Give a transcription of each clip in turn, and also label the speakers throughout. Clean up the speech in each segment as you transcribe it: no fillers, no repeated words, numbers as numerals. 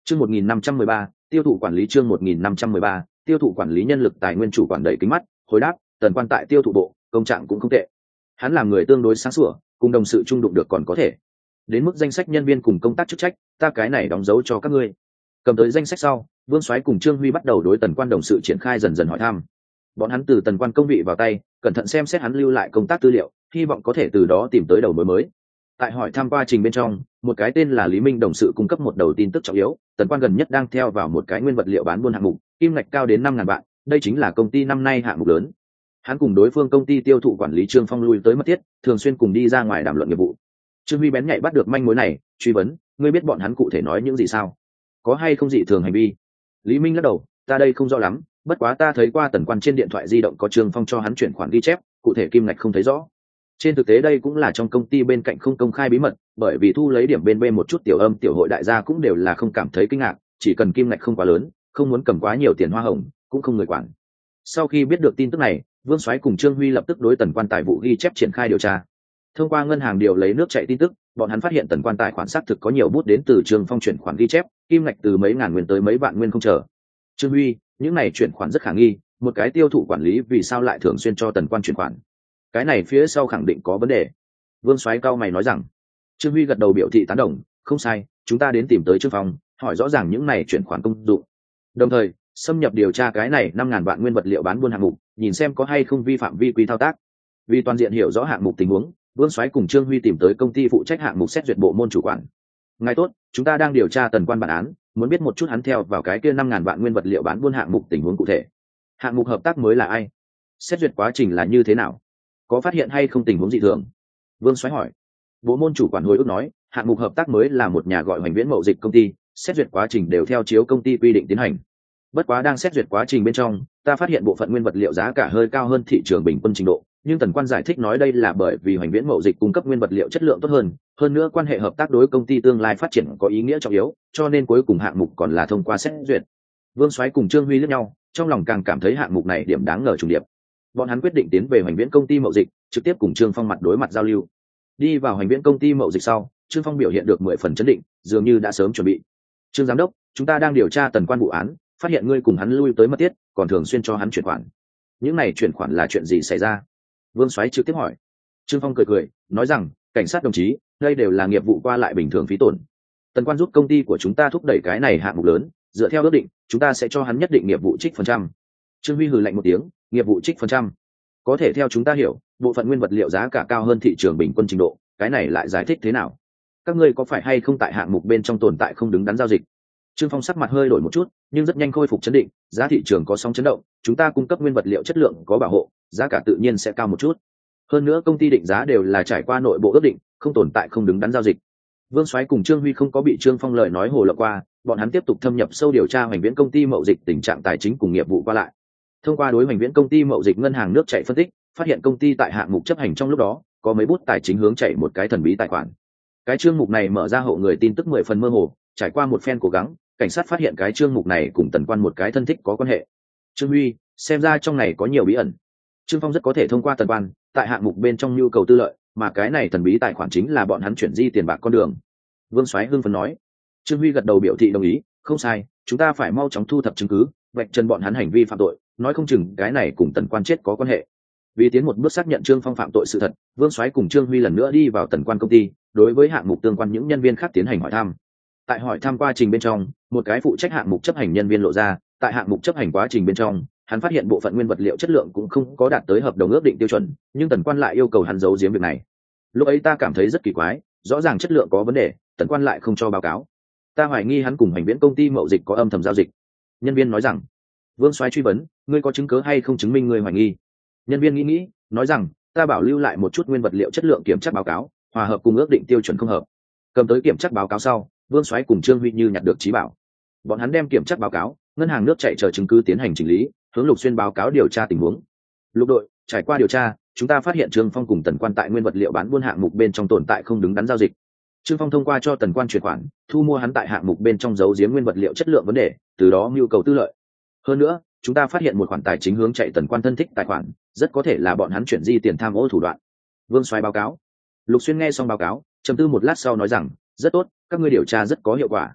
Speaker 1: Chương 1513, tiêu thụ quản lý chương 1513, tiêu thụ quản lý nhân lực tài nguyên chủ quản đẩy kính mắt, hồi đáp, Tần Quan tại tiêu thụ bộ, công trạng cũng không tệ. Hắn làm người tương đối sáng sủa, cùng đồng sự trung đụng được còn có thể. Đến mức danh sách nhân viên cùng công tác chức trách, ta cái này đóng dấu cho các ngươi. Cầm tới danh sách sau, Vương Soái cùng Trương Huy bắt đầu đối Tần Quan đồng sự triển khai dần dần hỏi thăm. Bọn hắn từ Tần Quan công vị vào tay, cẩn thận xem xét hắn lưu lại công tác tư liệu, hy vọng có thể từ đó tìm tới đầu mối mới. Tại hỏi thăm qua trình bên trong, một cái tên là Lý Minh đồng sự cung cấp một đầu tin tức trọng yếu, Tần Quan gần nhất đang theo vào một cái nguyên vật liệu bán buôn hạng mục, kim ngạch cao đến 5.000 vạn, đây chính là công ty năm nay hạng mục lớn. Hắn cùng đối phương công ty tiêu thụ quản lý Trương Phong lui tới mất thiết, thường xuyên cùng đi ra ngoài đàm luận nghiệp vụ. Trương Huy bén nhạy bắt được manh mối này, truy vấn, ngươi biết bọn hắn cụ thể nói những gì sao? Có hay không dị thường hành vi? Lý Minh lắc đầu, ta đây không rõ lắm, bất quá ta thấy qua Tần Quan trên điện thoại di động có Trương Phong cho hắn chuyển khoản ghi chép, cụ thể kim ngạch không thấy rõ. Trên thực tế đây cũng là trong công ty bên cạnh không công khai bí mật, bởi vì thu lấy điểm bên bên một chút tiểu âm tiểu hội đại gia cũng đều là không cảm thấy kinh ngạc, chỉ cần kim ngạch không quá lớn, không muốn cầm quá nhiều tiền hoa hồng, cũng không người quản. Sau khi biết được tin tức này, Vương Soái cùng Trương Huy lập tức đối Tần Quan tài vụ ghi chép triển khai điều tra. Thông qua ngân hàng điều lấy nước chạy tin tức, bọn hắn phát hiện Tần Quan tài khoản xác thực có nhiều bút đến từ Trương Phong chuyển khoản ghi chép, kim ngạch từ mấy ngàn nguyên tới mấy vạn nguyên không chờ. Trương Huy, những này chuyển khoản rất khả nghi, một cái tiêu thụ quản lý vì sao lại thường xuyên cho Tần Quan chuyển khoản? Cái này phía sau khẳng định có vấn đề. Vương Soái cao mày nói rằng. Trương Huy gật đầu biểu thị tán đồng, không sai, chúng ta đến tìm tới Trương Phong, hỏi rõ ràng những này chuyển khoản công dụng. Đồng thời, xâm nhập điều tra cái này 5.000 vạn nguyên vật liệu bán buôn hạng mục, nhìn xem có hay không vi phạm vi quy thao tác. Vì toàn diện hiểu rõ hạng mục tình huống, Vương Soái cùng Trương Huy tìm tới công ty phụ trách hạng mục xét duyệt bộ môn chủ quản. Ngài tốt, chúng ta đang điều tra Tần Quan bản án, muốn biết một chút hắn theo vào cái kia 5.000 vạn nguyên vật liệu bán buôn hạng mục tình huống cụ thể. Hạng mục hợp tác mới là ai? Xét duyệt quá trình là như thế nào? Có phát hiện hay không tình huống dị thường? Vương Soái hỏi. Bộ môn chủ quản hồi ức nói, hạng mục hợp tác mới là một nhà gọi Hoành Viễn Mậu Dịch công ty, xét duyệt quá trình đều theo chiếu công ty quy định tiến hành. Bất quá đang xét duyệt quá trình bên trong, ta phát hiện bộ phận nguyên vật liệu giá cả hơi cao hơn thị trường bình quân trình độ, nhưng Tần Quan giải thích nói đây là bởi vì Hoành Viễn Mậu Dịch cung cấp nguyên vật liệu chất lượng tốt hơn nữa quan hệ hợp tác đối công ty tương lai phát triển có ý nghĩa trọng yếu, cho nên cuối cùng hạng mục còn là thông qua xét duyệt. Vương Soái cùng Trương Huy liếc nhau, trong lòng càng cảm thấy hạng mục này điểm đáng ngờ trùng điệp. Bọn hắn quyết định tiến về Hoành Viễn công ty Mậu Dịch, trực tiếp cùng Trương Phong mặt đối mặt giao lưu. Đi vào Hoành Viễn công ty Mậu Dịch sau, Trương Phong biểu hiện được 10 phần chấn định, dường như đã sớm chuẩn bị. Trương giám đốc, chúng ta đang điều tra Tần Quan vụ án, phát hiện ngươi cùng hắn lui tới mất tiết, còn thường xuyên cho hắn chuyển khoản. Những này chuyển khoản là chuyện gì xảy ra? Vương Soái trực tiếp hỏi. Trương Phong cười, nói rằng, cảnh sát đồng chí, đây đều là nghiệp vụ qua lại bình thường phí tổn. Tần Quan giúp công ty của chúng ta thúc đẩy cái này hạng mục lớn, dựa theo ước định, chúng ta sẽ cho hắn nhất định nghiệp vụ trích phần trăm. Trương Huy hừ lạnh một tiếng, nghiệp vụ trích phần trăm. Có thể theo chúng ta hiểu, bộ phận nguyên vật liệu giá cả cao hơn thị trường bình quân trình độ, cái này lại giải thích thế nào? Các ngươi có phải hay không tại hạng mục bên trong tồn tại không đứng đắn giao dịch? Trương Phong sắc mặt hơi đổi một chút, nhưng rất nhanh khôi phục chấn định, giá thị trường có sóng chấn động, chúng ta cung cấp nguyên vật liệu chất lượng có bảo hộ, giá cả tự nhiên sẽ cao một chút. Hơn nữa công ty định giá đều là trải qua nội bộ ước định, không tồn tại không đứng đắn giao dịch. Vương Soái cùng Trương Huy không có bị Trương Phong lời nói hồ lộng qua, bọn hắn tiếp tục thâm nhập sâu điều tra Hoành Viễn công ty Mậu Dịch tình trạng tài chính cùng nghiệp vụ qua lại. Thông qua đối Hoành Viễn công ty Mậu Dịch ngân hàng nước chảy phân tích, phát hiện công ty tại hạng mục chấp hành trong lúc đó có mấy bút tài chính hướng chạy một cái thần bí tài khoản. Cái chương mục này mở ra hộ người tin tức 10 phần mơ hồ, trải qua một phen cố gắng, cảnh sát phát hiện cái chương mục này cùng Tần Quan một cái thân thích có quan hệ. Trương Huy, xem ra trong này có nhiều bí ẩn. Trương Phong rất có thể thông qua Tần Quan, tại hạng mục bên trong nhu cầu tư lợi, mà cái này thần bí tài khoản chính là bọn hắn chuyển di tiền bạc con đường. Vương Soái hưng phấn nói. Trương Huy gật đầu biểu thị đồng ý, không sai, chúng ta phải mau chóng thu thập chứng cứ, vạch trần bọn hắn hành vi phạm tội, nói không chừng cái này cùng Tần Quan chết có quan hệ. Vì tiến một bước xác nhận Trương Phong phạm tội sự thật, Vương Soái cùng Trương Huy lần nữa đi vào Tần Quan công ty, đối với hạng mục tương quan những nhân viên khác tiến hành hỏi thăm. Tại hỏi thăm quá trình bên trong, một cái phụ trách hạng mục chấp hành nhân viên lộ ra, tại hạng mục chấp hành quá trình bên trong, hắn phát hiện bộ phận nguyên vật liệu chất lượng cũng không có đạt tới hợp đồng ước định tiêu chuẩn, nhưng Tần Quan lại yêu cầu hắn giấu giếm việc này. Lúc ấy ta cảm thấy rất kỳ quái, rõ ràng chất lượng có vấn đề, Tần Quan lại không cho báo cáo. Ta hoài nghi hắn cùng Hoành Viễn công ty Mậu Dịch có âm thầm giao dịch. Nhân viên nói rằng. Vương Soái truy vấn, ngươi có chứng cứ hay không chứng minh ngươi hoài nghi? Nhân viên nghĩ, nói rằng, ta bảo lưu lại một chút nguyên vật liệu chất lượng kiểm tra báo cáo, hòa hợp cùng ước định tiêu chuẩn không hợp. Cầm tới kiểm tra báo cáo sau, Vương Soái cùng Trương Huy như nhặt được trí bảo. Bọn hắn đem kiểm tra báo cáo, ngân hàng nước chạy chờ chứng cứ tiến hành chỉnh lý, hướng Lục Xuyên báo cáo điều tra tình huống. Lục đội, trải qua điều tra, chúng ta phát hiện Trương Phong cùng Tần Quan tại nguyên vật liệu bán buôn hạng mục bên trong tồn tại không đứng đắn giao dịch. Trương Phong thông qua cho Tần Quan chuyển khoản, thu mua hắn tại hạng mục bên trong giấu giếm nguyên vật liệu chất lượng vấn đề, từ đó nhu cầu tư lợi. Hơn nữa, chúng ta phát hiện một khoản tài chính hướng chạy Tần Quan thân thích tài khoản, rất có thể là bọn hắn chuyển di tiền tham ô thủ đoạn. Vương Soái báo cáo. Lục Xuyên nghe xong báo cáo, trầm tư một lát sau nói rằng, rất tốt, các ngươi điều tra rất có hiệu quả.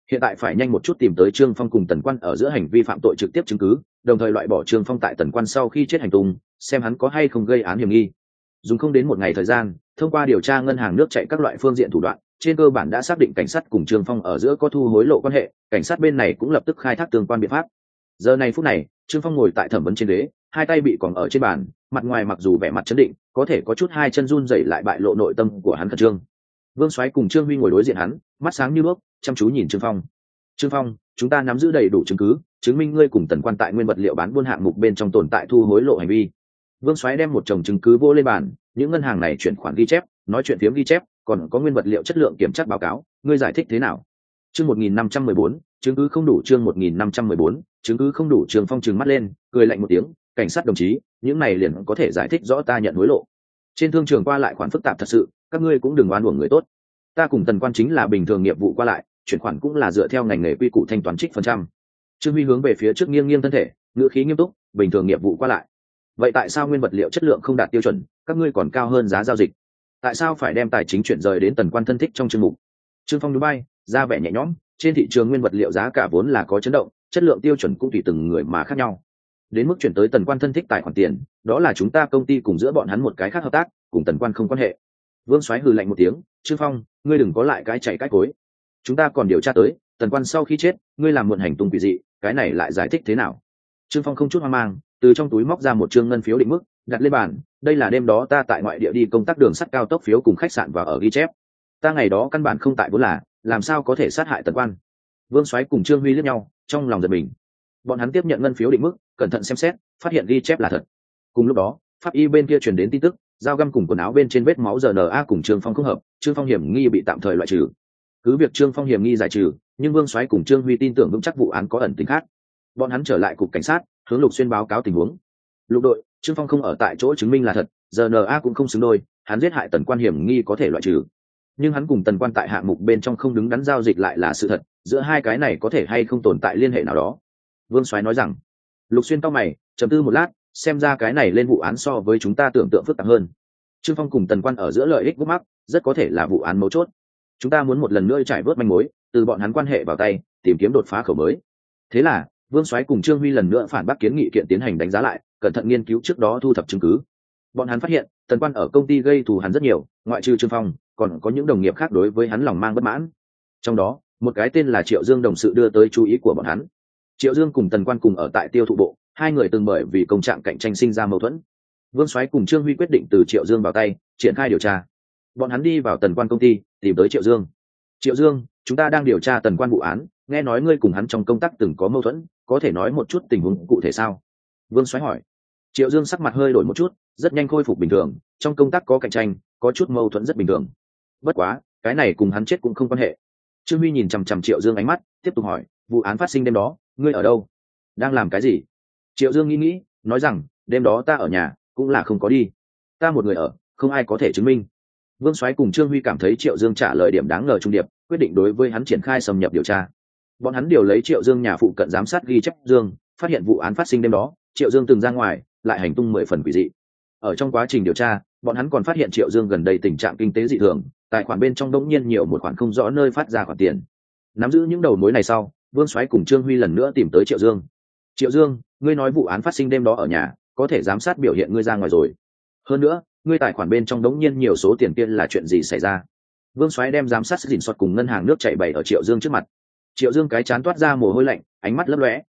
Speaker 1: Hiện tại phải nhanh một chút tìm tới Trương Phong cùng Tần Quan ở giữa hành vi phạm tội trực tiếp chứng cứ, đồng thời loại bỏ Trương Phong tại Tần Quan sau khi chết hành tung, xem hắn có hay không gây án hiểm nghi. Dùng không đến một ngày thời gian, thông qua điều tra ngân hàng nước chạy các loại phương diện thủ đoạn, trên cơ bản đã xác định cảnh sát cùng Trương Phong ở giữa có thu hối lộ quan hệ, cảnh sát bên này cũng lập tức khai thác tương quan biện pháp. Giờ này phút này, Trương Phong ngồi tại thẩm vấn trên ghế, hai tay bị còng ở trên bàn, mặt ngoài mặc dù vẻ mặt trấn định, có thể có chút hai chân run rẩy lại bại lộ nội tâm của hắn khẩn trương. Vương Soái cùng Trương Huy ngồi đối diện hắn, mắt sáng như đuốc, chăm chú nhìn Trương Phong. Trương Phong, chúng ta nắm giữ đầy đủ chứng cứ, chứng minh ngươi cùng Tần Quan tại nguyên vật liệu bán buôn hạng mục bên trong tồn tại thu hối lộ hành vi. Vương Soái đem một chồng chứng cứ vô lên bàn, những ngân hàng này chuyển khoản ghi chép, nói chuyện phiếm ghi chép, còn có nguyên vật liệu chất lượng kiểm tra báo cáo, ngươi giải thích thế nào? Chương 1514, chứng cứ không đủ. Chương 1514, chứng cứ không đủ. Trương Phong trừng mắt lên, cười lạnh một tiếng, cảnh sát đồng chí, những này liền có thể giải thích rõ ta nhận hối lộ. Trên thương trường qua lại khoản phức tạp thật sự, các ngươi cũng đừng oan uổng người tốt. Ta cùng Tần Quan chính là bình thường nghiệp vụ qua lại, chuyển khoản cũng là dựa theo ngành nghề quy củ thanh toán trích phần trăm. Trương Huy hướng về phía trước nghiêng nghiêng thân thể, ngữ khí nghiêm túc, bình thường nghiệp vụ qua lại. Vậy tại sao nguyên vật liệu chất lượng không đạt tiêu chuẩn, các ngươi còn cao hơn giá giao dịch? Tại sao phải đem tài chính chuyển rời đến Tần Quan thân thích trong chương mục? Trương Phong núi bay, ra vẻ nhẹ nhõm, trên thị trường nguyên vật liệu giá cả vốn là có chấn động, chất lượng tiêu chuẩn cũng tùy từng người mà khác nhau. Đến mức chuyển tới Tần Quan thân thích tài khoản tiền, đó là chúng ta công ty cùng giữa bọn hắn một cái khác hợp tác, cùng Tần Quan không quan hệ. Vương Soái hừ lạnh một tiếng, Trương Phong, ngươi đừng có lại cái chạy cái cối. Chúng ta còn điều tra tới, Tần Quan sau khi chết, ngươi làm muộn hành tung quỷ dị, cái này lại giải thích thế nào? Trương Phong không chút hoang mang, từ trong túi móc ra một trương ngân phiếu định mức, đặt lên bàn. Đây là đêm đó ta tại ngoại địa đi công tác đường sắt cao tốc phiếu cùng khách sạn và ở ghi chép. Ta ngày đó căn bản không tại vốn là, làm sao có thể sát hại Tần Quan? Vương Soái cùng Trương Huy liếc nhau, trong lòng giật mình. Bọn hắn tiếp nhận ngân phiếu định mức, cẩn thận xem xét, phát hiện ghi chép là thật. Cùng lúc đó, pháp y bên kia truyền đến tin tức, dao găm cùng quần áo bên trên vết máu RNA cùng Trương Phong không hợp, Trương Phong hiểm nghi bị tạm thời loại trừ. Cứ việc Trương Phong hiểm nghi giải trừ, nhưng Vương Soái cùng Trương Huy tin tưởng vững chắc vụ án có ẩn tình khác. Bọn hắn trở lại cục cảnh sát, hướng Lục Xuyên báo cáo tình huống. Lục đội, Trương Phong không ở tại chỗ chứng minh là thật, RNA cũng không xứng đôi, hắn giết hại Tần Quan hiểm nghi có thể loại trừ. Nhưng hắn cùng Tần Quan tại hạng mục bên trong không đứng đắn giao dịch lại là sự thật, giữa hai cái này có thể hay không tồn tại liên hệ nào đó. Vương Soái nói rằng. Lục Xuyên cau mày, trầm tư một lát, xem ra cái này lên vụ án so với chúng ta tưởng tượng phức tạp hơn. Trương Phong cùng Tần Quan ở giữa lợi ích vướng mắc, rất có thể là vụ án mấu chốt. Chúng ta muốn một lần nữa trải vớt manh mối, từ bọn hắn quan hệ vào tay, tìm kiếm đột phá khẩu mới. Thế là, Vương Soái cùng Trương Huy lần nữa phản bác kiến nghị kiện tiến hành đánh giá lại, cẩn thận nghiên cứu trước đó thu thập chứng cứ. Bọn hắn phát hiện, Tần Quan ở công ty gây thù hắn rất nhiều, ngoại trừ Trương Phong, còn có những đồng nghiệp khác đối với hắn lòng mang bất mãn. Trong đó, một cái tên là Triệu Dương đồng sự đưa tới chú ý của bọn hắn. Triệu Dương cùng Tần Quan cùng ở tại tiêu thụ bộ, hai người từng bởi vì công trạng cạnh tranh sinh ra mâu thuẫn. Vương Soái cùng Trương Huy quyết định từ Triệu Dương vào tay, triển khai điều tra. Bọn hắn đi vào Tần Quan công ty, tìm tới Triệu Dương. Triệu Dương, chúng ta đang điều tra Tần Quan vụ án, nghe nói ngươi cùng hắn trong công tác từng có mâu thuẫn, có thể nói một chút tình huống cụ thể sao? Vương Soái hỏi. Triệu Dương sắc mặt hơi đổi một chút, rất nhanh khôi phục bình thường, trong công tác có cạnh tranh, có chút mâu thuẫn rất bình thường. Bất quá, cái này cùng hắn chết cũng không quan hệ. Trương Huy nhìn chằm chằm Triệu Dương ánh mắt, tiếp tục hỏi, vụ án phát sinh đêm đó, ngươi ở đâu? Đang làm cái gì? Triệu Dương nghĩ, nói rằng, đêm đó ta ở nhà, cũng là không có đi. Ta một người ở, không ai có thể chứng minh. Vương Soái cùng Trương Huy cảm thấy Triệu Dương trả lời điểm đáng ngờ trung điệp, quyết định đối với hắn triển khai xâm nhập điều tra. Bọn hắn điều lấy Triệu Dương nhà phụ cận giám sát ghi chép Dương, phát hiện vụ án phát sinh đêm đó, Triệu Dương từng ra ngoài, lại hành tung 10 phần quỷ dị. Ở trong quá trình điều tra, bọn hắn còn phát hiện Triệu Dương gần đây tình trạng kinh tế dị thường, tài khoản bên trong đống nhiên nhiều một khoản không rõ nơi phát ra khoản tiền. Nắm giữ những đầu mối này sau, Vương Soái cùng Trương Huy lần nữa tìm tới Triệu Dương. Triệu Dương, ngươi nói vụ án phát sinh đêm đó ở nhà, có thể giám sát biểu hiện ngươi ra ngoài rồi. Hơn nữa, ngươi tài khoản bên trong đống nhiên nhiều số tiền kia là chuyện gì xảy ra? Vương Soái đem giám sát dình soát cùng ngân hàng nước chảy bày ở Triệu Dương trước mặt. Triệu Dương cái chán toát ra mồ hôi lạnh, ánh mắt lấp lóe,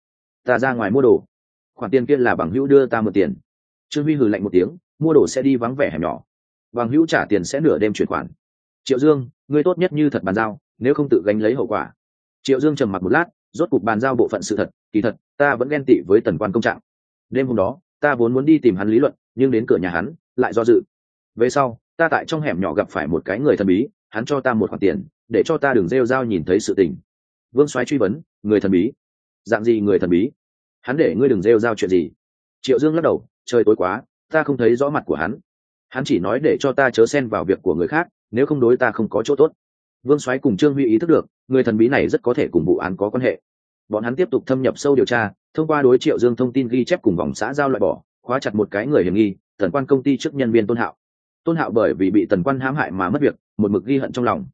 Speaker 1: ta ra ngoài mua đồ. Khoản tiền kia là bằng hữu đưa ta mượn tiền. Trương Huy hừ lạnh một tiếng, mua đồ sẽ đi vắng vẻ hẻm nhỏ. Bằng hữu trả tiền sẽ nửa đêm chuyển khoản. Triệu Dương, ngươi tốt nhất như thật bàn giao, nếu không tự gánh lấy hậu quả. Triệu Dương trầm mặc một lát, rốt cục bàn giao bộ phận sự thật, kỳ thật, ta vẫn ghen tị với Tần Quan công trạng. Đêm hôm đó, ta vốn muốn đi tìm hắn lý luận, nhưng đến cửa nhà hắn, lại do dự. Về sau, ta tại trong hẻm nhỏ gặp phải một cái người thần bí, hắn cho ta một khoản tiền, để cho ta đừng rêu rao nhìn thấy sự tình. Vương Soái truy vấn, người thần bí? Dạng gì người thần bí? Hắn để ngươi đừng rêu rao chuyện gì? Triệu Dương lắc đầu, trời tối quá, ta không thấy rõ mặt của hắn. Hắn chỉ nói để cho ta chớ xen vào việc của người khác, nếu không đối ta không có chỗ tốt. Vương Soái cùng Trương Huy ý thức được, người thần bí này rất có thể cùng vụ án có quan hệ. Bọn hắn tiếp tục thâm nhập sâu điều tra, thông qua đối Triệu Dương thông tin ghi chép cùng vòng xã giao loại bỏ, khóa chặt một cái người hiểm nghi, Tần Quan công ty trước nhân viên Tôn Hạo. Tôn Hạo bởi vì bị Tần Quan hãm hại mà mất việc, một mực ghi hận trong lòng.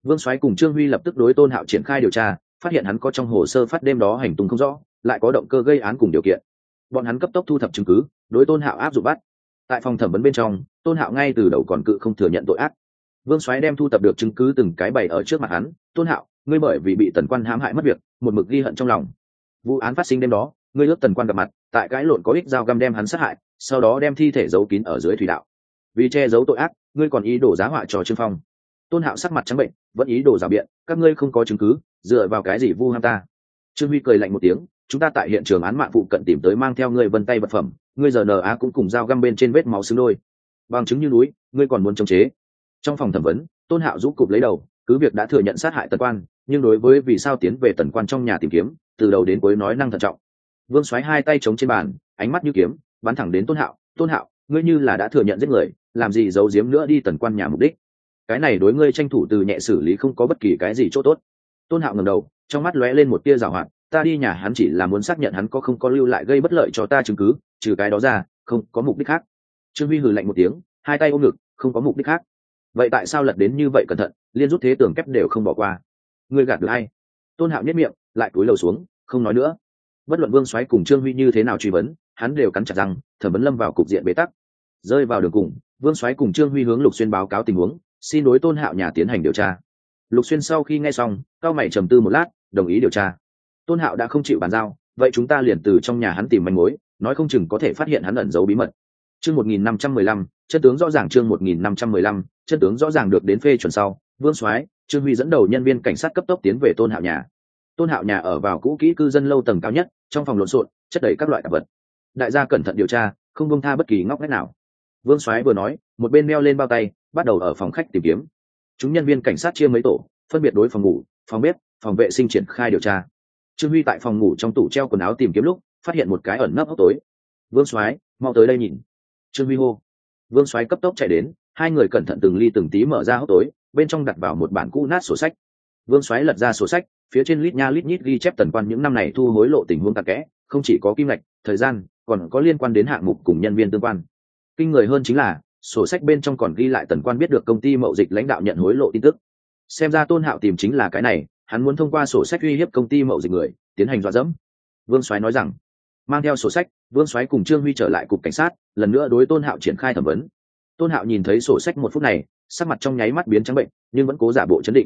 Speaker 1: Vương Soái cùng Trương Huy lập tức đối Tôn Hạo triển khai điều tra, phát hiện hắn có trong hồ sơ phát đêm đó hành tung không rõ, lại có động cơ gây án cùng điều kiện. Bọn hắn cấp tốc thu thập chứng cứ, đối Tôn Hạo áp dụng bắt. Tại phòng thẩm vấn bên trong, Tôn Hạo ngay từ đầu còn cự không thừa nhận tội ác. Vương Soái đem thu thập được chứng cứ từng cái bày ở trước mặt hắn. Tôn Hạo, ngươi bởi vì bị Tần Quan hãm hại mất việc, một mực ghi hận trong lòng. Vụ án phát sinh đêm đó, ngươi ước Tần Quan gặp mặt, tại cái lộn có ích dao găm đem hắn sát hại, sau đó đem thi thể giấu kín ở dưới thủy đạo. Vì che giấu tội ác, ngươi còn ý đồ giá họa cho Trương Phong. Tôn Hạo sắc mặt trắng bệnh, vẫn ý đồ rào biện, các ngươi không có chứng cứ, dựa vào cái gì vu ham ta? Trương Huy cười lạnh một tiếng, chúng ta tại hiện trường án mạng phụ cận tìm tới mang theo ngươi vân tay vật phẩm, ngươi giờ NA cũng cùng dao găm bên trên vết máu xứng đôi, bằng chứng như núi, ngươi còn muốn chống chế? Trong phòng thẩm vấn, Tôn Hạo rũ cụp lấy đầu, cứ việc đã thừa nhận sát hại Tần Quan, nhưng đối với vì sao tiến về Tần Quan trong nhà tìm kiếm, từ đầu đến cuối nói năng thận trọng. Vương Soái hai tay chống trên bàn, ánh mắt như kiếm, bắn thẳng đến Tôn Hạo. Tôn Hạo, ngươi như là đã thừa nhận giết người, làm gì giấu giếm nữa đi Tần Quan nhà mục đích? Cái này đối ngươi tranh thủ từ nhẹ xử lý không có bất kỳ cái gì chỗ tốt. Tôn Hạo ngẩng đầu, trong mắt lóe lên một tia giảo hoạt, ta đi nhà hắn chỉ là muốn xác nhận hắn có không có lưu lại gây bất lợi cho ta chứng cứ, trừ cái đó ra, không có mục đích khác. Trương Huy hừ lạnh một tiếng, hai tay ôm ngực, không có mục đích khác. Vậy tại sao lật đến như vậy cẩn thận, liên rút thế tường kép đều không bỏ qua? Ngươi gạt được hay? Tôn Hạo nhếch miệng, lại cúi đầu xuống, không nói nữa. Bất luận Vương Soái cùng Trương Huy như thế nào truy vấn, hắn đều cắn chặt răng, thẩm vấn lâm vào cục diện bế tắc. Rơi vào đường cùng, Vương Soái cùng Trương Huy hướng Lục Xuyên báo cáo tình huống, xin đối Tôn Hạo nhà tiến hành điều tra. Lục Xuyên sau khi nghe xong, cao mày trầm tư một lát, đồng ý điều tra. Tôn Hạo đã không chịu bàn giao, vậy chúng ta liền từ trong nhà hắn tìm manh mối, nói không chừng có thể phát hiện hắn ẩn giấu bí mật. Chương 1515, chân tướng rõ ràng. Chương 1515, chân tướng rõ ràng được đến phê chuẩn sau, Vương Soái, Trương Huy dẫn đầu nhân viên cảnh sát cấp tốc tiến về Tôn Hạo nhà. Tôn Hạo nhà ở vào cũ kỹ cư dân lâu tầng cao nhất, trong phòng lộn xộn, chất đầy các loại tạp vật. Đại gia cẩn thận điều tra, không buông tha bất kỳ ngóc ngách nào. Vương Soái vừa nói, một bên đeo lên bao tay, bắt đầu ở phòng khách tìm kiếm. Chúng nhân viên cảnh sát chia mấy tổ, phân biệt đối phòng ngủ, phòng bếp, phòng vệ sinh triển khai điều tra. Trương Huy tại phòng ngủ trong tủ treo quần áo tìm kiếm lúc, phát hiện một cái ẩn nấp hốc tối. Vương Soái, mau tới đây nhìn. Trương Huy hô. Vương Soái cấp tốc chạy đến, hai người cẩn thận từng ly từng tí mở ra hốc tối, bên trong đặt vào một bản cũ nát sổ sách. Vương Soái lật ra sổ sách, phía trên lít nha lít nhít ghi chép Tần Quan những năm này thu hối lộ tình huống tạc kẽ, không chỉ có kim ngạch, thời gian, còn có liên quan đến hạng mục cùng nhân viên tương quan. Kinh người hơn chính là, sổ sách bên trong còn ghi lại Tần Quan biết được công ty mậu dịch lãnh đạo nhận hối lộ tin tức. Xem ra Tôn Hạo tìm chính là cái này, hắn muốn thông qua sổ sách uy hiếp công ty mậu dịch người, tiến hành dọa dẫm. Vương Soái nói rằng, mang theo sổ sách, Vương Soái cùng Trương Huy trở lại cục cảnh sát, lần nữa đối Tôn Hạo triển khai thẩm vấn. Tôn Hạo nhìn thấy sổ sách một phút này, sắc mặt trong nháy mắt biến trắng bệnh, nhưng vẫn cố giả bộ chấn định.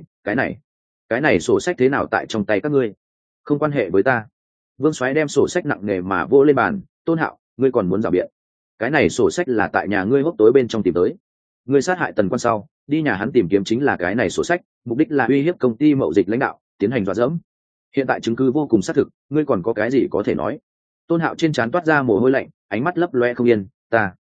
Speaker 1: Cái này sổ sách thế nào tại trong tay các ngươi? Không quan hệ với ta. Vương Soái đem sổ sách nặng nề mà vô lên bàn. Tôn Hạo, ngươi còn muốn rào biện? Cái này sổ sách là tại nhà ngươi hốc tối bên trong tìm tới. Ngươi sát hại Tần Quan sau, đi nhà hắn tìm kiếm chính là cái này sổ sách, mục đích là uy hiếp công ty mậu dịch lãnh đạo, tiến hành dọa dẫm. Hiện tại chứng cứ vô cùng xác thực, ngươi còn có cái gì có thể nói? Tôn Hạo trên trán toát ra mồ hôi lạnh, ánh mắt lấp loe không yên.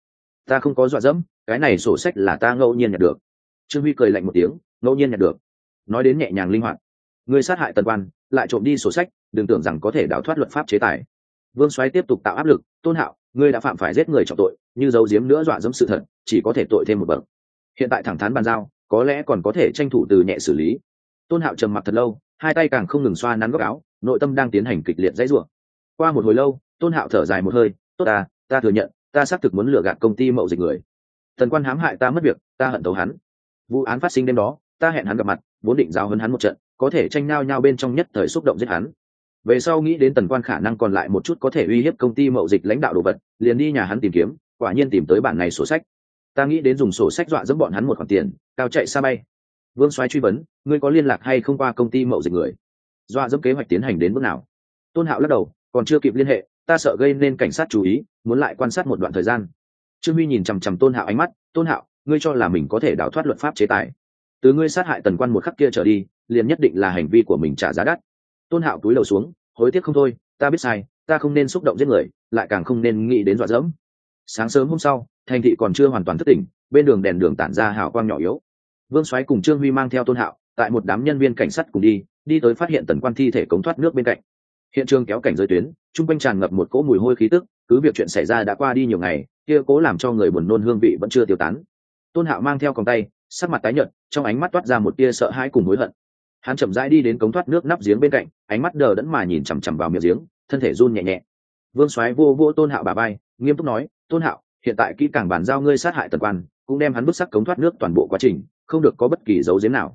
Speaker 1: Ta không có dọa dẫm, cái này sổ sách là ta ngẫu nhiên nhặt được. Trương Huy cười lạnh một tiếng, ngẫu nhiên nhặt được? Nói đến nhẹ nhàng linh hoạt. Ngươi sát hại Tần Quan, lại trộm đi sổ sách, đừng tưởng rằng có thể đào thoát luật pháp chế tài. Vương Soái tiếp tục tạo áp lực. Tôn Hạo, ngươi đã phạm phải giết người trọng tội, như giấu giếm nữa dọa dẫm sự thật, chỉ có thể tội thêm một bậc. Hiện tại thẳng thắn bàn giao, có lẽ còn có thể tranh thủ từ nhẹ xử lý. Tôn Hạo trầm mặc thật lâu, hai tay càng không ngừng xoa nắn góc áo, nội tâm đang tiến hành kịch liệt dãy rủa. Qua một hồi lâu, Tôn Hạo thở dài một hơi, tốt ta thừa nhận, ta xác thực muốn lừa gạt công ty mậu dịch người. Tần Quan hãm hại ta mất việc, ta hận thấu hắn. Vụ án phát sinh đêm đó, ta hẹn hắn gặp mặt, vốn định giao huấn hắn một trận, có thể tranh nhau bên trong nhất thời xúc động giết hắn. Về sau nghĩ đến Tần Quan khả năng còn lại một chút có thể uy hiếp công ty mậu dịch lãnh đạo đồ vật, liền đi nhà hắn tìm kiếm, quả nhiên tìm tới bản này sổ sách. Ta nghĩ đến dùng sổ sách dọa dẫm bọn hắn một khoản tiền, cao chạy xa bay. Vương Soái truy vấn, ngươi có liên lạc hay không qua công ty mậu dịch người? Dọa dẫm kế hoạch tiến hành đến bước nào? Tôn Hạo lắc đầu, còn chưa kịp liên hệ, ta sợ gây nên cảnh sát chú ý, muốn lại quan sát một đoạn thời gian. Trương Huy nhìn chằm chằm Tôn Hạo ánh mắt. Tôn Hạo, ngươi cho là mình có thể đào thoát luật pháp chế tài? Từ ngươi sát hại Tần Quan một khắc kia trở đi, liền nhất định là hành vi của mình trả giá đắt. Tôn Hạo cúi đầu xuống, hối tiếc không thôi, ta biết sai, ta không nên xúc động giết người, lại càng không nên nghĩ đến dọa dẫm. Sáng sớm hôm sau, thành thị còn chưa hoàn toàn thức tỉnh, bên đường đèn đường tản ra hào quang nhỏ yếu. Vương Soái cùng Trương Huy mang theo Tôn Hạo, tại một đám nhân viên cảnh sát cùng đi tới phát hiện Tần Quan thi thể cống thoát nước bên cạnh. Hiện trường kéo cảnh giới tuyến, trung quanh tràn ngập một cỗ mùi hôi khí tức, cứ việc chuyện xảy ra đã qua đi nhiều ngày, kia cố làm cho người buồn nôn hương vị vẫn chưa tiêu tán. Tôn Hạo mang theo còng tay, sắc mặt tái nhợt, trong ánh mắt toát ra một tia sợ hãi cùng hối hận. Hắn chậm rãi đi đến cống thoát nước nắp giếng bên cạnh, ánh mắt đờ đẫn mà nhìn chằm chằm vào miệng giếng, thân thể run nhẹ nhẹ. Vương Soái vô Tôn Hạo bả vai, nghiêm túc nói, Tôn Hạo, hiện tại kỹ càng bàn giao ngươi sát hại Tần Quan, cũng đem hắn bức sắc cống thoát nước toàn bộ quá trình, không được có bất kỳ dấu giếm nào.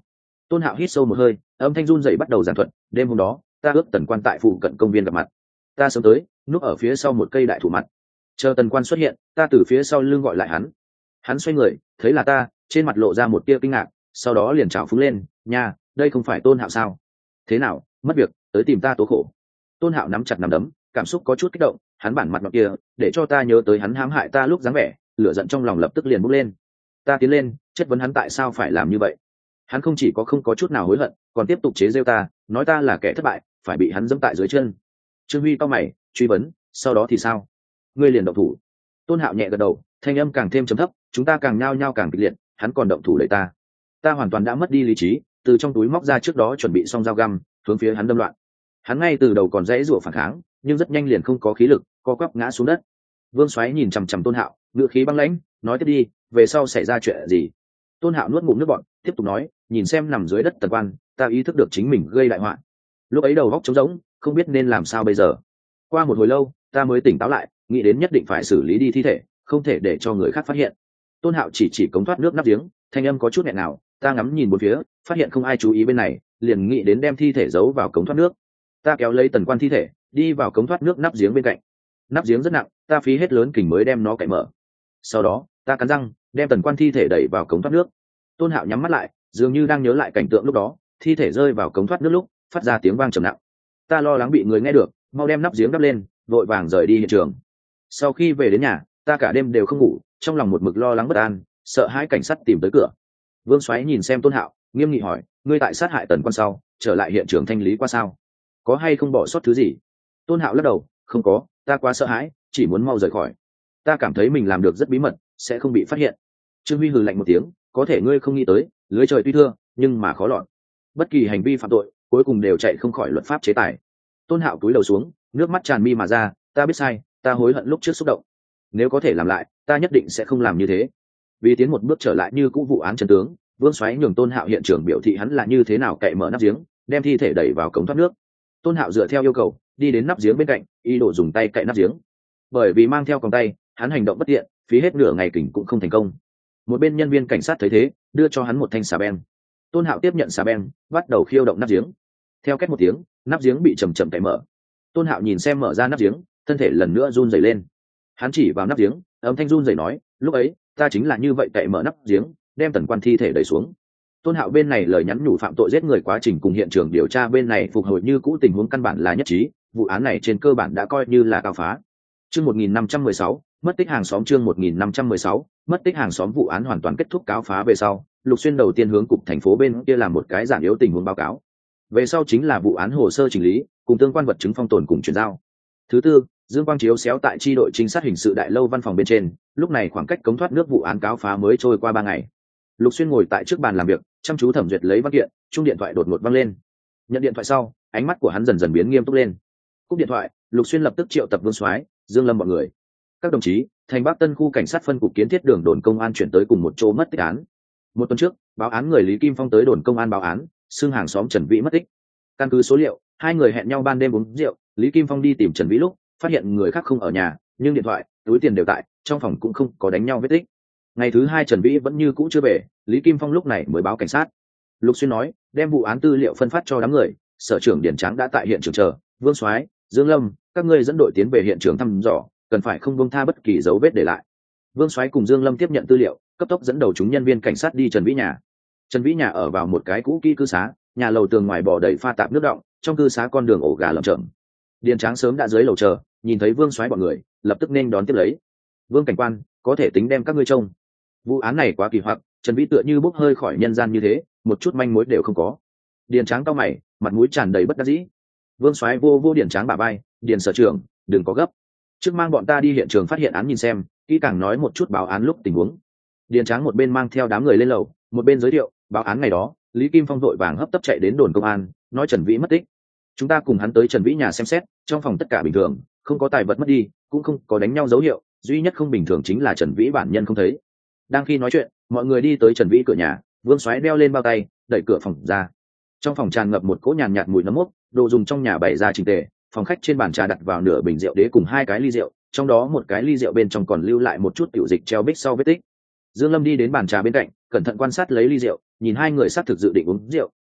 Speaker 1: Tôn Hạo hít sâu một hơi, âm thanh run rẩy bắt đầu giảng thuật. Đêm hôm đó ta ước Tần Quan tại phụ cận công viên gặp mặt. Ta sớm tới, núp ở phía sau một cây đại thụ mặt, chờ Tần Quan xuất hiện, ta từ phía sau lưng gọi lại hắn. Hắn xoay người, thấy là ta, trên mặt lộ ra một tia kinh ngạc, sau đó liền trào phúng lên. Nha, đây không phải Tôn Hạo sao? Thế nào, mất việc tới tìm ta tố khổ? Tôn Hạo nắm chặt nắm đấm, cảm xúc có chút kích động. Hắn bản mặt ngọc kia để cho ta nhớ tới hắn hãm hại ta lúc dáng vẻ, lửa giận trong lòng lập tức liền bốc lên. Ta tiến lên chất vấn hắn tại sao phải làm như vậy. Hắn không chỉ có không có chút nào hối hận, còn tiếp tục chế giễu ta, nói ta là kẻ thất bại, phải bị hắn dẫm tại dưới chân. Trương Huy cau mày truy vấn, sau đó thì sao? Ngươi liền động thủ? Tôn Hạo nhẹ gật đầu, thanh âm càng thêm trầm thấp. Chúng ta càng nhao nhao càng kịch liệt, hắn còn động thủ đẩy ta. Ta hoàn toàn đã mất đi lý trí, từ trong túi móc ra trước đó chuẩn bị xong dao găm, hướng phía hắn đâm loạn. Hắn ngay từ đầu còn dãy rủa phản kháng, nhưng rất nhanh liền không có khí lực, co quắp ngã xuống đất. Vương Soái nhìn chằm chằm Tôn Hạo, ngữ khí băng lãnh, nói tiếp đi, về sau xảy ra chuyện gì? Tôn Hạo nuốt ngụm nước bọt, tiếp tục nói, nhìn xem nằm dưới đất Tần Quan, ta ý thức được chính mình gây đại họa. Lúc ấy đầu óc trống rỗng, không biết nên làm sao bây giờ. Qua một hồi lâu, ta mới tỉnh táo lại, nghĩ đến nhất định phải xử lý đi thi thể, không thể để cho người khác phát hiện. Tôn Hạo chỉ cống thoát nước nắp giếng, thanh âm có chút nghẹn nào. Ta ngắm nhìn bốn phía, phát hiện không ai chú ý bên này, liền nghĩ đến đem thi thể giấu vào cống thoát nước. Ta kéo lấy Tần Quan thi thể, đi vào cống thoát nước nắp giếng bên cạnh. Nắp giếng rất nặng, ta phí hết lớn kình mới đem nó cạy mở. Sau đó ta cắn răng đem Tần Quan thi thể đẩy vào cống thoát nước. Tôn Hạo nhắm mắt lại, dường như đang nhớ lại cảnh tượng lúc đó, thi thể rơi vào cống thoát nước lúc phát ra tiếng vang trầm nặng. Ta lo lắng bị người nghe được, mau đem nắp giếng đắp lên, vội vàng rời đi hiện trường. Sau khi về đến nhà, ta cả đêm đều không ngủ, trong lòng một mực lo lắng bất an, sợ hãi cảnh sát tìm tới cửa. Vương Soái nhìn xem Tôn Hạo, nghiêm nghị hỏi, ngươi tại sát hại Tần Quan sau trở lại hiện trường thanh lý qua sao? Có hay không bỏ sót thứ gì? Tôn Hạo lắc đầu, không có, ta quá sợ hãi, chỉ muốn mau rời khỏi. Ta cảm thấy mình làm được rất bí mật, sẽ không bị phát hiện. Trương Huy hừ lạnh một tiếng, có thể ngươi không nghĩ tới, lưới trời tuy thưa nhưng mà khó lọt. Bất kỳ hành vi phạm tội cuối cùng đều chạy không khỏi luật pháp chế tài. Tôn Hạo cúi đầu xuống, nước mắt tràn mi mà ra, ta biết sai, ta hối hận lúc trước xúc động. Nếu có thể làm lại, ta nhất định sẽ không làm như thế. Vì tiến một bước trở lại như cũ vụ án chân tướng, Vương Soái nhường Tôn Hạo hiện trường biểu thị hắn là như thế nào cậy mở nắp giếng, đem thi thể đẩy vào cống thoát nước. Tôn Hạo dựa theo yêu cầu, đi đến nắp giếng bên cạnh, ý đồ dùng tay cậy nắp giếng. Bởi vì mang theo còng tay, hắn hành động bất tiện, phí hết nửa ngày kình cũng không thành công. Một bên nhân viên cảnh sát thấy thế, đưa cho hắn một thanh xà beng. Tôn Hạo tiếp nhận xà beng, bắt đầu khiêu động nắp giếng. Theo két một tiếng, nắp giếng bị chậm chậm cậy mở. Tôn Hạo nhìn xem mở ra nắp giếng, thân thể lần nữa run rẩy lên. Hắn chỉ vào nắp giếng, âm thanh run rẩy nói, lúc ấy ta chính là như vậy cậy mở nắp giếng, đem Tần Quan thi thể đẩy xuống. Tôn Hạo bên này lời nhắn nhủ phạm tội giết người quá trình cùng hiện trường điều tra bên này phục hồi như cũ, tình huống căn bản là nhất trí, vụ án này trên cơ bản đã coi như là cao phá. Chương 1516, mất tích hàng xóm. Chương 1516, mất tích hàng xóm. Vụ án hoàn toàn kết thúc cáo phá về sau, Lục Xuyên đầu tiên hướng cục thành phố bên kia làm một cái giản yếu tình huống báo cáo. Về sau chính là vụ án hồ sơ chỉnh lý, cùng tương quan vật chứng phong tồn cùng chuyển giao. Thứ tư, Dương Quang chiếu xéo tại chi đội trinh sát hình sự đại lâu văn phòng bên trên, lúc này khoảng cách cống thoát nước vụ án cáo phá mới trôi qua 3 ngày. Lục Xuyên ngồi tại trước bàn làm việc, chăm chú thẩm duyệt lấy văn kiện, chuông điện thoại đột ngột vang lên. Nhận điện thoại sau, ánh mắt của hắn dần dần biến nghiêm túc lên. Cúp điện thoại, Lục Xuyên lập tức triệu tập Vương Soái, Dương Lâm bọn người. Các đồng chí, thành Bắc Tân khu cảnh sát phân cục kiến thiết đường đồn công an chuyển tới cùng một chỗ mất tích án. Một tuần trước, báo án người Lý Kim Phong tới đồn công an báo án, xưng hàng xóm Trần Vĩ mất tích. Căn cứ số liệu, hai người hẹn nhau ban đêm uống rượu, Lý Kim Phong đi tìm Trần Vĩ lúc, phát hiện người khác không ở nhà, nhưng điện thoại, túi tiền đều tại, trong phòng cũng không có đánh nhau vết tích. Ngày thứ hai Trần Vĩ vẫn như cũ chưa về, Lý Kim Phong lúc này mới báo cảnh sát. Lục Xuyên nói, đem vụ án tư liệu phân phát cho đám người, sở trưởng Điển Tráng đã tại hiện trường chờ, Vương Soái, Dương Lâm, các ngươi dẫn đội tiến về hiện trường thăm dò, cần phải không buông tha bất kỳ dấu vết để lại. Vương Soái cùng Dương Lâm tiếp nhận tư liệu, cấp tốc dẫn đầu chúng nhân viên cảnh sát đi Trần Vĩ nhà. Trần Vĩ nhà ở vào một cái cũ kỹ cư xá, nhà lầu tường ngoài bò đầy pha tạp nước đọng, trong cư xá con đường ổ gà lởm chởm. Điền Tráng sớm đã dưới lầu chờ, nhìn thấy Vương Soái bọn người, lập tức nên đón tiếp lấy. Vương cảnh quan, có thể tính đem các ngươi trông. Vụ án này quá kỳ hoặc, Trần Vĩ tựa như bốc hơi khỏi nhân gian như thế, một chút manh mối đều không có. Điền Tráng cau mày, mặt mũi tràn đầy bất đắc dĩ. Vương Soái vô Điền Tráng bả vai, Điền sở trưởng, đừng có gấp. Trước mang bọn ta đi hiện trường phát hiện án nhìn xem, kỹ càng nói một chút báo án lúc tình huống. Điền Tráng một bên mang theo đám người lên lầu, một bên giới thiệu, báo án ngày đó, Lý Kim Phong vội vàng hấp tấp chạy đến đồn công an, nói Trần Vĩ mất tích. Chúng ta cùng hắn tới Trần Vĩ nhà xem xét, trong phòng tất cả bình thường, không có tài vật mất đi, cũng không có đánh nhau dấu hiệu, duy nhất không bình thường chính là Trần Vĩ bản nhân không thấy. Đang khi nói chuyện, mọi người đi tới Trần Vĩ cửa nhà, Vương Soái đeo lên bao tay, đẩy cửa phòng ra. Trong phòng tràn ngập một cỗ nhàn nhạt mùi nấm mốc, đồ dùng trong nhà bày ra chỉnh tề, phòng khách trên bàn trà đặt vào nửa bình rượu đế cùng 2 cái ly rượu, trong đó một cái ly rượu bên trong còn lưu lại một chút tiểu dịch treo bích sau vết tích. Dương Lâm đi đến bàn trà bên cạnh, cẩn thận quan sát lấy ly rượu, nhìn hai người xác thực dự định uống rượu,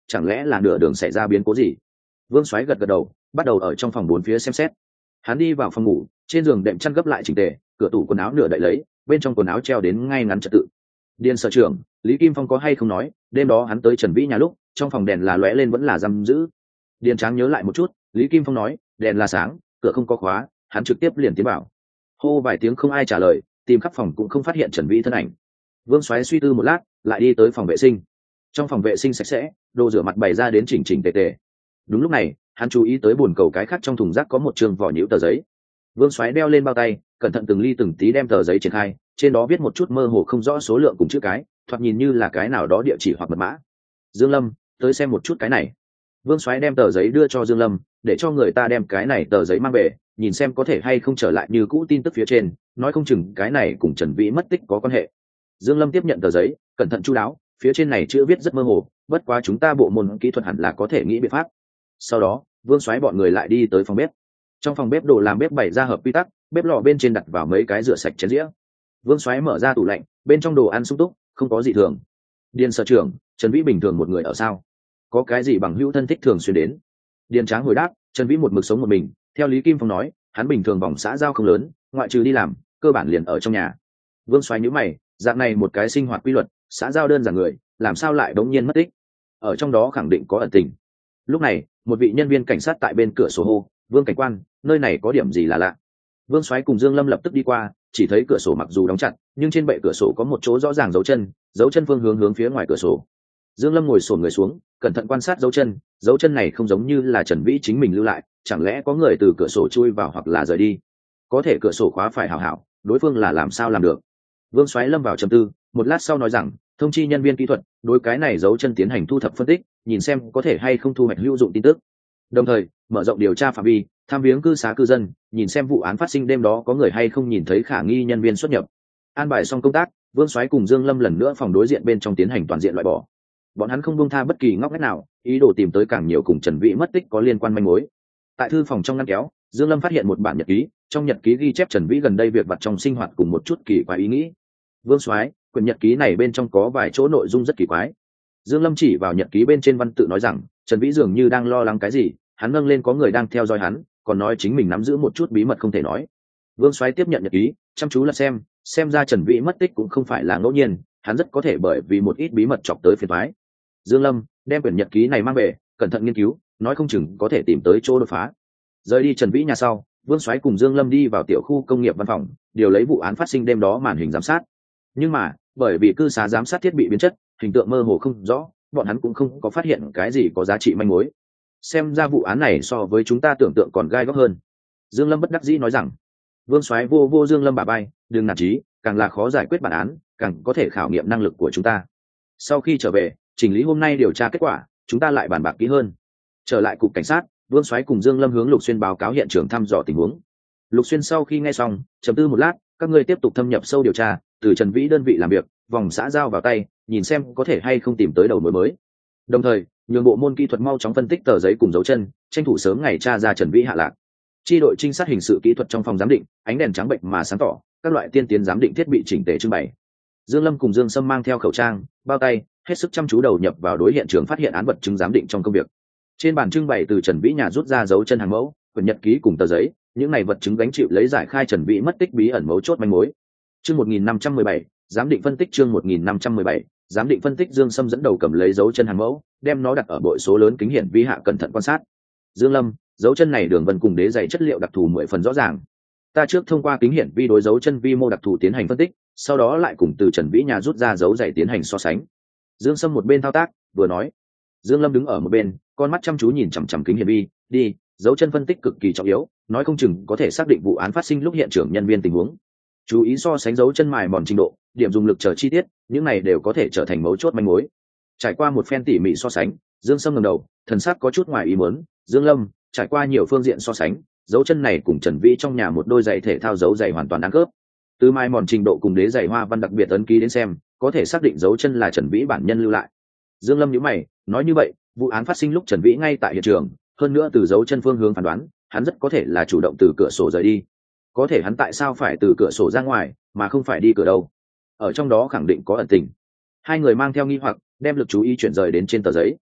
Speaker 1: chẳng lẽ là nửa đường xảy ra biến cố gì? Vương Soái gật gật đầu, bắt đầu ở trong phòng bốn phía xem xét. Hắn đi vào phòng ngủ, trên giường đệm chăn gấp lại chỉnh tề, cửa tủ quần áo nửa đậy lấy, bên trong quần áo treo đến ngay ngắn trật tự. Điền sở trưởng, Lý Kim Phong có hay không nói, đêm đó hắn tới Trần Vĩ nhà lúc, trong phòng đèn là lóe lên vẫn là giam giữ. Điền Tráng nhớ lại một chút, Lý Kim Phong nói, đèn là sáng, cửa không có khóa, hắn trực tiếp liền tiến vào. Hô vài tiếng không ai trả lời, tìm khắp phòng cũng không phát hiện Trần Vĩ thân ảnh. Vương Soái suy tư một lát, lại đi tới phòng vệ sinh. Trong phòng vệ sinh sạch sẽ, đồ rửa mặt bày ra đến chỉnh chỉnh tề tề. Đúng lúc này, hắn chú ý tới bồn cầu cái khác trong thùng rác có một trường vỏ nhũ tờ giấy. Vương Soái đeo lên bao tay, cẩn thận từng ly từng tí đem tờ giấy triển khai, trên đó viết một chút mơ hồ không rõ số lượng cùng chữ cái, thoạt nhìn như là cái nào đó địa chỉ hoặc mật mã. Dương Lâm, tới xem một chút cái này. Vương Soái đem tờ giấy đưa cho Dương Lâm, để cho người ta đem cái này tờ giấy mang về, nhìn xem có thể hay không trở lại như cũ tin tức phía trên, nói không chừng cái này cùng Trần Vĩ mất tích có quan hệ. Dương Lâm tiếp nhận tờ giấy, cẩn thận chu đáo, phía trên này chữ viết rất mơ hồ, bất quá chúng ta bộ môn kỹ thuật hẳn là có thể nghĩ biện pháp. Sau đó, Vương Soái bọn người lại đi tới phòng bếp. Trong phòng bếp đồ làm bếp bày ra hợp quy tắc, bếp lò bên trên đặt vào mấy cái rửa sạch chén dĩa. Vương Soái mở ra tủ lạnh, bên trong đồ ăn sung túc, không có gì thường. Điền sở trưởng, Trần Vĩ bình thường một người ở sao? Có cái gì bằng hữu thân thích thường xuyên đến? Điền Tráng hồi đáp, Trần Vĩ một mực sống một mình, theo Lý Kim Phong nói, hắn bình thường vòng xã giao không lớn, ngoại trừ đi làm, cơ bản liền ở trong nhà. Vương Soái nhíu mày, dạng này một cái sinh hoạt quy luật, xã giao đơn giản người, làm sao lại đống nhiên mất tích? Ở trong đó khẳng định có ẩn tình. Lúc này, một vị nhân viên cảnh sát tại bên cửa sổ hô, Vương cảnh quan, nơi này có điểm gì là lạ? Vương Soái cùng Dương Lâm lập tức đi qua, chỉ thấy cửa sổ mặc dù đóng chặt, nhưng trên bệ cửa sổ có một chỗ rõ ràng dấu chân phương hướng phía ngoài cửa sổ. Dương Lâm ngồi xổm người xuống, cẩn thận quan sát dấu chân này không giống như là Trần Vĩ chính mình lưu lại, chẳng lẽ có người từ cửa sổ chui vào hoặc là rời đi? Có thể cửa sổ khóa phải hảo hảo, đối phương là làm sao làm được? Vương Soái lâm vào trầm tư, một lát sau nói rằng, thông chi nhân viên kỹ thuật, đối cái này dấu chân tiến hành thu thập phân tích, nhìn xem có thể hay không thu hoạch hữu dụng tin tức. Đồng thời, mở rộng điều tra phạm vi, thăm viếng cư xá cư dân, nhìn xem vụ án phát sinh đêm đó có người hay không nhìn thấy khả nghi nhân viên xuất nhập. An bài xong công tác, Vương Soái cùng Dương Lâm lần nữa phòng đối diện bên trong tiến hành toàn diện loại bỏ. Bọn hắn không buông tha bất kỳ ngóc ngách nào, ý đồ tìm tới càng nhiều cùng Trần Vĩ mất tích có liên quan manh mối. Tại thư phòng trong ngăn kéo, Dương Lâm phát hiện một bản nhật ký, trong nhật ký ghi chép Trần Vĩ gần đây việc vặt trong sinh hoạt cùng một chút kỳ quái ý nghĩ. Vương Soái, quyển nhật ký này bên trong có vài chỗ nội dung rất kỳ quái. Dương Lâm chỉ vào nhật ký bên trên văn tự nói rằng, Trần Vĩ dường như đang lo lắng cái gì, hắn nâng lên có người đang theo dõi hắn, còn nói chính mình nắm giữ một chút bí mật không thể nói. Vương Soái tiếp nhận nhật ký, chăm chú lật xem ra Trần Vĩ mất tích cũng không phải là ngẫu nhiên, hắn rất có thể bởi vì một ít bí mật chọc tới phiền toái. Dương Lâm đem quyển nhật ký này mang về, cẩn thận nghiên cứu, nói không chừng có thể tìm tới chỗ đột phá. Rời đi Trần Vĩ nhà sau, Vương Soái cùng Dương Lâm đi vào tiểu khu công nghiệp văn phòng, điều lấy vụ án phát sinh đêm đó màn hình giám sát. Nhưng mà, bởi vì cư xá giám sát thiết bị biến chất, hình tượng mơ hồ không rõ, bọn hắn cũng không có phát hiện cái gì có giá trị manh mối. Xem ra vụ án này so với chúng ta tưởng tượng còn gai góc hơn. Dương Lâm bất đắc dĩ nói rằng. Vương Soái vô Dương Lâm bả vai, đừng nản chí, càng là khó giải quyết bản án, càng có thể khảo nghiệm năng lực của chúng ta. Sau khi trở về, chỉnh lý hôm nay điều tra kết quả, chúng ta lại bàn bạc kỹ hơn. Trở lại cục cảnh sát, Vương Soái cùng Dương Lâm hướng Lục Xuyên báo cáo hiện trường thăm dò tình huống. Lục Xuyên sau khi nghe xong, trầm tư một lát, các ngươi tiếp tục thâm nhập sâu điều tra, từ Trần Vĩ đơn vị làm việc, vòng xã giao vào tay, nhìn xem có thể hay không tìm tới đầu mối mới. Đồng thời, nhường bộ môn kỹ thuật mau chóng phân tích tờ giấy cùng dấu chân, tranh thủ sớm ngày tra ra Trần Vĩ hạ lạc. Chi đội trinh sát hình sự kỹ thuật trong phòng giám định, ánh đèn trắng bệnh mà sáng tỏ, các loại tiên tiến giám định thiết bị chỉnh tề trưng bày. Dương Lâm cùng Dương Sâm mang theo khẩu trang, bao tay, hết sức chăm chú đầu nhập vào đối hiện trường phát hiện án vật chứng giám định trong công việc. Trên bàn trưng bày từ Trần Vĩ nhà rút ra dấu chân hàng mẫu, quyển nhật ký cùng tờ giấy, những này vật chứng gánh chịu lấy giải khai Trần Vĩ mất tích bí ẩn mấu chốt manh mối. Chương 1517, giám định phân tích chương 1517, giám định phân tích. Dương Sâm dẫn đầu cầm lấy dấu chân hàng mẫu, đem nó đặt ở bội số lớn kính hiển vi hạ cẩn thận quan sát. Dương Lâm, dấu chân này đường vân cùng đế dày chất liệu đặc thù 10 phần rõ ràng. Ta trước thông qua kính hiển vi đối dấu chân vi mô đặc thù tiến hành phân tích, sau đó lại cùng từ Trần Vĩ nhà rút ra dấu giày tiến hành so sánh. Dương Sâm một bên thao tác, vừa nói. Dương Lâm đứng ở một bên, con mắt chăm chú nhìn chằm chằm kính hiển vi, đi, dấu chân phân tích cực kỳ trọng yếu, nói không chừng có thể xác định vụ án phát sinh lúc hiện trường nhân viên tình huống. Chú ý so sánh dấu chân mài mòn trình độ, điểm dùng lực chờ chi tiết, những này đều có thể trở thành mấu chốt manh mối. Trải qua một phen tỉ mỉ so sánh, Dương Sâm ngẩng đầu, thần sắc có chút ngoài ý muốn. Dương Lâm, trải qua nhiều phương diện so sánh, dấu chân này cùng Trần Vĩ trong nhà một đôi giày thể thao dấu giày hoàn toàn đáng khớp. Từ mài mòn trình độ cùng đế giày hoa văn đặc biệt ấn ký đến xem, có thể xác định dấu chân là Trần Vĩ bản nhân lưu lại. Dương Lâm nhíu mày, nói như vậy, vụ án phát sinh lúc Trần Vĩ ngay tại hiện trường, hơn nữa từ dấu chân phương hướng phán đoán, hắn rất có thể là chủ động từ cửa sổ rời đi. Có thể hắn tại sao phải từ cửa sổ ra ngoài, mà không phải đi cửa đâu? Ở trong đó khẳng định có ẩn tình. Hai người mang theo nghi hoặc, đem lực chú ý chuyển rời đến trên tờ giấy.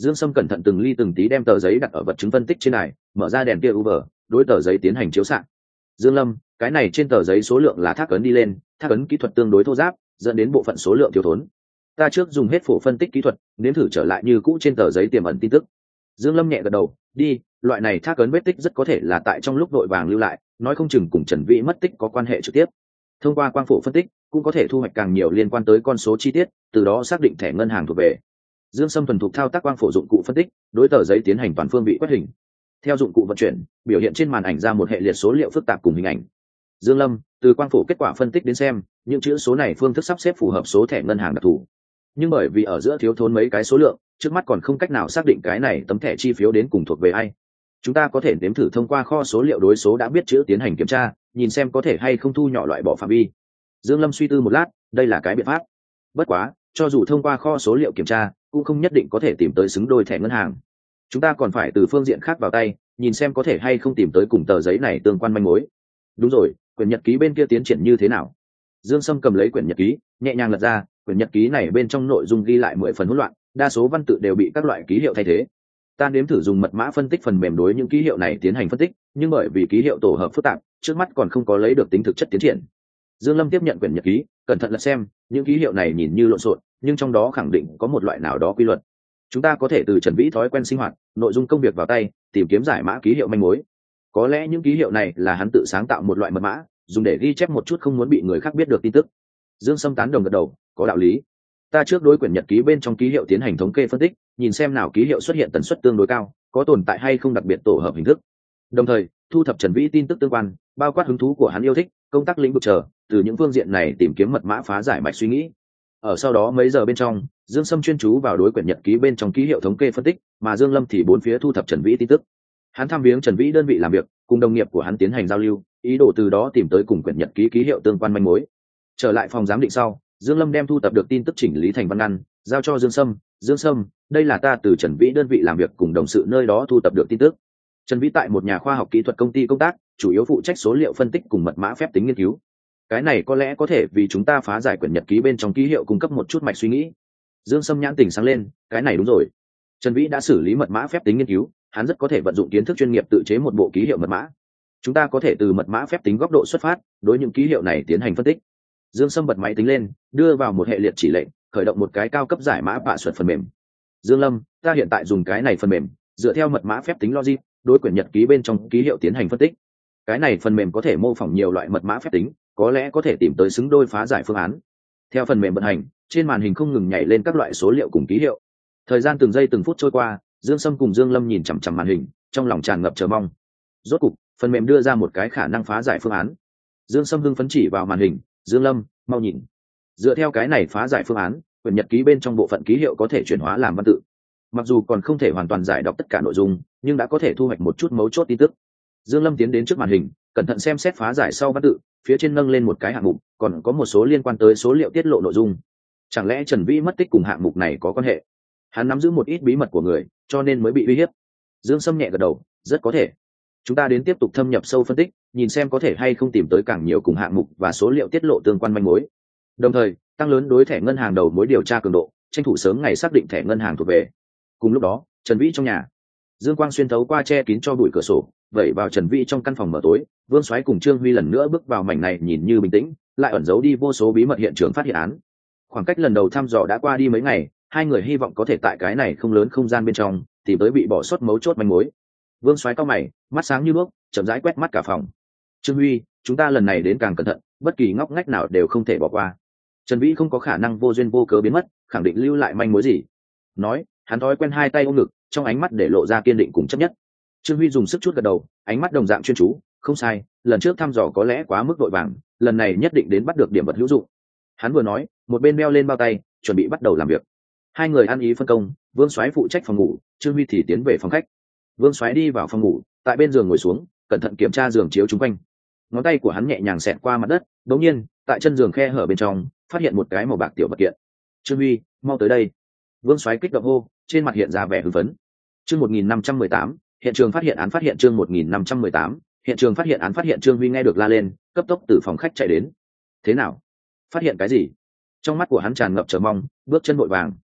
Speaker 1: Dương Sâm cẩn thận từng ly từng tí đem tờ giấy đặt ở vật chứng phân tích trên này, mở ra đèn tia UV, đối tờ giấy tiến hành chiếu xạ. Dương Lâm, cái này trên tờ giấy số lượng là thác ấn đi lên, thác ấn kỹ thuật tương đối thô ráp, dẫn đến bộ phận số lượng thiếu thốn. Ta trước dùng hết phổ phân tích kỹ thuật, nếm thử trở lại như cũ trên tờ giấy tiềm ẩn tin tức. Dương Lâm nhẹ gật đầu, đi, loại này thác ấn vết tích rất có thể là tại trong lúc đội vàng lưu lại, nói không chừng cùng Trần Vĩ mất tích có quan hệ trực tiếp. Thông qua quang phổ phân tích, cũng có thể thu hoạch càng nhiều liên quan tới con số chi tiết, từ đó xác định thẻ ngân hàng thuộc về. Dương Sâm thuần thục thao tác quang phổ dụng cụ phân tích, đối tờ giấy tiến hành toàn phương vị quét hình. Theo dụng cụ vận chuyển, biểu hiện trên màn ảnh ra một hệ liệt số liệu phức tạp cùng hình ảnh. Dương Lâm, từ quang phổ kết quả phân tích đến xem, những chữ số này phương thức sắp xếp phù hợp số thẻ ngân hàng đặc thù. Nhưng bởi vì ở giữa thiếu thốn mấy cái số lượng, trước mắt còn không cách nào xác định cái này tấm thẻ chi phiếu đến cùng thuộc về ai. Chúng ta có thể nếm thử thông qua kho số liệu đối số đã biết chữ tiến hành kiểm tra, nhìn xem có thể hay không thu nhỏ loại bỏ phạm vi. Dương Lâm suy tư một lát, đây là cái biện pháp. Bất quá, cho dù thông qua kho số liệu kiểm tra, cũng không nhất định có thể tìm tới xứng đôi thẻ ngân hàng. Chúng ta còn phải từ phương diện khác vào tay, nhìn xem có thể hay không tìm tới cùng tờ giấy này tương quan manh mối. Đúng rồi, quyển nhật ký bên kia tiến triển như thế nào? Dương Sâm cầm lấy quyển nhật ký, nhẹ nhàng lật ra, quyển nhật ký này bên trong nội dung ghi lại 10 phần hỗn loạn, đa số văn tự đều bị các loại ký hiệu thay thế. Ta nếm thử dùng mật mã phân tích phần mềm đối những ký hiệu này tiến hành phân tích, nhưng bởi vì ký hiệu tổ hợp phức tạp, trước mắt còn không có lấy được tính thực chất tiến triển. Dương Lâm tiếp nhận quyển nhật ký, cẩn thận lật xem, những ký hiệu này nhìn như lộn xộn, nhưng trong đó khẳng định có một loại nào đó quy luật. Chúng ta có thể từ Trần Vĩ thói quen sinh hoạt, nội dung công việc vào tay, tìm kiếm giải mã ký hiệu manh mối. Có lẽ những ký hiệu này là hắn tự sáng tạo một loại mật mã, dùng để ghi chép một chút không muốn bị người khác biết được tin tức. Dương Sâm tán đồng gật đầu, có đạo lý. Ta trước đối quyển nhật ký bên trong ký hiệu tiến hành thống kê phân tích, nhìn xem nào ký hiệu xuất hiện tần suất tương đối cao, có tồn tại hay không đặc biệt tổ hợp hình thức. Đồng thời, thu thập Trần Vĩ tin tức tương quan, bao quát hứng thú của hắn yêu thích, công tác lĩnh vực chờ, từ những phương diện này tìm kiếm mật mã phá giải mạch suy nghĩ. Ở sau đó mấy giờ bên trong, Dương Sâm chuyên chú vào đối quyển nhật ký bên trong ký hiệu thống kê phân tích, mà Dương Lâm thì bốn phía thu thập Trần Vĩ tin tức. Hắn thăm viếng Trần Vĩ đơn vị làm việc, cùng đồng nghiệp của hắn tiến hành giao lưu, ý đồ từ đó tìm tới cùng quyển nhật ký ký hiệu tương quan manh mối. Trở lại phòng giám định sau, Dương Lâm đem thu thập được tin tức chỉnh lý thành văn ngăn, giao cho Dương Sâm. Dương Sâm, đây là ta từ Trần Vĩ đơn vị làm việc cùng đồng sự nơi đó thu thập được tin tức. Trần Vĩ tại một nhà khoa học kỹ thuật công ty công tác, chủ yếu phụ trách số liệu phân tích cùng mật mã phép tính nghiên cứu. Cái này có lẽ có thể vì chúng ta phá giải quyển nhật ký bên trong ký hiệu cung cấp một chút mạch suy nghĩ. Dương Sâm nhãn tỉnh sáng lên, cái này đúng rồi. Trần Vĩ đã xử lý mật mã phép tính nghiên cứu, hắn rất có thể vận dụng kiến thức chuyên nghiệp tự chế một bộ ký hiệu mật mã. Chúng ta có thể từ mật mã phép tính góc độ xuất phát, đối những ký hiệu này tiến hành phân tích. Dương Sâm bật máy tính lên, đưa vào một hệ liệt chỉ lệnh, khởi động một cái cao cấp giải mã bạ thuật phần mềm. Dương Lâm, ta hiện tại dùng cái này phần mềm, dựa theo mật mã phép tính logic, đối quyển nhật ký bên trong ký hiệu tiến hành phân tích. Cái này phần mềm có thể mô phỏng nhiều loại mật mã phép tính, có lẽ có thể tìm tới xứng đôi phá giải phương án. Theo phần mềm vận hành, trên màn hình không ngừng nhảy lên các loại số liệu cùng ký hiệu. Thời gian từng giây từng phút trôi qua, Dương Sâm cùng Dương Lâm nhìn chằm chằm màn hình, trong lòng tràn ngập chờ mong. Rốt cục, phần mềm đưa ra một cái khả năng phá giải phương án. Dương Sâm hưng phấn chỉ vào màn hình, Dương Lâm, mau nhìn. Dựa theo cái này phá giải phương án, quyển nhật ký bên trong bộ phận ký hiệu có thể chuyển hóa làm văn tự. Mặc dù còn không thể hoàn toàn giải đọc tất cả nội dung, nhưng đã có thể thu hoạch một chút mấu chốt tin tức. Dương Lâm tiến đến trước màn hình, cẩn thận xem xét phá giải sau văn tự, phía trên nâng lên một cái hạng mục, còn có một số liên quan tới số liệu tiết lộ nội dung. Chẳng lẽ Trần Vĩ mất tích cùng hạng mục này có quan hệ? Hắn nắm giữ một ít bí mật của người, cho nên mới bị uy hiếp. Dương Sâm nhẹ gật đầu, rất có thể. Chúng ta đến tiếp tục thâm nhập sâu phân tích, nhìn xem có thể hay không tìm tới càng nhiều cùng hạng mục và số liệu tiết lộ tương quan manh mối. Đồng thời, tăng lớn đối thẻ ngân hàng đầu mối điều tra cường độ, tranh thủ sớm ngày xác định thẻ ngân hàng thuộc về. Cùng lúc đó, Trần Vĩ trong nhà, dương quang xuyên thấu qua che kín cho bụi cửa sổ, vẩy vào Trần Vĩ trong căn phòng mở tối. Vương Soái cùng Trương Huy lần nữa bước vào mảnh này nhìn như bình tĩnh, lại ẩn giấu đi vô số bí mật hiện trường phát hiện án. Khoảng cách lần đầu thăm dò đã qua đi mấy ngày, hai người hy vọng có thể tại cái này không lớn không gian bên trong tìm tới bị bỏ sót mấu chốt manh mối. Vương Soái cau mày, mắt sáng như đuốc, chậm rãi quét mắt cả phòng. Trương Huy, chúng ta lần này đến càng cẩn thận, bất kỳ ngóc ngách nào đều không thể bỏ qua. Trần Vĩ không có khả năng vô duyên vô cớ biến mất, khẳng định lưu lại manh mối gì. Nói, hắn thói quen hai tay ôm ngực, trong ánh mắt để lộ ra kiên định cùng chấp nhất. Trương Huy dùng sức chút gật đầu, ánh mắt đồng dạng chuyên chú, không sai, lần trước thăm dò có lẽ quá mức vội vàng, lần này nhất định đến bắt được điểm vật hữu dụng. Hắn vừa nói, một bên đeo lên bao tay, chuẩn bị bắt đầu làm việc. Hai người ăn ý phân công, Vương Soái phụ trách phòng ngủ, Trương Huy thì tiến về phòng khách. Vương Soái đi vào phòng ngủ, tại bên giường ngồi xuống, cẩn thận kiểm tra giường chiếu chung quanh. Ngón tay của hắn nhẹ nhàng xẹt qua mặt đất, đột nhiên, tại chân giường khe hở bên trong, phát hiện một cái màu bạc tiểu vật kiện. Trương Huy, mau tới đây. Vương Soái kích động hô, trên mặt hiện ra vẻ hưng phấn. Chương 1518, hiện trường phát hiện án phát hiện chương 1518, hiện trường phát hiện án phát hiện. Trương Huy nghe được la lên, cấp tốc từ phòng khách chạy đến. Thế nào? Phát hiện cái gì? Trong mắt của hắn tràn ngập chờ mong, bước chân vội vàng.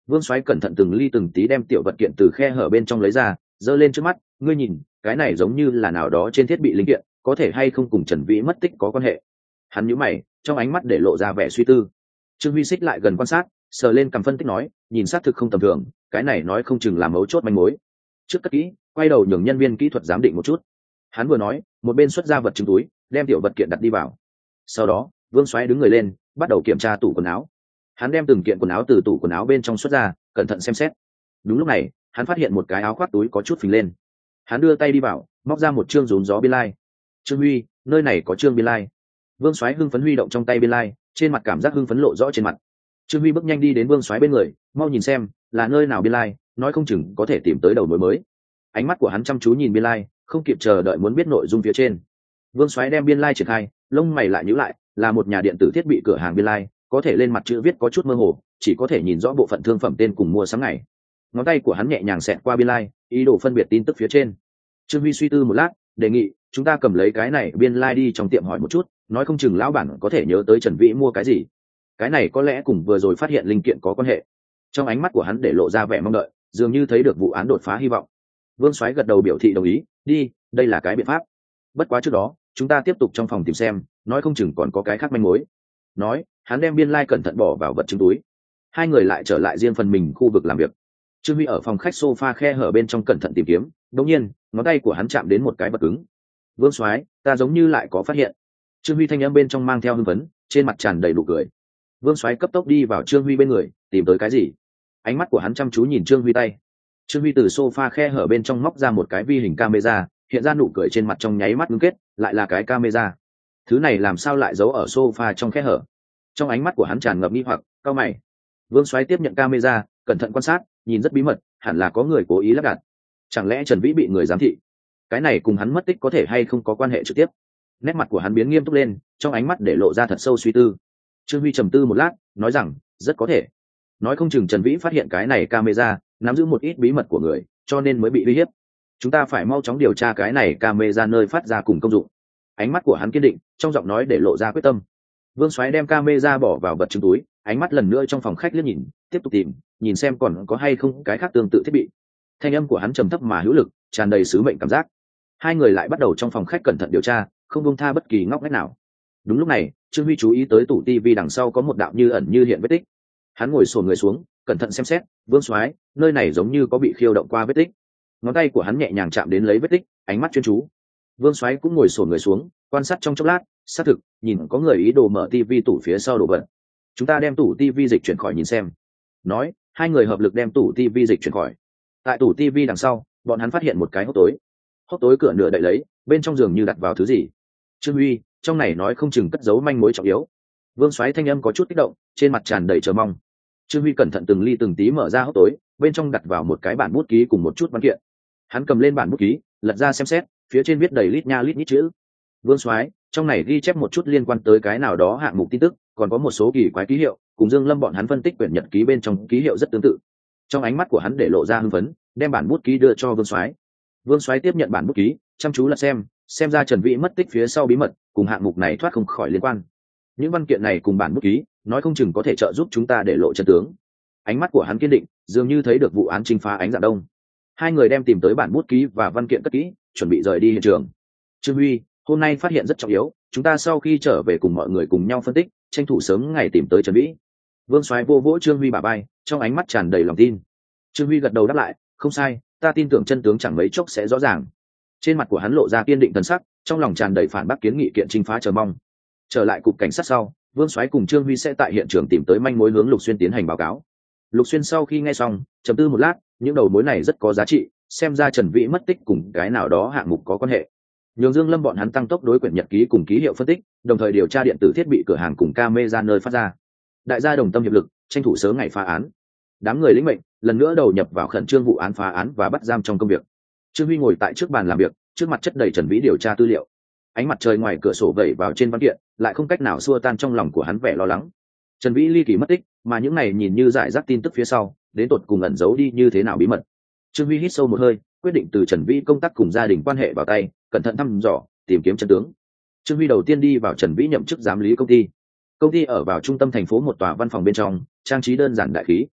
Speaker 1: Vương Soái cẩn thận từng ly từng tí đem tiểu vật kiện từ khe hở bên trong lấy ra, giơ lên trước mắt, ngươi nhìn, cái này giống như là nào đó trên thiết bị linh kiện, có thể hay không cùng Trần Vĩ mất tích có quan hệ. Hắn nhíu mày, trong ánh mắt để lộ ra vẻ suy tư. Trương Huy xích lại gần quan sát, sờ lên cầm phân tích nói, nhìn xác thực không tầm thường, cái này nói không chừng là mấu chốt manh mối. Trước cất kỹ, quay đầu nhường nhân viên kỹ thuật giám định một chút. Hắn vừa nói, một bên xuất ra vật chứng túi, đem tiểu vật kiện đặt đi vào. Sau đó, Vương Soái đứng người lên, bắt đầu kiểm tra tủ quần áo. Hắn đem từng kiện quần áo từ tủ quần áo bên trong xuất ra, cẩn thận xem xét. Đúng lúc này, hắn phát hiện một cái áo khoác túi có chút phình lên. Hắn đưa tay đi vào, móc ra một chương rốn gió biên lai. Trương Huy, nơi này có chương biên lai. Vương Soái hưng phấn huy động trong tay biên lai, trên mặt cảm giác hưng phấn lộ rõ trên mặt. Trương Huy bước nhanh đi đến Vương Soái bên người, mau nhìn xem, là nơi nào biên lai, nói không chừng có thể tìm tới đầu mối mới. Ánh mắt của hắn chăm chú nhìn biên lai, không kịp chờ đợi muốn biết nội dung phía trên. Vương Soái đem biên lai triển khai, lông mày lại nhíu lại, là một nhà điện tử thiết bị cửa hàng biên lai, có thể lên mặt chữ viết có chút mơ hồ, chỉ có thể nhìn rõ bộ phận thương phẩm tên cùng mua sắm ngày. Ngón tay của hắn nhẹ nhàng xẹt qua biên lai, ý đồ phân biệt tin tức phía trên. Trương Huy suy tư một lát, đề nghị chúng ta cầm lấy cái này biên lai đi trong tiệm hỏi một chút, nói không chừng lão bản có thể nhớ tới Trần Vĩ mua cái gì. Cái này có lẽ cùng vừa rồi phát hiện linh kiện có quan hệ. Trong ánh mắt của hắn để lộ ra vẻ mong đợi, dường như thấy được vụ án đột phá hy vọng. Vương Soái gật đầu biểu thị đồng ý, đi, đây là cái biện pháp. Bất quá trước đó, chúng ta tiếp tục trong phòng tìm xem, nói không chừng còn có cái khác manh mối. Nói, hắn đem biên lai cẩn thận bỏ vào vật chứng túi. Hai người lại trở lại riêng phần mình khu vực làm việc. Trương Huy ở phòng khách sofa khe hở bên trong cẩn thận tìm kiếm, đột nhiên, ngón tay của hắn chạm đến một cái vật cứng. Vương Soái, ta giống như lại có phát hiện. Trương Huy thanh âm bên trong mang theo hưng phấn, trên mặt tràn đầy nụ cười. Vương Soái cấp tốc đi vào Trương Huy bên người, tìm tới cái gì? Ánh mắt của hắn chăm chú nhìn Trương Huy tay. Trương Huy từ sofa khe hở bên trong móc ra một cái vi hình camera, hiện ra nụ cười trên mặt trong nháy mắt ngưng kết, lại là cái camera. Thứ này làm sao lại giấu ở sofa trong khe hở? Trong ánh mắt của hắn tràn ngập nghi hoặc, cau mày. Vương Soái tiếp nhận camera, cẩn thận quan sát, nhìn rất bí mật, hẳn là có người cố ý lắp đặt. Chẳng lẽ Trần Vĩ bị người giám thị? Cái này cùng hắn mất tích có thể hay không có quan hệ trực tiếp? Nét mặt của hắn biến nghiêm túc lên, trong ánh mắt để lộ ra thật sâu suy tư. Trương Huy trầm tư một lát, nói rằng, rất có thể. Nói không chừng Trần Vĩ phát hiện cái này camera, nắm giữ một ít bí mật của người, cho nên mới bị uy hiếp. Chúng ta phải mau chóng điều tra cái này camera nơi phát ra cùng công dụng. Ánh mắt của hắn kiên định, trong giọng nói để lộ ra quyết tâm. Vương Soái đem camera bỏ vào vật chứng túi, ánh mắt lần nữa trong phòng khách liếc nhìn, tiếp tục tìm, nhìn xem còn có hay không cái khác tương tự thiết bị. Thanh âm của hắn trầm thấp mà hữu lực, tràn đầy sứ mệnh cảm giác. Hai người lại bắt đầu trong phòng khách cẩn thận điều tra, không buông tha bất kỳ ngóc ngách nào. Đúng lúc này, Trương Huy chú ý tới tủ tivi đằng sau có một đạo như ẩn như hiện vết tích. Hắn ngồi xổm người xuống, cẩn thận xem xét, Vương Soái, nơi này giống như có bị khiêu động qua vết tích. Ngón tay của hắn nhẹ nhàng chạm đến lấy vết tích, ánh mắt chuyên chú. Vương Soái cũng ngồi xổm người xuống, quan sát trong chốc lát, xác thực, nhìn có người ý đồ mở tivi tủ phía sau đồ vật. Chúng ta đem tủ tivi dịch chuyển khỏi nhìn xem. Nói, hai người hợp lực đem tủ tivi dịch chuyển khỏi. Tại tủ tivi đằng sau, bọn hắn phát hiện một cái hốc tối. Hốc tối cửa nửa đậy lấy, bên trong giường như đặt vào thứ gì. Trương Huy, trong này nói không chừng cất giấu manh mối trọng yếu. Vương Soái thanh âm có chút kích động, trên mặt tràn đầy chờ mong. Trương Huy cẩn thận từng ly từng tí mở ra hốc tối, bên trong đặt vào một cái bản bút ký cùng một chút văn kiện. Hắn cầm lên bản bút ký, lật ra xem xét, phía trên viết đầy lít nha lít nhít chữ. Vương Soái, trong này ghi chép một chút liên quan tới cái nào đó hạng mục tin tức, còn có một số kỳ quái ký hiệu, cùng Dương Lâm bọn hắn phân tích quyển nhật ký bên trong ký hiệu rất tương tự. Trong ánh mắt của hắn để lộ ra hưng phấn, đem bản bút ký đưa cho Vương Soái. Vương Soái tiếp nhận bản bút ký, chăm chú lật xem ra Trần Vĩ mất tích phía sau bí mật, cùng hạng mục này thoát không khỏi liên quan. Những văn kiện này cùng bản bút ký, nói không chừng có thể trợ giúp chúng ta để lộ chân tướng. Ánh mắt của hắn kiên định, dường như thấy được vụ án chinh phá ánh dạng đông. Hai người đem tìm tới bản bút ký và văn kiện cất kỹ, chuẩn bị rời đi hiện trường. Trương Huy, hôm nay phát hiện rất trọng yếu, chúng ta sau khi trở về cùng mọi người cùng nhau phân tích, tranh thủ sớm ngày tìm tới Trần Vĩ. Vương Soái vô vỗ Trương Huy bả vai, trong ánh mắt tràn đầy lòng tin. Trương Huy gật đầu đáp lại, không sai, ta tin tưởng chân tướng chẳng mấy chốc sẽ rõ ràng. Trên mặt của hắn lộ ra kiên định thần sắc, trong lòng tràn đầy phản bác kiến nghị kiện chinh phá chờ mong. Trở lại cục cảnh sát sau, Vương Soái cùng Trương Huy sẽ tại hiện trường tìm tới manh mối hướng Lục Xuyên tiến hành báo cáo. Lục Xuyên sau khi nghe xong, trầm tư một lát, những đầu mối này rất có giá trị, xem ra Trần Vĩ mất tích cùng cái nào đó hạng mục có quan hệ. Nhường Dương Lâm bọn hắn tăng tốc đối quyển nhật ký cùng ký hiệu phân tích, đồng thời điều tra điện tử thiết bị cửa hàng cùng camera nơi phát ra. Đại gia đồng tâm hiệp lực, tranh thủ sớm ngày phá án. Đám người lĩnh mệnh, lần nữa đầu nhập vào khẩn trương vụ án phá án và bắt giam trong công việc. Trương Huy ngồi tại trước bàn làm việc, trước mặt chất đầy Trần Vĩ điều tra tư liệu. Ánh mặt trời ngoài cửa sổ vẩy vào trên văn kiện, lại không cách nào xua tan trong lòng của hắn vẻ lo lắng. Trần Vĩ ly kỳ mất tích, mà những này nhìn như giải rác tin tức phía sau, đến tột cùng ẩn giấu đi như thế nào bí mật. Trương Huy hít sâu một hơi, quyết định từ Trần Vĩ công tác cùng gia đình quan hệ vào tay, cẩn thận thăm dò, tìm kiếm chân tướng. Trương Huy đầu tiên đi vào Trần Vĩ nhậm chức giám lý công ty. Công ty ở vào trung tâm thành phố một tòa văn phòng bên trong, trang trí đơn giản đại khí.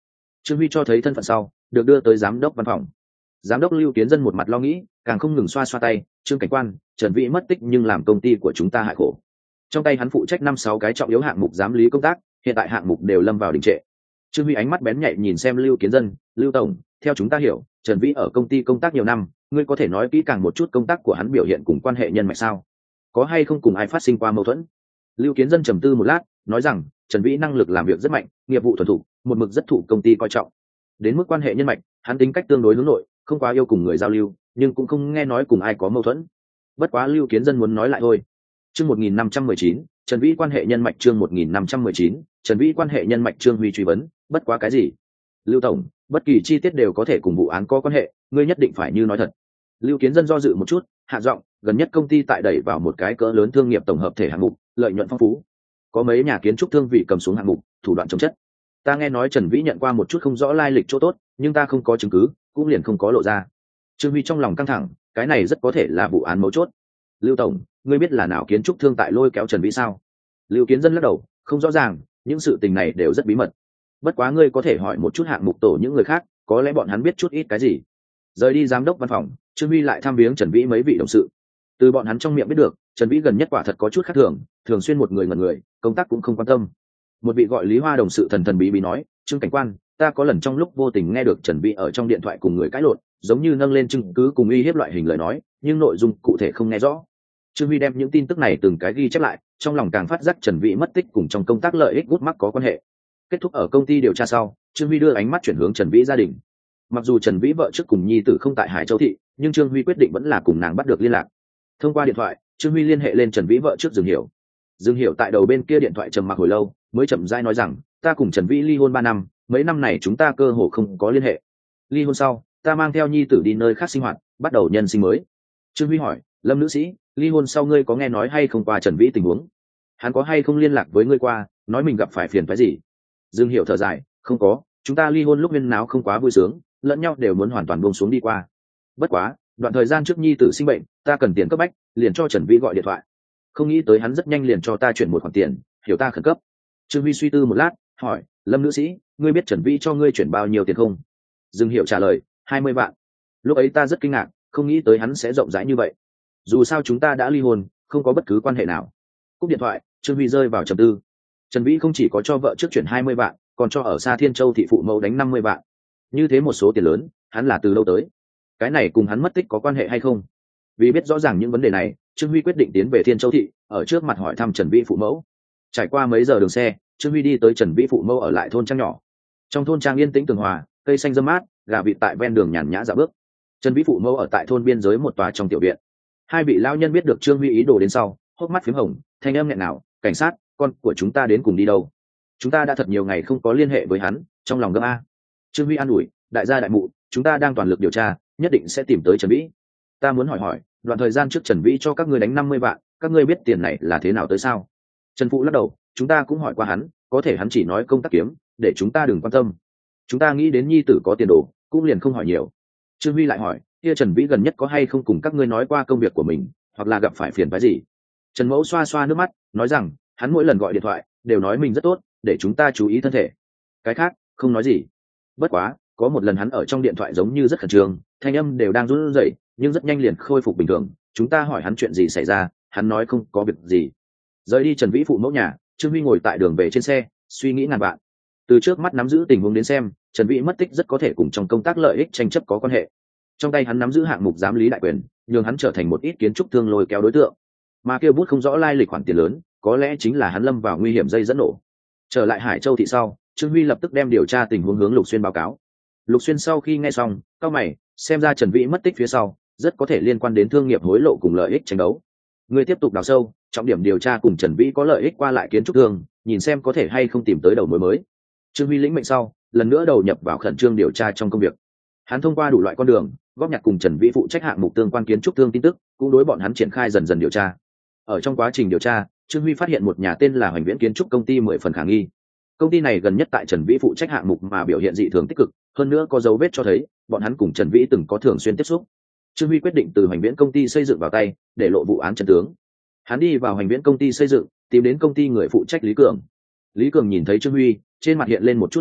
Speaker 1: Trương Huy cho thấy thân phận sau, được đưa tới giám đốc văn phòng. Giám đốc Lưu Kiến Dân một mặt lo nghĩ, càng không ngừng xoa xoa tay. Trương cảnh quan, Trần Vĩ mất tích nhưng làm công ty của chúng ta hại khổ. Trong tay hắn phụ trách 5-6 cái trọng yếu hạng mục giám lý công tác, hiện tại hạng mục đều lâm vào đình trệ. Trương Huy ánh mắt bén nhạy nhìn xem Lưu Kiến Dân. Lưu tổng, theo chúng ta hiểu, Trần Vĩ ở công ty công tác nhiều năm, ngươi có thể nói kỹ càng một chút công tác của hắn biểu hiện cùng quan hệ nhân mạch sao? Có hay không cùng ai phát sinh qua mâu thuẫn? Lưu Kiến Dân trầm tư một lát, nói rằng Trần Vĩ năng lực làm việc rất mạnh, nghiệp vụ thuần thục, một mực rất thụ công ty coi trọng. Đến mức quan hệ nhân mạch, hắn tính cách tương đối hướng nội, không quá yêu cùng người giao lưu, nhưng cũng không nghe nói cùng ai có mâu thuẫn. Bất quá Lưu Kiến Dân muốn nói lại thôi. Chương 1519, Trần Vĩ quan hệ nhân mạch. Chương 1519, Trần Vĩ quan hệ nhân mạch. Trương Huy truy vấn, bất quá cái gì? Lưu tổng, bất kỳ chi tiết đều có thể cùng vụ án có quan hệ, ngươi nhất định phải như nói thật. Lưu Kiến Dân do dự một chút, hạ giọng, gần nhất công ty tại đẩy vào một cái cỡ lớn thương nghiệp tổng hợp thể hạng mục, lợi nhuận phong phú. Có mấy nhà kiến trúc thương vị cầm xuống hạng mục, thủ đoạn chống chất. Ta nghe nói Trần Vĩ nhận qua một chút không rõ lai lịch chỗ tốt, nhưng ta không có chứng cứ, cũng liền không có lộ ra. Trương Huy trong lòng căng thẳng, cái này rất có thể là vụ án mấu chốt. Lưu tổng, ngươi biết là nào kiến trúc thương tại lôi kéo Trần Vĩ sao? Lưu Kiến Dân lắc đầu, không rõ ràng, những sự tình này đều rất bí mật. Bất quá ngươi có thể hỏi một chút hạng mục tổ những người khác, có lẽ bọn hắn biết chút ít cái gì. Rời đi giám đốc văn phòng, Trương Huy lại thăm viếng Trần Vĩ mấy vị đồng sự. Từ bọn hắn trong miệng biết được, Trần Vĩ gần nhất quả thật có chút khác thường, thường xuyên một người ngẩn người, công tác cũng không quan tâm. Một vị gọi Lý Hoa đồng sự thần thần bí bí nói, Trương cảnh quan, ta có lần trong lúc vô tình nghe được Trần Vĩ ở trong điện thoại cùng người cãi lộn, giống như nâng lên chứng cứ cùng uy hiếp loại hình lời nói, nhưng nội dung cụ thể không nghe rõ. Trương Huy đem những tin tức này từng cái ghi chép lại, trong lòng càng phát giác Trần Vĩ mất tích cùng trong công tác lợi ích gút mắc có quan hệ. Kết thúc ở công ty điều tra sau, Trương Huy đưa ánh mắt chuyển hướng Trần Vĩ gia đình. Mặc dù Trần Vĩ vợ trước cùng nhi tử không tại Hải Châu thị, nhưng Trương Huy quyết định vẫn là cùng nàng bắt được liên lạc. Thông qua điện thoại, Trương Huy liên hệ lên Trần Vĩ vợ trước Dương Hiểu. Dương Hiểu tại đầu bên kia điện thoại trầm mặc hồi lâu, mới chậm rãi nói rằng, ta cùng Trần Vĩ ly hôn 3 năm, mấy năm này chúng ta cơ hồ không có liên hệ. Ly hôn sau, ta mang theo nhi tử đi nơi khác sinh hoạt, bắt đầu nhân sinh mới. Trương Huy hỏi, Lâm nữ sĩ, ly hôn sau ngươi có nghe nói hay không qua Trần Vĩ tình huống? Hắn có hay không liên lạc với ngươi qua, nói mình gặp phải phiền phức gì? Dương Hiểu thở dài, không có, chúng ta ly hôn lúc huyên náo không quá vui sướng, lẫn nhau đều muốn hoàn toàn buông xuống đi qua. Bất quá, đoạn thời gian trước nhi tử sinh bệnh, ta cần tiền cấp bách, liền cho Trần Vĩ gọi điện thoại. Không nghĩ tới hắn rất nhanh liền cho ta chuyển một khoản tiền, hiểu ta khẩn cấp. Trương Huy suy tư một lát, hỏi, Lâm nữ sĩ, ngươi biết Trần Vĩ cho ngươi chuyển bao nhiêu tiền không? Dương Hiểu trả lời, 20 vạn. Lúc ấy ta rất kinh ngạc, không nghĩ tới hắn sẽ rộng rãi như vậy. Dù sao chúng ta đã ly hôn, không có bất cứ quan hệ nào. Cúp điện thoại, Trương Huy rơi vào trầm tư. Trần Vĩ không chỉ có cho vợ trước chuyển 20 vạn, còn cho ở xa Thiên Châu thị phụ mẫu đánh 50 vạn. Như thế một số tiền lớn, hắn là từ đâu tới? Cái này cùng hắn mất tích có quan hệ hay không? Vì biết rõ ràng những vấn đề này, Trương Huy quyết định tiến về Thiên Châu thị, ở trước mặt hỏi thăm Trần Vĩ phụ mẫu. Trải qua mấy giờ đường xe, Trương Huy đi tới Trần Vĩ phụ mẫu ở lại thôn trang nhỏ. Trong thôn trang yên tĩnh tường hòa, cây xanh râm mát, gà vịt tại ven đường nhàn nhã dạo bước. Trần Vĩ phụ mẫu ở tại thôn biên giới một tòa trong tiểu viện. Hai vị lão nhân biết được Trương Huy ý đồ đến sau, hốc mắt phím hồng, thanh âm nghẹn ngào, cảnh sát, con của chúng ta đến cùng đi đâu? Chúng ta đã thật nhiều ngày không có liên hệ với hắn, trong lòng gấp a. Trương Huy an ủi, đại gia đại mụ, chúng ta đang toàn lực điều tra, nhất định sẽ tìm tới Trần Vĩ. Ta muốn hỏi, đoạn thời gian trước Trần Vĩ cho các ngươi đánh 50 vạn, các ngươi biết tiền này là thế nào tới sao? Trần Phụ lắc đầu, chúng ta cũng hỏi qua hắn, có thể hắn chỉ nói công tác kiếm, để chúng ta đừng quan tâm. Chúng ta nghĩ đến nhi tử có tiền đồ, cũng liền không hỏi nhiều. Trương Huy lại hỏi, kia Trần Vĩ gần nhất có hay không cùng các ngươi nói qua công việc của mình, hoặc là gặp phải phiền phức gì? Trần Mẫu xoa xoa nước mắt, nói rằng, hắn mỗi lần gọi điện thoại đều nói mình rất tốt, để chúng ta chú ý thân thể. Cái khác không nói gì. Bất quá, có một lần hắn ở trong điện thoại giống như rất khẩn trương, thanh âm đều đang run rẩy, nhưng rất nhanh liền khôi phục bình thường. Chúng ta hỏi hắn chuyện gì xảy ra, hắn nói không có việc gì. Rời đi Trần Vĩ phụ mẫu nhà, Trương Huy ngồi tại đường về trên xe, suy nghĩ ngàn vạn. Từ trước mắt nắm giữ tình huống đến xem, Trần Vĩ mất tích rất có thể cùng trong công tác lợi ích tranh chấp có quan hệ. Trong tay hắn nắm giữ hạng mục giám lý đại quyền, nhường hắn trở thành một ít kiến trúc thương lôi kéo đối tượng. Mà kêu bút không rõ lai lịch khoản tiền lớn, có lẽ chính là hắn lâm vào nguy hiểm dây dẫn nổ. Trở lại Hải Châu thị sau, Trương Huy lập tức đem điều tra tình huống hướng Lục Xuyên báo cáo. Lục Xuyên sau khi nghe xong, cau mày, xem ra Trần Vĩ mất tích phía sau, rất có thể liên quan đến thương nghiệp hối lộ cùng lợi ích tranh đấu. Người tiếp tục đào sâu, trọng điểm điều tra cùng Trần Vĩ có lợi ích qua lại kiến trúc thương, nhìn xem có thể hay không tìm tới đầu mối mới. Trương Huy lĩnh mệnh sau, lần nữa đầu nhập vào khẩn trương điều tra trong công việc. Hắn thông qua đủ loại con đường, góp nhặt cùng Trần Vĩ phụ trách hạng mục tương quan kiến trúc thương tin tức, cũng đối bọn hắn triển khai dần dần điều tra. Ở trong quá trình điều tra, Trương Huy phát hiện một nhà tên là Hoành Viễn Kiến trúc công ty 10 phần khả nghi. Công ty này gần nhất tại Trần Vĩ phụ trách hạng mục mà biểu hiện dị thường tích cực, hơn nữa có dấu vết cho thấy bọn hắn cùng Trần Vĩ từng có thường xuyên tiếp xúc. Trương Huy quyết định từ Hoành Viễn công ty xây dựng vào tay, để lộ vụ án chân tướng. Hắn đi vào Hoành Viễn công ty xây dựng, tìm đến công ty người phụ trách Lý Cường. Lý Cường nhìn thấy Trương Huy, trên mặt hiện lên một chút hoảng hốt,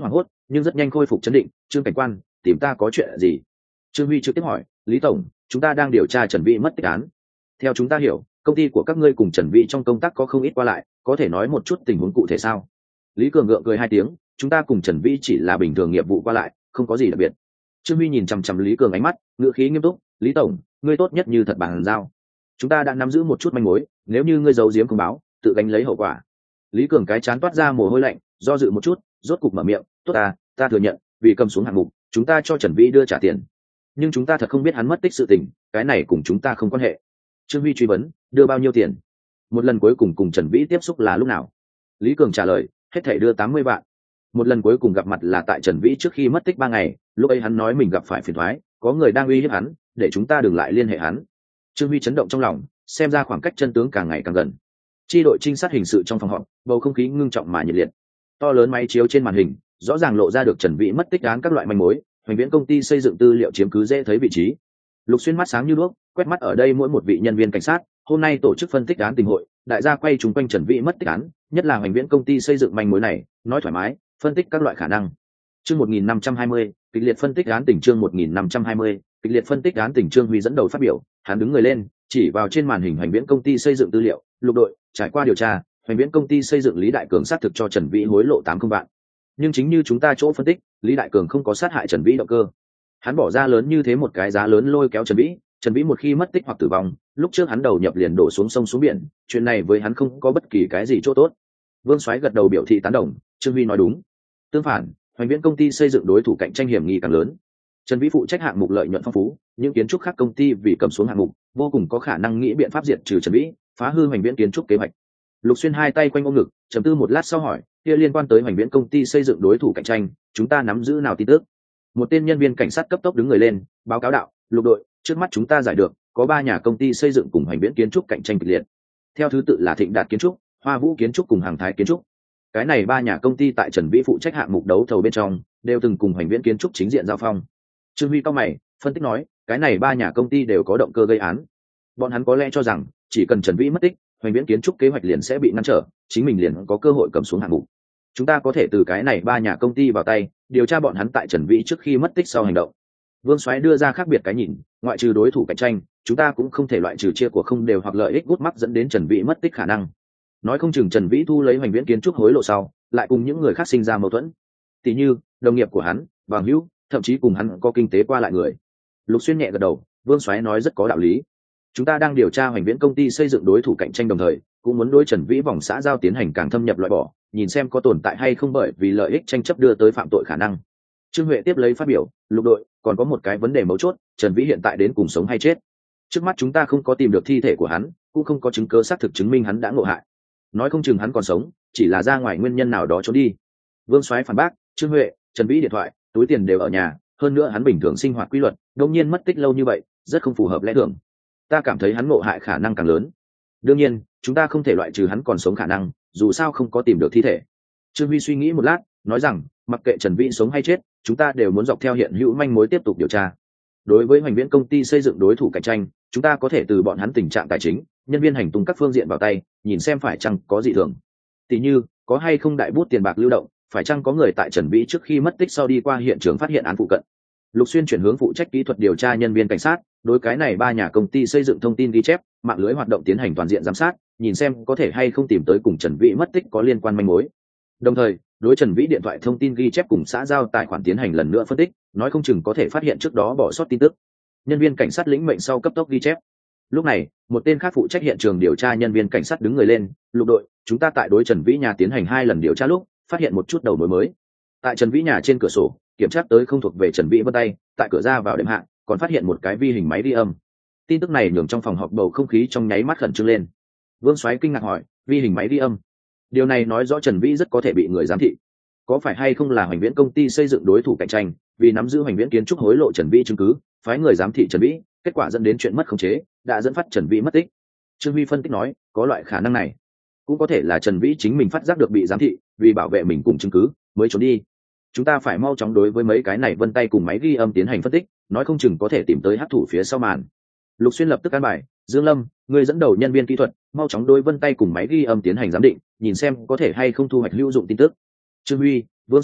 Speaker 1: nhưng rất nhanh khôi phục chấn định. Trương cảnh quan, tìm ta có chuyện gì? Trương Huy trực tiếp hỏi. Lý tổng, chúng ta đang điều tra Trần Vĩ mất tích án. Theo chúng ta hiểu, công ty của các ngươi cùng Trần Vĩ trong công tác có không ít qua lại, có thể nói một chút tình huống cụ thể sao? Lý Cường gượng cười hai tiếng. Chúng ta cùng Trần Vĩ chỉ là bình thường nghiệp vụ qua lại, không có gì đặc biệt. Trương Huy nhìn chằm chằm Lý Cường ánh mắt, ngữ khí nghiêm túc. Lý tổng, ngươi tốt nhất như thật bàn giao. Chúng ta đã nắm giữ một chút manh mối, nếu như ngươi giấu giếm không báo, tự gánh lấy hậu quả. Lý Cường cái chán toát ra mồ hôi lạnh, do dự một chút, rốt cục mở miệng. Tốt ta thừa nhận, vì cầm xuống hạng mục, chúng ta cho Trần Vĩ đưa trả tiền, nhưng chúng ta thật không biết hắn mất tích sự tình, cái này cùng chúng ta không quan hệ. Trương Huy truy vấn. Đưa bao nhiêu tiền? Một lần cuối cùng cùng Trần Vĩ tiếp xúc là lúc nào? Lý Cường trả lời. Hết thảy đưa 80 vạn. Một lần cuối cùng gặp mặt là tại Trần Vĩ trước khi mất tích 3 ngày, lúc ấy hắn nói mình gặp phải phiền toái, có người đang uy hiếp hắn, để chúng ta đừng lại liên hệ hắn. Trương Huy chấn động trong lòng, xem ra khoảng cách chân tướng càng ngày càng gần. Chi đội trinh sát hình sự trong phòng họp, bầu không khí ngưng trọng mà nhiệt liệt. To lớn máy chiếu trên màn hình, rõ ràng lộ ra được Trần Vĩ mất tích án các loại manh mối, Hoành Viễn công ty xây dựng tư liệu chiếm cứ dễ thấy vị trí. Lục Xuyên mắt sáng như đuốc, quét mắt ở đây mỗi một vị nhân viên cảnh sát. Hôm nay tổ chức phân tích án tình hội, đại gia quay chúng quanh Trần Vĩ mất tích án, nhất là Hoành Viễn công ty xây dựng manh mối này, nói thoải mái, phân tích các loại khả năng. Chương 1520, kịch liệt phân tích án tình. Chương 1520, kịch liệt phân tích án tình. Trương Huy dẫn đầu phát biểu, hắn đứng người lên, chỉ vào trên màn hình Hoành Viễn công ty xây dựng tư liệu. Lục đội, trải qua điều tra, Hoành Viễn công ty xây dựng Lý Đại Cường xác thực cho Trần Vĩ hối lộ 80 vạn. Nhưng chính như chúng ta chỗ phân tích, Lý Đại Cường không có sát hại Trần Vĩ động cơ. Hắn bỏ ra lớn như thế một cái giá lớn lôi kéo Trần Vĩ một khi mất tích hoặc tử vong, lúc trước hắn đầu nhập liền đổ xuống sông xuống biển, chuyện này với hắn không có bất kỳ cái gì chỗ tốt. Vương Soái gật đầu biểu thị tán đồng. Trương Huy nói đúng. Tương phản, Hoành Viễn công ty xây dựng đối thủ cạnh tranh hiểm nghi càng lớn. Trần Vĩ phụ trách hạng mục lợi nhuận phong phú, những kiến trúc khác công ty vì cầm xuống hạng mục, vô cùng có khả năng nghĩ biện pháp diệt trừ Trần Vĩ, phá hư Hoành Viễn kiến trúc kế hoạch. Lục Xuyên hai tay quanh ôm ngực, trầm tư một lát sau hỏi, kia liên quan tới Hoành Viễn công ty xây dựng đối thủ cạnh tranh, chúng ta nắm giữ nào tin tức? Một tên nhân viên cảnh sát cấp tốc đứng người lên, báo cáo đạo. Lục đội, trước mắt chúng ta giải được, có 3 nhà công ty xây dựng cùng Hoành Viễn kiến trúc cạnh tranh kịch liệt. Theo thứ tự là Thịnh Đạt kiến trúc, Hoa Vũ kiến trúc cùng Hàng Thái kiến trúc. Cái này 3 nhà công ty tại Trần Vĩ phụ trách hạng mục đấu thầu bên trong, đều từng cùng Hoành Viễn kiến trúc chính diện giao phong. Trương Huy cao mày, phân tích nói, cái này 3 nhà công ty đều có động cơ gây án. Bọn hắn có lẽ cho rằng, chỉ cần Trần Vĩ mất tích, Hoành Viễn kiến trúc kế hoạch liền sẽ bị ngăn trở, chính mình liền có cơ hội cầm xuống hạng mục. Chúng ta có thể từ cái này 3 nhà công ty vào tay, điều tra bọn hắn tại Trần Vĩ trước khi mất tích sau hành động. Vương Soái đưa ra khác biệt cái nhìn, ngoại trừ đối thủ cạnh tranh, chúng ta cũng không thể loại trừ chia của không đều hoặc lợi ích gút mắc dẫn đến Trần Vĩ mất tích khả năng. Nói không chừng Trần Vĩ thu lấy Hoành Viễn kiến trúc hối lộ sau, lại cùng những người khác sinh ra mâu thuẫn. Tỷ như, đồng nghiệp của hắn, Vàng Hữu, thậm chí cùng hắn có kinh tế qua lại người. Lục Xuyên nhẹ gật đầu, Vương Soái nói rất có đạo lý. Chúng ta đang điều tra Hoành Viễn công ty xây dựng đối thủ cạnh tranh đồng thời, cũng muốn đối Trần Vĩ vòng xã giao tiến hành càng thâm nhập loại bỏ, nhìn xem có tồn tại hay không bởi vì lợi ích tranh chấp đưa tới phạm tội khả năng. Trương Huệ tiếp lấy phát biểu, Lục đội, còn có một cái vấn đề mấu chốt, Trần Vĩ hiện tại đến cùng sống hay chết? Trước mắt chúng ta không có tìm được thi thể của hắn, cũng không có chứng cứ xác thực chứng minh hắn đã ngộ hại. Nói không chừng hắn còn sống, chỉ là ra ngoài nguyên nhân nào đó trốn đi. Vương Soái phản bác, Trương Huệ, Trần Vĩ điện thoại, túi tiền đều ở nhà, hơn nữa hắn bình thường sinh hoạt quy luật, đột nhiên mất tích lâu như vậy, rất không phù hợp lẽ thường. Ta cảm thấy hắn ngộ hại khả năng càng lớn. Đương nhiên, chúng ta không thể loại trừ hắn còn sống khả năng, dù sao không có tìm được thi thể. Trương Huy suy nghĩ một lát, nói rằng, mặc kệ Trần Vĩ sống hay chết, chúng ta đều muốn dọc theo hiện hữu manh mối tiếp tục điều tra. Đối với Hoành Viễn công ty xây dựng đối thủ cạnh tranh, chúng ta có thể từ bọn hắn tình trạng tài chính, nhân viên hành tung các phương diện vào tay, nhìn xem phải chăng có dị thường. Tỷ như, có hay không đại bút tiền bạc lưu động, phải chăng có người tại Trần Vĩ trước khi mất tích sau đi qua hiện trường phát hiện án phụ cận. Lục Xuyên chuyển hướng phụ trách kỹ thuật điều tra nhân viên cảnh sát, đối cái này 3 nhà công ty xây dựng thông tin ghi chép, mạng lưới hoạt động tiến hành toàn diện giám sát, nhìn xem có thể hay không tìm tới cùng Trần Vĩ mất tích có liên quan manh mối. Đồng thời, đối Trần Vĩ điện thoại thông tin ghi chép cùng xã giao tài khoản tiến hành lần nữa phân tích, nói không chừng có thể phát hiện trước đó bỏ sót tin tức. Nhân viên cảnh sát lĩnh mệnh sau cấp tốc ghi chép. Lúc này, một tên khác phụ trách hiện trường điều tra nhân viên cảnh sát đứng người lên, Lục đội, chúng ta tại đối Trần Vĩ nhà tiến hành 2 lần điều tra lúc, phát hiện một chút đầu mối mới. Tại Trần Vĩ nhà trên cửa sổ, kiểm tra tới không thuộc về Trần Vĩ vân tay, tại cửa ra vào đệm hạ, còn phát hiện một cái vi hình máy ghi âm. Tin tức này nhường trong phòng họp bầu không khí trong nháy mắt khẩn trương lên. Vương Soái kinh ngạc hỏi, vi hình máy ghi âm? Điều này nói rõ Trần Vĩ rất có thể bị người giám thị. Có phải hay không là Hoành Viễn công ty xây dựng đối thủ cạnh tranh, vì nắm giữ Hoành Viễn kiến trúc hối lộ Trần Vĩ chứng cứ, phái người giám thị Trần Vĩ, kết quả dẫn đến chuyện mất khống chế, đã dẫn phát Trần Vĩ mất tích. Trương Huy phân tích nói, có loại khả năng này. Cũng có thể là Trần Vĩ chính mình phát giác được bị giám thị, vì bảo vệ mình cùng chứng cứ, mới trốn đi. Chúng ta phải mau chóng đối với mấy cái này vân tay cùng máy ghi âm tiến hành phân tích, nói không chừng có thể tìm tới hắc thủ phía sau màn. Lục Xuyên lập tức an bài, Dương Lâm, người dẫn đầu nhân viên kỹ thuật, mau chóng đối vân tay cùng máy ghi âm tiến hành giám định, nhìn xem có thể hay không thu hoạch hữu dụng tin tức. Trương Huy, Vương Soái,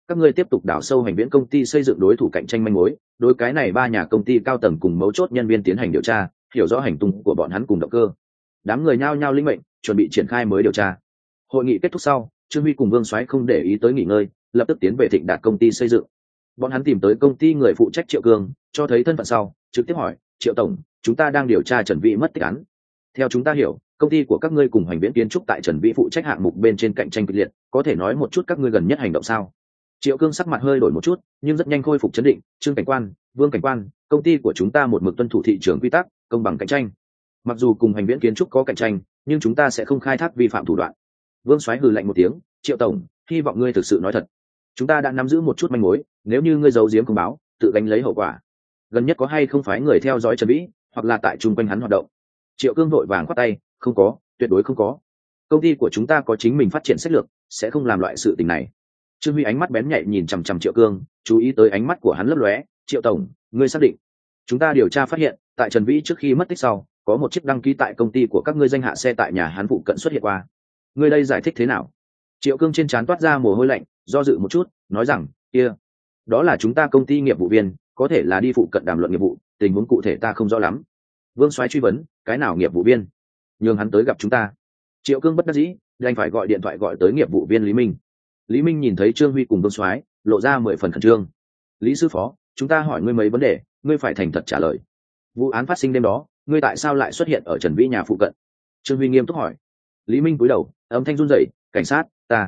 Speaker 1: các ngươi tiếp tục đào sâu hành viễn công ty xây dựng đối thủ cạnh tranh manh mối, đối cái này ba nhà công ty cao tầng cùng mấu chốt nhân viên tiến hành điều tra, hiểu rõ hành tung của bọn hắn cùng động cơ. Đám người nhao nhao linh mệnh, chuẩn bị triển khai mới điều tra. Hội nghị kết thúc sau, Trương Huy cùng Vương Soái không để ý tới nghỉ ngơi, lập tức tiến về Thịnh Đạt công ty xây dựng. Bọn hắn tìm tới công ty người phụ trách Triệu Cương, cho thấy thân phận sau, trực tiếp hỏi: Triệu tổng, chúng ta đang điều tra Trần Vĩ mất tích án. Theo chúng ta hiểu, công ty của các ngươi cùng Hoành Viễn Kiến trúc tại Trần Vĩ phụ trách hạng mục bên trên cạnh tranh kịch liệt, có thể nói một chút các ngươi gần nhất hành động sao? Triệu Cương sắc mặt hơi đổi một chút, nhưng rất nhanh khôi phục trấn định. Trương cảnh quan, Vương cảnh quan, công ty của chúng ta một mực tuân thủ thị trường quy tắc, công bằng cạnh tranh. Mặc dù cùng Hoành Viễn Kiến trúc có cạnh tranh, nhưng chúng ta sẽ không khai thác vi phạm thủ đoạn. Vương Soái hừ lạnh một tiếng: Triệu tổng, hy vọng ngươi thực sự nói thật. Chúng ta đã nắm giữ một chút manh mối, nếu như ngươi giấu giếm không báo, tự gánh lấy hậu quả. Gần nhất có hay không phái người theo dõi Trần Vĩ, hoặc là tại chung quanh hắn hoạt động? Triệu Cương vội vàng khoát tay: không có, tuyệt đối không có. Công ty của chúng ta có chính mình phát triển sách lược, sẽ không làm loại sự tình này. Trương Huy ánh mắt bén nhạy nhìn chằm chằm Triệu Cương, chú ý tới ánh mắt của hắn lấp lóe. Triệu tổng, ngươi xác định? Chúng ta điều tra phát hiện, tại Trần Vĩ trước khi mất tích sau, có một chiếc đăng ký tại công ty của các ngươi danh hạ xe tại nhà hắn phụ cận xuất hiện qua. Ngươi đây giải thích thế nào? Triệu Cương trên trán toát ra mồ hôi lạnh, do dự một chút, nói rằng: kia, đó là chúng ta công ty nghiệp vụ viên, có thể là đi phụ cận đàm luận nghiệp vụ, tình huống cụ thể ta không rõ lắm. Vương Soái truy vấn: cái nào nghiệp vụ viên? Nhường hắn tới gặp chúng ta. Triệu Cương bất đắc dĩ, đành phải gọi điện thoại gọi tới nghiệp vụ viên Lý Minh. Lý Minh nhìn thấy Trương Huy cùng Vương Soái, lộ ra 10 phần khẩn trương. Lý sư phó, chúng ta hỏi ngươi mấy vấn đề, ngươi phải thành thật trả lời. Vụ án phát sinh đêm đó, ngươi tại sao lại xuất hiện ở Trần Vĩ nhà phụ cận? Trương Huy nghiêm túc hỏi. Lý Minh cúi đầu, âm thanh run rẩy: cảnh sát,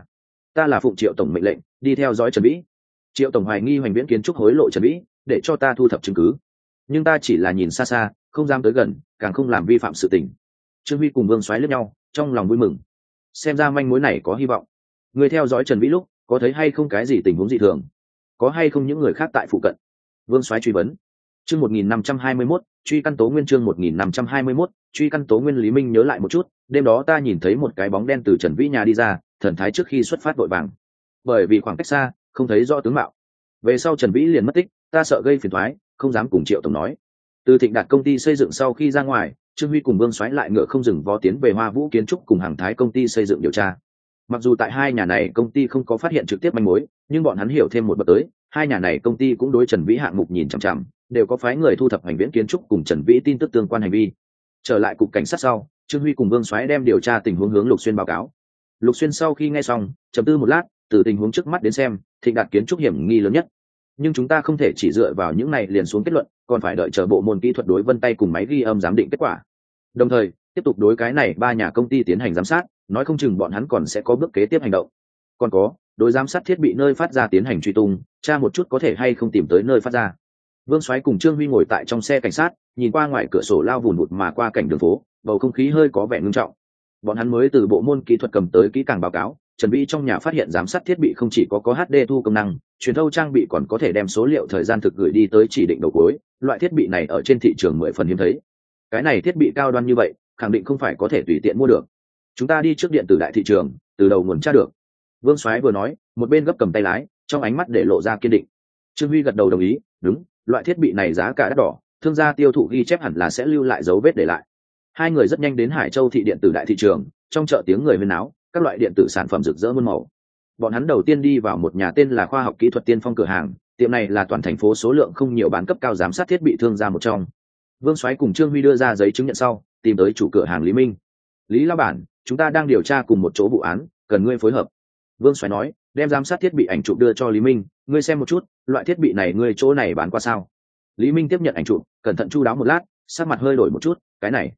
Speaker 1: ta là phụng Triệu tổng mệnh lệnh, đi theo dõi Trần Vĩ. Triệu tổng hoài nghi Hoành Viễn Kiến trúc hối lộ Trần Vĩ, để cho ta thu thập chứng cứ, nhưng ta chỉ là nhìn xa xa, không dám tới gần, càng không làm vi phạm sự tình. Trương Huy cùng Vương Soái liếc nhau, trong lòng vui mừng. Xem ra manh mối này có hy vọng. Người theo dõi Trần Vĩ lúc, có thấy hay không cái gì tình huống dị thường? Có hay không những người khác tại phụ cận? Vương Soái truy vấn. Chương 1521, truy căn tố nguyên. Chương 1521, truy căn tố nguyên. Lý Minh nhớ lại một chút, đêm đó ta nhìn thấy một cái bóng đen từ Trần Vĩ nhà đi ra, thần thái trước khi xuất phát vội vàng. Bởi vì khoảng cách xa, không thấy rõ tướng mạo. Về sau Trần Vĩ liền mất tích, ta sợ gây phiền toái, không dám cùng Triệu tổng nói. Từ Thịnh Đạt công ty xây dựng sau khi ra ngoài, Trương Huy cùng Vương Soái lại ngựa không dừng vó tiến về Hoa Vũ Kiến trúc cùng Hàng Thái công ty xây dựng điều tra. Mặc dù tại hai nhà này công ty không có phát hiện trực tiếp manh mối, nhưng bọn hắn hiểu thêm một bậc tới, hai nhà này công ty cũng đối Trần Vĩ hạng mục nhìn chằm chằm, đều có phái người thu thập Hoành Viễn Kiến trúc cùng Trần Vĩ tin tức tương quan hành vi. Trở lại cục cảnh sát sau, Trương Huy cùng Vương Soái đem điều tra tình huống hướng Lục Xuyên báo cáo. Lục Xuyên sau khi nghe xong, trầm tư một lát, từ tình huống trước mắt đến xem, Thịnh Đạt kiến trúc hiểm nghi lớn nhất. Nhưng chúng ta không thể chỉ dựa vào những này liền xuống kết luận, còn phải đợi chờ bộ môn kỹ thuật đối vân tay cùng máy ghi âm giám định kết quả. Đồng thời, tiếp tục đối cái này ba nhà công ty tiến hành giám sát, nói không chừng bọn hắn còn sẽ có bước kế tiếp hành động. Còn có, đối giám sát thiết bị nơi phát ra tiến hành truy tung, tra một chút có thể hay không tìm tới nơi phát ra. Vương Soái cùng Trương Huy ngồi tại trong xe cảnh sát, nhìn qua ngoài cửa sổ lao vùn vụt mà qua cảnh đường phố, bầu không khí hơi có vẻ ngưng trọng. Bọn hắn mới từ bộ môn kỹ thuật cầm tới kỹ càng báo cáo, Trần Vĩ trong nhà phát hiện giám sát thiết bị không chỉ có HD thu công năng, truyền thâu trang bị còn có thể đem số liệu thời gian thực gửi đi tới chỉ định đầu cuối, loại thiết bị này ở trên thị trường 10 phần hiếm thấy. Cái này thiết bị cao đoan như vậy, khẳng định không phải có thể tùy tiện mua được. Chúng ta đi trước điện tử đại thị trường, từ đầu nguồn tra được. Vương Soái vừa nói, một bên gấp cầm tay lái, trong ánh mắt để lộ ra kiên định. Trương Huy gật đầu đồng ý, đúng, loại thiết bị này giá cả đắt đỏ, thương gia tiêu thụ ghi chép hẳn là sẽ lưu lại dấu vết để lại. Hai người rất nhanh đến Hải Châu thị điện tử đại thị trường, trong chợ tiếng người huyên náo, các loại điện tử sản phẩm rực rỡ muôn màu. Bọn hắn đầu tiên đi vào một nhà tên là Khoa học kỹ thuật Tiên Phong cửa hàng, tiệm này là toàn thành phố số lượng không nhiều bán cấp cao giám sát thiết bị thương gia một trong. Vương Soái cùng Trương Huy đưa ra giấy chứng nhận sau, tìm tới chủ cửa hàng Lý Minh. Lý lão bản, chúng ta đang điều tra cùng một chỗ vụ án, cần ngươi phối hợp. Vương Soái nói, đem giám sát thiết bị ảnh chụp đưa cho Lý Minh, ngươi xem một chút, loại thiết bị này ngươi chỗ này bán qua sao? Lý Minh tiếp nhận ảnh chụp, cẩn thận chu đáo một lát, sắc mặt hơi đổi một chút,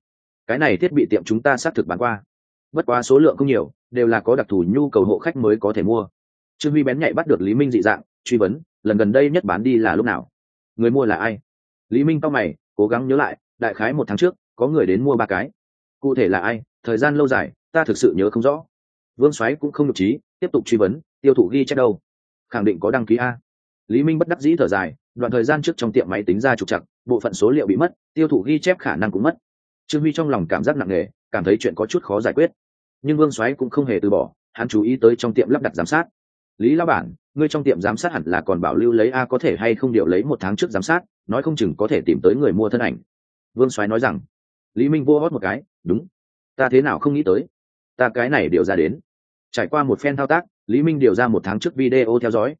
Speaker 1: cái này thiết bị tiệm chúng ta xác thực bán qua, bất quá số lượng không nhiều, đều là có đặc thù nhu cầu hộ khách mới có thể mua. Trương Huy bén nhạy bắt được Lý Minh dị dạng, truy vấn, lần gần đây nhất bán đi là lúc nào? Người mua là ai? Lý Minh cau mày, cố gắng nhớ lại, đại khái 1 tháng trước, có người đến mua 3 cái. Cụ thể là ai, thời gian lâu dài, ta thực sự nhớ không rõ. Vương Soái cũng không nhục trí, tiếp tục truy vấn, tiêu thụ ghi chép đâu? Khẳng định có đăng ký a. Lý Minh bất đắc dĩ thở dài, đoạn thời gian trước trong tiệm máy tính ra trục trặc, bộ phận số liệu bị mất, tiêu thụ ghi chép khả năng cũng mất. Trương Huy trong lòng cảm giác nặng nề, cảm thấy chuyện có chút khó giải quyết. Nhưng Vương Soái cũng không hề từ bỏ, hắn chú ý tới trong tiệm lắp đặt giám sát. Lý lão bản, ngươi trong tiệm giám sát hẳn là còn bảo lưu lấy a, có thể hay không điều lấy 1 tháng trước giám sát, nói không chừng có thể tìm tới người mua thân ảnh. Vương Soái nói rằng. Lý Minh vô hót một cái, đúng, ta thế nào không nghĩ tới, ta cái này điều ra đến. Trải qua một phen thao tác, Lý Minh điều ra 1 tháng trước video theo dõi.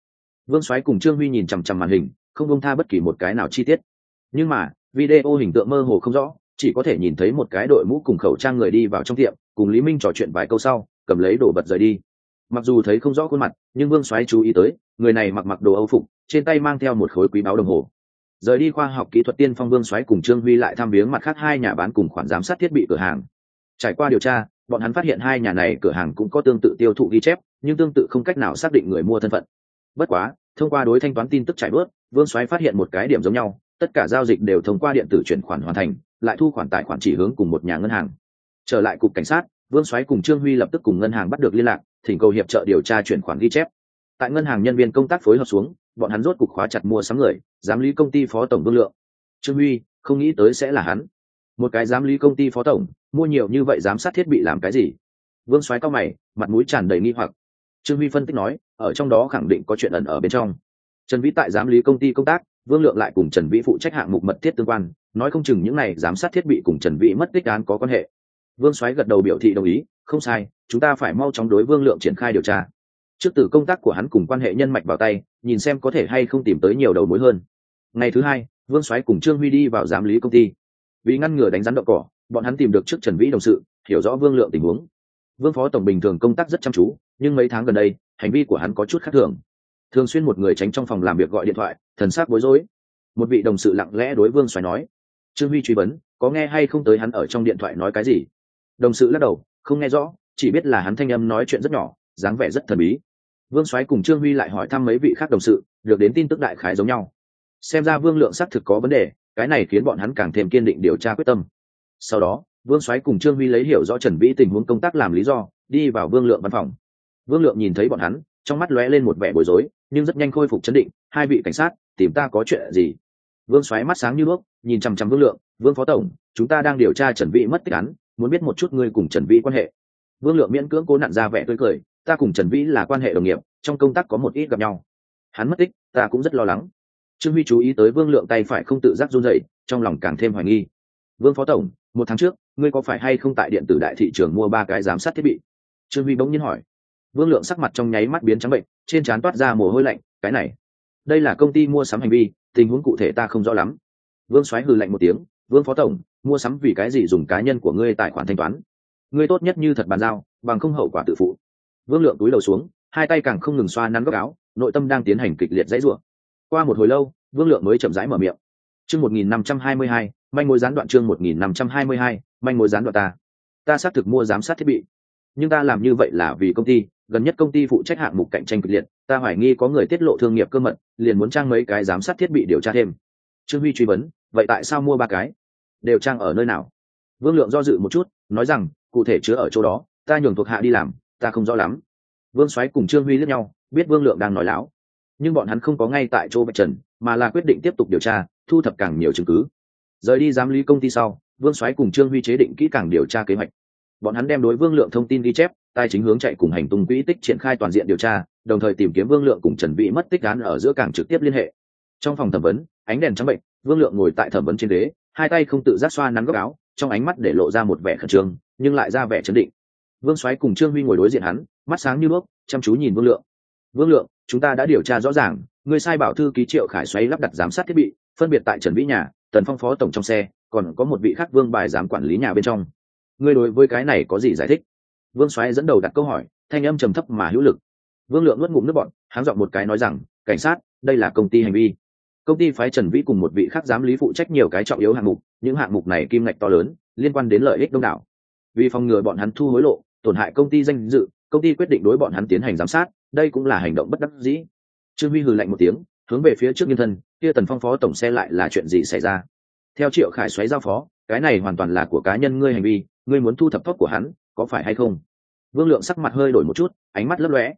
Speaker 1: Vương Soái cùng Trương Huy nhìn chằm chằm màn hình, không buông tha bất kỳ một cái nào chi tiết. Nhưng mà video hình tượng mơ hồ không rõ, chỉ có thể nhìn thấy một cái đội mũ cùng khẩu trang người đi vào trong tiệm, cùng Lý Minh trò chuyện vài câu sau cầm lấy đồ vật rời đi. Mặc dù thấy không rõ khuôn mặt, nhưng Vương Soái chú ý tới người này mặc đồ Âu phục, trên tay mang theo một khối quý báu đồng hồ. Rời đi khoa học kỹ thuật tiên phong, Vương Soái cùng Trương Huy lại thăm viếng mặt khác hai nhà bán cùng khoản giám sát thiết bị cửa hàng. Trải qua điều tra, bọn hắn phát hiện hai nhà này cửa hàng cũng có tương tự tiêu thụ ghi chép, nhưng tương tự không cách nào xác định người mua thân phận. Bất quá thông qua đối thanh toán tin tức trải bớt, Vương Soái phát hiện một cái điểm giống nhau, tất cả giao dịch đều thông qua điện tử chuyển khoản hoàn thành, lại thu khoản tài khoản chỉ hướng cùng một nhà ngân hàng. Trở lại cục cảnh sát, Vương Soái cùng Trương Huy lập tức cùng ngân hàng bắt được liên lạc, thỉnh cầu hiệp trợ điều tra chuyển khoản ghi chép. Tại ngân hàng nhân viên công tác phối hợp xuống, bọn hắn rốt cục khóa chặt mua sắm người, giám lý công ty phó tổng Vương Lượng. Trương Huy không nghĩ tới sẽ là hắn. Một cái giám lý công ty phó tổng, mua nhiều như vậy giám sát thiết bị làm cái gì? Vương Soái cau mày, mặt mũi tràn đầy nghi hoặc. Trương Huy phân tích nói, ở trong đó khẳng định có chuyện ẩn ở bên trong. Trần Vĩ tại giám lý công ty công tác, Vương Lượng lại cùng Trần Vĩ phụ trách hạng mục mật thiết tương quan, nói không chừng những này giám sát thiết bị cùng Trần Vĩ mất tích án có quan hệ. Vương Soái gật đầu biểu thị đồng ý, không sai, chúng ta phải mau chóng đối Vương Lượng triển khai điều tra. Trước từ công tác của hắn cùng quan hệ nhân mạch vào tay, nhìn xem có thể hay không tìm tới nhiều đầu mối hơn. Ngày thứ hai, Vương Soái cùng Trương Huy đi vào giám lý công ty. Vì ngăn ngừa đánh rắn đậu cỏ, bọn hắn tìm được trước Trần Vĩ đồng sự, hiểu rõ Vương Lượng tình huống. Vương phó tổng bình thường công tác rất chăm chú, nhưng mấy tháng gần đây, hành vi của hắn có chút khác thường. Thường xuyên một người tránh trong phòng làm việc gọi điện thoại, thần sắc bối rối. Một vị đồng sự lặng lẽ đối Vương Soái nói. Trương Huy truy vấn, có nghe hay không tới hắn ở trong điện thoại nói cái gì? Đồng sự lắc đầu, không nghe rõ, chỉ biết là hắn thanh âm nói chuyện rất nhỏ, dáng vẻ rất thần bí. Vương Soái cùng Trương Huy lại hỏi thăm mấy vị khác đồng sự, được đến tin tức đại khái giống nhau. Xem ra Vương Lượng xác thực có vấn đề, cái này khiến bọn hắn càng thêm kiên định điều tra quyết tâm. Sau đó, Vương Soái cùng Trương Huy lấy hiểu rõ Trần Vĩ tình huống công tác làm lý do, đi vào Vương Lượng văn phòng. Vương Lượng nhìn thấy bọn hắn, trong mắt lóe lên một vẻ bối rối, nhưng rất nhanh khôi phục trấn định. Hai vị cảnh sát, tìm ta có chuyện gì? Vương Soái mắt sáng như đuốc, nhìn chằm chằm Vương Lượng. Vương phó tổng, chúng ta đang điều tra Trần Vĩ mất tích án, muốn biết một chút ngươi cùng Trần Vĩ quan hệ. Vương Lượng miễn cưỡng cố nặn ra vẻ tươi cười, ta cùng Trần Vĩ là quan hệ đồng nghiệp, trong công tác có một ít gặp nhau. Hắn mất tích, ta cũng rất lo lắng. Trương Huy chú ý tới Vương Lượng tay phải không tự giác run rẩy, trong lòng càng thêm hoài nghi. Vương phó tổng, một tháng trước, ngươi có phải hay không tại điện tử đại thị trường mua 3 cái giám sát thiết bị? Trương Huy bỗng nhiên hỏi. Vương Lượng sắc mặt trong nháy mắt biến trắng bệnh, trên trán toát ra mồ hôi lạnh, cái này, đây là công ty mua sắm hành vi, tình huống cụ thể ta không rõ lắm. Vương Soái hừ lạnh một tiếng, Vương phó tổng, mua sắm vì cái gì dùng cá nhân của ngươi tài khoản thanh toán? Ngươi tốt nhất như thật bàn giao, bằng không hậu quả tự phụ. Vương Lượng túi đầu xuống, hai tay càng không ngừng xoa nắn góc áo, nội tâm đang tiến hành kịch liệt giãy giụa. Qua một hồi lâu, Vương Lượng mới chậm rãi mở miệng. Chương 1522, manh mối gián đoạn. Chương 1522, manh mối gián đoạn. Ta xác thực mua giám sát thiết bị, nhưng ta làm như vậy là vì công ty, gần nhất công ty phụ trách hạng mục cạnh tranh kịch liệt, ta hoài nghi có người tiết lộ thương nghiệp cơ mật, liền muốn trang mấy cái giám sát thiết bị điều tra thêm. Trương Huy truy vấn, vậy tại sao mua 3 cái? Đều trang ở nơi nào? Vương Lượng do dự một chút, nói rằng, cụ thể chứa ở chỗ đó, ta nhường thuộc hạ đi làm, ta không rõ lắm. Vương Soái cùng Trương Huy liếc nhau, biết Vương Lượng đang nói láo, nhưng bọn hắn không có ngay tại chỗ vạch trần, mà là quyết định tiếp tục điều tra, thu thập càng nhiều chứng cứ. Rời đi giám lý công ty sau, Vương Soái cùng Trương Huy chế định kỹ càng điều tra kế hoạch. Bọn hắn đem đối Vương Lượng thông tin ghi chép, tài chính hướng chạy cùng hành tung quỹ tích triển khai toàn diện điều tra, đồng thời tìm kiếm Vương Lượng cùng Trần Vĩ mất tích án ở giữa càng trực tiếp liên hệ. Trong phòng thẩm vấn, ánh đèn trắng bệnh, Vương Lượng ngồi tại thẩm vấn trên ghế, hai tay không tự giác xoa nắn góc áo, trong ánh mắt để lộ ra một vẻ khẩn trương, nhưng lại ra vẻ trấn định. Vương Soái cùng Trương Huy ngồi đối diện hắn, mắt sáng như đuốc, chăm chú nhìn Vương Lượng. Vương Lượng, chúng ta đã điều tra rõ ràng, ngươi sai bảo thư ký Triệu Khải Xoáy lắp đặt giám sát thiết bị, phân biệt tại Trần Vĩ nhà, Tần Phong phó tổng trong xe, còn có một vị khác Vương Bài giám quản lý nhà bên trong. Ngươi đối với cái này có gì giải thích? Vương Soái dẫn đầu đặt câu hỏi, thanh âm trầm thấp mà hữu lực. Vương Lượng nuốt ngụm nước bọt, háng giọng một cái nói rằng, cảnh sát, đây là công ty hành vi. Công ty phái Trần Vĩ cùng một vị khác giám lý phụ trách nhiều cái trọng yếu hạng mục, những hạng mục này kim ngạch to lớn, liên quan đến lợi ích đông đảo. Vì phòng ngừa bọn hắn thu hối lộ, tổn hại công ty danh dự, công ty quyết định đối bọn hắn tiến hành giám sát, đây cũng là hành động bất đắc dĩ. Trương Huy hừ lạnh một tiếng, hướng về phía trước nhân thân, kia Tần Phong phó tổng xe lại là chuyện gì xảy ra? Theo Triệu Khải Xoáy giao phó, cái này hoàn toàn là của cá nhân ngươi hành vi, ngươi muốn thu thập tóc của hắn, có phải hay không? Vương Lượng sắc mặt hơi đổi một chút, ánh mắt lấp lóe,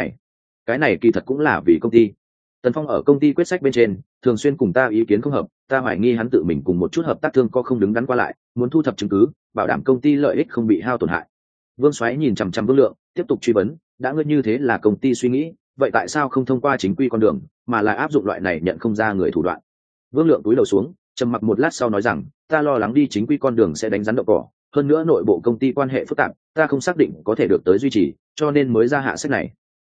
Speaker 1: cái này kỳ thật cũng là vì công ty. Tần Phong ở công ty quyết sách bên trên, thường xuyên cùng ta ý kiến không hợp, ta hoài nghi hắn tự mình cùng một chút hợp tác thương có không đứng đắn qua lại, muốn thu thập chứng cứ, bảo đảm công ty lợi ích không bị hao tổn hại. Vương Soái nhìn chằm chằm Vương Lượng, tiếp tục truy vấn, đã ngươi như thế là công ty suy nghĩ, vậy tại sao không thông qua chính quy con đường, mà lại áp dụng loại này nhận không ra người thủ đoạn? Vương Lượng túi đầu xuống, trầm mặc một lát sau nói rằng, ta lo lắng đi chính quy con đường sẽ đánh rắn đậu cỏ, hơn nữa nội bộ công ty quan hệ phức tạp, ta không xác định có thể được tới duy trì, cho nên mới ra hạ sách này.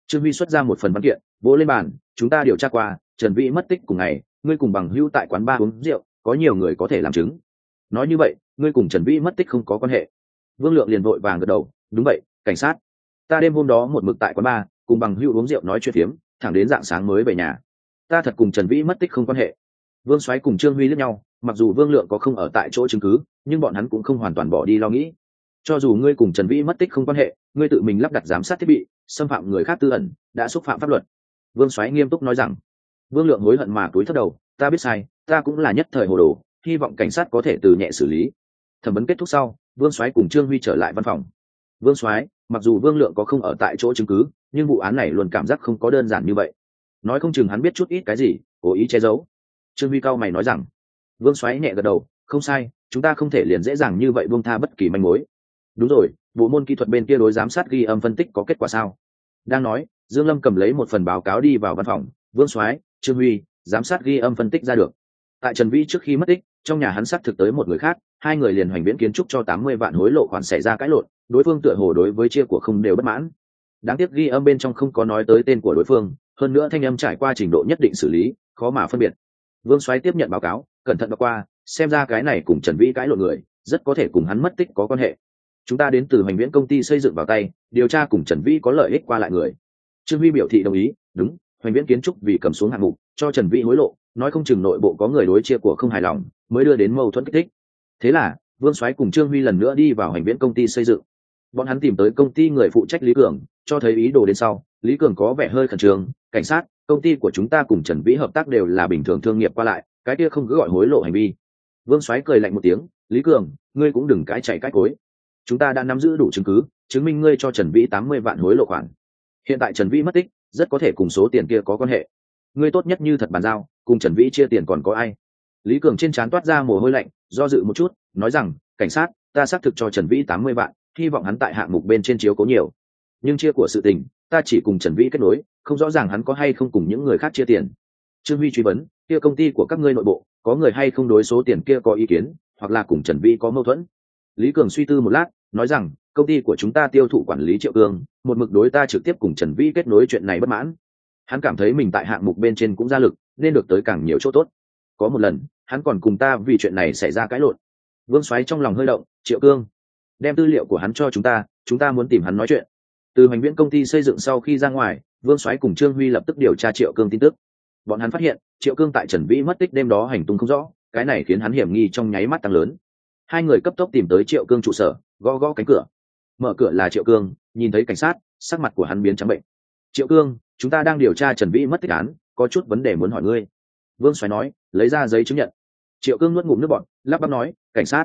Speaker 1: Trương Huy xuất ra một phần văn kiện, vỗ lên bàn, chúng ta điều tra qua, Trần Vĩ mất tích cùng ngày, ngươi cùng bằng hữu tại quán bar uống rượu, có nhiều người có thể làm chứng. Nói như vậy, ngươi cùng Trần Vĩ mất tích không có quan hệ. Vương Lượng liền vội vàng gật đầu, đúng vậy, cảnh sát. Ta đêm hôm đó một mực tại quán bar, cùng bằng hữu uống rượu nói chuyện phiếm, thẳng đến rạng sáng mới về nhà. Ta thật cùng Trần Vĩ mất tích không quan hệ. Vương Soái cùng Trương Huy liếc nhau, mặc dù Vương Lượng có không ở tại chỗ chứng cứ, nhưng bọn hắn cũng không hoàn toàn bỏ đi lo nghĩ. Cho dù ngươi cùng Trần Vĩ mất tích không quan hệ, ngươi tự mình lắp đặt giám sát thiết bị, xâm phạm người khác tư ẩn, đã xúc phạm pháp luật. Vương Soái nghiêm túc nói rằng. Vương Lượng hối hận mà cúi thấp đầu, ta biết sai, ta cũng là nhất thời hồ đồ, hy vọng cảnh sát có thể từ nhẹ xử lý. Thẩm vấn kết thúc sau, Vương Soái cùng Trương Huy trở lại văn phòng. Vương Soái, mặc dù Vương Lượng có không ở tại chỗ chứng cứ, nhưng vụ án này luôn cảm giác không có đơn giản như vậy. Nói không chừng hắn biết chút ít cái gì, cố ý che giấu. Trương Huy cao mày nói rằng. Vương Soái nhẹ gật đầu, không sai, chúng ta không thể liền dễ dàng như vậy buông tha bất kỳ manh mối. Đúng rồi, bộ môn kỹ thuật bên kia đối giám sát ghi âm phân tích có kết quả sao? Đang nói, Dương Lâm cầm lấy một phần báo cáo đi vào văn phòng. Vương Soái, Trương Huy, giám sát ghi âm phân tích ra được. Tại Trần Vĩ trước khi mất tích, trong nhà hắn xác thực tới một người khác, hai người liền hoành viễn kiến trúc cho 80 vạn hối lộ khoản xảy ra cãi lộn, đối phương tựa hồ đối với chia của không đều bất mãn. Đáng tiếc ghi âm bên trong không có nói tới tên của đối phương, hơn nữa thanh âm trải qua trình độ nhất định xử lý, khó mà phân biệt. Vương Soái tiếp nhận báo cáo, cẩn thận đọc qua, xem ra cái này cùng Trần Vĩ cãi lộn người, rất có thể cùng hắn mất tích có quan hệ. Chúng ta đến từ hoành viễn công ty xây dựng vào tay, điều tra cùng Trần Vĩ có lợi ích qua lại người. Trương Huy biểu thị đồng ý, đúng, hoành viễn kiến trúc vì cầm xuống hạng mục, cho Trần Vĩ hối lộ, nói không chừng nội bộ có người đối chia của không hài lòng, mới đưa đến mâu thuẫn kích thích. Thế là, Vương Soái cùng Trương Huy lần nữa đi vào hoành viễn công ty xây dựng. Bọn hắn tìm tới công ty người phụ trách Lý Cường, cho thấy ý đồ đến sau, Lý Cường có vẻ hơi khẩn trương, cảnh sát, công ty của chúng ta cùng Trần Vĩ hợp tác đều là bình thường thương nghiệp qua lại, cái kia không cứ gọi hối lộ hành vi. Vương Soái cười lạnh một tiếng, Lý Cường, ngươi cũng đừng cãi chạy cãi cối. Chúng ta đã nắm giữ đủ chứng cứ, chứng minh ngươi cho Trần Vĩ 80 vạn hối lộ khoản. Hiện tại Trần Vĩ mất tích, rất có thể cùng số tiền kia có quan hệ. Ngươi tốt nhất như thật bàn giao, cùng Trần Vĩ chia tiền còn có ai? Lý Cường trên trán toát ra mồ hôi lạnh, do dự một chút, nói rằng, cảnh sát, ta xác thực cho Trần Vĩ 80 vạn, hy vọng hắn tại hạng mục bên trên chiếu cố nhiều. Nhưng chia của sự tình, ta chỉ cùng Trần Vĩ kết nối, không rõ ràng hắn có hay không cùng những người khác chia tiền. Trương Huy truy vấn, kia công ty của các ngươi nội bộ, có người hay không đối số tiền kia có ý kiến, hoặc là cùng Trần Vĩ có mâu thuẫn? Lý Cường suy tư một lát, nói rằng, công ty của chúng ta tiêu thụ quản lý Triệu Cương, một mực đối ta trực tiếp cùng Trần Vĩ kết nối chuyện này bất mãn. Hắn cảm thấy mình tại hạng mục bên trên cũng ra lực, nên được tới càng nhiều chỗ tốt. Có một lần, hắn còn cùng ta vì chuyện này xảy ra cãi lộn. Vương Soái trong lòng hơi động, Triệu Cương, đem tư liệu của hắn cho chúng ta muốn tìm hắn nói chuyện. Từ hoành viễn công ty xây dựng sau khi ra ngoài, Vương Soái cùng Trương Huy lập tức điều tra Triệu Cương tin tức. Bọn hắn phát hiện, Triệu Cương tại Trần Vĩ mất tích đêm đó hành tung không rõ, cái này khiến hắn hiểm nghi trong nháy mắt tăng lớn. Hai người cấp tốc tìm tới Triệu Cương trụ sở, gõ gõ cánh cửa. Mở cửa là Triệu Cương, nhìn thấy cảnh sát, sắc mặt của hắn biến trắng bệnh. Triệu Cương, chúng ta đang điều tra Trần Vĩ mất tích án, có chút vấn đề muốn hỏi ngươi. Vương Soái nói, lấy ra giấy chứng nhận. Triệu Cương nuốt ngụm nước bọt, lắp bắp nói, cảnh sát,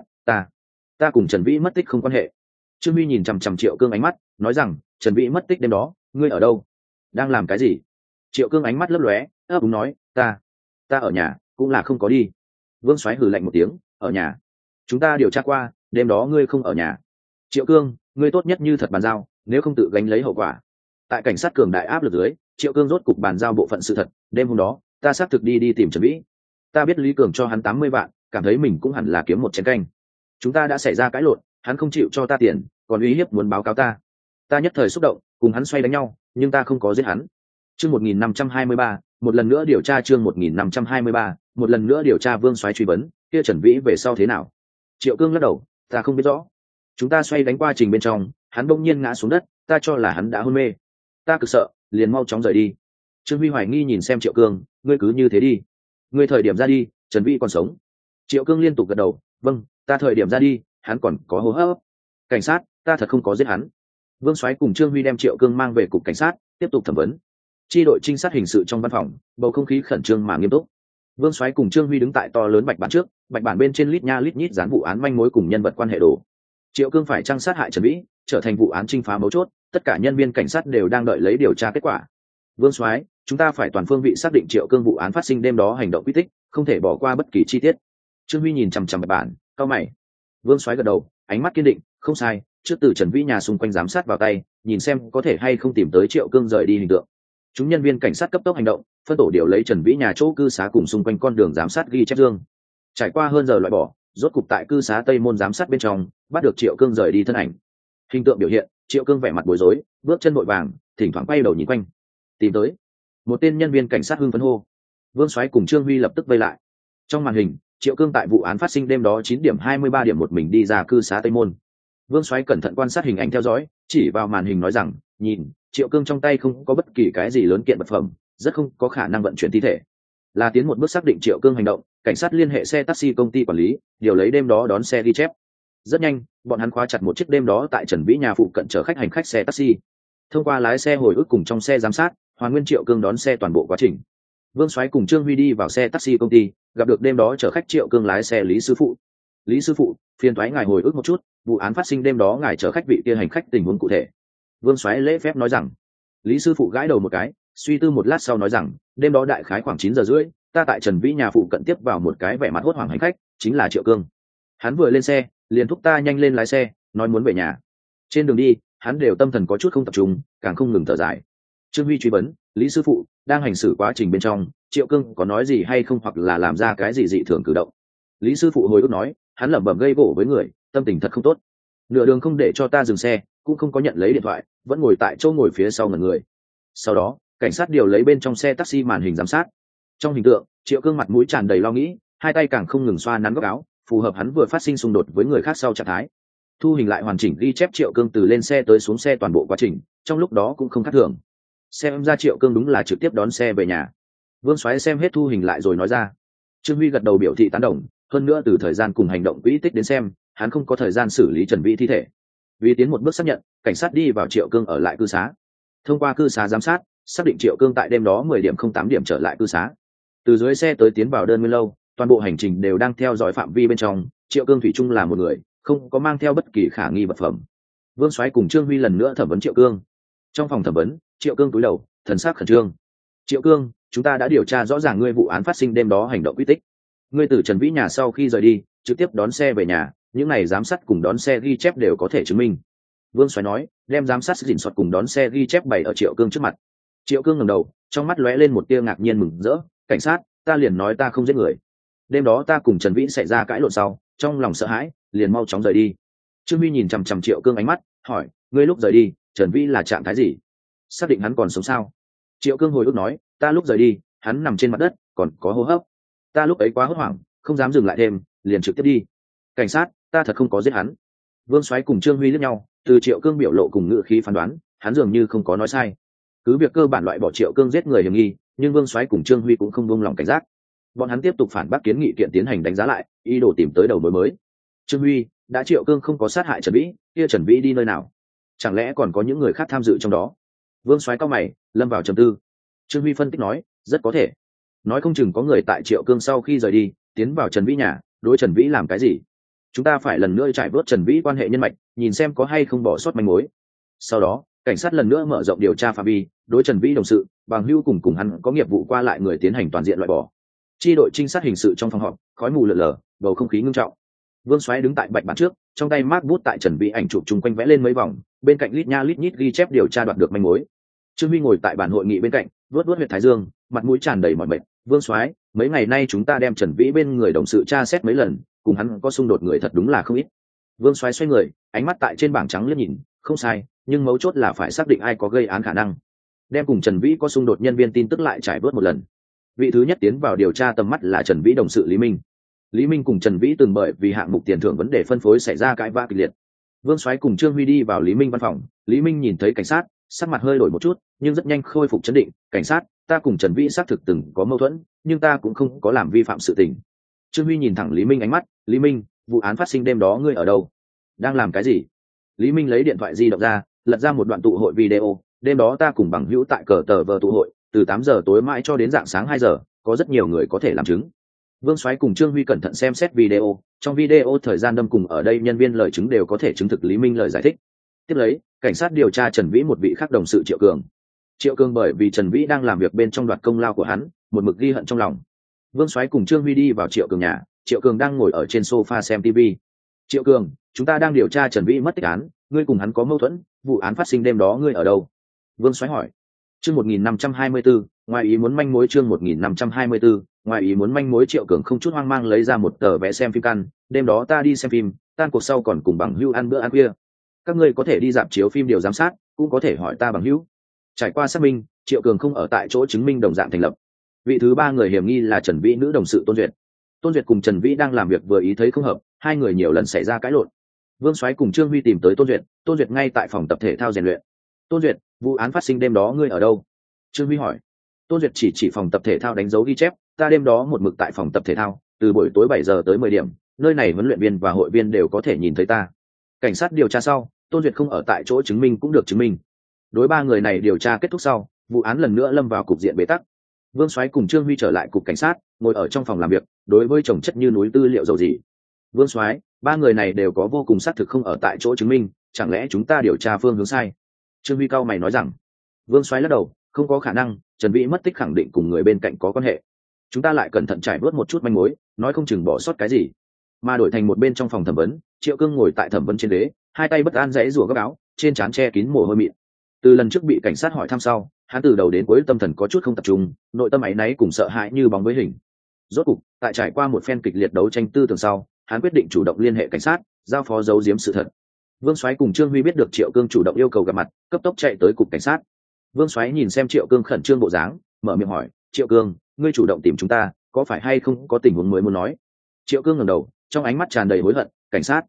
Speaker 1: ta cùng Trần Vĩ mất tích không quan hệ. Trương Huy nhìn chằm chằm Triệu Cương ánh mắt, nói rằng, Trần Vĩ mất tích đêm đó, ngươi ở đâu? Đang làm cái gì? Triệu Cương ánh mắt lấp lóe, ấp úng nói, ta ở nhà, cũng là không có đi. Vương Soái hừ lạnh một tiếng, ở nhà? Chúng ta điều tra qua, đêm đó ngươi không ở nhà. Triệu Cương, ngươi tốt nhất như thật bàn giao, nếu không tự gánh lấy hậu quả. Tại cảnh sát cường đại áp lực dưới, Triệu Cương rốt cục bàn giao bộ phận sự thật, đêm hôm đó, ta xác thực đi tìm Trần Vĩ. Ta biết Lý Cường cho hắn 80 vạn, cảm thấy mình cũng hẳn là kiếm một chén canh. Chúng ta đã xảy ra cãi lộn, hắn không chịu cho ta tiền, còn uy hiếp muốn báo cáo ta. Ta nhất thời xúc động, cùng hắn xoay đánh nhau, nhưng ta không có giết hắn. Chương 1523, một lần nữa điều tra chương 1523, một lần nữa điều tra. Vương Soái truy vấn, kia Trần Vĩ về sau thế nào? Triệu Cương lắc đầu, ta không biết rõ. Chúng ta xoay đánh qua trình bên trong, hắn bỗng nhiên ngã xuống đất, ta cho là hắn đã hôn mê. Ta cực sợ, liền mau chóng rời đi. Trương Huy hoài nghi nhìn xem Triệu Cương, ngươi cứ như thế đi. Ngươi thời điểm ra đi, Trần Vĩ còn sống. Triệu Cương liên tục gật đầu, vâng, ta thời điểm ra đi, hắn còn có hô hấp. Cảnh sát, ta thật không có giết hắn. Vương Soái cùng Trương Huy đem Triệu Cương mang về cục cảnh sát, tiếp tục thẩm vấn. Chi đội trinh sát hình sự trong văn phòng, bầu không khí khẩn trương mà nghiêm túc. Vương Soái cùng Trương Huy đứng tại to lớn bạch bản trước, bạch bản bên trên lít nha lít nhít dán vụ án manh mối cùng nhân vật quan hệ đồ. Triệu Cương phải trang sát hại Trần Vĩ, trở thành vụ án chinh phá mấu chốt, tất cả nhân viên cảnh sát đều đang đợi lấy điều tra kết quả. Vương Soái, chúng ta phải toàn phương vị xác định Triệu Cương vụ án phát sinh đêm đó hành động quy tích, không thể bỏ qua bất kỳ chi tiết. Trương Huy nhìn chằm chằm bạch bản, cau mày. Vương Soái gật đầu, ánh mắt kiên định, không sai, trước từ Trần Vĩ nhà xung quanh giám sát vào tay, nhìn xem có thể hay không tìm tới Triệu Cương rời đi hình tượng. Chúng nhân viên cảnh sát cấp tốc hành động, phân tổ điều lấy Trần Vĩ nhà chỗ cư xá cùng xung quanh con đường giám sát ghi chép dương. Trải qua hơn giờ loại bỏ, rốt cục tại cư xá Tây Môn giám sát bên trong, bắt được Triệu Cương rời đi thân ảnh. Hình tượng biểu hiện, Triệu Cương vẻ mặt bối rối, bước chân vội vàng, thỉnh thoảng quay đầu nhìn quanh. Tìm tới. Một tên nhân viên cảnh sát hưng phấn hô. Vương Soái cùng Trương Huy lập tức vây lại. Trong màn hình, Triệu Cương tại vụ án phát sinh đêm đó 9:23 một mình đi ra cư xá Tây Môn. Vương Soái cẩn thận quan sát hình ảnh theo dõi, chỉ vào màn hình nói rằng, nhìn, Triệu Cương trong tay không có bất kỳ cái gì lớn kiện vật phẩm, rất không có khả năng vận chuyển thi thể. Là tiến một bước xác định Triệu Cương hành động, cảnh sát liên hệ xe taxi công ty quản lý, điều lấy đêm đó đón xe ghi chép. Rất nhanh, bọn hắn khóa chặt một chiếc đêm đó tại Trần Vĩ nhà phụ cận chở khách hành khách xe taxi. Thông qua lái xe hồi ức cùng trong xe giám sát, hoàn nguyên Triệu Cương đón xe toàn bộ quá trình. Vương Soái cùng Trương Huy đi vào xe taxi công ty, gặp được đêm đó chở khách Triệu Cương lái xe Lý sư phụ. Lý sư phụ, phiền toái ngài hồi ức một chút, vụ án phát sinh đêm đó ngài chở khách vị kia hành khách tình huống cụ thể. Vương Soái lễ phép nói rằng. Lý sư phụ gãi đầu một cái, suy tư một lát sau nói rằng, đêm đó đại khái khoảng 9:30, ta tại Trần Vĩ nhà phụ cận tiếp vào một cái vẻ mặt hốt hoảng hành khách, chính là Triệu Cương. Hắn vừa lên xe, liền thúc ta nhanh lên lái xe, nói muốn về nhà. Trên đường đi, hắn đều tâm thần có chút không tập trung, càng không ngừng thở dài. Trương Huy truy vấn, Lý sư phụ, đang hành xử quá trình bên trong, Triệu Cương có nói gì hay không hoặc là làm ra cái gì dị thường cử động? Lý sư phụ hồi ức nói, hắn lẩm bẩm gây gổ với người, tâm tình thật không tốt. Nửa đường không để cho ta dừng xe, cũng không có nhận lấy điện thoại, vẫn ngồi tại chỗ ngồi phía sau ngẩn người. Sau đó, cảnh sát điều lấy bên trong xe taxi màn hình giám sát. Trong hình tượng, Triệu Cương mặt mũi tràn đầy lo nghĩ, hai tay càng không ngừng xoa nắn góc áo, phù hợp hắn vừa phát sinh xung đột với người khác sau trạng thái. Thu hình lại hoàn chỉnh ghi chép Triệu Cương từ lên xe tới xuống xe toàn bộ quá trình, trong lúc đó cũng không khác thường. Xem ra Triệu Cương đúng là trực tiếp đón xe về nhà. Vương Soái xem hết thu hình lại rồi nói ra. Trương Huy gật đầu biểu thị tán đồng, hơn nữa từ thời gian cùng hành động quỹ tích đến xem, hắn không có thời gian xử lý Trần Vĩ thi thể. Vì tiến một bước xác nhận, cảnh sát đi vào Triệu Cương ở lại cư xá. Thông qua cư xá giám sát, xác định Triệu Cương tại đêm đó 10:08 trở lại cư xá. Từ dưới xe tới tiến vào đơn nguyên lâu, toàn bộ hành trình đều đang theo dõi phạm vi bên trong, Triệu Cương thủy chung là một người, không có mang theo bất kỳ khả nghi vật phẩm. Vương Soái cùng Trương Huy lần nữa thẩm vấn Triệu Cương. Trong phòng thẩm vấn, Triệu Cương cúi đầu, thần sắc khẩn trương. Triệu Cương, chúng ta đã điều tra rõ ràng ngươi vụ án phát sinh đêm đó hành động quy tích. Ngươi từ Trần Vĩ nhà sau khi rời đi, trực tiếp đón xe về nhà, những này giám sát cùng đón xe ghi chép đều có thể chứng minh. Vương Soái nói, đem giám sát dình soạt cùng đón xe ghi chép bày ở Triệu Cương trước mặt. Triệu Cương ngẩng đầu, trong mắt lóe lên một tia ngạc nhiên mừng rỡ, cảnh sát, ta liền nói ta không giết người. Đêm đó ta cùng Trần Vĩ xảy ra cãi lộn sau, trong lòng sợ hãi, liền mau chóng rời đi. Trương Huy nhìn chằm chằm Triệu Cương ánh mắt, hỏi, ngươi lúc rời đi, Trần Vĩ là trạng thái gì? Xác định hắn còn sống sao? Triệu Cương hồi ức nói, ta lúc rời đi, hắn nằm trên mặt đất, còn có hô hấp. Ta lúc ấy quá hốt hoảng, không dám dừng lại thêm, liền trực tiếp đi. Cảnh sát, ta thật không có giết hắn. Vương Soái cùng Trương Huy liếc nhau, từ Triệu Cương biểu lộ cùng ngữ khí phán đoán, hắn dường như không có nói sai. Cứ việc cơ bản loại bỏ Triệu Cương giết người hiểm nghi, nhưng Vương Soái cùng Trương Huy cũng không buông lòng cảnh giác. Bọn hắn tiếp tục phản bác kiến nghị kiện tiến hành đánh giá lại, ý đồ tìm tới đầu mối mới. Trương Huy, đã Triệu Cương không có sát hại Trần Vĩ, kia Trần Vĩ đi nơi nào? Chẳng lẽ còn có những người khác tham dự trong đó? Vương Soái cau mày, lâm vào trầm tư. Trương Huy phân tích nói, rất có thể. Nói không chừng có người tại Triệu Cương sau khi rời đi, tiến vào Trần Vĩ nhà, đối Trần Vĩ làm cái gì? Chúng ta phải lần nữa trải vớt Trần Vĩ quan hệ nhân mạch, nhìn xem có hay không bỏ sót manh mối. Sau đó, cảnh sát lần nữa mở rộng điều tra phạm vi, đối Trần Vĩ đồng sự, bằng hữu cùng hắn có nghiệp vụ qua lại người tiến hành toàn diện loại bỏ. Chi đội trinh sát hình sự trong phòng họp, khói mù lờ lờ, bầu không khí ngưng trọng. Vương Soái đứng tại bạch bản trước, trong tay mác bút tại Trần Vĩ ảnh chụp chung quanh vẽ lên mấy vòng, bên cạnh lít nha lít nhít ghi chép điều tra đoạt được manh mối. Trương Huy ngồi tại bàn hội nghị bên cạnh, vuốt huyệt thái dương, mặt mũi tràn đầy mỏi mệt. Vương Soái, mấy ngày nay chúng ta đem Trần Vĩ bên người đồng sự tra xét mấy lần, cùng hắn có xung đột người thật đúng là không ít. Vương Soái xoay người, ánh mắt tại trên bảng trắng liếc nhìn, không sai, nhưng mấu chốt là phải xác định ai có gây án khả năng. Đem cùng Trần Vĩ có xung đột nhân viên tin tức lại trải vớt một lần. Vị thứ nhất tiến vào điều tra tầm mắt là Trần Vĩ đồng sự Lý Minh. Lý Minh cùng Trần Vĩ từng bởi vì hạng mục tiền thưởng vấn đề phân phối xảy ra cãi vã kịch liệt. Vương Soái cùng Trương Huy đi vào Lý Minh văn phòng, Lý Minh nhìn thấy cảnh sát, sắc mặt hơi đổi một chút, nhưng rất nhanh khôi phục trấn định. Cảnh sát, ta cùng Trần Vĩ xác thực từng có mâu thuẫn, nhưng ta cũng không có làm vi phạm sự tình. Trương Huy nhìn thẳng Lý Minh ánh mắt, Lý Minh, vụ án phát sinh đêm đó ngươi ở đâu? Đang làm cái gì? Lý Minh lấy điện thoại di động ra, lật ra một đoạn tụ hội video. Đêm đó ta cùng bằng hữu tại cờ tờ vờ tụ hội, từ 8 giờ tối mãi cho đến rạng sáng 2 giờ, có rất nhiều người có thể làm chứng. Vương Soái cùng Trương Huy cẩn thận xem xét video, trong video thời gian đâm cùng ở đây nhân viên lời chứng đều có thể chứng thực Lý Minh lời giải thích. Tiếp lấy, cảnh sát điều tra Trần Vĩ một vị khác đồng sự Triệu Cường. Triệu Cường bởi vì Trần Vĩ đang làm việc bên trong đoạt công lao của hắn, một mực ghi hận trong lòng. Vương Soái cùng Trương Huy đi vào Triệu Cường nhà, Triệu Cường đang ngồi ở trên sofa xem TV. Triệu Cường, chúng ta đang điều tra Trần Vĩ mất tích án, ngươi cùng hắn có mâu thuẫn, vụ án phát sinh đêm đó ngươi ở đâu? Vương Soái hỏi. Chương 1524, ngoài ý muốn manh mối chương 1524, ngoài ý muốn manh mối. Triệu Cường không chút hoang mang lấy ra một tờ vé xem phim căn, đêm đó ta đi xem phim, tan cuộc sau còn cùng bằng hữu ăn bữa ăn khuya. Các ngươi có thể đi dạp chiếu phim điều giám sát, cũng có thể hỏi ta bằng hữu. Trải qua xác minh, Triệu Cường không ở tại chỗ chứng minh đồng dạng thành lập. Vị thứ ba người hiểm nghi là Trần Vĩ nữ đồng sự Tôn Duyệt. Tôn Duyệt cùng Trần Vĩ đang làm việc vừa ý thấy không hợp, hai người nhiều lần xảy ra cãi lộn. Vương Soái cùng Trương Huy tìm tới Tôn Duyệt ngay tại phòng tập thể thao rèn luyện. Tôn Duyệt, vụ án phát sinh đêm đó ngươi ở đâu? Trương Huy hỏi. Tôn Duyệt chỉ phòng tập thể thao đánh dấu ghi chép, ta đêm đó một mực tại phòng tập thể thao, từ buổi tối 7 giờ tới 10 điểm, nơi này huấn luyện viên và hội viên đều có thể nhìn thấy ta. Cảnh sát điều tra sau, Tôn Duyệt không ở tại chỗ chứng minh cũng được chứng minh. Đối ba người này điều tra kết thúc sau, vụ án lần nữa lâm vào cục diện bế tắc. Vương Soái cùng Trương Huy trở lại cục cảnh sát, ngồi ở trong phòng làm việc, đối với chồng chất như núi tư liệu dầu gì. Vương Soái, ba người này đều có vô cùng xác thực không ở tại chỗ chứng minh, chẳng lẽ chúng ta điều tra phương hướng sai? Trương Huy cao mày nói rằng. Vương Soái lắc đầu, không có khả năng, Trần Vĩ mất tích khẳng định cùng người bên cạnh có quan hệ. Chúng ta lại cẩn thận trải vớt một chút manh mối, nói không chừng bỏ sót cái gì. Mà đổi thành một bên trong phòng thẩm vấn, Triệu Cương ngồi tại thẩm vấn trên ghế, hai tay bất an rẽ rủa gấp áo, trên trán che kín mồ hôi mịn. Từ lần trước bị cảnh sát hỏi thăm sau, hắn từ đầu đến cuối tâm thần có chút không tập trung, nội tâm áy náy cùng sợ hãi như bóng với hình. Rốt cục, tại trải qua một phen kịch liệt đấu tranh tư tưởng sau, hắn quyết định chủ động liên hệ cảnh sát, giao phó giấu giếm sự thật. Vương Soái cùng Trương Huy biết được Triệu Cương chủ động yêu cầu gặp mặt, cấp tốc chạy tới cục cảnh sát. Vương Soái nhìn xem Triệu Cương khẩn trương bộ dáng, mở miệng hỏi, Triệu Cương, ngươi chủ động tìm chúng ta, có phải hay không có tình huống mới muốn nói? Triệu Cương ngẩng đầu, trong ánh mắt tràn đầy hối hận, cảnh sát,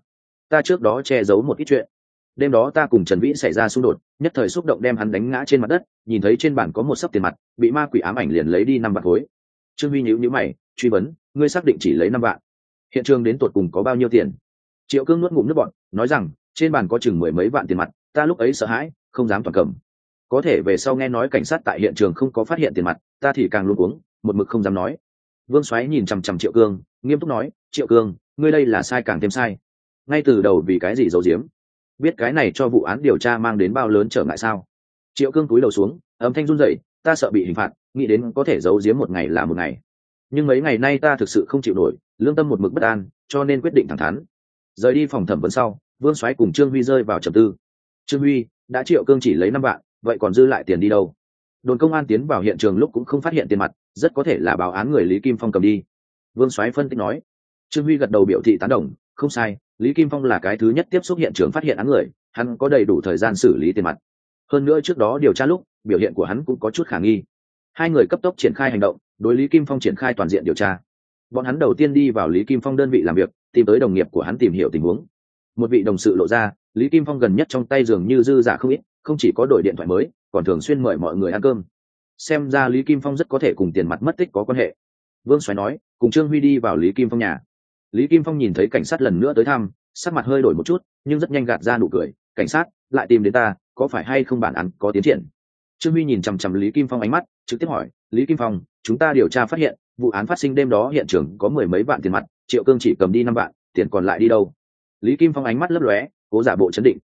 Speaker 1: ta trước đó che giấu một ít chuyện. Đêm đó ta cùng Trần Vĩ xảy ra xung đột, nhất thời xúc động đem hắn đánh ngã trên mặt đất, nhìn thấy trên bàn có một xấp tiền mặt, bị ma quỷ ám ảnh liền lấy đi 5 vạn khối. Trương Huy nhíu mày, truy vấn, ngươi xác định chỉ lấy 5 vạn? Hiện trường đến tột cùng có bao nhiêu tiền? Triệu Cương nuốt ngụm nước bọt, nói rằng, trên bàn có chừng 10 mấy vạn tiền mặt, ta lúc ấy sợ hãi, không dám toàn cầm. Có thể về sau nghe nói cảnh sát tại hiện trường không có phát hiện tiền mặt, ta thì càng luống cuống, một mực không dám nói. Vương Soái nhìn chằm chằm Triệu Cương, nghiêm túc nói, Triệu Cương, ngươi đây là sai càng thêm sai. Ngay từ đầu vì cái gì giấu giếm? Biết cái này cho vụ án điều tra mang đến bao lớn trở ngại sao? Triệu Cương cúi đầu xuống, âm thanh run rẩy, ta sợ bị hình phạt, nghĩ đến có thể giấu giếm một ngày là một ngày. Nhưng mấy ngày nay ta thực sự không chịu nổi, lương tâm một mực bất an, cho nên quyết định thẳng thắn. Rời đi phòng thẩm vấn sau, Vương Soái cùng Trương Huy rơi vào trầm tư. Trương Huy, đã Triệu Cương chỉ lấy 5 vạn, vậy còn dư lại tiền đi đâu? Đồn công an tiến vào hiện trường lúc cũng không phát hiện tiền mặt, rất có thể là báo án người Lý Kim Phong cầm đi. Vương Soái phân tích nói. Trương Huy gật đầu biểu thị tán đồng, không sai, Lý Kim Phong là cái thứ nhất tiếp xúc hiện trường phát hiện án người, hắn có đầy đủ thời gian xử lý tiền mặt. Hơn nữa trước đó điều tra lúc, biểu hiện của hắn cũng có chút khả nghi. Hai người cấp tốc triển khai hành động, đối Lý Kim Phong triển khai toàn diện điều tra. Bọn hắn đầu tiên đi vào Lý Kim Phong đơn vị làm việc, tìm tới đồng nghiệp của hắn tìm hiểu tình huống. Một vị đồng sự lộ ra, Lý Kim Phong gần nhất trong tay dường như dư giả không ít, không chỉ có đổi điện thoại mới, còn thường xuyên mời mọi người ăn cơm. Xem ra Lý Kim Phong rất có thể cùng tiền mặt mất tích có quan hệ. Vương Soái nói, cùng Trương Huy đi vào Lý Kim Phong nhà. Lý Kim Phong nhìn thấy cảnh sát lần nữa tới thăm, sắc mặt hơi đổi một chút, nhưng rất nhanh gạt ra nụ cười, cảnh sát, lại tìm đến ta, có phải hay không bản án có tiến triển? Trương Huy nhìn chằm chằm Lý Kim Phong ánh mắt, trực tiếp hỏi, Lý Kim Phong, chúng ta điều tra phát hiện, vụ án phát sinh đêm đó hiện trường có 10 mấy vạn tiền mặt, Triệu Cương chỉ cầm đi 5 vạn, tiền còn lại đi đâu? Lý Kim Phong ánh mắt lấp lóe, cố giả bộ chấn định,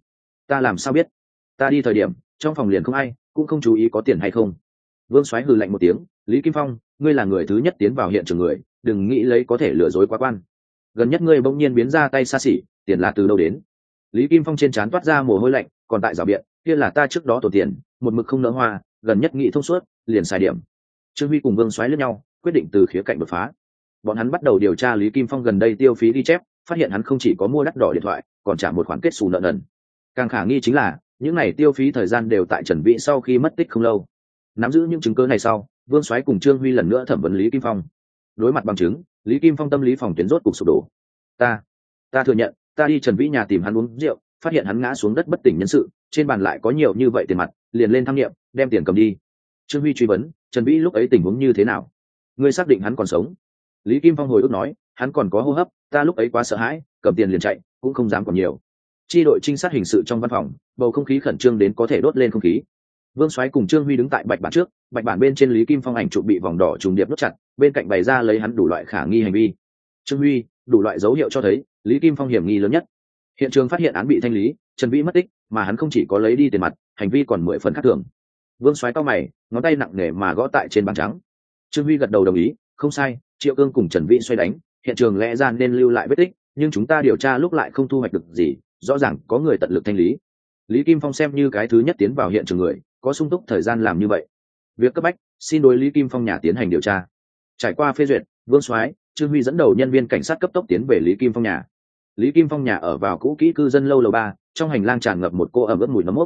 Speaker 1: ta làm sao biết? Ta đi thời điểm, trong phòng liền không ai, cũng không chú ý có tiền hay không. Vương Soái hừ lạnh một tiếng, Lý Kim Phong, ngươi là người thứ nhất tiến vào hiện trường người, đừng nghĩ lấy có thể lừa dối quá quan. Gần nhất ngươi bỗng nhiên biến ra tay xa xỉ, tiền là từ đâu đến? Lý Kim Phong trên trán toát ra mồ hôi lạnh, còn tại rào biện, kia là ta trước đó tổ tiền, một mực không nỡ hoa, gần nhất nghị thông suốt, liền xài điểm. Trương Huy cùng Vương Soái lẫn nhau, quyết định từ khía cạnh đột phá. Bọn hắn bắt đầu điều tra Lý Kim Phong gần đây tiêu phí ghi chép, phát hiện hắn không chỉ có mua đắt đỏ điện thoại, còn trả một khoản kết xù nợ nần. Càng khả nghi chính là, những này tiêu phí thời gian đều tại Trần Vĩ sau khi mất tích không lâu. Nắm giữ những chứng cứ này sau, Vương Soái cùng Trương Huy lần nữa thẩm vấn Lý Kim Phong. Đối mặt bằng chứng, Lý Kim Phong tâm lý phòng tuyến rốt cục sụp đổ. Ta thừa nhận, ta đi Trần Vĩ nhà tìm hắn uống rượu, phát hiện hắn ngã xuống đất bất tỉnh nhân sự, trên bàn lại có nhiều như vậy tiền mặt, liền lên tham nghiệm, đem tiền cầm đi. Trương Huy truy vấn, Trần Vĩ lúc ấy tình huống như thế nào? Ngươi xác định hắn còn sống? Lý Kim Phong hồi ức nói, hắn còn có hô hấp, ta lúc ấy quá sợ hãi, cầm tiền liền chạy, cũng không dám còn nhiều. Chi đội trinh sát hình sự trong văn phòng, bầu không khí khẩn trương đến có thể đốt lên không khí. Vương Soái cùng Trương Huy đứng tại bạch bản trước, bạch bản bên trên Lý Kim Phong ảnh chụp bị vòng đỏ trùng điệp nút chặt, bên cạnh bày ra lấy hắn đủ loại khả nghi hành vi. Trương Huy, đủ loại dấu hiệu cho thấy, Lý Kim Phong hiểm nghi lớn nhất. Hiện trường phát hiện án bị thanh lý, Trần Vĩ mất tích, mà hắn không chỉ có lấy đi tiền mặt, hành vi còn 10 phần khác thường. Vương Soái cau mày, ngón tay nặng nề mà gõ tại trên bàn trắng. Trương Huy gật đầu đồng ý, không sai, Triệu Cương cùng Trần Vĩ xoay đánh, hiện trường lẽ ra nên lưu lại vết tích, nhưng chúng ta điều tra lúc lại không thu hoạch được gì, rõ ràng có người tận lực thanh lý. Lý Kim Phong xem như cái thứ nhất tiến vào hiện trường người, có sung túc thời gian làm như vậy. Việc cấp bách, xin đối Lý Kim Phong nhà tiến hành điều tra. Trải qua phê duyệt, Vương Soái, Trương Huy dẫn đầu nhân viên cảnh sát cấp tốc tiến về Lý Kim Phong nhà. Lý Kim Phong nhà ở vào cũ kỹ cư dân lâu lầu 3, trong hành lang tràn ngập một cô ẩm ướt mùi nấm mốc.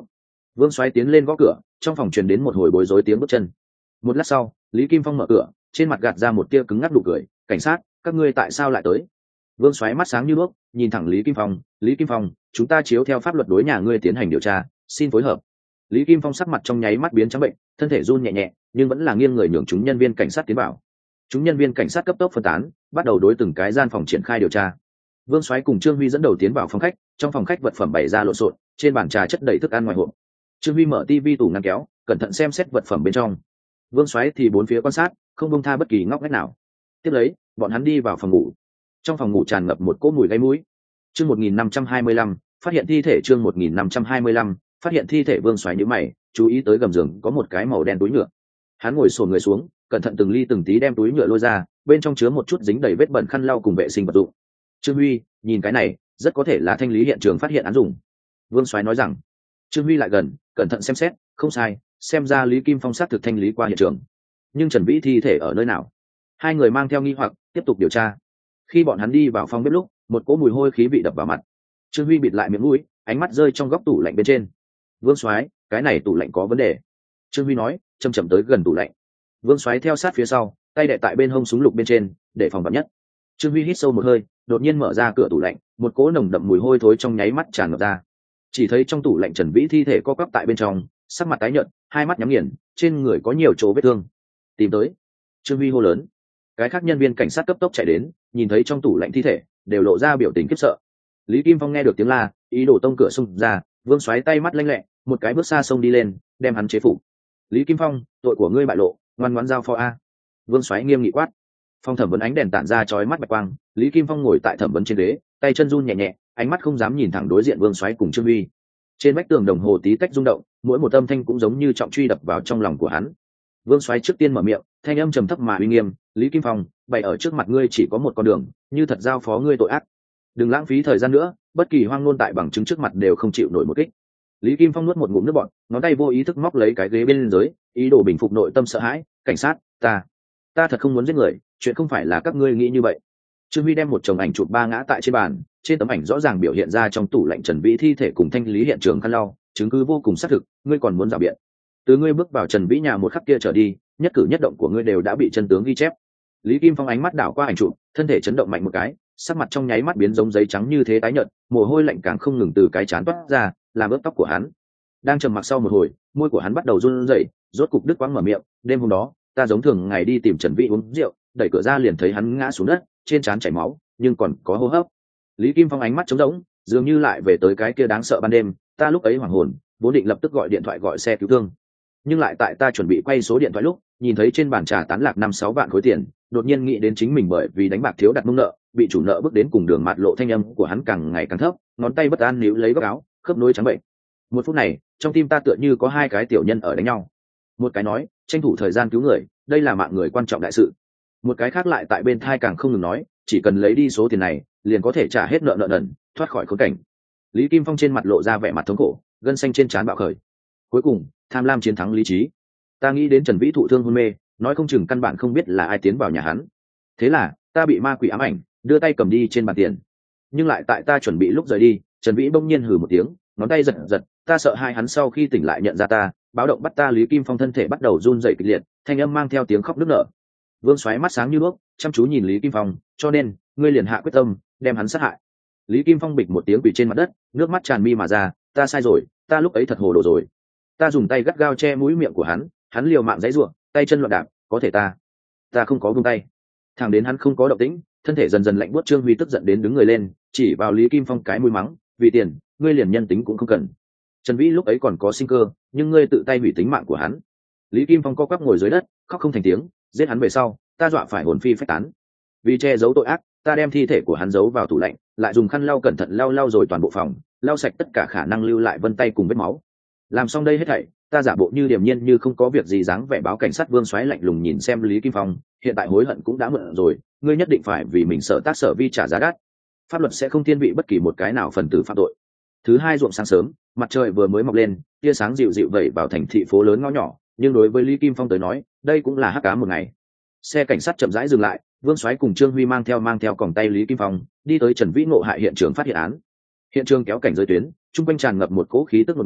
Speaker 1: Vương Soái tiến lên gõ cửa, trong phòng truyền đến một hồi bối rối tiếng bước chân. Một lát sau, Lý Kim Phong mở cửa, trên mặt gạt ra một tia cứng ngắc nụ cười. Cảnh sát, các ngươi tại sao lại tới? Vương Soái mắt sáng như đuốc, nhìn thẳng Lý Kim Phong. Lý Kim Phong, chúng ta chiếu theo pháp luật đối nhà ngươi tiến hành điều tra, xin phối hợp. Lý Kim Phong sắc mặt trong nháy mắt biến trắng bệnh, thân thể run nhẹ nhẹ, nhưng vẫn là nghiêng người nhường chúng nhân viên cảnh sát tiến vào. Chúng nhân viên cảnh sát cấp tốc phân tán, bắt đầu đối từng cái gian phòng triển khai điều tra. Vương Soái cùng Trương Huy dẫn đầu tiến vào phòng khách, trong phòng khách vật phẩm bày ra lộn xộn, trên bàn trà chất đầy thức ăn ngoài hộp. Trương Huy mở tivi tủ ngăn kéo, cẩn thận xem xét vật phẩm bên trong. Vương Soái thì bốn phía quan sát, không buông tha bất kỳ ngóc ngách nào. Tiếp lấy, bọn hắn đi vào phòng ngủ. Trong phòng ngủ tràn ngập một cỗ mùi gây mũi. Chương 1525, phát hiện thi thể. Chương 1525, phát hiện thi thể. Vương Soái nhíu mày, chú ý tới gầm giường có một cái màu đen túi nhựa. Hắn ngồi xổm người xuống, cẩn thận từng ly từng tí đem túi nhựa lôi ra, bên trong chứa một chút dính đầy vết bẩn khăn lau cùng vệ sinh vật dụng. Trương Huy, nhìn cái này, rất có thể là thanh lý hiện trường phát hiện án dùng. Vương Soái nói rằng. Trương Huy lại gần, cẩn thận xem xét, không sai, xem ra Lý Kim Phong xác thực thanh lý qua hiện trường. Nhưng Trần Vĩ thi thể ở nơi nào? Hai người mang theo nghi hoặc, tiếp tục điều tra. Khi bọn hắn đi vào phòng bếp lúc, một cỗ mùi hôi khí vị đập vào mặt. Trương Huy bịt lại miệng mũi, ánh mắt rơi trong góc tủ lạnh bên trên. Vương Soái, cái này tủ lạnh có vấn đề. Trương Huy nói, chậm chậm tới gần tủ lạnh. Vương Soái theo sát phía sau, tay đè tại bên hông súng lục bên trên, để phòng vạn nhất. Trương Huy hít sâu một hơi, đột nhiên mở ra cửa tủ lạnh, một cỗ nồng đậm mùi hôi thối trong nháy mắt tràn ngập ra. Chỉ thấy trong tủ lạnh Trần Vĩ thi thể co quắp tại bên trong, sắc mặt tái nhợt, hai mắt nhắm nghiền, trên người có nhiều chỗ vết thương. Tìm tới. Trương Huy hô lớn. Cái khác nhân viên cảnh sát cấp tốc chạy đến, nhìn thấy trong tủ lạnh thi thể, đều lộ ra biểu tình khiếp sợ. Lý Kim Phong nghe được tiếng la, ý đồ tông cửa xông ra, Vương Soái tay mắt lanh lẹ, một cái bước xa xông đi lên, đem hắn chế phục. Lý Kim Phong, tội của ngươi bại lộ, ngoan ngoãn giao phó a. Vương Soái nghiêm nghị quát. Phòng thẩm vấn ánh đèn tản ra chói mắt bạch quang, Lý Kim Phong ngồi tại thẩm vấn trên ghế, tay chân run nhẹ nhẹ, ánh mắt không dám nhìn thẳng đối diện Vương Soái cùng Trương Huy. Trên vách tường đồng hồ tí tách rung động, mỗi một âm thanh cũng giống như trọng truy đập vào trong lòng của hắn. Vương Soái trước tiên mở miệng, thanh âm trầm thấp mà uy nghiêm, "Lý Kim Phong, bày ở trước mặt ngươi chỉ có một con đường, như thật giao phó ngươi tội ác. Đừng lãng phí thời gian nữa, bất kỳ hoang ngôn tại bằng chứng trước mặt đều không chịu nổi một kích." Lý Kim Phong nuốt một ngụm nước bọt, ngón tay vô ý thức móc lấy cái ghế bên dưới, ý đồ bình phục nội tâm sợ hãi, "Cảnh sát, ta thật không muốn giết người, chuyện không phải là các ngươi nghĩ như vậy." Trương Huy đem một chồng ảnh chụp ba ngã tại trên bàn, trên tấm ảnh rõ ràng biểu hiện ra trong tủ lạnh Trần Vĩ thi thể cùng thanh lý hiện trường khăn lau, chứng cứ vô cùng xác thực, ngươi còn muốn rào biện? Từ ngươi bước vào Trần Vĩ nhà một khắc kia trở đi, nhất cử nhất động của ngươi đều đã bị chân tướng ghi chép. Lý Kim Phong ánh mắt đảo qua ảnh chụp, thân thể chấn động mạnh một cái, sắc mặt trong nháy mắt biến giống giấy trắng như thế tái nhợt, mồ hôi lạnh càng không ngừng từ cái trán toát ra, làm ướt tóc của hắn. Đang trầm mặc sau một hồi, môi của hắn bắt đầu run rẩy, rốt cục đứt quãng mở miệng, "Đêm hôm đó, ta giống thường ngày đi tìm Trần Vĩ uống rượu, đẩy cửa ra liền thấy hắn ngã xuống đất, trên trán chảy máu, nhưng còn có hô hấp." Lý Kim Phong ánh mắt trống rỗng, dường như lại về tới cái kia đáng sợ ban đêm, "Ta lúc ấy hoảng hồn, vốn định lập tức gọi điện thoại gọi xe cứu thương, nhưng lại tại ta chuẩn bị quay số điện thoại lúc, nhìn thấy trên bàn trà tán lạc 5-6 vạn khối tiền, đột nhiên nghĩ đến chính mình bởi vì đánh bạc thiếu đặt mông nợ, bị chủ nợ bước đến cùng đường mạt lộ." Thanh âm của hắn càng ngày càng thấp, ngón tay bất an níu lấy góc áo, khớp nối trắng bệnh. Một phút này, trong tim ta tựa như có hai cái tiểu nhân ở đánh nhau. Một cái nói, tranh thủ thời gian cứu người, đây là mạng người quan trọng đại sự. Một cái khác lại tại bên thai càng không ngừng nói, chỉ cần lấy đi số tiền này, liền có thể trả hết nợ nần, thoát khỏi khốn cảnh. Lý Kim Phong trên mặt lộ ra vẻ mặt thống khổ, gân xanh trên trán bạo khởi. Cuối cùng, tham lam chiến thắng lý trí. Ta nghĩ đến Trần Vĩ thụ thương hôn mê, nói không chừng căn bản không biết là ai tiến vào nhà hắn. Thế là, ta bị ma quỷ ám ảnh, đưa tay cầm đi trên bàn tiền. Nhưng lại tại ta chuẩn bị lúc rời đi, Trần Vĩ bỗng nhiên hừ một tiếng, ngón tay giật giật, ta sợ hai hắn sau khi tỉnh lại nhận ra ta, báo động bắt ta. Lý Kim Phong thân thể bắt đầu run rẩy kịch liệt, thanh âm mang theo tiếng khóc nức nở. Vương Soái mắt sáng như đuốc, chăm chú nhìn Lý Kim Phong, "Cho nên, ngươi liền hạ quyết tâm, đem hắn sát hại." Lý Kim Phong bịch một tiếng quỳ trên mặt đất, nước mắt tràn mi mà ra, "Ta sai rồi, ta lúc ấy thật hồ đồ rồi." Ta dùng tay gắt gao che mũi miệng của hắn, hắn liều mạng giãy giụa, tay chân loạn đạp, "Có thể ta không có buông tay." Thằng đến hắn không có động tĩnh, thân thể dần dần lạnh buốt. Trương Huy tức giận đến đứng người lên, chỉ vào Lý Kim Phong cái mũi mắng, "Vì tiền, ngươi liền nhân tính cũng không cần. Trần Vĩ lúc ấy còn có sinh cơ, nhưng ngươi tự tay hủy tính mạng của hắn." Lý Kim Phong co quắp ngồi dưới đất, khóc không thành tiếng, "Giết hắn về sau, ta dọa phải hồn phi phách tán. Vì che giấu tội ác, ta đem thi thể của hắn giấu vào tủ lạnh, lại dùng khăn lau cẩn thận lau rồi toàn bộ phòng, lau sạch tất cả khả năng lưu lại vân tay cùng vết máu. Làm xong đây hết thảy, ta giả bộ như điềm nhiên như không có việc gì dáng vẻ báo cảnh sát." Vương Soái lạnh lùng nhìn xem Lý Kim Phong, "Hiện tại hối hận cũng đã muộn rồi, ngươi nhất định phải vì mình sở tác sở vi trả giá đắt. Pháp luật sẽ không thiên vị bất kỳ một cái nào phần tử phạm tội." Thứ hai ruộng sáng sớm, mặt trời vừa mới mọc lên, tia sáng dịu dịu vẩy vào thành thị phố lớn ngõ nhỏ, nhưng đối với Lý Kim Phong tới nói, đây cũng là hắc ám một ngày. Xe cảnh sát chậm rãi dừng lại, Vương Soái cùng Trương Huy mang theo còng tay Lý Kim Phong đi tới Trần Vĩ ngộ hại hiện trường phát hiện án. Hiện trường kéo cảnh giới tuyến, trung quanh tràn ngập một cỗ khí tức ngột ngạt,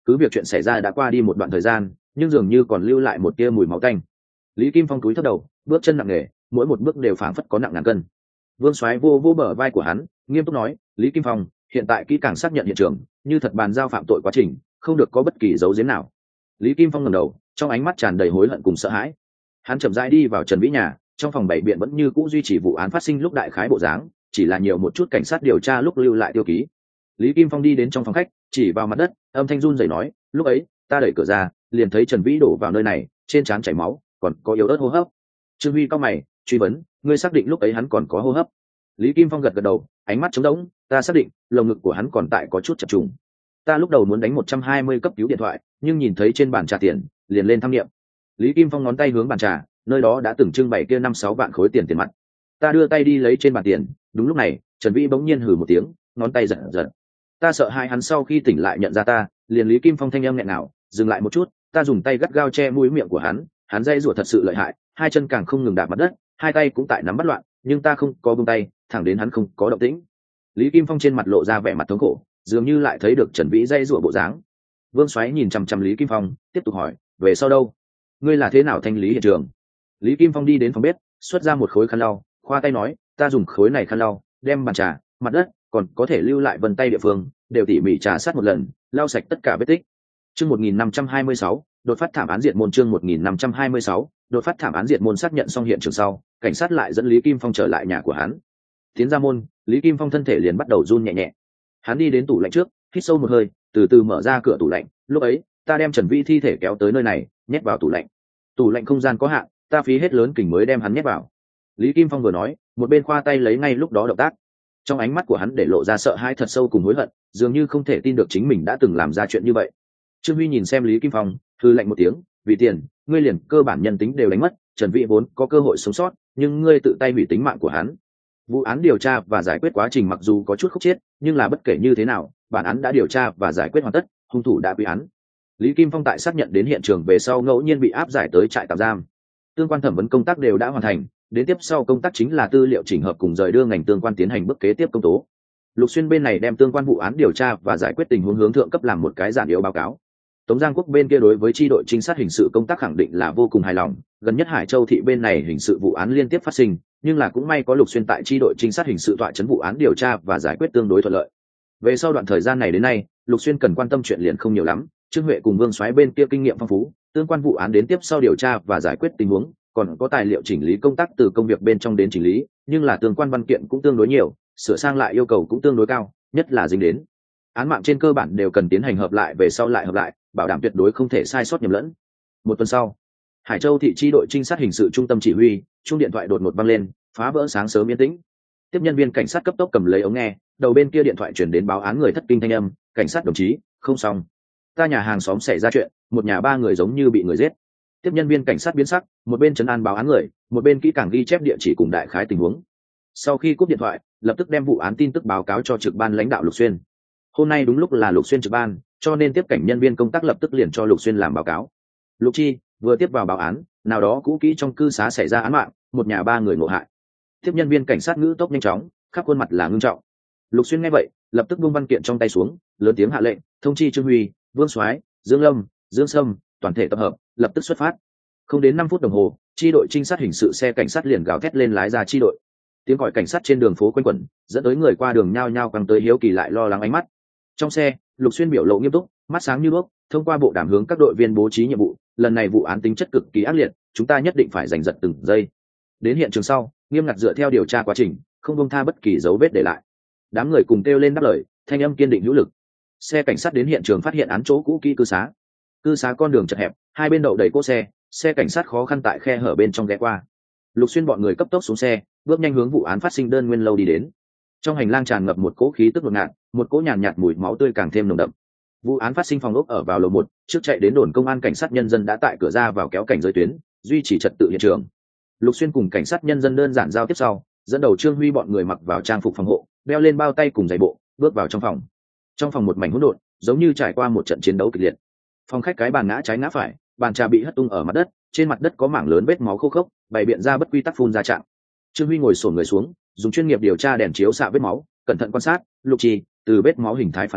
Speaker 1: cứ việc chuyện xảy ra đã qua đi một đoạn thời gian nhưng dường như còn lưu lại một tia mùi máu tanh. Lý Kim Phong cúi thấp đầu, bước chân nặng nề, mỗi một bước đều phảng phất có nặng ngàn cân. Vương Soái vô vô bờ vai của hắn, nghiêm túc nói, Lý Kim Phong, hiện tại kỹ càng xác nhận hiện trường, như thật bàn giao phạm tội quá trình, không được có bất kỳ dấu giếm nào. Lý Kim Phong ngẩng đầu, trong ánh mắt tràn đầy hối hận cùng sợ hãi. Hắn chậm rãi đi vào Trần Vĩ nhà, trong phòng bảy biện vẫn như cũ duy trì vụ án phát sinh lúc đại khái bộ dáng, chỉ là nhiều một chút cảnh sát điều tra lúc lưu lại tiêu ký. Lý Kim Phong đi đến trong phòng khách, chỉ vào mặt đất, âm thanh run rẩy nói, lúc ấy ta đẩy cửa ra, liền thấy Trần Vĩ đổ vào nơi này, trên trán chảy máu, còn có yếu ớt hô hấp. Trương Huy cao mày, truy vấn, ngươi xác định lúc ấy hắn còn có hô hấp? Lý Kim Phong gật gật đầu, ánh mắt trống rỗng, ta xác định, lồng ngực của hắn còn tại có chút chập trùng. Ta lúc đầu muốn đánh 120 cấp cứu điện thoại, nhưng nhìn thấy trên bàn trà tiền, liền lên thăm nghiệm. Lý Kim Phong ngón tay hướng bàn trà, nơi đó đã từng trưng bày kia 5-6 vạn khối tiền tiền mặt. Ta đưa tay đi lấy trên bàn tiền, đúng lúc này, Trần Vĩ bỗng nhiên hừ một tiếng, ngón tay giật giật. Ta sợ hai hắn sau khi tỉnh lại nhận ra ta, liền Lý Kim Phong thanh âm nghẹn ngào, dừng lại một chút, ta dùng tay gắt gao che mũi miệng của hắn dây rủa thật sự lợi hại, hai chân càng không ngừng đạp mặt đất, hai tay cũng tại nắm bắt loạn, nhưng ta không có buông tay, thẳng đến hắn không có động tĩnh. Lý Kim Phong trên mặt lộ ra vẻ mặt thống khổ, dường như lại thấy được Trần Vĩ dây rủa bộ dáng. Vương Soái nhìn chằm chằm Lý Kim Phong, tiếp tục hỏi, về sau đâu? Ngươi là thế nào thanh lý hiện trường? Lý Kim Phong đi đến phòng bếp, xuất ra một khối khăn lau, khoa tay nói, ta dùng khối này khăn lau, đem bàn trà, mặt đất, còn có thể lưu lại vân tay địa phương, đều tỉ mỉ trà sát một lần, lau sạch tất cả vết tích. Chương 1526, đột phát thảm án diệt môn. Chương 1526, đột phát thảm án diệt môn. Xác nhận xong hiện trường sau, cảnh sát lại dẫn Lý Kim Phong trở lại nhà của hắn. Tiến ra môn, Lý Kim Phong thân thể liền bắt đầu run nhẹ nhẹ. Hắn đi đến tủ lạnh trước, hít sâu một hơi, từ từ mở ra cửa tủ lạnh. Lúc ấy, ta đem Trần Vĩ thi thể kéo tới nơi này, nhét vào tủ lạnh. Tủ lạnh không gian có hạn, ta phí hết lớn kình mới đem hắn nhét vào. Lý Kim Phong vừa nói, một bên khoa tay lấy ngay lúc đó động tác. Trong ánh mắt của hắn để lộ ra sợ hãi thật sâu cùng hối hận, dường như không thể tin được chính mình đã từng làm ra chuyện như vậy. Trương Huy nhìn xem Lý Kim Phong, hừ lạnh một tiếng, vì tiền, ngươi liền cơ bản nhân tính đều đánh mất, Trần Vĩ vốn có cơ hội sống sót, nhưng ngươi tự tay hủy tính mạng của hắn. Vụ án điều tra và giải quyết quá trình mặc dù có chút khúc chiết, nhưng là bất kể như thế nào, bản án đã điều tra và giải quyết hoàn tất, hung thủ đã quy án. Lý Kim Phong tại xác nhận đến hiện trường về sau ngẫu nhiên bị áp giải tới trại tạm giam. Tương quan thẩm vấn công tác đều đã hoàn thành, đến tiếp sau công tác chính là tư liệu chỉnh hợp cùng rời đưa ngành tương quan tiến hành bước kế tiếp công tố. Lục Xuyên bên này đem tương quan vụ án điều tra và giải quyết tình huống hướng thượng cấp làm một cái giản yếu báo cáo. Tống Giang Quốc bên kia đối với chi đội trinh sát hình sự công tác khẳng định là vô cùng hài lòng, gần nhất Hải Châu thị bên này hình sự vụ án liên tiếp phát sinh, nhưng là cũng may có Lục Xuyên tại chi đội trinh sát hình sự tọa chấn vụ án điều tra và giải quyết tương đối thuận lợi. Về sau đoạn thời gian này đến nay, Lục Xuyên cần quan tâm chuyện liền không nhiều lắm, Trương Huệ cùng Vương Soái bên kia kinh nghiệm phong phú, tương quan vụ án đến tiếp sau điều tra và giải quyết tình huống, còn có tài liệu chỉnh lý công tác từ công việc bên trong đến chỉnh lý, nhưng là tương quan văn kiện cũng tương đối nhiều, sửa sang lại yêu cầu cũng tương đối cao, nhất là dính đến án mạng trên cơ bản đều cần tiến hành hợp lại về sau lại hợp lại, bảo đảm tuyệt đối không thể sai sót nhầm lẫn. Một tuần sau, Hải Châu thị chi đội trinh sát hình sự trung tâm chỉ huy, chuông điện thoại đột ngột vang lên, phá vỡ sáng sớm yên tĩnh. Tiếp nhân viên cảnh sát cấp tốc cầm lấy ống nghe, đầu bên kia điện thoại chuyển đến báo án người thất kinh thanh âm, cảnh sát đồng chí, không xong, ta nhà hàng xóm xảy ra chuyện, một nhà ba người giống như bị người giết. Tiếp nhân viên cảnh sát biến sắc, một bên trấn an báo án người, một bên kỹ càng ghi chép địa chỉ cùng đại khái tình huống. Sau khi cúp điện thoại, lập tức đem vụ án tin tức báo cáo cho trực ban lãnh đạo Lục Xuyên. Hôm nay đúng lúc là Lục Xuyên trực ban, cho nên tiếp cảnh nhân viên công tác lập tức liền cho Lục Xuyên làm báo cáo. Lục Chi vừa tiếp vào báo án, nào đó cũ kỹ trong cư xá xảy ra án mạng, một nhà ba người ngộ hại. Tiếp nhân viên cảnh sát ngữ tốc nhanh chóng, khắp khuôn mặt là ngưng trọng. Lục Xuyên nghe vậy, lập tức buông văn kiện trong tay xuống, lớn tiếng hạ lệnh, thông chi Trương Huy, Vương Soái, Dương Lâm, Dương Sâm, toàn thể tập hợp, lập tức xuất phát. Không đến 5 phút đồng hồ, chi đội trinh sát hình sự xe cảnh sát liền gào thét lên lái ra chi đội. Tiếng gọi cảnh sát trên đường phố quanh quẩn, dẫn tới người qua đường nhao nhao căng tới hiếu kỳ lại lo lắng ánh mắt. Trong xe, Lục Xuyên biểu lộ nghiêm túc, mắt sáng như đuốc, thông qua bộ đàm hướng các đội viên bố trí nhiệm vụ, lần này vụ án tính chất cực kỳ ác liệt, chúng ta nhất định phải giành giật từng giây. Đến hiện trường sau, nghiêm ngặt dựa theo điều tra quá trình, không buông tha bất kỳ dấu vết để lại. Đám người cùng kêu lên đáp lời, thanh âm kiên định hữu lực. Xe cảnh sát đến hiện trường phát hiện án chỗ cũ kỹ cư xá con đường chật hẹp, hai bên đậu đầy cỗ xe cảnh sát khó khăn tại khe hở bên trong ghé qua. Lục Xuyên bọn người cấp tốc xuống xe, bước nhanh hướng vụ án phát sinh đơn nguyên lâu đi đến. Trong hành lang tràn ngập một cỗ khí tức ngột ngạt, một cỗ nhàn nhạt mùi máu tươi càng thêm nồng đậm. Vụ án phát sinh phòng ốc ở vào lầu 1, trước chạy đến đồn công an cảnh sát nhân dân đã tại cửa ra vào kéo cảnh giới tuyến, duy trì trật tự hiện trường. Lục Xuyên cùng cảnh sát nhân dân đơn giản giao tiếp sau, dẫn đầu Trương Huy bọn người mặc vào trang phục phòng hộ, đeo lên bao tay cùng giày bộ, bước vào trong phòng. Trong phòng một mảnh hỗn độn, giống như trải qua một trận chiến đấu kịch liệt. Phòng khách cái bàn ngã trái ngã phải, bàn trà bị hất tung ở mặt đất, trên mặt đất có mảng lớn vết máu khô khốc, bày biện ra bất quy tắc phun ra trạng. Trương Huy ngồi xổm người xuống, dùng chuyên nghiệp điều tra đèn chiếu xạ vết máu, cẩn thận quan sát. Lục Trì từ vết máu hình thái phán đoán,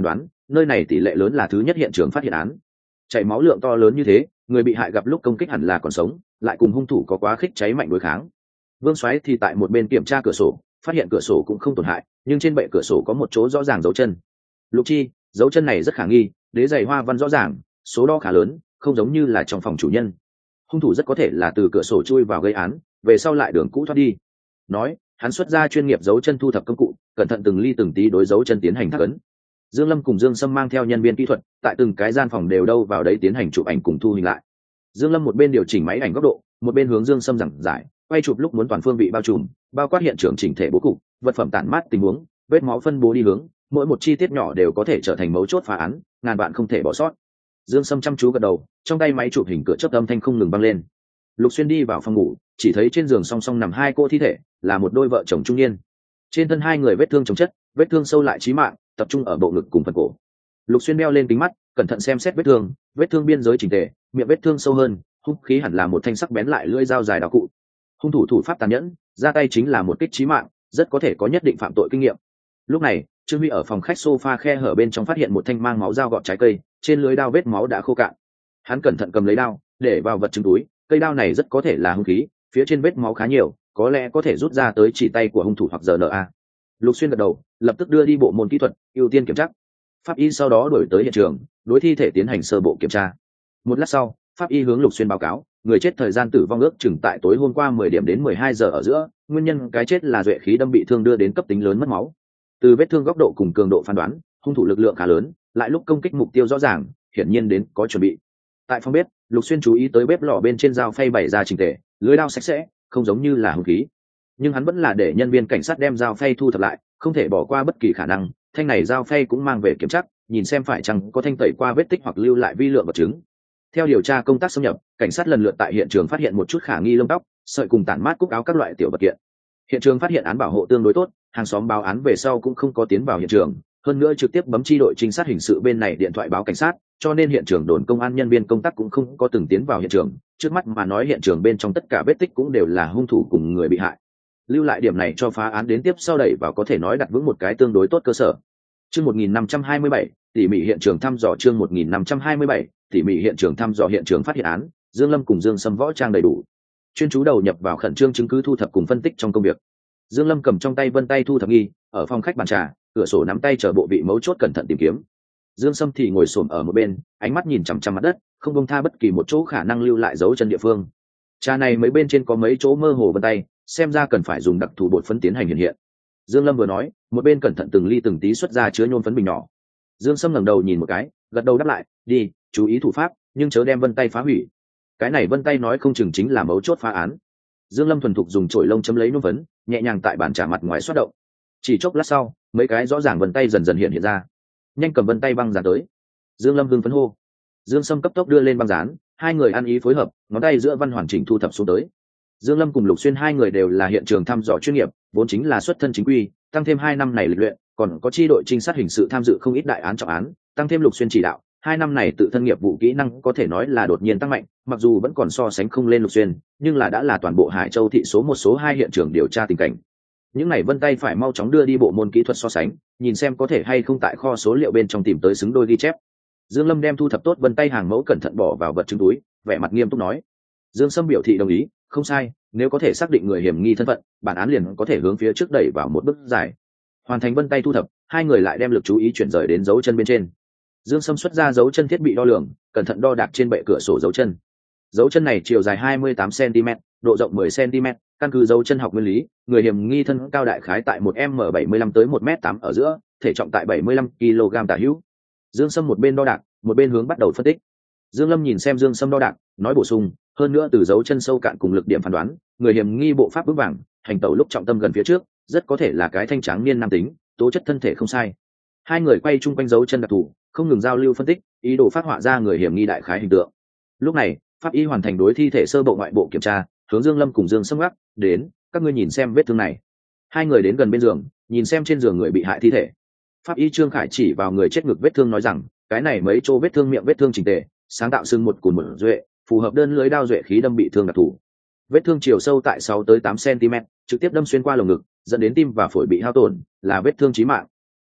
Speaker 1: nơi này tỷ lệ lớn là thứ nhất hiện trường phát hiện án. Chảy máu lượng to lớn như thế, người bị hại gặp lúc công kích hẳn là còn sống, lại cùng hung thủ có quá khích cháy mạnh đối kháng. Vương Soái thì tại một bên kiểm tra cửa sổ, phát hiện cửa sổ cũng không tổn hại, nhưng trên bệ cửa sổ có một chỗ rõ ràng dấu chân. Lục Chi, dấu chân này rất khả nghi, đế giày hoa văn rõ ràng, số đo khá lớn, không giống như là trong phòng chủ nhân. Hung thủ rất có thể là từ cửa sổ chui vào gây án, về sau lại đường cũ thoát đi. Nói, hắn xuất ra chuyên nghiệp dấu chân thu thập công cụ, cẩn thận từng ly từng tí đối dấu chân tiến hành thắc ấn. Dương Lâm cùng Dương Sâm mang theo nhân viên kỹ thuật, tại từng cái gian phòng đều đâu vào đấy tiến hành chụp ảnh cùng thu hình lại. Dương Lâm một bên điều chỉnh máy ảnh góc độ, một bên hướng Dương Sâm giảng giải, quay chụp lúc muốn toàn phương vị bao trùm, bao quát hiện trường chỉnh thể bố cục, vật phẩm tản mát tình huống, vết máu phân bố đi hướng, mỗi một chi tiết nhỏ đều có thể trở thành mấu chốt phá án, ngàn vạn không thể bỏ sót. Dương Sâm chăm chú gật đầu, trong tay máy chụp hình cửa chớp âm thanh không ngừng vang lên. Lục Xuyên đi vào phòng ngủ, chỉ thấy trên giường song song nằm hai cô thi thể, là một đôi vợ chồng trung niên. Trên thân hai người vết thương chồng chất, vết thương sâu lại chí mạng, tập trung ở bộ ngực cùng phần cổ. Lục Xuyên đeo lên kính mắt, cẩn thận xem xét vết thương biên giới chỉnh tề, miệng vết thương sâu hơn, hung khí hẳn là một thanh sắc bén lại lưỡi dao dài đao cụ. Hung thủ thủ pháp tàn nhẫn, ra tay chính là một kích chí mạng, rất có thể có nhất định phạm tội kinh nghiệm. Lúc này, Trương Huy ở phòng khách sofa khe hở bên trong phát hiện một thanh mang máu dao gọt trái cây, trên lưỡi dao vết máu đã khô cạn. Hắn cẩn thận cầm lấy dao, để vào vật chứng túi, cây dao này rất có thể là hung khí, phía trên vết máu khá nhiều, có lẽ có thể rút ra tới chỉ tay của hung thủ hoặc RNA. Lục Xuyên gật đầu, lập tức đưa đi bộ môn kỹ thuật, ưu tiên kiểm tra. Pháp y sau đó đuổi tới hiện trường, đối thi thể tiến hành sơ bộ kiểm tra. Một lát sau, Pháp y hướng Lục Xuyên báo cáo, người chết thời gian tử vong ước chừng tại tối hôm qua 10 điểm đến 12 giờ ở giữa, nguyên nhân cái chết là duệ khí đâm bị thương đưa đến cấp tính lớn mất máu. Từ vết thương góc độ cùng cường độ phán đoán, hung thủ lực lượng khá lớn, lại lúc công kích mục tiêu rõ ràng, hiển nhiên đến có chuẩn bị. Tại phòng bếp, Lục Xuyên chú ý tới bếp lò bên trên dao phay bày ra chỉnh tề, lưỡi dao sạch sẽ, không giống như là hung khí. Nhưng hắn vẫn là để nhân viên cảnh sát đem dao phay thu thập lại, không thể bỏ qua bất kỳ khả năng, thanh này dao phay cũng mang về kiểm tra, nhìn xem phải chăng có thanh tẩy qua vết tích hoặc lưu lại vi lượng vật chứng. Theo điều tra công tác xâm nhập, cảnh sát lần lượt tại hiện trường phát hiện một chút khả nghi lông tóc, sợi cùng tản mát cúc áo các loại tiểu vật kiện. Hiện trường phát hiện án bảo hộ tương đối tốt, hàng xóm báo án về sau cũng không có tiến vào hiện trường, hơn nữa trực tiếp bấm chi đội trinh sát hình sự bên này điện thoại báo cảnh sát, cho nên hiện trường đồn công an nhân viên công tác cũng không có từng tiến vào hiện trường. Trước mắt mà nói hiện trường bên trong tất cả vết tích cũng đều là hung thủ cùng người bị hại. Lưu lại điểm này cho phá án đến tiếp sau đẩy vào có thể nói đặt vững một cái tương đối tốt cơ sở. Chương 1527, tỉ mỉ hiện trường thăm dò. Chương 1527, tỉ mỉ hiện trường thăm dò. Hiện trường phát hiện án, Dương Lâm cùng Dương Sâm võ trang đầy đủ, chuyên chú đầu nhập vào khẩn trương chứng cứ thu thập cùng phân tích trong công việc. Dương Lâm cầm trong tay vân tay thu thập nghi, ở phòng khách bàn trà, cửa sổ nắm tay chờ bộ vị mấu chốt cẩn thận tìm kiếm. Dương Sâm thì ngồi xổm ở một bên, ánh mắt nhìn chằm chằm mặt đất, không buông tha bất kỳ một chỗ khả năng lưu lại dấu chân địa phương. Trà này mấy bên trên có mấy chỗ mơ hồ vân tay, xem ra cần phải dùng đặc thù bột phấn tiến hành hiện hiện. Dương Lâm vừa nói, một bên cẩn thận từng ly từng tí xuất ra chứa nhôm phấn bình nhỏ. Dương Sâm ngẩng đầu nhìn một cái, gật đầu đáp lại, đi, chú ý thủ pháp, nhưng chớ đem vân tay phá hủy. Cái này vân tay nói không chừng chính là mấu chốt phá án. Dương Lâm thuần thục dùng chổi lông chấm lấy nhôm phấn, nhẹ nhàng tại bàn trà mặt ngoài xoát động. Chỉ chốc lát sau, mấy cái rõ ràng vân tay dần dần hiện ra. Nhanh cầm vân tay băng dán tới. Dương Lâm hưng phấn hô. Dương Sâm cấp tốc đưa lên băng dán, hai người ăn ý phối hợp, ngón tay giữa văn hoàn chỉnh thu thập xuống tới. Dương Lâm cùng Lục Xuyên hai người đều là hiện trường thăm dò chuyên nghiệp, vốn chính là xuất thân chính quy, tăng thêm 2 năm này lịch luyện, còn có chi đội trinh sát hình sự tham dự không ít đại án trọng án, tăng thêm Lục Xuyên chỉ đạo, 2 năm này tự thân nghiệp vụ kỹ năng có thể nói là đột nhiên tăng mạnh, mặc dù vẫn còn so sánh không lên Lục Xuyên, nhưng là đã là toàn bộ Hải Châu thị số 1 số 2 hiện trường điều tra tình cảnh. Những này vân tay phải mau chóng đưa đi bộ môn kỹ thuật so sánh, nhìn xem có thể hay không tại kho số liệu bên trong tìm tới xứng đôi ghi chép. Dương Lâm đem thu thập tốt vân tay hàng mẫu cẩn thận bỏ vào vật chứng túi, vẻ mặt nghiêm túc nói. Dương Sâm biểu thị đồng ý, không sai, nếu có thể xác định người hiểm nghi thân phận, bản án liền có thể hướng phía trước đẩy vào một bước dài. Hoàn thành vân tay thu thập, hai người lại đem lực chú ý chuyển rời đến dấu chân bên trên. Dương Sâm xuất ra dấu chân thiết bị đo lường, cẩn thận đo đạc trên bệ cửa sổ dấu chân. Dấu chân này chiều dài 28 cm, độ rộng 10 cm, căn cứ dấu chân học nguyên lý, người hiểm nghi thân cao đại khái tại 1m75 tới 1m8 ở giữa, thể trọng tại 75 kg tả hữu. Dương Sâm một bên đo đạc, một bên hướng bắt đầu phân tích. Dương Lâm nhìn xem Dương Sâm đo đạc, nói bổ sung, hơn nữa từ dấu chân sâu cạn cùng lực điểm phán đoán, người hiểm nghi bộ pháp vững vàng, hành tẩu lúc trọng tâm gần phía trước, rất có thể là cái thanh tráng niên nam tính, tố chất thân thể không sai. Hai người quay chung quanh dấu chân đặc thù, không ngừng giao lưu phân tích, ý đồ phát họa ra người hiểm nghi đại khái hình tượng. Lúc này, pháp y hoàn thành đối thi thể sơ bộ ngoại bộ kiểm tra, hướng Dương Lâm cùng Dương Sâm gác đến, các ngươi nhìn xem vết thương này. Hai người đến gần bên giường, nhìn xem trên giường người bị hại thi thể. Pháp y Trương Khải chỉ vào người chết ngực vết thương nói rằng, cái này mấy chỗ vết thương miệng vết thương chỉnh tề, sáng tạo xương một cùn một duệ, phù hợp đơn lưới đao duệ khí đâm bị thương đặc thù. Vết thương chiều sâu tại 6 tới 8 cm, trực tiếp đâm xuyên qua lồng ngực, dẫn đến tim và phổi bị hao tổn, là vết thương chí mạng.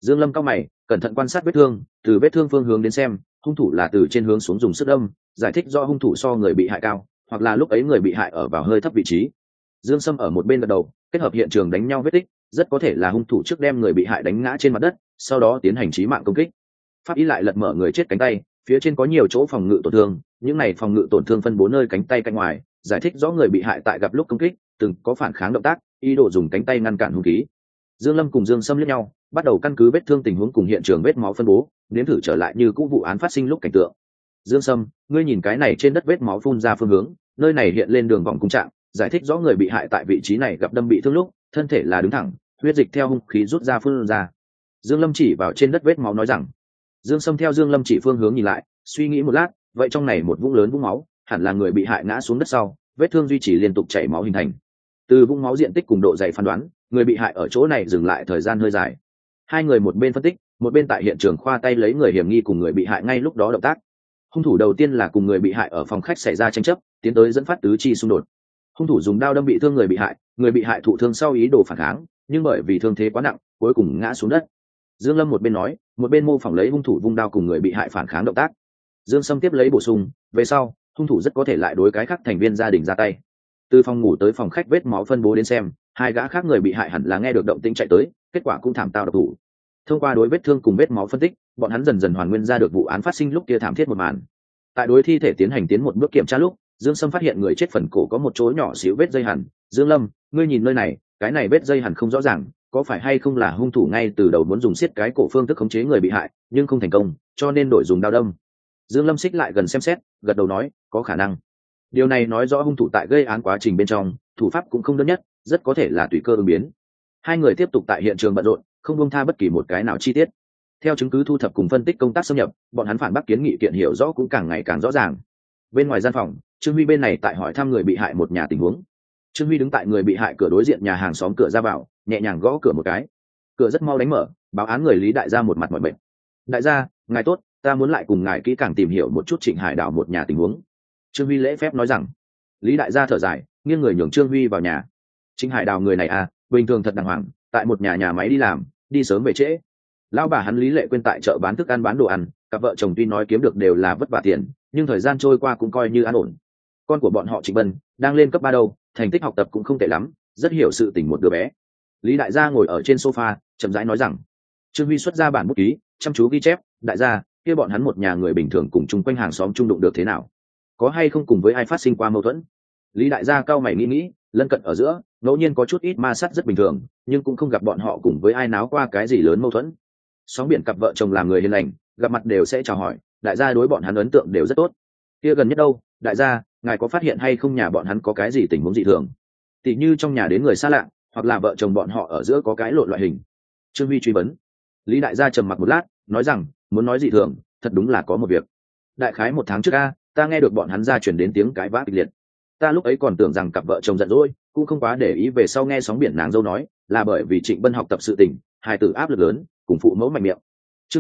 Speaker 1: Dương Lâm cao mày cẩn thận quan sát vết thương, từ vết thương phương hướng đến xem hung thủ là từ trên hướng xuống dùng sức đâm, giải thích do hung thủ so người bị hại cao, hoặc là lúc ấy người bị hại ở vào hơi thấp vị trí. Dương Sâm ở một bên gật đầu, kết hợp hiện trường đánh nhau vết tích, rất có thể là hung thủ trước đem người bị hại đánh ngã trên mặt đất, sau đó tiến hành chí mạng công kích. Pháp y lại lật mở người chết cánh tay, phía trên có nhiều chỗ phòng ngự tổn thương, những này phòng ngự tổn thương phân bố nơi cánh tay cạnh ngoài, giải thích rõ người bị hại tại gặp lúc công kích từng có phản kháng động tác, ý đồ dùng cánh tay ngăn cản hung khí. Dương Lâm cùng Dương Sâm liếc nhau, bắt đầu căn cứ vết thương tình huống cùng hiện trường vết máu phân bố, nếm thử trở lại như cũ vụ án phát sinh lúc cảnh tượng. Dương Sâm, ngươi nhìn cái này trên đất vết máu phun ra phương hướng, nơi này hiện lên đường vòng cung trạng, giải thích rõ người bị hại tại vị trí này gặp đâm bị thương lúc thân thể là đứng thẳng, huyết dịch theo hung khí rút ra phun ra. Dương Lâm chỉ vào trên đất vết máu nói rằng. Dương Sâm theo Dương Lâm chỉ phương hướng nhìn lại, suy nghĩ một lát, vậy trong này một vũng lớn vũng máu hẳn là người bị hại ngã xuống đất sau, vết thương duy trì liên tục chảy máu hình thành. Từ vũng máu diện tích cùng độ dày phán đoán, người bị hại ở chỗ này dừng lại thời gian hơi dài. Hai người một bên phân tích, một bên tại hiện trường khoa tay lấy người hiểm nghi cùng người bị hại ngay lúc đó động tác. Hung thủ đầu tiên là cùng người bị hại ở phòng khách xảy ra tranh chấp, tiến tới dẫn phát tứ chi xung đột. Hung thủ dùng đao đâm bị thương người bị hại thụ thương sau ý đồ phản kháng, nhưng bởi vì thương thế quá nặng, cuối cùng ngã xuống đất. Dương Lâm một bên nói, một bên mô phỏng lấy hung thủ vung đao cùng người bị hại phản kháng động tác. Dương Sâm tiếp lấy bổ sung, về sau, hung thủ rất có thể lại đối cái khác thành viên gia đình ra tay. Từ phòng ngủ tới phòng khách vết máu phân bố đến xem, hai gã khác người bị hại hẳn là nghe được động tĩnh chạy tới, kết quả cũng thảm tao độc thủ. Thông qua đối vết thương cùng vết máu phân tích, bọn hắn dần dần hoàn nguyên ra được vụ án phát sinh lúc kia thảm thiết một màn. Tại đối thi thể tiến hành tiến một bước kiểm tra lúc, Dương Sâm phát hiện người chết phần cổ có một chỗ nhỏ xíu vết dây hằn. Dương Lâm, ngươi nhìn nơi này, cái này vết dây hằn không rõ ràng, có phải hay không là hung thủ ngay từ đầu muốn dùng siết cái cổ phương thức khống chế người bị hại, nhưng không thành công, cho nên đổi dùng đao đâm. Dương Lâm xích lại gần xem xét, gật đầu nói, có khả năng. Điều này nói rõ hung thủ tại gây án quá trình bên trong, thủ pháp cũng không đơn nhất, rất có thể là tùy cơ ứng biến. Hai người tiếp tục tại hiện trường bận rộn, không buông tha bất kỳ một cái nào chi tiết. Theo chứng cứ thu thập cùng phân tích công tác xâm nhập, bọn hắn phản bác kiến nghị kiện hiểu rõ cũng càng ngày càng rõ ràng. Bên ngoài gian phòng, Trương Huy bên này tại hỏi thăm người bị hại một nhà tình huống. Trương Huy đứng tại người bị hại cửa đối diện nhà hàng xóm cửa ra vào, nhẹ nhàng gõ cửa một cái. Cửa rất mau đánh mở, báo án người Lý đại gia một mặt mỏi mệt. Đại gia, ngài tốt, ta muốn lại cùng ngài kỹ càng tìm hiểu một chút Trịnh Hải Đảo một nhà tình huống. Trương Huy lễ phép nói rằng. Lý đại gia thở dài, nghiêng người nhường Trương Huy vào nhà. Trịnh Hải Đảo người này à, bình thường thật đàng hoàng, tại một nhà máy đi làm, đi sớm về trễ. Lão bà hắn Lý Lệ Quyên tại chợ bán thức ăn bán đồ ăn, cặp vợ chồng tuy nói kiếm được đều là vất vả tiền, nhưng thời gian trôi qua cũng coi như an ổn. Con của bọn họ Trịnh Bân đang lên cấp 3 đâu, thành tích học tập cũng không tệ lắm, rất hiểu sự tình một đứa bé. Lý đại gia ngồi ở trên sofa, chậm rãi nói rằng. Trương Huy xuất ra bản bút ký, chăm chú ghi chép, đại gia, kia bọn hắn một nhà người bình thường cùng chung quanh hàng xóm chung đụng được thế nào? Có hay không cùng với ai phát sinh qua mâu thuẫn? Lý đại gia cau mày nghĩ, lân cận ở giữa, ngẫu nhiên có chút ít ma sát rất bình thường, nhưng cũng không gặp bọn họ cùng với ai náo qua cái gì lớn mâu thuẫn. Sóng biển cặp vợ chồng làm người hiền lành, gặp mặt đều sẽ chào hỏi, đại gia đối bọn hắn ấn tượng đều rất tốt. Kia gần nhất đâu, đại gia, ngài có phát hiện hay không nhà bọn hắn có cái gì tình huống dị thường? Tỷ như trong nhà đến người xa lạ, hoặc là vợ chồng bọn họ ở giữa có cái lộn loại hình. Trương Huy truy vấn. Lý đại gia trầm mặc một lát, nói rằng, muốn nói dị thường, thật đúng là có một việc. Đại khái 1 tháng trước ta nghe được bọn hắn ra chuyển đến tiếng cãi vã kịch liệt. Ta lúc ấy còn tưởng rằng cặp vợ chồng giận dỗi, cũng không quá để ý, về sau nghe sóng biển nàng dâu nói, là bởi vì Trịnh Bân học tập sự tình, hài tử áp lực lớn, cùng phụ mẫu mạnh miệng. Chương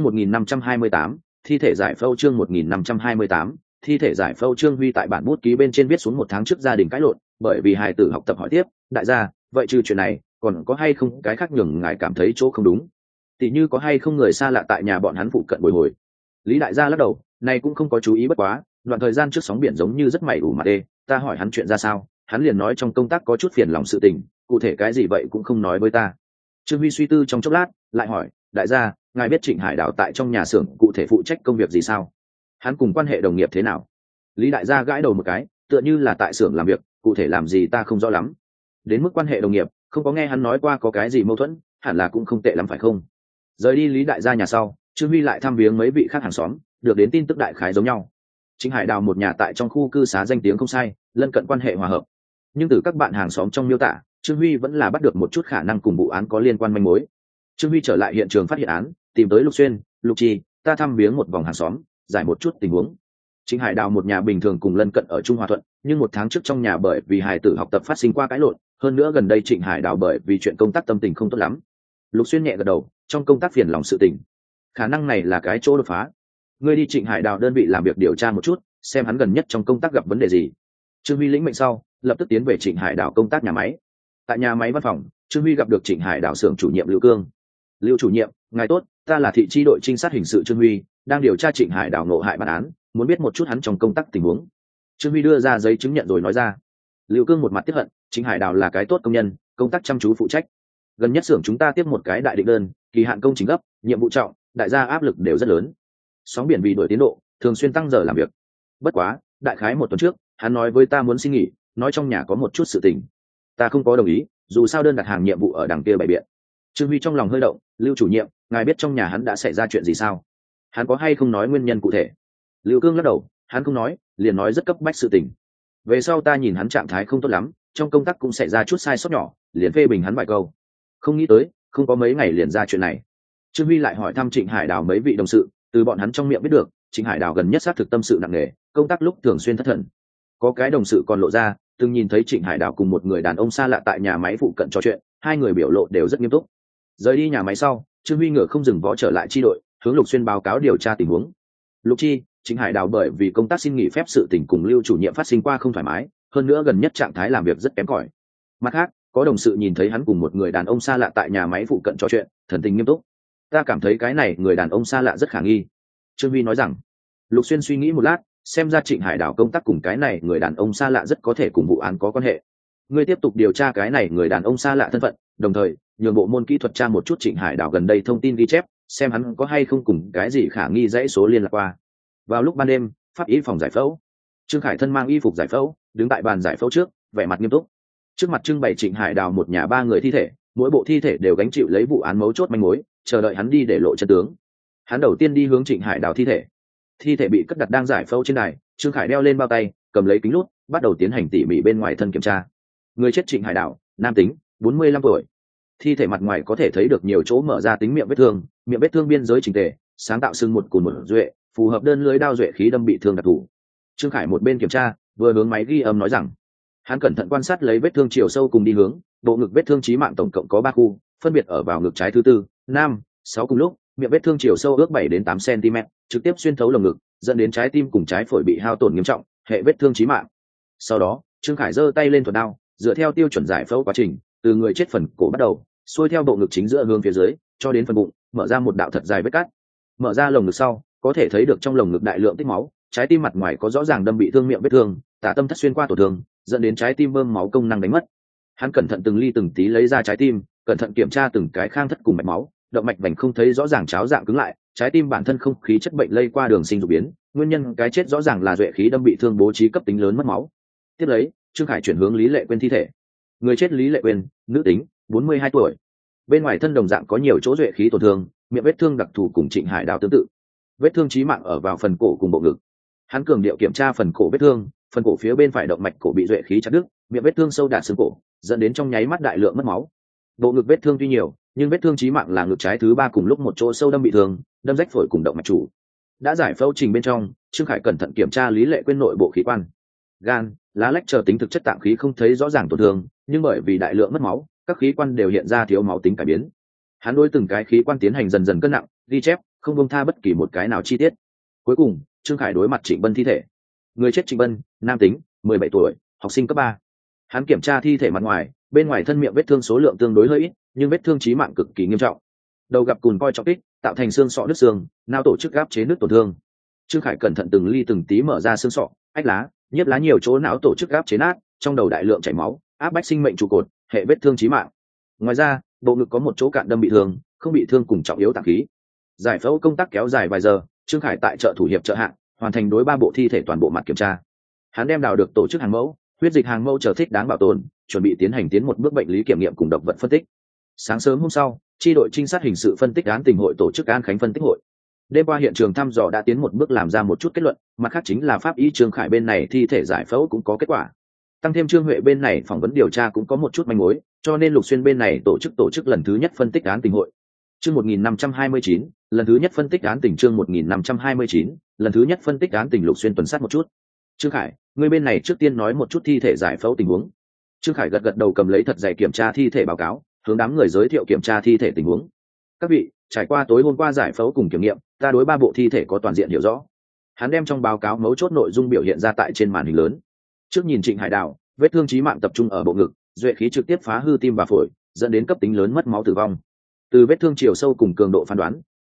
Speaker 1: 1528, thi thể giải phẫu. Chương 1528, thi thể giải phẫu. Trương Huy tại bản bút ký bên trên viết xuống 1 tháng trước gia đình cãi lộn, bởi vì hài tử học tập. Hỏi tiếp, đại gia, vậy trừ chuyện này, còn có hay không cái khác nhường ngài cảm thấy chỗ không đúng? Tỷ như có hay không người xa lạ tại nhà bọn hắn phụ cận bồi hồi? Lý đại gia lắc đầu, này cũng không có chú ý, bất quá đoạn thời gian trước sóng biển giống như rất mảy ủ mặt đê, ta hỏi hắn chuyện ra sao, hắn liền nói trong công tác có chút phiền lòng sự tình, cụ thể cái gì vậy cũng không nói với ta. Trương Huy suy tư trong chốc lát, lại hỏi, đại gia, ngài biết Trịnh Hải Đảo tại trong nhà xưởng cụ thể phụ trách công việc gì sao? Hắn cùng quan hệ đồng nghiệp thế nào? Lý đại gia gãi đầu một cái, tựa như là tại xưởng làm việc, cụ thể làm gì ta không rõ lắm. Đến mức quan hệ đồng nghiệp, không có nghe hắn nói qua có cái gì mâu thuẫn, hẳn là cũng không tệ lắm phải không? Rời đi Lý đại gia nhà sau, Trương Huy lại thăm viếng mấy vị khác hàng xóm, được đến tin tức đại khái giống nhau. Trịnh Hải Đào một nhà tại trong khu cư xá danh tiếng không sai, lân cận quan hệ hòa hợp. Nhưng từ các bạn hàng xóm trong miêu tả, Trương Huy vẫn là bắt được một chút khả năng cùng vụ án có liên quan manh mối. Trương Huy trở lại hiện trường phát hiện án, tìm tới Lục Xuyên, Lục Trì, ta thăm viếng một vòng hàng xóm, giải một chút tình huống. Trịnh Hải Đào một nhà bình thường cùng lân cận ở Trung Hòa Thuận, nhưng 1 tháng trước trong nhà bởi vì hài tử học tập phát sinh qua cãi lộn, hơn nữa gần đây Trịnh Hải Đào bởi vì chuyện công tác tâm tình không tốt lắm. Lục Xuyên nhẹ gật đầu, trong công tác phiền lòng sự tình, khả năng này là cái chỗ đột phá. Ngươi đi Trịnh Hải Đào đơn vị làm việc điều tra một chút, xem hắn gần nhất trong công tác gặp vấn đề gì. Trương Huy lĩnh mệnh sau, lập tức tiến về Trịnh Hải Đào công tác nhà máy. Tại nhà máy văn phòng, Trương Huy gặp được Trịnh Hải Đào xưởng chủ nhiệm Lưu Cương. Lưu chủ nhiệm, ngài tốt, ta là thị tri đội trinh sát hình sự Trương Huy, đang điều tra Trịnh Hải Đào ngộ hại bản án, muốn biết một chút hắn trong công tác tình huống. Trương Huy đưa ra giấy chứng nhận rồi nói ra. Lưu Cương một mặt tiếp hận, Trịnh Hải Đào là cái tốt công nhân, công tác chăm chú phụ trách. Gần nhất xưởng chúng ta tiếp một cái đại định đơn, kỳ hạn công trình gấp, nhiệm vụ trọng, đại gia áp lực đều rất lớn. Sóng biển vì đuổi tiến độ, thường xuyên tăng giờ làm việc. Bất quá, đại khái một tuần trước, hắn nói với ta muốn xin nghỉ, nói trong nhà có một chút sự tình. Ta không có đồng ý, dù sao đơn đặt hàng nhiệm vụ ở đằng kia bày biện. Trương Huy trong lòng hơi động, Lưu chủ nhiệm, ngài biết trong nhà hắn đã xảy ra chuyện gì sao? Hắn có hay không nói nguyên nhân cụ thể? Lưu Cương lắc đầu, hắn không nói, liền nói rất cấp bách sự tình. Về sau ta nhìn hắn trạng thái không tốt lắm, trong công tác cũng xảy ra chút sai sót nhỏ, liền phê bình hắn vài câu. Không nghĩ tới, không có mấy ngày liền ra chuyện này. Trương Huy lại hỏi thăm Trịnh Hải Đào mấy vị đồng sự, từ bọn hắn trong miệng biết được, Trịnh Hải Đào gần nhất xác thực tâm sự nặng nề, công tác lúc thường xuyên thất thần. Có cái đồng sự còn lộ ra, từng nhìn thấy Trịnh Hải Đào cùng một người đàn ông xa lạ tại nhà máy phụ cận trò chuyện, hai người biểu lộ đều rất nghiêm túc. Rời đi nhà máy sau, Trương Huy ngựa không dừng vó trở lại chi đội, hướng Lục Xuyên báo cáo điều tra tình huống. Lục chi, Trịnh Hải Đào bởi vì công tác xin nghỉ phép sự tình cùng Lưu chủ nhiệm phát sinh qua không thoải mái, hơn nữa gần nhất trạng thái làm việc rất kém cỏi. Mặt khác, có đồng sự nhìn thấy hắn cùng một người đàn ông xa lạ tại nhà máy phụ cận trò chuyện, thần tình nghiêm túc. Ta cảm thấy cái này người đàn ông xa lạ rất khả nghi. Trương Huy nói rằng. Lục Xuyên suy nghĩ một lát, xem ra Trịnh Hải Đào công tác cùng cái này người đàn ông xa lạ rất có thể cùng vụ án có quan hệ. Ngươi tiếp tục điều tra cái này người đàn ông xa lạ thân phận, đồng thời nhường bộ môn kỹ thuật tra một chút Trịnh Hải Đào gần đây thông tin ghi chép, xem hắn có hay không cùng cái gì khả nghi dãy số liên lạc qua. Vào lúc ban đêm, pháp y phòng giải phẫu, Trương Khải thân mang y phục giải phẫu, đứng tại bàn giải phẫu trước, vẻ mặt nghiêm túc. Trước mặt trưng bày Trịnh Hải Đào một nhà ba người thi thể, mỗi bộ thi thể đều gánh chịu lấy vụ án mấu chốt manh mối, chờ đợi hắn đi để lộ chân tướng. Hắn đầu tiên đi hướng Trịnh Hải Đào thi thể bị cất đặt đang giải phẫu trên đài. Trương Khải đeo lên bao tay, cầm lấy kính lúp, bắt đầu tiến hành tỉ mỉ bên ngoài thân kiểm tra. Người chết Trịnh Hải Đào, nam tính, 45 tuổi. Thi thể mặt ngoài có thể thấy được nhiều chỗ mở ra tính miệng vết thương biên giới chỉnh tề, sáng tạo sưng một cùn một duệ, phù hợp đơn lưới đao duệ khí đâm bị thương đặc thù. Trương Khải một bên kiểm tra, vừa hướng máy ghi âm nói rằng, hắn cẩn thận quan sát lấy vết thương chiều sâu cùng đi hướng, bộ ngực vết thương chí mạng tổng cộng có 3 khu, phân biệt ở vào ngực trái thứ tư, 5, 6 cùng lúc, miệng vết thương chiều sâu ước 7 đến 8 cm, trực tiếp xuyên thấu lồng ngực, dẫn đến trái tim cùng trái phổi bị hao tổn nghiêm trọng, hệ vết thương chí mạng. Sau đó, Trương Khải giơ tay lên thuật đao, dựa theo tiêu chuẩn giải phẫu quá trình, từ người chết phần cổ bắt đầu, xuôi theo bộ ngực chính giữa hướng phía dưới, cho đến phần bụng, mở ra một đạo thật dài vết cắt. Mở ra lồng ngực sau, có thể thấy được trong lồng ngực đại lượng tích máu, trái tim mặt ngoài có rõ ràng đâm bị thương miệng vết thương, tả tâm thất xuyên qua tổn thương, dẫn đến trái tim bơm máu công năng đánh mất. Hắn cẩn thận từng ly từng tí lấy ra trái tim, cẩn thận kiểm tra từng cái khang thất cùng mạch máu, động mạch vành không thấy rõ ràng cháo dạng cứng lại, trái tim bản thân không khí chất bệnh lây qua đường sinh dục biến, nguyên nhân cái chết rõ ràng là duệ khí đâm bị thương bố trí cấp tính lớn mất máu. Tiếp lấy, Trương Khải chuyển hướng Lý Lệ Quyên thi thể. Người chết Lý Lệ Quyên, nữ tính, 42 tuổi. Bên ngoài thân đồng dạng có nhiều chỗ duệ khí tổn thương, miệng vết thương đặc thù cùng Trịnh Hải Đào tương tự. Vết thương chí mạng ở vào phần cổ cùng bộ ngực. Hắn cường điệu kiểm tra phần cổ vết thương, phần cổ phía bên phải động mạch cổ bị duệ khí chặt đứt, miệng vết thương sâu đạt xương cổ, dẫn đến trong nháy mắt đại lượng mất máu. Bộ ngực vết thương tuy nhiều, nhưng vết thương chí mạng là ngực trái thứ 3 cùng lúc một chỗ sâu đâm bị thương, đâm rách phổi cùng động mạch chủ. Đã giải phẫu trình bên trong, Trương Khải cẩn thận kiểm tra Lý Lệ Quyên nội bộ khí quan, gan, lá lách chờ tính thực chất tạng khí không thấy rõ ràng tổn thương, nhưng bởi vì đại lượng mất máu, các khí quan đều hiện ra thiếu máu tính cải biến. Hắn đối từng cái khí quan tiến hành dần dần cân nặng, ghi chép, không buông tha bất kỳ một cái nào chi tiết. Cuối cùng, Trương Khải đối mặt Trịnh Bân thi thể. Người chết Trịnh Bân, nam tính, 17 tuổi, học sinh cấp 3. Hắn kiểm tra thi thể mặt ngoài, bên ngoài thân miệng vết thương số lượng tương đối hơi ít, nhưng vết thương chí mạng cực kỳ nghiêm trọng. Đầu gặp cùn coi trọng kích, tạo thành xương sọ đứt xương, não tổ chức áp chế nứt tổn thương. Trương Khải cẩn thận từng ly từng tí mở ra xương sọ, ách lá, nhiếp lá nhiều chỗ não tổ chức áp chế nát, trong đầu đại lượng chảy máu, áp bách sinh mệnh trụ cột, hệ vết thương chí mạng. Ngoài ra, bộ ngực có một chỗ cạn đâm bị thương, không bị thương cùng trọng yếu tạng khí. Giải phẫu công tác kéo dài vài giờ, Trương Khải tại chợ thủ hiệp chợ hạng hoàn thành đối 3 bộ thi thể toàn bộ mặt kiểm tra. Hắn đem đào được tổ chức hàng mẫu, huyết dịch hàng mẫu chờ thích đáng bảo tồn, chuẩn bị tiến hành tiến một bước bệnh lý kiểm nghiệm cùng độc vật phân tích. Sáng sớm hôm sau, chi đội trinh sát hình sự phân tích án tình hội tổ chức an khánh phân tích hội. Đêm qua hiện trường thăm dò đã tiến một bước làm ra một chút kết luận, mặt khác chính là pháp y Trương Khải bên này thi thể giải phẫu cũng có kết quả. Tăng thêm Trương Huệ bên này phỏng vấn điều tra cũng có một chút manh mối, cho nên Lục Xuyên bên này tổ chức lần thứ nhất phân tích án tình hội. Chương 1529, lần thứ nhất phân tích án tình chương 1529, lần thứ nhất phân tích án tình Lục Xuyên tuần sát một chút. Trương Khải, người bên này trước tiên nói một chút thi thể giải phẫu tình huống. Trương Khải gật đầu cầm lấy thật dày kiểm tra thi thể báo cáo, hướng đám người giới thiệu kiểm tra thi thể tình huống. Các vị, trải qua tối hôm qua giải phẫu cùng kiểm nghiệm, ta đối 3 bộ thi thể có toàn diện hiểu rõ. Hắn đem trong báo cáo mấu chốt nội dung biểu hiện ra tại trên màn hình lớn. Trước nhìn Trịnh Hải Đào, vết thương chí mạng tập trung ở bộ ngực, duệ khí trực tiếp phá hư tim và phổi, dẫn đến cấp tính lớn mất máu tử vong. Từ vết thương chiều sâu cùng cường độ phán đoán,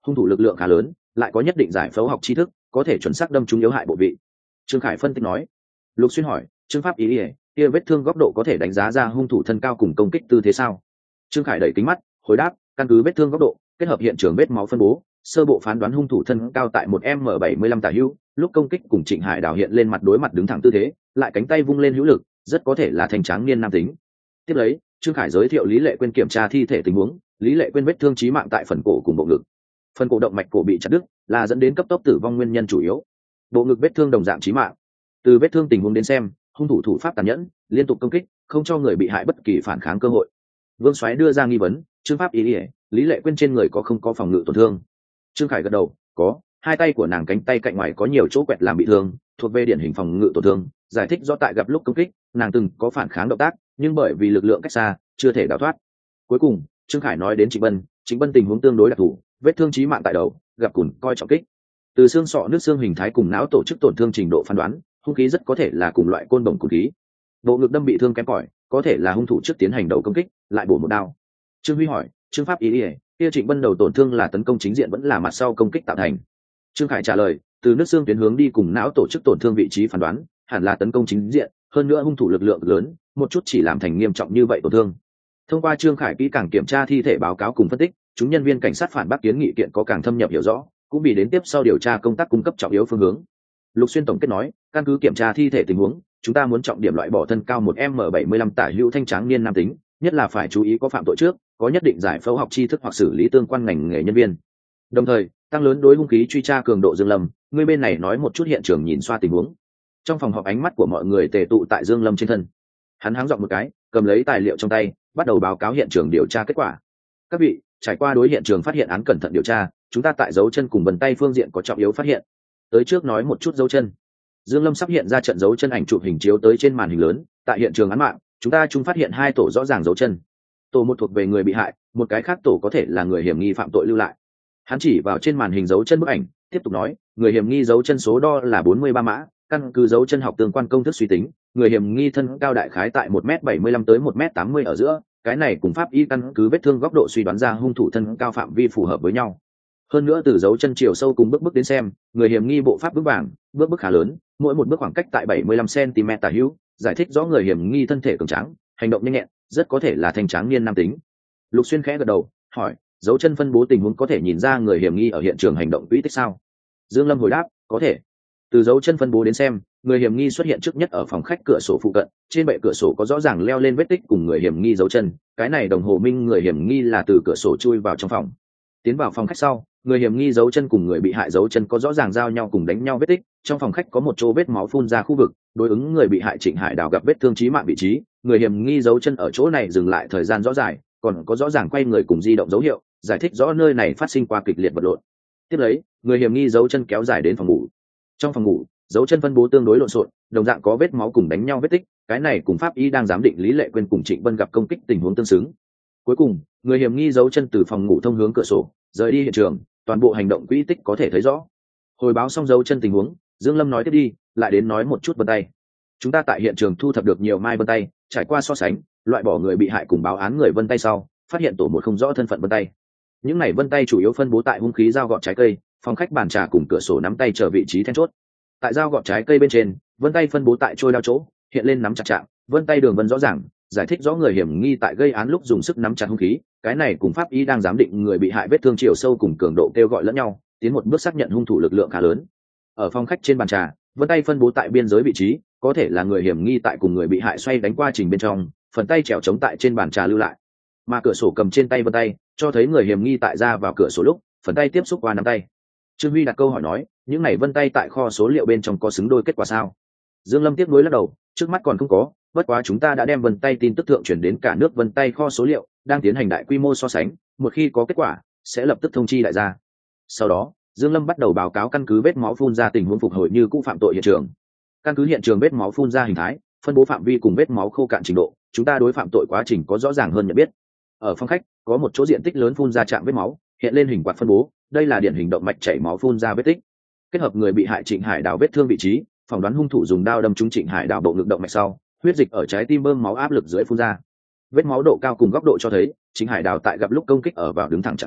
Speaker 1: hung thủ lực lượng khá lớn, lại có nhất định giải phẫu học tri thức, có thể chuẩn xác đâm trúng yếu hại bộ vị. Trương Khải phân tích nói. Lục Xuyên hỏi, Trương pháp ý ỉa, kia vết thương góc độ có thể đánh giá ra hung thủ thân cao cùng công kích tư thế sao? Trương Khải đẩy kính mắt hồi đáp, căn cứ vết thương góc độ kết hợp hiện trường vết máu phân bố, sơ bộ phán đoán hung thủ thân cao tại 1m75 tả hữu, lúc công kích cùng Trịnh Hải Đào hiện lên mặt đối mặt đứng thẳng tư thế, lại cánh tay vung lên hữu lực, rất có thể là thanh tráng niên nam tính. Tiếp lấy, Trương Khải giới thiệu Lý Lệ Quyên kiểm tra thi thể tình huống. Lý Lệ Quyên vết thương chí mạng tại phần cổ cùng bộ ngực, phần cổ động mạch cổ bị chặt đứt, là dẫn đến cấp tốc tử vong nguyên nhân chủ yếu. Bộ ngực vết thương đồng dạng chí mạng. Từ vết thương tình huống đến xem, hung thủ thủ pháp tàn nhẫn, liên tục công kích, không cho người bị hại bất kỳ phản kháng cơ hội. Vương Soái đưa ra nghi vấn, Trương pháp ý ỉa, Lý Lệ Quyên trên người có không có phòng ngự tổn thương? Trương Khải gật đầu, có, hai tay của nàng cánh tay cạnh ngoài có nhiều chỗ quẹt làm bị thương, thuộc về điển hình phòng ngự tổn thương. Giải thích do tại gặp lúc công kích, nàng từng có phản kháng động tác, nhưng bởi vì lực lượng cách xa, chưa thể đào thoát. Cuối cùng, Trương Khải nói đến Trịnh Bân tình huống tương đối đặc thù, vết thương chí mạng tại đầu, gặp cùn coi trọng kích. Từ xương sọ nước xương hình thái cùng não tổ chức tổn thương trình độ phán đoán, hung khí rất có thể là cùng loại côn đồng cùn khí. Bộ ngực đâm bị thương kém cỏi, có thể là hung thủ trước tiến hành đầu công kích, lại bổ một đao. Trương Huy hỏi, Trương pháp ý ỉa, kia Trịnh Bân đầu tổn thương là tấn công chính diện vẫn là mặt sau công kích tạo thành? Trương Khải trả lời, từ nước xương tuyến hướng đi cùng não tổ chức tổn thương vị trí phán đoán, hẳn là tấn công chính diện, hơn nữa hung thủ lực lượng lớn, một chút chỉ làm thành nghiêm trọng như vậy tổn thương. Thông qua Trương Khải kỹ càng kiểm tra thi thể báo cáo cùng phân tích, chúng nhân viên cảnh sát phản bác kiến nghị kiện có càng thâm nhập hiểu rõ, cũng vì đến tiếp sau điều tra công tác cung cấp trọng yếu phương hướng. Lục Xuyên tổng kết nói, căn cứ kiểm tra thi thể tình huống, chúng ta muốn trọng điểm loại bỏ thân cao 1m75 tả hữu thanh tráng niên nam tính, nhất là phải chú ý có phạm tội trước, có nhất định giải phẫu học tri thức hoặc xử lý tương quan ngành nghề nhân viên. Đồng thời, tăng lớn đối hung khí truy tra cường độ. Dương Lâm, người bên này nói một chút hiện trường nhìn xoa tình huống. Trong phòng họp ánh mắt của mọi người tề tụ tại Dương Lâm trên thân. Hắn háng giọng một cái, cầm lấy tài liệu trong tay, bắt đầu báo cáo hiện trường điều tra kết quả. Các vị, trải qua đối hiện trường phát hiện án cẩn thận điều tra, chúng ta tại dấu chân cùng vân tay phương diện có trọng yếu phát hiện. Tới trước nói một chút dấu chân. Dương Lâm sắp hiện ra trận dấu chân ảnh chụp hình chiếu tới trên màn hình lớn. Tại hiện trường án mạng, chúng ta chung phát hiện hai tổ rõ ràng dấu chân. Tổ một thuộc về người bị hại, một cái khác tổ có thể là người hiểm nghi phạm tội lưu lại. Hắn chỉ vào trên màn hình dấu chân bức ảnh, tiếp tục nói, người hiểm nghi dấu chân số đo là 43 mã, căn cứ dấu chân học tương quan công thức suy tính, người hiểm nghi thân cao đại khái tại 1m75 tới 1m80 ở giữa, cái này cùng pháp y căn cứ vết thương góc độ suy đoán ra hung thủ thân cao phạm vi phù hợp với nhau. Hơn nữa từ dấu chân chiều sâu cùng bước đến xem, người hiểm nghi bộ pháp bước vàng, bước khá lớn, mỗi một bước khoảng cách tại 75 cm tả hữu, giải thích rõ người hiểm nghi thân thể cường tráng, hành động nhanh nhẹn, rất có thể là thanh tráng niên nam tính. Lục Xuyên khẽ gật đầu, hỏi, dấu chân phân bố tình huống có thể nhìn ra người hiểm nghi ở hiện trường hành động quỹ tích sao? Dương Lâm hồi đáp, có thể. Từ dấu chân phân bố đến xem, người hiểm nghi xuất hiện trước nhất ở phòng khách cửa sổ phụ cận, trên bệ cửa sổ có rõ ràng leo lên vết tích cùng người hiểm nghi dấu chân, cái này đồng hồ minh người hiểm nghi là từ cửa sổ chui vào trong phòng. Tiến vào phòng khách sau, người hiểm nghi dấu chân cùng người bị hại dấu chân có rõ ràng giao nhau cùng đánh nhau vết tích, trong phòng khách có một chỗ vết máu phun ra khu vực, đối ứng người bị hại Trịnh Hải Đào gặp vết thương chí mạng vị trí, người hiểm nghi dấu chân ở chỗ này dừng lại thời gian rõ dài, còn có rõ ràng quay người cùng di động dấu hiệu, giải thích rõ nơi này phát sinh qua kịch liệt vật lộn. Tiếp lấy, người hiểm nghi dấu chân kéo dài đến phòng ngủ. Trong phòng ngủ, dấu chân phân bố tương đối lộn xộn, đồng dạng có vết máu cùng đánh nhau vết tích, cái này cùng pháp y đang giám định Lý Lệ Quyên cùng Trịnh Bân gặp công kích tình huống tương xứng. Cuối cùng, người hiểm nghi dấu chân từ phòng ngủ thông hướng cửa sổ, rời đi hiện trường, toàn bộ hành động quỹ tích có thể thấy rõ. Hồi báo xong dấu chân tình huống, Dương Lâm nói tiếp đi, lại đến nói một chút vân tay. Chúng ta tại hiện trường thu thập được nhiều mai vân tay, trải qua so sánh, loại bỏ người bị hại cùng báo án người vân tay sau, phát hiện tổ một không rõ thân phận vân tay. Những này vân tay chủ yếu phân bố tại hung khí dao gọt trái cây, phòng khách bàn trà cùng cửa sổ nắm tay chờ vị trí then chốt. Tại dao gọt trái cây bên trên, vân tay phân bố tại trôi đao chỗ, hiện lên nắm chặt chạm, vân tay đường vân rõ ràng, giải thích rõ người hiểm nghi tại gây án lúc dùng sức nắm chặt hung khí, cái này cùng pháp y đang giám định người bị hại vết thương chiều sâu cùng cường độ kêu gọi lẫn nhau, tiến một bước xác nhận hung thủ lực lượng khá lớn. Ở phòng khách trên bàn trà, vân tay phân bố tại biên giới vị trí, có thể là người hiểm nghi tại cùng người bị hại xoay đánh qua trình bên trong, phần tay trèo chống tại trên bàn trà lưu lại. Mà cửa sổ cầm trên tay vân tay, cho thấy người hiểm nghi tại ra vào cửa sổ lúc, phần tay tiếp xúc qua nắm tay. Trương Huy đặt câu hỏi nói, những này vân tay tại kho số liệu bên trong có xứng đôi kết quả sao? Dương Lâm tiếp nối lắc đầu, trước mắt còn không có, bất quá chúng ta đã đem vân tay tin tức thượng chuyển đến cả nước vân tay kho số liệu, đang tiến hành đại quy mô so sánh, một khi có kết quả, sẽ lập tức thông chi đại gia. Sau đó, Dương Lâm bắt đầu báo cáo căn cứ vết máu phun ra tình huống phục hồi như cũ phạm tội hiện trường. Căn cứ hiện trường vết máu phun ra hình thái, phân bố phạm vi cùng vết máu khô cạn trình độ, chúng ta đối phạm tội quá trình có rõ ràng hơn nhận biết. Ở phòng khách, có một chỗ diện tích lớn phun ra chạm vết máu, hiện lên hình quạt phân bố, đây là điển hình động mạch chảy máu phun ra vết tích. Kết hợp người bị hại Trịnh Hải Đào vết thương vị trí, phỏng đoán hung thủ dùng đao đâm trúng Trịnh Hải Đào bộ ngực động mạch sau, huyết dịch ở trái tim bơm máu áp lực dưới phun ra. Vết máu độ cao cùng góc độ cho thấy, Trịnh Hải Đào tại gặp lúc công kích ở vào đứng thẳng trạng thái,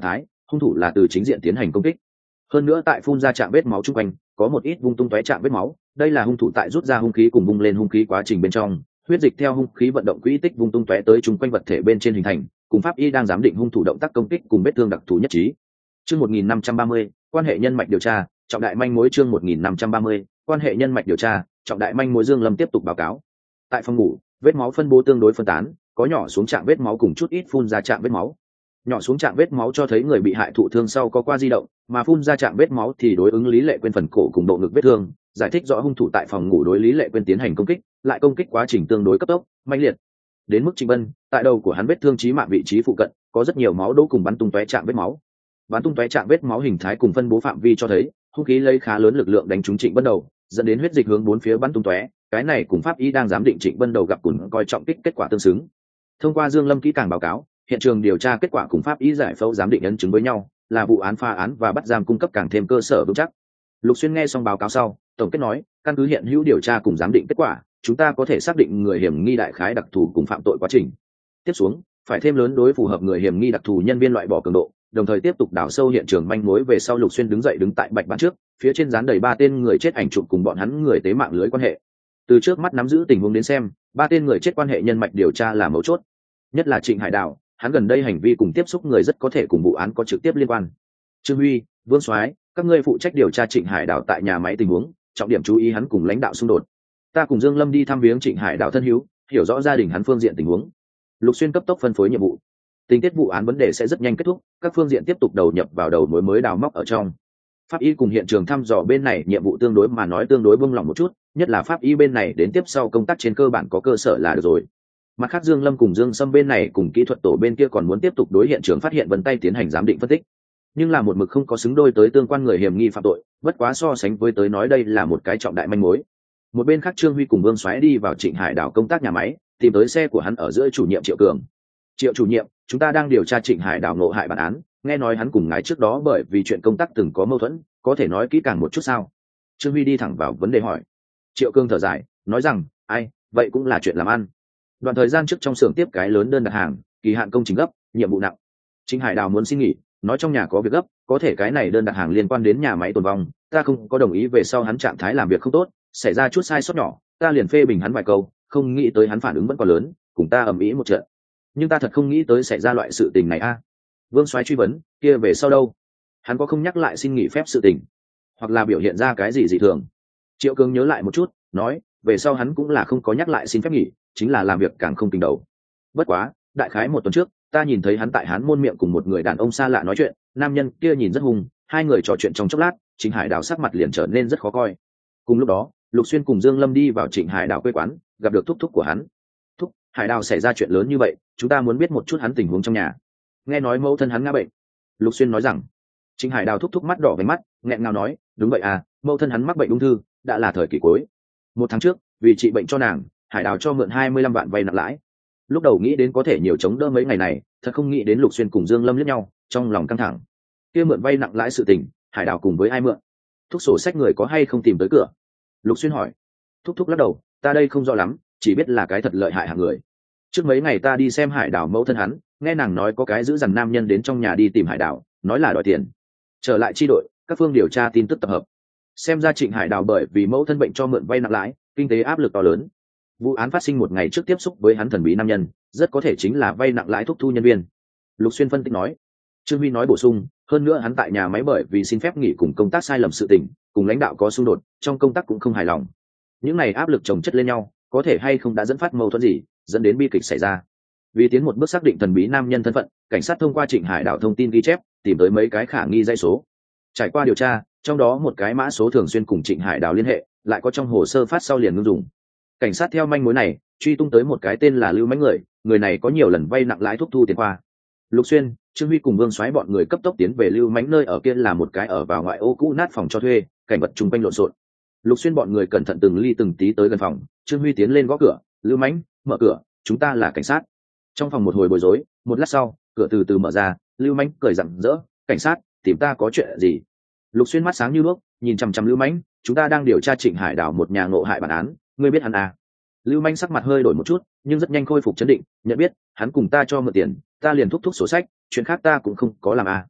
Speaker 1: hung thủ là từ chính diện tiến hành công kích. Hơn nữa tại phun ra chạm vết máu chung quanh có một ít vung tung tóe chạm vết máu, đây là hung thủ tại rút ra hung khí cùng bung lên hung khí quá trình bên trong, huyết dịch theo hung khí vận động quỹ tích vung tung tóe tới chung quanh vật thể bên trên hình thành, cùng pháp y đang giám định hung thủ động tác công kích cùng vết thương đặc thù nhất trí. Chương 1530, quan hệ nhân mạch điều tra, trọng đại manh mối. Chương 1530, quan hệ nhân mạch điều tra, trọng đại manh mối. Dương Lâm tiếp tục báo cáo. Tại phòng ngủ, vết máu phân bố tương đối phân tán, có nhỏ xuống chạm vết máu cùng chút ít phun ra chạm vết máu. Nhỏ xuống chạm vết máu cho thấy người bị hại thụ thương sau có qua di động, mà phun ra chạm vết máu thì đối ứng Lý Lệ Quyên phần cổ cùng độ ngực vết thương, giải thích rõ hung thủ tại phòng ngủ đối Lý Lệ Quyên tiến hành công kích, lại công kích quá trình tương đối cấp tốc, mãnh liệt. Đến mức Trịnh Bân, tại đầu của hắn vết thương chí mạng vị trí phụ cận, có rất nhiều máu đỗ cùng bắn tung tóe chạm vết máu. Bắn tung tóe chạm vết máu hình thái cùng phân bố phạm vi cho thấy, hung khí lấy khá lớn lực lượng đánh trúng Trịnh Bân đầu, dẫn đến huyết dịch hướng bốn phía bắn tung tóe, cái này cùng pháp y đang giám định Trịnh Bân đầu gặp cùn coi trọng kích kết quả tương xứng. Thông qua Dương Lâm kỹ càng báo cáo, hiện trường điều tra kết quả cùng pháp y giải phẫu giám định ấn chứng với nhau, là vụ án phá án và bắt giam cung cấp càng thêm cơ sở vững chắc. Lục Xuyên nghe xong báo cáo sau, tổng kết nói, căn cứ hiện hữu điều tra cùng giám định kết quả, chúng ta có thể xác định người hiểm nghi đại khái đặc thù cùng phạm tội quá trình. Tiếp xuống, phải thêm lớn đối phù hợp người hiểm nghi đặc thù nhân viên loại bỏ cường độ, đồng thời tiếp tục đào sâu hiện trường manh mối. Về sau Lục Xuyên đứng dậy đứng tại bạch bản trước, phía trên dán đầy 3 tên người chết ảnh chụp cùng bọn hắn người tế mạng lưới quan hệ. Từ trước mắt nắm giữ tình huống đến xem, 3 tên người chết quan hệ nhân mạch điều tra là mấu chốt, nhất là Trịnh Hải Đào, hắn gần đây hành vi cùng tiếp xúc người rất có thể cùng vụ án có trực tiếp liên quan. Trương Huy, Vương Soái, các ngươi phụ trách điều tra Trịnh Hải Đào tại nhà máy tình huống, trọng điểm chú ý hắn cùng lãnh đạo xung đột. Ta cùng Dương Lâm đi thăm viếng Trịnh Hải Đào thân hữu, hiểu rõ gia đình hắn phương diện tình huống. Lục Xuyên cấp tốc phân phối nhiệm vụ. Tình tiết vụ án vấn đề sẽ rất nhanh kết thúc, các phương diện tiếp tục đầu nhập vào đầu mối mới đào móc ở trong. Pháp y cùng hiện trường thăm dò bên này nhiệm vụ tương đối mà nói tương đối buông lỏng một chút, nhất là pháp y bên này đến tiếp sau công tác trên cơ bản có cơ sở là được rồi. Mặt khác Dương Lâm cùng Dương Sâm bên này cùng kỹ thuật tổ bên kia còn muốn tiếp tục đối hiện trường phát hiện vân tay tiến hành giám định phân tích, nhưng là một mực không có xứng đôi tới tương quan người hiểm nghi phạm tội, bất quá so sánh với tới nói đây là một cái trọng đại manh mối. Một bên khác Trương Huy cùng Vương Soái đi vào Trịnh Hải Đào công tác nhà máy, tìm tới xe của hắn ở giữa chủ nhiệm Triệu Cường. Triệu chủ nhiệm, chúng ta đang điều tra Trịnh Hải Đào ngộ hại bản án, nghe nói hắn cùng ngài trước đó bởi vì chuyện công tác từng có mâu thuẫn, có thể nói kỹ càng một chút sao? Trương Huy đi thẳng vào vấn đề hỏi. Triệu Cường thở dài, nói rằng, ai, vậy cũng là chuyện làm ăn. Đoạn thời gian trước trong xưởng tiếp cái lớn đơn đặt hàng, kỳ hạn công trình gấp, nhiệm vụ nặng. Trịnh Hải Đào muốn xin nghỉ, nói trong nhà có việc gấp, có thể cái này đơn đặt hàng liên quan đến nhà máy tồn vong, ta không có đồng ý. Về sau hắn trạng thái làm việc không tốt, xảy ra chút sai sót nhỏ, ta liền phê bình hắn vài câu, không nghĩ tới hắn phản ứng vẫn còn lớn, cùng ta ầm ĩ một trận. Nhưng ta thật không nghĩ tới xảy ra loại sự tình này a. Vương Soái truy vấn, kia về sau đâu? Hắn có không nhắc lại xin nghỉ phép sự tình, hoặc là biểu hiện ra cái gì dị thường? Triệu Cường nhớ lại một chút, nói, về sau hắn cũng là không có nhắc lại xin phép nghỉ, chính là làm việc càng không kinh đầu. Bất quá, đại khái một tuần trước, ta nhìn thấy hắn tại Hán Môn miệng cùng một người đàn ông xa lạ nói chuyện, nam nhân kia nhìn rất hung, hai người trò chuyện trong chốc lát, Trịnh Hải Đào sắc mặt liền trở nên rất khó coi. Cùng lúc đó, Lục Xuyên cùng Dương Lâm đi vào Trịnh Hải Đào quê quán, gặp được thúc thúc của hắn. Thúc, Hải Đào xảy ra chuyện lớn như vậy, chúng ta muốn biết một chút hắn tình huống trong nhà. Nghe nói mẫu thân hắn ngã bệnh. Lục Xuyên nói rằng. Trịnh Hải Đào thúc thúc mắt đỏ với mắt, nghẹn ngào nói, đúng vậy à, mẫu thân hắn mắc bệnh ung thư, đã là thời kỳ cuối. 1 tháng trước, vì trị bệnh cho nàng, Hải Đào cho mượn 25 vạn vay nặng lãi. Lúc đầu nghĩ đến có thể nhiều chống đỡ mấy ngày này, thật không nghĩ đến Lục Xuyên cùng Dương Lâm liếc nhau, trong lòng căng thẳng. Kia mượn vay nặng lãi sự tình, Hải Đào cùng với ai mượn? Thúc sổ sách người có hay không tìm tới cửa? Lục Xuyên hỏi. Thúc thúc lắc đầu, ta đây không rõ lắm, chỉ biết là cái thật lợi hại hạng người. Trước mấy ngày ta đi xem Hải Đào mẫu thân hắn, nghe nàng nói có cái giữ dằn nam nhân đến trong nhà đi tìm Hải Đào, nói là đòi tiền. Trở lại chi đội, các phương điều tra tin tức tập hợp. Xem ra Trịnh Hải Đào bởi vì mẫu thân bệnh cho mượn vay nặng lãi, kinh tế áp lực to lớn. Vụ án phát sinh 1 ngày trước tiếp xúc với hắn thần bí nam nhân, rất có thể chính là vay nặng lãi thúc thu nhân viên. Lục Xuyên phân tích nói. Trương Huy nói bổ sung, hơn nữa hắn tại nhà máy bởi vì xin phép nghỉ cùng công tác sai lầm sự tình, cùng lãnh đạo có xung đột, trong công tác cũng không hài lòng. Những này áp lực chồng chất lên nhau, có thể hay không đã dẫn phát mâu thuẫn gì, dẫn đến bi kịch xảy ra. Vì tiến một bước xác định thần bí nam nhân thân phận, cảnh sát thông qua Trịnh Hải Đào thông tin ghi chép, tìm tới mấy cái khả nghi dãy số. Trải qua điều tra, trong đó một cái mã số thường xuyên cùng Trịnh Hải Đào liên hệ, lại có trong hồ sơ phát sau liền ngưng dùng. Cảnh sát theo manh mối này, truy tung tới một cái tên là Lưu Mãnh người này có nhiều lần vay nặng lãi thúc thu tiền qua. Lục Xuyên, Trương Huy cùng Vương Soái bọn người cấp tốc tiến về Lưu Mãnh nơi ở kia là một cái ở vào ngoại ô cũ nát phòng cho thuê, cảnh vật chung quanh lộn xộn. Lục Xuyên bọn người cẩn thận từng ly từng tí tới gần phòng, Trương Huy tiến lên gõ cửa, Lưu Mãnh, mở cửa, chúng ta là cảnh sát. Trong phòng một hồi bối rối, một lát sau, cửa từ từ mở ra, Lưu Mãnh cười rạng rỡ, cảnh sát, tìm ta có chuyện gì? Lục Xuyên mắt sáng như đuốc, nhìn chằm chằm Lưu Mãnh, chúng ta đang điều tra Trịnh Hải Đào một nhà ngộ hại bản án, ngươi biết hắn à? Lưu Mãnh sắc mặt hơi đổi một chút, nhưng rất nhanh khôi phục trấn định, nhận biết, hắn cùng ta cho mượn tiền, ta liền thúc sổ sách, chuyện khác ta cũng không có làm à.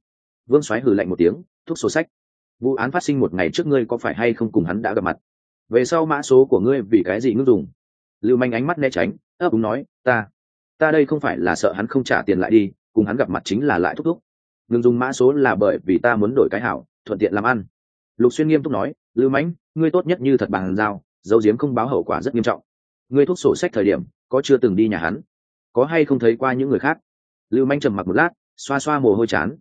Speaker 1: Vương Soái hừ lạnh một tiếng, thúc sổ sách. Vụ án phát sinh một ngày trước, ngươi có phải hay không cùng hắn đã gặp mặt? Về sau mã số của ngươi vì cái gì ngưng dùng? Lưu Manh ánh mắt né tránh, ấp úng nói, ta đây không phải là sợ hắn không trả tiền lại đi, cùng hắn gặp mặt chính là lại thúc thúc. Ngưng dùng mã số là bởi vì ta muốn đổi cái hảo, thuận tiện làm ăn. Lục Xuyên nghiêm túc nói, Lưu Mãnh, ngươi tốt nhất như thật bằng giao, giấu giếm không báo hậu quả rất nghiêm trọng. Ngươi thúc sổ sách thời điểm có chưa từng đi nhà hắn? Có hay không thấy qua những người khác? Lưu Mãnh trầm mặc một lát, xoa xoa mồ hôi chán,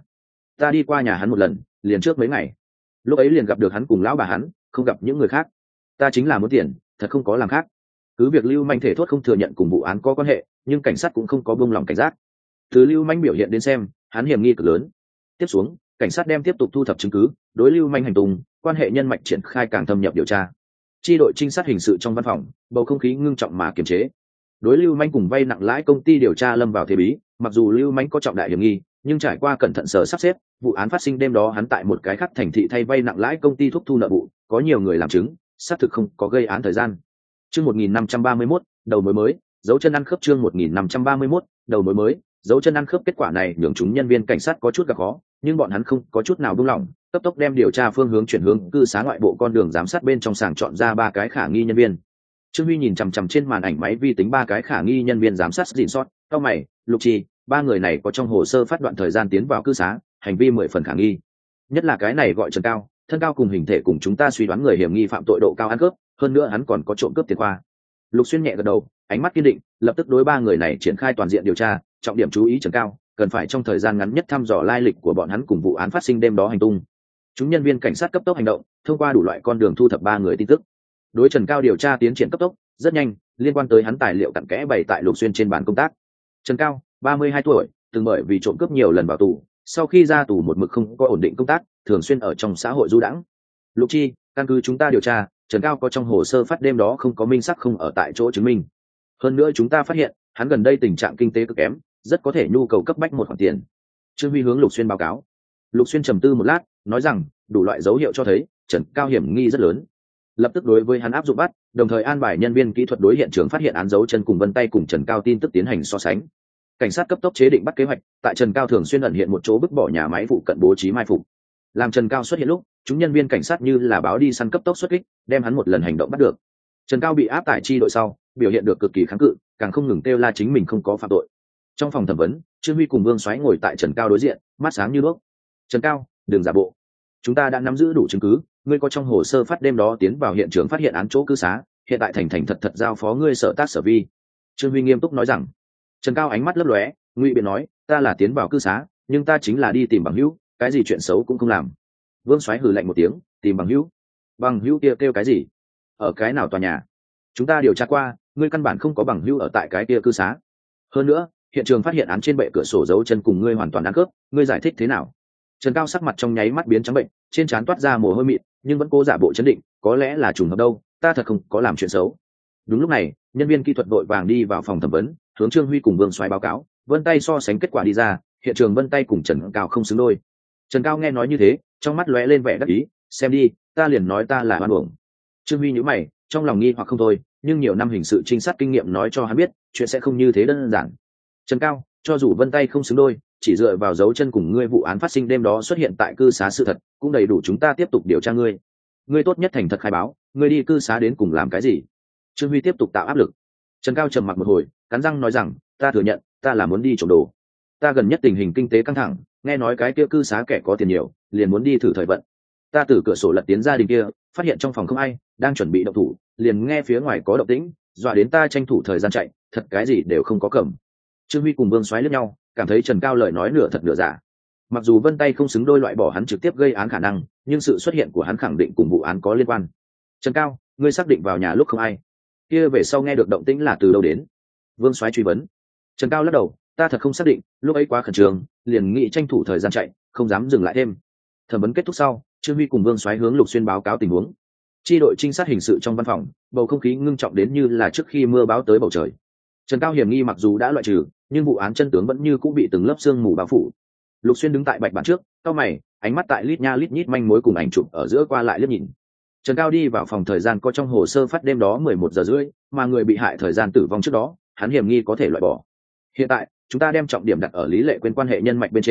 Speaker 1: ta đi qua nhà hắn một lần, liền trước mấy ngày. Lúc ấy liền gặp được hắn cùng lão bà hắn, không gặp những người khác. Ta chính là muốn tiền, thật không có làm khác. Cứ việc Lưu Manh thể thốt không thừa nhận cùng vụ án có quan hệ, nhưng cảnh sát cũng không có buông lòng cảnh giác. Từ Lưu Manh biểu hiện đến xem, hắn hiểm nghi cực lớn. Tiếp xuống, cảnh sát đem tiếp tục thu thập chứng cứ, đối Lưu Manh hành tung, quan hệ nhân mạch triển khai càng thâm nhập điều tra. Chi đội trinh sát hình sự trong văn phòng, bầu không khí ngưng trọng mà kiềm chế. Đối Lưu Manh cùng vay nặng lãi công ty điều tra lâm vào thế bí, mặc dù Lưu Manh có trọng đại hiểm nghi, nhưng trải qua cẩn thận sở sắp xếp, vụ án phát sinh đêm đó hắn tại một cái khác thành thị thay vay nặng lãi công ty thúc thu nợ vụ, có nhiều người làm chứng, xác thực không có gây án thời gian. Chương 1531, đầu mối mới, dấu chân ăn khớp. Chương 1531, đầu mối mới, dấu chân ăn khớp. Kết quả này nhường chúng nhân viên cảnh sát có chút gặp khó, nhưng bọn hắn không có chút nào buông lỏng, cấp tốc đem điều tra phương hướng chuyển hướng cư xá ngoại bộ con đường giám sát bên trong, sàng chọn ra 3 cái khả nghi nhân viên. Trương Huy nhìn chằm chằm trên màn ảnh máy vi tính 3 cái khả nghi nhân viên giám sát gìn sót, cau mày, Lục Trì, 3 người này có trong hồ sơ phát đoạn thời gian tiến vào cư xá, hành vi 10 phần khả nghi. Nhất là cái này gọi Trần Cao, thân cao cùng hình thể cùng chúng ta suy đoán người hiểm nghi phạm tội độ cao ăn cướp, hơn nữa hắn còn có trộm cướp tiền khoa. Lục Xuyên nhẹ gật đầu, ánh mắt kiên định, lập tức đối 3 người này triển khai toàn diện điều tra, trọng điểm chú ý Trần Cao, cần phải trong thời gian ngắn nhất thăm dò lai lịch của bọn hắn cùng vụ án phát sinh đêm đó hành tung. Chúng nhân viên cảnh sát cấp tốc hành động, thông qua đủ loại con đường thu thập 3 người tin tức. Đối Trần Cao điều tra tiến triển cấp tốc, rất nhanh, liên quan tới hắn tài liệu cặn kẽ bày tại Lục Xuyên trên bàn công tác. Trần Cao, 32 tuổi, từng bởi vì trộm cướp nhiều lần vào tù, sau khi ra tù một mực không có ổn định công tác, thường xuyên ở trong xã hội du đãng. Lục Chi, căn cứ chúng ta điều tra, Trần Cao có trong hồ sơ phát đêm đó không có minh sắc không ở tại chỗ chứng minh. Hơn nữa chúng ta phát hiện, hắn gần đây tình trạng kinh tế cực kém, rất có thể nhu cầu cấp bách một khoản tiền. Trương Huy hướng Lục Xuyên báo cáo. Lục Xuyên trầm tư một lát, nói rằng, đủ loại dấu hiệu cho thấy, Trần Cao hiểm nghi rất lớn. Lập tức đối với hắn áp dụng bắt, đồng thời an bài nhân viên kỹ thuật đối hiện trường phát hiện án dấu chân cùng vân tay cùng Trần Cao tin tức tiến hành so sánh. Cảnh sát cấp tốc chế định bắt kế hoạch, tại Trần Cao thường xuyên ẩn hiện một chỗ vứt bỏ nhà máy phụ cận bố trí mai phục. Làm Trần Cao xuất hiện lúc, chúng nhân viên cảnh sát như là báo đi săn cấp tốc xuất kích, đem hắn một lần hành động bắt được. Trần Cao bị áp tại chi đội sau, biểu hiện được cực kỳ kháng cự, càng không ngừng kêu la chính mình không có phạm tội. Trong phòng thẩm vấn, Trương Huy cùng Vương Soái ngồi tại Trần Cao đối diện, mắt sáng như đuốc. Trần Cao, đừng giả bộ. Chúng ta đã nắm giữ đủ chứng cứ, ngươi có trong hồ sơ phát đêm đó tiến vào hiện trường phát hiện án chỗ cư xá, hiện tại thành thật giao phó ngươi sở tác sở vi. Trương Huy nghiêm túc nói rằng. Trần Cao ánh mắt lấp lóe, ngụy biện nói, ta là tiến vào cư xá, nhưng ta chính là đi tìm bằng hữu, cái gì chuyện xấu cũng không làm. Vương Soái hừ lạnh một tiếng, tìm bằng hữu? Bằng hữu kia kêu cái gì? Ở cái nào tòa nhà? Chúng ta điều tra qua, ngươi căn bản không có bằng hữu ở tại cái kia cư xá. Hơn nữa, hiện trường phát hiện án trên bệ cửa sổ dấu chân cùng ngươi hoàn toàn ăn khớp, ngươi giải thích thế nào? Trần Cao sắc mặt trong nháy mắt biến trắng bệnh, trên trán toát ra mồ hôi mịn, nhưng vẫn cố giả bộ chấn định, có lẽ là trùng hợp đâu, ta thật không có làm chuyện xấu. Đúng lúc này, nhân viên kỹ thuật vội vàng đi vào phòng thẩm vấn, hướng Trương Huy cùng Vương Soái báo cáo, vân tay so sánh kết quả đi ra, hiện trường vân tay cùng Trần Cao không xứng đôi. Trần Cao nghe nói như thế, trong mắt lóe lên vẻ đắc ý, xem đi, ta liền nói ta là oan uổng. Trương Huy nhíu mày, trong lòng nghi hoặc không thôi, nhưng nhiều năm hình sự trinh sát kinh nghiệm nói cho hắn biết, chuyện sẽ không như thế đơn giản. Trần Cao, cho dù vân tay không xứng đôi, chỉ dựa vào dấu chân cùng ngươi vụ án phát sinh đêm đó xuất hiện tại cư xá sự thật, cũng đầy đủ chúng ta tiếp tục điều tra ngươi. Ngươi tốt nhất thành thật khai báo, ngươi đi cư xá đến cùng làm cái gì? Trương Huy tiếp tục tạo áp lực. Trần Cao trầm mặc một hồi, cắn răng nói rằng, ta thừa nhận, ta là muốn đi trộm đồ. Ta gần nhất tình hình kinh tế căng thẳng, nghe nói cái kia cư xá kẻ có tiền nhiều, liền muốn đi thử thời vận. Ta từ cửa sổ lật tiến gia đình kia, phát hiện trong phòng không ai, đang chuẩn bị động thủ, liền nghe phía ngoài có động tĩnh, dọa đến ta tranh thủ thời gian chạy, thật cái gì đều không có cầm. Trương Huy cùng Vương Soái liếc nhau, cảm thấy Trần Cao lời nói nửa thật nửa giả. Mặc dù vân tay không xứng đôi loại bỏ hắn trực tiếp gây án khả năng, nhưng sự xuất hiện của hắn khẳng định cùng vụ án có liên quan. Trần Cao, ngươi xác định vào nhà lúc không ai, kia về sau nghe được động tĩnh là từ đâu đến? Vương Soái truy vấn. Trần Cao lắc đầu, ta thật không xác định, lúc ấy quá khẩn trương, liền nghĩ tranh thủ thời gian chạy, không dám dừng lại thêm. Thẩm vấn kết thúc sau, Trương Huy cùng Vương Soái hướng Lục Xuyên báo cáo tình huống. Chi đội trinh sát hình sự trong văn phòng, bầu không khí ngưng trọng đến như là trước khi mưa bão tới bầu trời. Trần Cao hiểm nghi mặc dù đã loại trừ, nhưng vụ án chân tướng vẫn như cũng bị từng lớp sương mù bao phủ. Lục Xuyên đứng tại bạch bản trước, cau mày, ánh mắt tại lít nha lít nhít manh mối cùng ảnh chụp ở giữa qua lại liếc nhìn. Trần Cao đi vào phòng thời gian có trong hồ sơ phát đêm đó 11:30, mà người bị hại thời gian tử vong trước đó, hắn hiểm nghi có thể loại bỏ. Hiện tại, chúng ta đem trọng điểm đặt ở Lý Lệ Quyên quan hệ nhân mạch bên trên,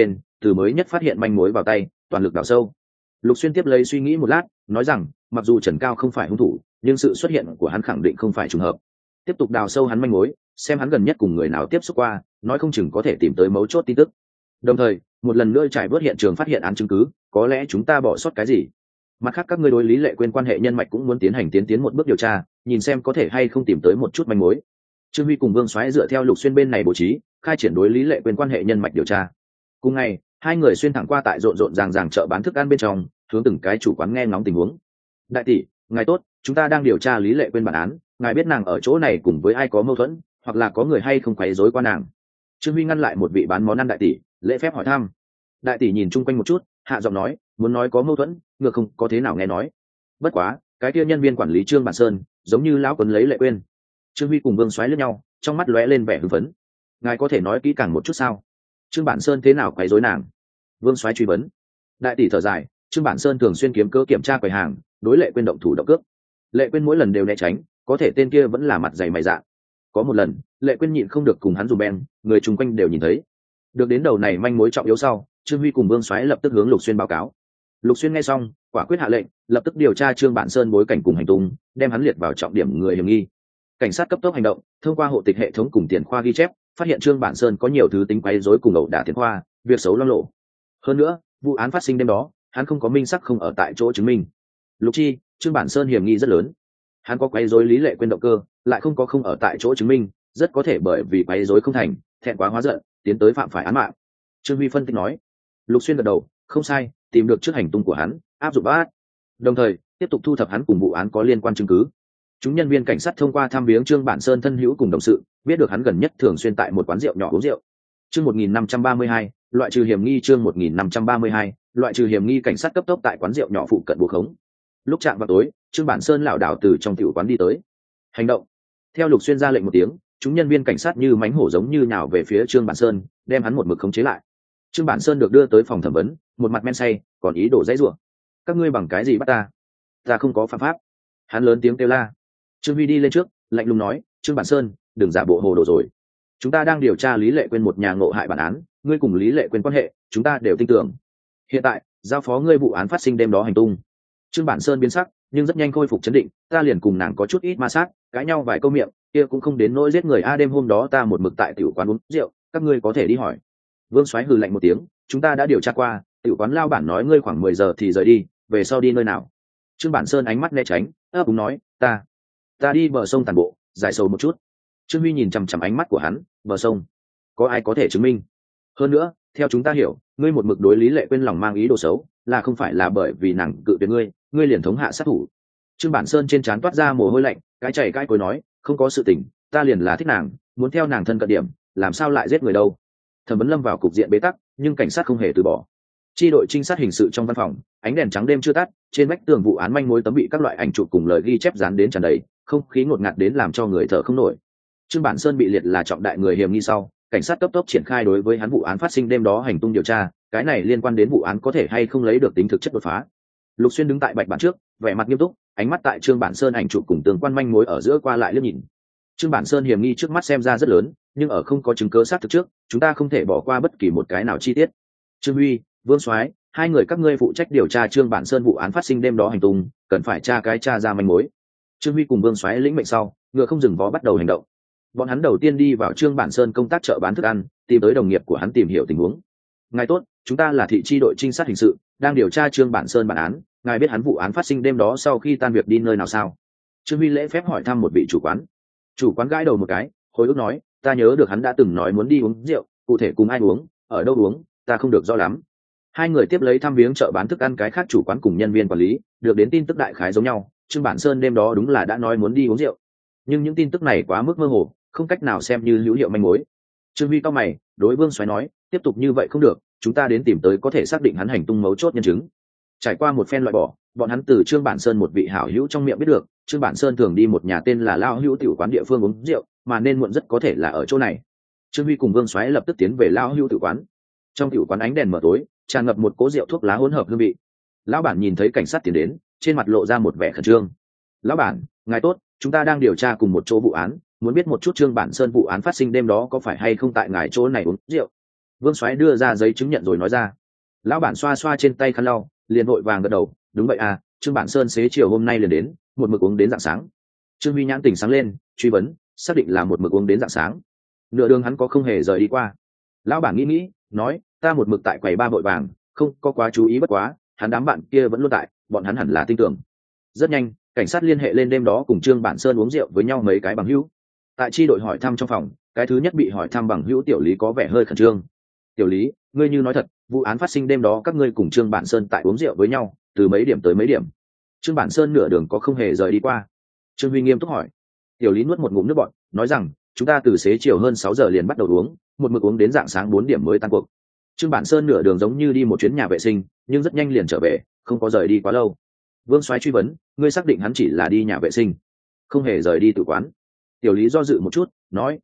Speaker 1: từ mới nhất phát hiện manh mối vào tay, toàn lực đào sâu. Lục Xuyên tiếp lấy suy nghĩ một lát, nói rằng mặc dù Trần Cao không phải hung thủ, nhưng sự xuất hiện của hắn khẳng định không phải trùng hợp. Tiếp tục đào sâu hắn manh mối, xem hắn gần nhất cùng người nào tiếp xúc qua, nói không chừng có thể tìm tới mấu chốt tin tức. Đồng thời một lần nữa trải bớt hiện trường phát hiện án chứng cứ, có lẽ chúng ta bỏ sót cái gì. Mặt khác các ngươi đối Lý Lệ Quyên quan hệ nhân mạch cũng muốn tiến hành tiến một bước điều tra, nhìn xem có thể hay không tìm tới một chút manh mối. Trương Huy cùng Vương Soái dựa theo Lục Xuyên bên này bố trí, khai triển đối Lý Lệ Quyên quan hệ nhân mạch điều tra. Cùng ngày, hai người xuyên thẳng qua tại rộn rộn ràng ràng chợ bán thức ăn bên trong, hướng từng cái chủ quán nghe ngóng tình huống. Đại tỷ, ngài tốt, chúng ta đang điều tra Lý Lệ Quyên bản án, ngài biết nàng ở chỗ này cùng với ai có mâu thuẫn, hoặc là có người hay không quấy rối qua nàng. Trương Huy ngăn lại một vị bán món ăn đại tỷ, lễ phép hỏi thăm. Đại tỷ nhìn chung quanh một chút, hạ giọng nói, muốn nói có mâu thuẫn, ngược không có thế nào nghe nói. Bất quá, cái kia nhân viên quản lý Trương Bản Sơn, giống như lão quấn lấy Lệ Quyên. Trương Huy cùng Vương Soái liếc nhau, trong mắt lóe lên vẻ hưng phấn. Ngài có thể nói kỹ càng một chút sao? Trương Bản Sơn thế nào quấy rối nàng? Vương Soái truy vấn. Đại tỷ thở dài, Trương Bản Sơn thường xuyên kiếm cớ kiểm tra quầy hàng, đối Lệ Quyên động thủ động cước. Lệ Quyên mỗi lần đều né tránh, có thể tên kia vẫn là mặt dày mày dạ. Có một lần, Lệ Quyên nhịn không được cùng hắn dùng beng, người chung quanh đều nhìn thấy. Được đến đầu này manh mối trọng yếu sau, Trương Huy cùng Vương Soái lập tức hướng Lục Xuyên báo cáo. Lục Xuyên nghe xong, quả quyết hạ lệnh, lập tức điều tra Trương Bản Sơn bối cảnh cùng hành tung, đem hắn liệt vào trọng điểm người hiểm nghi. Cảnh sát cấp tốc hành động, thông qua hộ tịch hệ thống cùng tiền khoa ghi chép, phát hiện Trương Bản Sơn có nhiều thứ tính quấy rối cùng ẩu đả tiền khoa, việc xấu loang lộ. Hơn nữa, vụ án phát sinh đêm đó, hắn không có minh xác không ở tại chỗ chứng minh. Lục chi, Trương Bản Sơn hiểm nghi rất lớn. Hắn có quấy rối Lý Lệ Quyên động cơ, lại không ở tại chỗ chứng minh, rất có thể bởi vì quấy rối không thành, thẹn quá hóa giận, tiến tới phạm phải án mạng. Trương Huy phân tích nói. Lục Xuyên gật đầu, không sai, tìm được trước hành tung của hắn, áp dụng bắt. Đồng thời, tiếp tục thu thập hắn cùng vụ án có liên quan chứng cứ. Chúng nhân viên cảnh sát thông qua thăm viếng Trương Bản Sơn thân hữu cùng đồng sự, biết được hắn gần nhất thường xuyên tại một quán rượu nhỏ uống rượu. Chương 1532, loại trừ hiểm nghi. Chương 1532, loại trừ hiểm nghi. Cảnh sát cấp tốc tại quán rượu nhỏ phụ cận buộc khống. Lúc chạm vào tối, Trương Bản Sơn lảo đảo từ trong tiểu quán đi tới. Hành động. Theo Lục Xuyên ra lệnh một tiếng, chúng nhân viên cảnh sát như mánh hổ giống như nào về phía Trương Bản Sơn, đem hắn một mực khống chế lại. Trương Bản Sơn được đưa tới phòng thẩm vấn, một mặt men say, còn ý đồ dãy rủa. Các ngươi bằng cái gì bắt ta? Ta không có phạm pháp. Hắn lớn tiếng kêu la. Trương Huy đi lên trước, lạnh lùng nói, Trương Bản Sơn, đừng giả bộ hồ đồ rồi. Chúng ta đang điều tra Lý Lệ Quyên một nhà ngộ hại bản án, ngươi cùng Lý Lệ Quyên quan hệ, chúng ta đều tin tưởng. Hiện tại, giao phó ngươi vụ án phát sinh đêm đó hành tung. Trương Bản Sơn biến sắc, nhưng rất nhanh khôi phục trấn định, ta liền cùng nàng có chút ít ma sát, cãi nhau vài câu miệng, kia cũng không đến nỗi giết người. Đêm hôm đó ta một mực tại tiểu quán uống rượu, các ngươi có thể đi hỏi. Vương Soái hừ lạnh một tiếng, chúng ta đã điều tra qua, tiểu quán lao bản nói ngươi khoảng 10 giờ thì rời đi, về sau đi nơi nào? Trương Bản Sơn ánh mắt né tránh, ấp úng nói, ta đi bờ sông tàn bộ, giải sầu một chút. Trương Huy nhìn chằm chằm ánh mắt của hắn, bờ sông, có ai có thể chứng minh? Hơn nữa, theo chúng ta hiểu, ngươi một mực đối Lý Lệ Quyên lòng mang ý đồ xấu, là không phải là bởi vì nàng cự tuyệt ngươi liền thống hạ sát thủ. Trương Bản Sơn trên trán toát ra mồ hôi lạnh, cái chảy cái cối nói, không có sự tình, ta liền là thích nàng, muốn theo nàng thân cận điểm, làm sao lại giết người đâu? Thẩm vấn lâm vào cục diện bế tắc, nhưng cảnh sát không hề từ bỏ. Chi đội trinh sát hình sự trong văn phòng, ánh đèn trắng đêm chưa tắt, trên vách tường vụ án manh mối tấm bị các loại ảnh chụp cùng lời ghi chép dán đến tràn đầy, không khí ngột ngạt đến làm cho người thở không nổi. Trương Bản Sơn bị liệt là trọng đại người hiểm nghi sau, cảnh sát cấp tốc triển khai đối với hắn vụ án phát sinh đêm đó hành tung điều tra, cái này liên quan đến vụ án có thể hay không lấy được tính thực chất đột phá. Lục Xuyên đứng tại bạch bản trước, vẻ mặt nghiêm túc, ánh mắt tại Trương Bản Sơn ảnh chụp cùng tương quan manh mối ở giữa qua lại liếc nhìn. Trương Bản Sơn hiểm nghi trước mắt xem ra rất lớn, nhưng ở không có chứng cứ xác thực trước, chúng ta không thể bỏ qua bất kỳ một cái nào chi tiết. Trương Huy, Vương Soái, hai người các ngươi phụ trách điều tra Trương Bản Sơn vụ án phát sinh đêm đó hành tung, cần phải tra ra manh mối. Trương Huy cùng Vương Soái lĩnh mệnh sau, ngựa không dừng vó bắt đầu hành động. Bọn hắn đầu tiên đi vào Trương Bản Sơn công tác chợ bán thức ăn, tìm tới đồng nghiệp của hắn tìm hiểu tình huống. Ngài tốt, chúng ta là thị chi đội trinh sát hình sự, đang điều tra Trương Bản Sơn bản án, ngài biết hắn vụ án phát sinh đêm đó sau khi tan việc đi nơi nào sao? Trương Huy lễ phép hỏi thăm một vị chủ quán. Chủ quán gãi đầu một cái, hồi ức nói, ta nhớ được hắn đã từng nói muốn đi uống rượu, cụ thể cùng ai uống, ở đâu uống, ta không được rõ lắm. Hai người tiếp lấy thăm viếng chợ bán thức ăn cái khác chủ quán cùng nhân viên quản lý, được đến tin tức đại khái giống nhau, Trương Bản Sơn đêm đó đúng là đã nói muốn đi uống rượu. Nhưng những tin tức này quá mức mơ hồ, không cách nào xem như hữu hiệu manh mối. Trương Huy cao mày, đối Vương Soái nói, tiếp tục như vậy không được, chúng ta đến tìm tới có thể xác định hắn hành tung mấu chốt nhân chứng. Trải qua một phen loại bỏ, bọn hắn từ Trương Bản Sơn một vị hảo hữu trong miệng biết được, Trương Bản Sơn thường đi một nhà tên là Lao Hữu tiểu quán địa phương uống rượu, mà nên muộn rất có thể là ở chỗ này. Trương Huy cùng Vương Soái lập tức tiến về Lao Hữu tiểu quán. Trong tiểu quán ánh đèn mở tối, tràn ngập một cỗ rượu thuốc lá hỗn hợp hương vị. Lão bản nhìn thấy cảnh sát tiến đến, trên mặt lộ ra một vẻ khẩn trương. Lão bản, ngài tốt, chúng ta đang điều tra cùng một chỗ vụ án, muốn biết một chút Trương Bản Sơn vụ án phát sinh đêm đó có phải hay không tại ngài chỗ này uống rượu. Vương Soái đưa ra giấy chứng nhận rồi nói ra. Lão bản xoa xoa trên tay khăn lau, liền vội vàng gật đầu, đúng vậy à, Trương Bản Sơn xế chiều hôm nay liền đến, một mực uống đến rạng sáng. Trương Huy nhãn tỉnh sáng lên, truy vấn, xác định là một mực uống đến rạng sáng. Nửa đường hắn có không hề rời đi qua. Lão bản nghĩ, nói, ta một mực tại quầy ba vội vàng, không có quá chú ý, bất quá hắn đám bạn kia vẫn luôn tại, bọn hắn hẳn là tin tưởng. Rất nhanh, cảnh sát liên hệ lên đêm đó cùng Trương Bản Sơn uống rượu với nhau mấy cái bằng hữu. Tại chi đội hỏi thăm trong phòng, cái thứ nhất bị hỏi thăm bằng hữu Tiểu Lý có vẻ hơi khẩn trương. Tiểu Lý, ngươi như nói thật, vụ án phát sinh đêm đó các ngươi cùng Trương Bản Sơn tại uống rượu với nhau, từ mấy điểm tới mấy điểm? Trương Bản Sơn nửa đường có không hề rời đi qua? Trương Huy nghiêm túc hỏi. Tiểu Lý nuốt một ngụm nước bọt, nói rằng, chúng ta từ xế chiều hơn 6 giờ liền bắt đầu uống, một mực uống đến rạng sáng 4 điểm mới tan cuộc. Trương Bản Sơn nửa đường giống như đi một chuyến nhà vệ sinh, nhưng rất nhanh liền trở về, không có rời đi quá lâu. Vương Soái truy vấn, ngươi xác định hắn chỉ là đi nhà vệ sinh, không hề rời đi tử quán? Tiểu Lý do dự một chút, nói,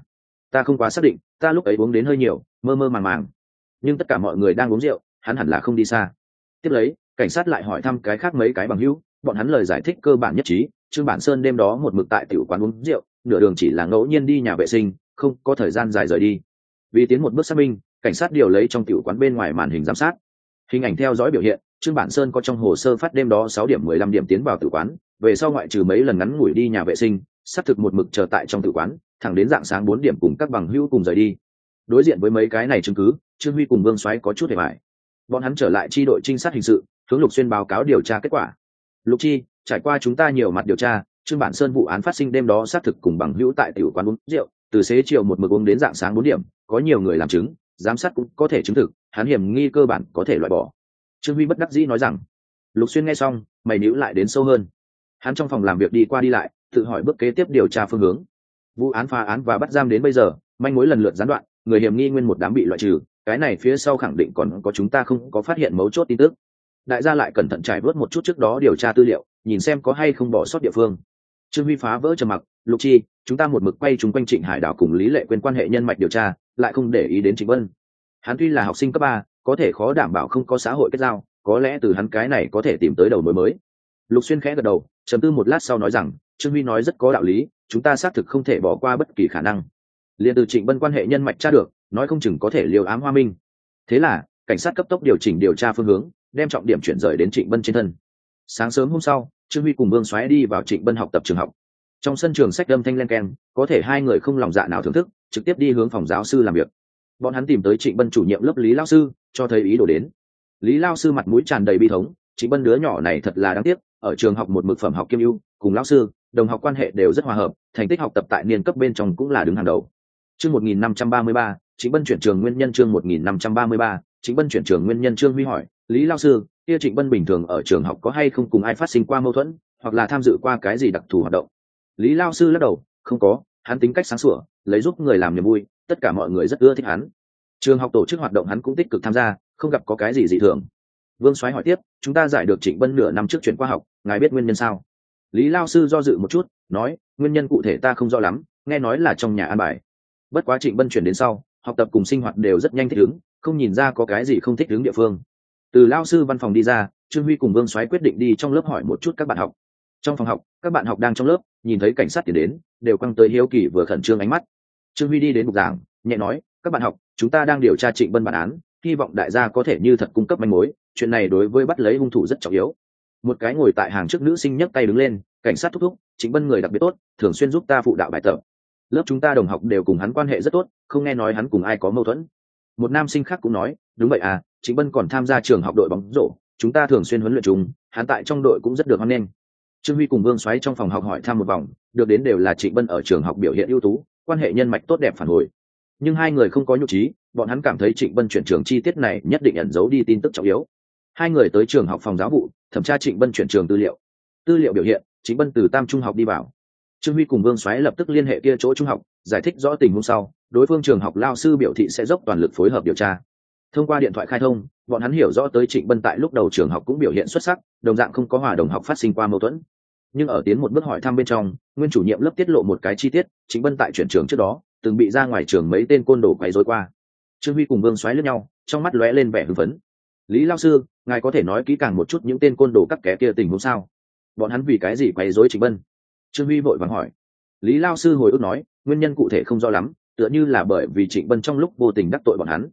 Speaker 1: ta không quá xác định, ta lúc ấy uống đến hơi nhiều, mơ mơ màng màng. Nhưng tất cả mọi người đang uống rượu, hắn hẳn là không đi xa. Tiếp lấy, cảnh sát lại hỏi thăm cái khác mấy cái bằng hữu, bọn hắn lời giải thích cơ bản nhất trí, Trương Bản Sơn đêm đó một mực tại tiểu quán uống rượu, nửa đường chỉ là ngẫu nhiên đi nhà vệ sinh, không có thời gian dài rời đi. Vì tiến một bước xác minh, cảnh sát điều lấy trong tiểu quán bên ngoài màn hình giám sát. Hình ảnh theo dõi biểu hiện, Trương Bản Sơn có trong hồ sơ phát đêm đó 6 điểm 15 điểm tiến vào tiểu quán, về sau ngoại trừ mấy lần ngắn ngủi đi nhà vệ sinh, xác thực một mực chờ tại trong tiểu quán, thẳng đến rạng sáng 4 điểm cùng các bằng hữu cùng rời đi. Đối diện với mấy cái này chứng cứ, Trương Huy cùng Vương Soái có chút hề bại. Bọn hắn trở lại chi đội trinh sát hình sự, hướng Lục Xuyên báo cáo điều tra kết quả. Lục Chi, trải qua chúng ta nhiều mặt điều tra, Trương Bản Sơn vụ án phát sinh đêm đó xác thực cùng bằng hữu tại tiểu quán uống rượu, từ xế chiều một mực uống đến rạng sáng 4 điểm, có nhiều người làm chứng, giám sát cũng có thể chứng thực, hắn hiểm nghi cơ bản có thể loại bỏ. Trương Huy bất đắc dĩ nói rằng. Lục Xuyên nghe xong, mày nhíu lại đến sâu hơn. Hắn trong phòng làm việc đi qua đi lại, tự hỏi bước kế tiếp điều tra phương hướng. Vụ án phá án và bắt giam đến bây giờ, manh mối lần lượt gián đoạn, người hiểm nghi nguyên một đám bị loại trừ, cái này phía sau khẳng định còn có chúng ta không có phát hiện mấu chốt tin tức. Đại gia lại cẩn thận trải vớt một chút trước đó điều tra tư liệu, nhìn xem có hay không bỏ sót địa phương. Trương Huy phá vỡ trầm mặc, Lục Chi, chúng ta một mực quay chúng quanh Trịnh Hải Đảo cùng Lý Lệ Quyên quan hệ nhân mạch điều tra, lại không để ý đến Trịnh Vân. Hắn tuy là học sinh cấp 3, có thể khó đảm bảo không có xã hội kết giao, có lẽ từ hắn cái này có thể tìm tới đầu mối mới. Lục Xuyên khẽ gật đầu, trầm tư một lát sau nói rằng, Trương Huy nói rất có đạo lý, chúng ta xác thực không thể bỏ qua bất kỳ khả năng. Liên từ Trịnh Vân quan hệ nhân mạch tra được, nói không chừng có thể liều ám Hoa Minh. Thế là, cảnh sát cấp tốc điều chỉnh điều tra phương hướng, đem trọng điểm chuyển rời đến Trịnh Vân trên thân. Sáng sớm hôm sau, Trương Huy cùng Vương Soái đi vào Trịnh Vân học tập trường học. Trong sân trường sách âm thanh len keng, có thể hai người không lòng dạ nào thưởng thức, trực tiếp đi hướng phòng giáo sư làm việc. Bọn hắn tìm tới Trịnh Vân chủ nhiệm lớp Lý lão sư, cho thấy ý đồ đến. Lý lão sư mặt mũi tràn đầy bi thống, Trịnh Vân đứa nhỏ này thật là đáng tiếc, ở trường học một mực phẩm học kiêm ưu, cùng lão sư, đồng học quan hệ đều rất hòa hợp, thành tích học tập tại niên cấp bên trong cũng là đứng hàng đầu. Chương 1533, Trịnh Vân chuyển trường nguyên nhân chương 1533, Trịnh Vân chuyển trường nguyên nhân Trương Huy hỏi, Lý lão sư, kia Trịnh Vân bình thường ở trường học có hay không cùng ai phát sinh qua mâu thuẫn, hoặc là tham dự qua cái gì đặc thù hoạt động? Lý lão sư lắc đầu, không có, hắn tính cách sáng sủa, lấy giúp người làm niềm vui, tất cả mọi người rất ưa thích hắn. Trường học tổ chức hoạt động hắn cũng tích cực tham gia, không gặp có cái gì dị thường. Vương Soái hỏi tiếp, chúng ta giải được Trịnh Vân nửa năm trước chuyển qua học, ngài biết nguyên nhân sao? Lý lão sư do dự một chút, nói, nguyên nhân cụ thể ta không rõ lắm, nghe nói là trong nhà an bài. Bất quá Trịnh Vân chuyển đến sau, học tập cùng sinh hoạt đều rất nhanh thích ứng, không nhìn ra có cái gì không thích ứng địa phương. Từ lão sư văn phòng đi ra, Trương Huy cùng Vương Soái quyết định đi trong lớp hỏi một chút các bạn học. Trong phòng học, các bạn học đang trong lớp, nhìn thấy cảnh sát tiến đến, đều quăng tới hiếu kỳ vừa khẩn trương ánh mắt. Trương Huy đi đến bục giảng, nhẹ nói, các bạn học, chúng ta đang điều tra Trịnh Vân bản án, hy vọng đại gia có thể như thật cung cấp manh mối, chuyện này đối với bắt lấy hung thủ rất trọng yếu. Một cái ngồi tại hàng trước nữ sinh nhấc tay đứng lên, cảnh sát thúc thúc, Trịnh Vân người đặc biệt tốt, thường xuyên giúp ta phụ đạo bài tập. Lớp chúng ta đồng học đều cùng hắn quan hệ rất tốt, không nghe nói hắn cùng ai có mâu thuẫn. Một nam sinh khác cũng nói, đúng vậy à, Trịnh Vân còn tham gia trường học đội bóng rổ, chúng ta thường xuyên huấn luyện chúng, hắn tại trong đội cũng rất được hoan nghênh. Trương Huy cùng Vương Soái trong phòng học hỏi thăm một vòng, được đến đều là Trịnh Vân ở trường học biểu hiện ưu tú, quan hệ nhân mạch tốt đẹp phản hồi. Nhưng hai người không có nhục trí, bọn hắn cảm thấy Trịnh Vân chuyển trường chi tiết này nhất định ẩn giấu đi tin tức trọng yếu. Hai người tới trường học phòng giáo vụ, thẩm tra Trịnh Vân chuyển trường tư liệu. Tư liệu biểu hiện, Trịnh Vân từ Tam trung học đi vào. Trương Huy cùng Vương Soái lập tức liên hệ kia chỗ trung học, giải thích rõ tình huống sau, đối phương trường học lao sư biểu thị sẽ dốc toàn lực phối hợp điều tra. Thông qua điện thoại khai thông, bọn hắn hiểu rõ tới Trịnh Vân tại lúc đầu trường học cũng biểu hiện xuất sắc, đồng dạng không có hòa đồng học phát sinh qua mâu thuẫn. Nhưng ở tiến một bước hỏi thăm bên trong, nguyên chủ nhiệm lớp tiết lộ một cái chi tiết, Trịnh Vân tại chuyển trường trước đó, từng bị ra ngoài trường mấy tên côn đồ quấy rối qua. Trương Huy cùng Vương Soái liếc nhau, trong mắt lóe lên vẻ hưng phấn. Lý lão sư, ngài có thể nói kỹ càng một chút những tên côn đồ các kẻ kia tình huống sao? Bọn hắn vì cái gì quấy rối Trịnh Vân? Trương Huy vội vàng hỏi. Lý lão sư hồi ức nói, nguyên nhân cụ thể không rõ lắm, tựa như là bởi vì Trịnh Vân trong lúc vô tình đắc tội bọn hắn.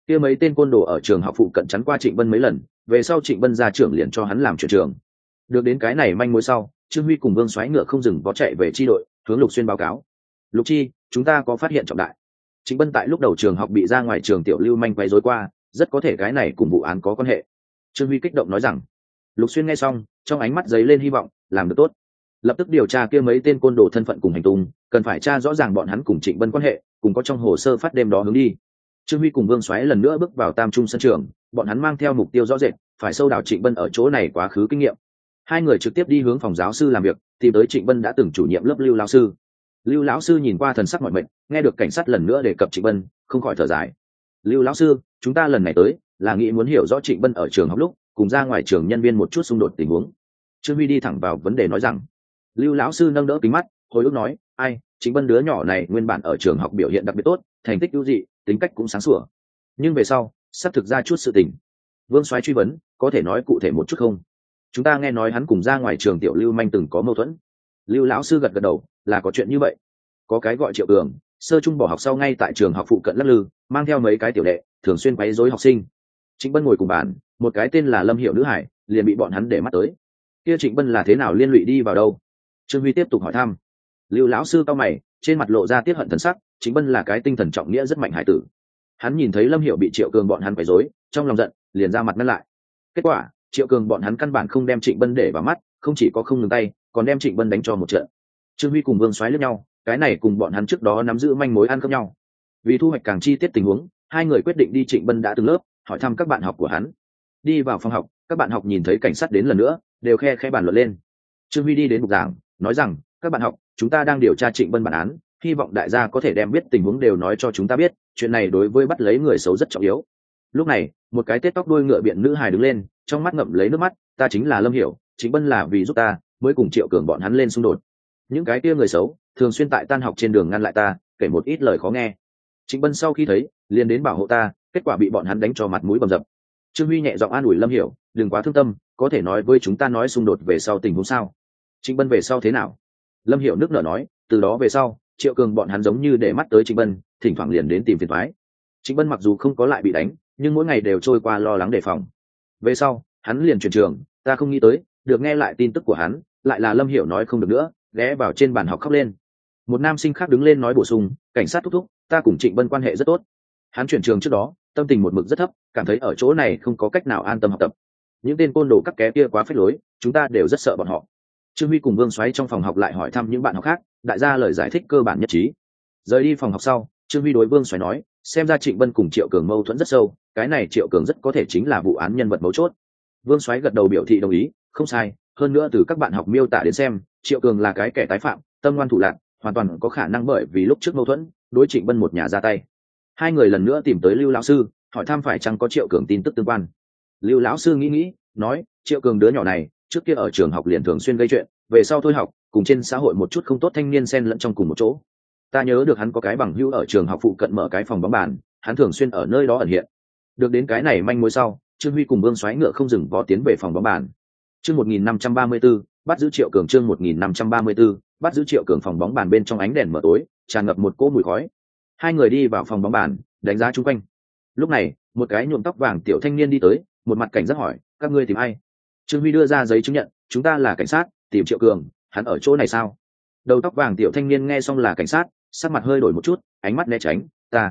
Speaker 1: kia mấy tên côn đồ ở trường học phụ cận chắn qua Trịnh Bân mấy lần, về sau Trịnh Bân ra trưởng liền cho hắn làm chuyện trường. Được đến cái này manh mối sau, Trương Huy cùng Vương Soái ngựa không dừng vó chạy về chi đội, hướng Lục Xuyên báo cáo. Lục Chi, chúng ta có phát hiện trọng đại. Trịnh Bân tại lúc đầu trường học bị ra ngoài trường tiểu lưu manh quấy rối qua, rất có thể cái này cùng vụ án có quan hệ. Trương Huy kích động nói rằng. Lục Xuyên nghe xong, trong ánh mắt giấy lên hy vọng, làm được tốt. Lập tức điều tra kia mấy tên côn đồ thân phận cùng hành tung, cần phải tra rõ ràng bọn hắn cùng Trịnh Bân quan hệ, cùng có trong hồ sơ phát đêm đó hướng đi. Trương Huy cùng Vương Soái lần nữa bước vào Tam Trung sân trường, bọn hắn mang theo mục tiêu rõ rệt, phải sâu đào Trịnh Bân ở chỗ này quá khứ kinh nghiệm. Hai người trực tiếp đi hướng phòng giáo sư làm việc, tìm tới Trịnh Bân đã từng chủ nhiệm lớp Lưu lão sư. Lưu lão sư nhìn qua thần sắc mỏi mệt, nghe được cảnh sát lần nữa đề cập Trịnh Bân, không khỏi thở dài. Lưu lão sư, chúng ta lần này tới là nghĩ muốn hiểu rõ Trịnh Bân ở trường học lúc cùng ra ngoài trường nhân viên một chút xung đột tình huống. Trương Huy đi thẳng vào vấn đề nói rằng. Lưu lão sư nâng đỡ kính mắt, hồi ức nói, ai, Trịnh Bân đứa nhỏ này nguyên bản ở trường học biểu hiện đặc biệt tốt, thành tích ưu dị, tính cách cũng sáng sủa, nhưng về sau sắp thực ra chút sự tình. Vương Soái truy vấn, có thể nói cụ thể một chút không? Chúng ta nghe nói hắn cùng ra ngoài trường tiểu lưu manh từng có mâu thuẫn. Lưu lão sư gật gật đầu, là có chuyện như vậy. Có cái gọi Triệu Cường, sơ trung bỏ học sau ngay tại trường học phụ cận lắc lư, mang theo mấy cái tiểu đệ, thường xuyên quấy rối học sinh. Trịnh Bân ngồi cùng bàn, một cái tên là Lâm Hiểu nữ hải, liền bị bọn hắn để mắt tới. Kia Trịnh Bân là thế nào liên lụy đi vào đâu? Trương Huy tiếp tục hỏi thăm. Lưu lão sư cao mày, trên mặt lộ ra tiết hận thần sắc. Trịnh Bân là cái tinh thần trọng nghĩa rất mạnh hải tử. Hắn nhìn thấy Lâm Hiểu bị Triệu Cường bọn hắn quấy rối, trong lòng giận, liền ra mặt ngăn lại. Kết quả, Triệu Cường bọn hắn căn bản không đem Trịnh Bân để vào mắt, không chỉ có không ngừng tay, còn đem Trịnh Bân đánh cho một trận. Trương Huy cùng Vương Soái liếc nhau, cái này cùng bọn hắn trước đó nắm giữ manh mối ăn khớp nhau. Vì thu hoạch càng chi tiết tình huống, hai người quyết định đi Trịnh Bân đã từng lớp, hỏi thăm các bạn học của hắn. Đi vào phòng học, các bạn học nhìn thấy cảnh sát đến lần nữa, đều khe khẽ bàn luận lên. Trương Huy đi đến bục giảng, nói rằng, các bạn học, chúng ta đang điều tra Trịnh Bân bản án, hy vọng đại gia có thể đem biết tình huống đều nói cho chúng ta biết, chuyện này đối với bắt lấy người xấu rất trọng yếu. Lúc này, một cái tết tóc đuôi ngựa biện nữ hài đứng lên, trong mắt ngậm lấy nước mắt, ta chính là Lâm Hiểu, Trịnh Bân là vì giúp ta mới cùng Triệu Cường bọn hắn lên xung đột. Những cái kia người xấu thường xuyên tại tan học trên đường ngăn lại ta, kể một ít lời khó nghe. Trịnh Bân sau khi thấy, liền đến bảo hộ ta, kết quả bị bọn hắn đánh cho mặt mũi bầm dập. Trương Huy nhẹ giọng an ủi Lâm Hiểu, đừng quá thương tâm, có thể nói với chúng ta nói xung đột về sau tình huống sao? Trịnh Bân về sau thế nào? Lâm Hiểu nước nở nói, từ đó về sau, Triệu Cường bọn hắn giống như để mắt tới Trịnh Bân, thỉnh thoảng liền đến tìm phiền toái. Trịnh Bân mặc dù không có lại bị đánh, nhưng mỗi ngày đều trôi qua lo lắng đề phòng. Về sau, hắn liền chuyển trường, ta không nghĩ tới, được nghe lại tin tức của hắn, lại là Lâm Hiểu nói không được nữa, ghé vào trên bàn học khóc lên. Một nam sinh khác đứng lên nói bổ sung, cảnh sát thúc thúc, ta cùng Trịnh Bân quan hệ rất tốt. Hắn chuyển trường trước đó, tâm tình một mực rất thấp, cảm thấy ở chỗ này không có cách nào an tâm học tập. Những tên côn đồ cắt ké kia quá phách lối, chúng ta đều rất sợ bọn họ. Trương Huy cùng Vương Soái trong phòng học lại hỏi thăm những bạn học khác, đại gia lời giải thích cơ bản nhất trí. Rời đi phòng học sau, Trương Huy đối Vương Soái nói, xem ra Trịnh Bân cùng Triệu Cường mâu thuẫn rất sâu, cái này Triệu Cường rất có thể chính là vụ án nhân vật mấu chốt. Vương Soái gật đầu biểu thị đồng ý, không sai, hơn nữa từ các bạn học miêu tả đến xem, Triệu Cường là cái kẻ tái phạm, tâm ngoan thủ lạn, hoàn toàn có khả năng bởi vì lúc trước mâu thuẫn, đối Trịnh Bân một nhà ra tay. Hai người lần nữa tìm tới Lưu lão sư, hỏi thăm phải chăng có Triệu Cường tin tức tương quan. Lưu lão sư nghĩ, nói, Triệu Cường đứa nhỏ này, trước kia ở trường học liền thường xuyên gây chuyện, về sau thôi học, cùng trên xã hội một chút không tốt thanh niên xen lẫn trong cùng một chỗ. Ta nhớ được hắn có cái bằng hữu ở trường học phụ cận mở cái phòng bóng bàn, hắn thường xuyên ở nơi đó ẩn hiện. Được đến cái này manh mối sau, Trương Huy cùng Vương Soái ngựa không dừng vó tiến về phòng bóng bàn. Chương 1534, bắt giữ Triệu Cường. Chương 1534, bắt giữ Triệu Cường. Phòng bóng bàn bên trong ánh đèn mờ tối, tràn ngập một cỗ mùi khói. Hai người đi vào phòng bóng bàn, đánh giá chung quanh. Lúc này, một cái nhuộm tóc vàng tiểu thanh niên đi tới, một mặt cảnh giác hỏi, các ngươi tìm ai? Trương Huy đưa ra giấy chứng nhận, chúng ta là cảnh sát, tìm Triệu Cường, hắn ở chỗ này sao? Đầu tóc vàng tiểu thanh niên nghe xong là cảnh sát, sắc mặt hơi đổi một chút, ánh mắt né tránh,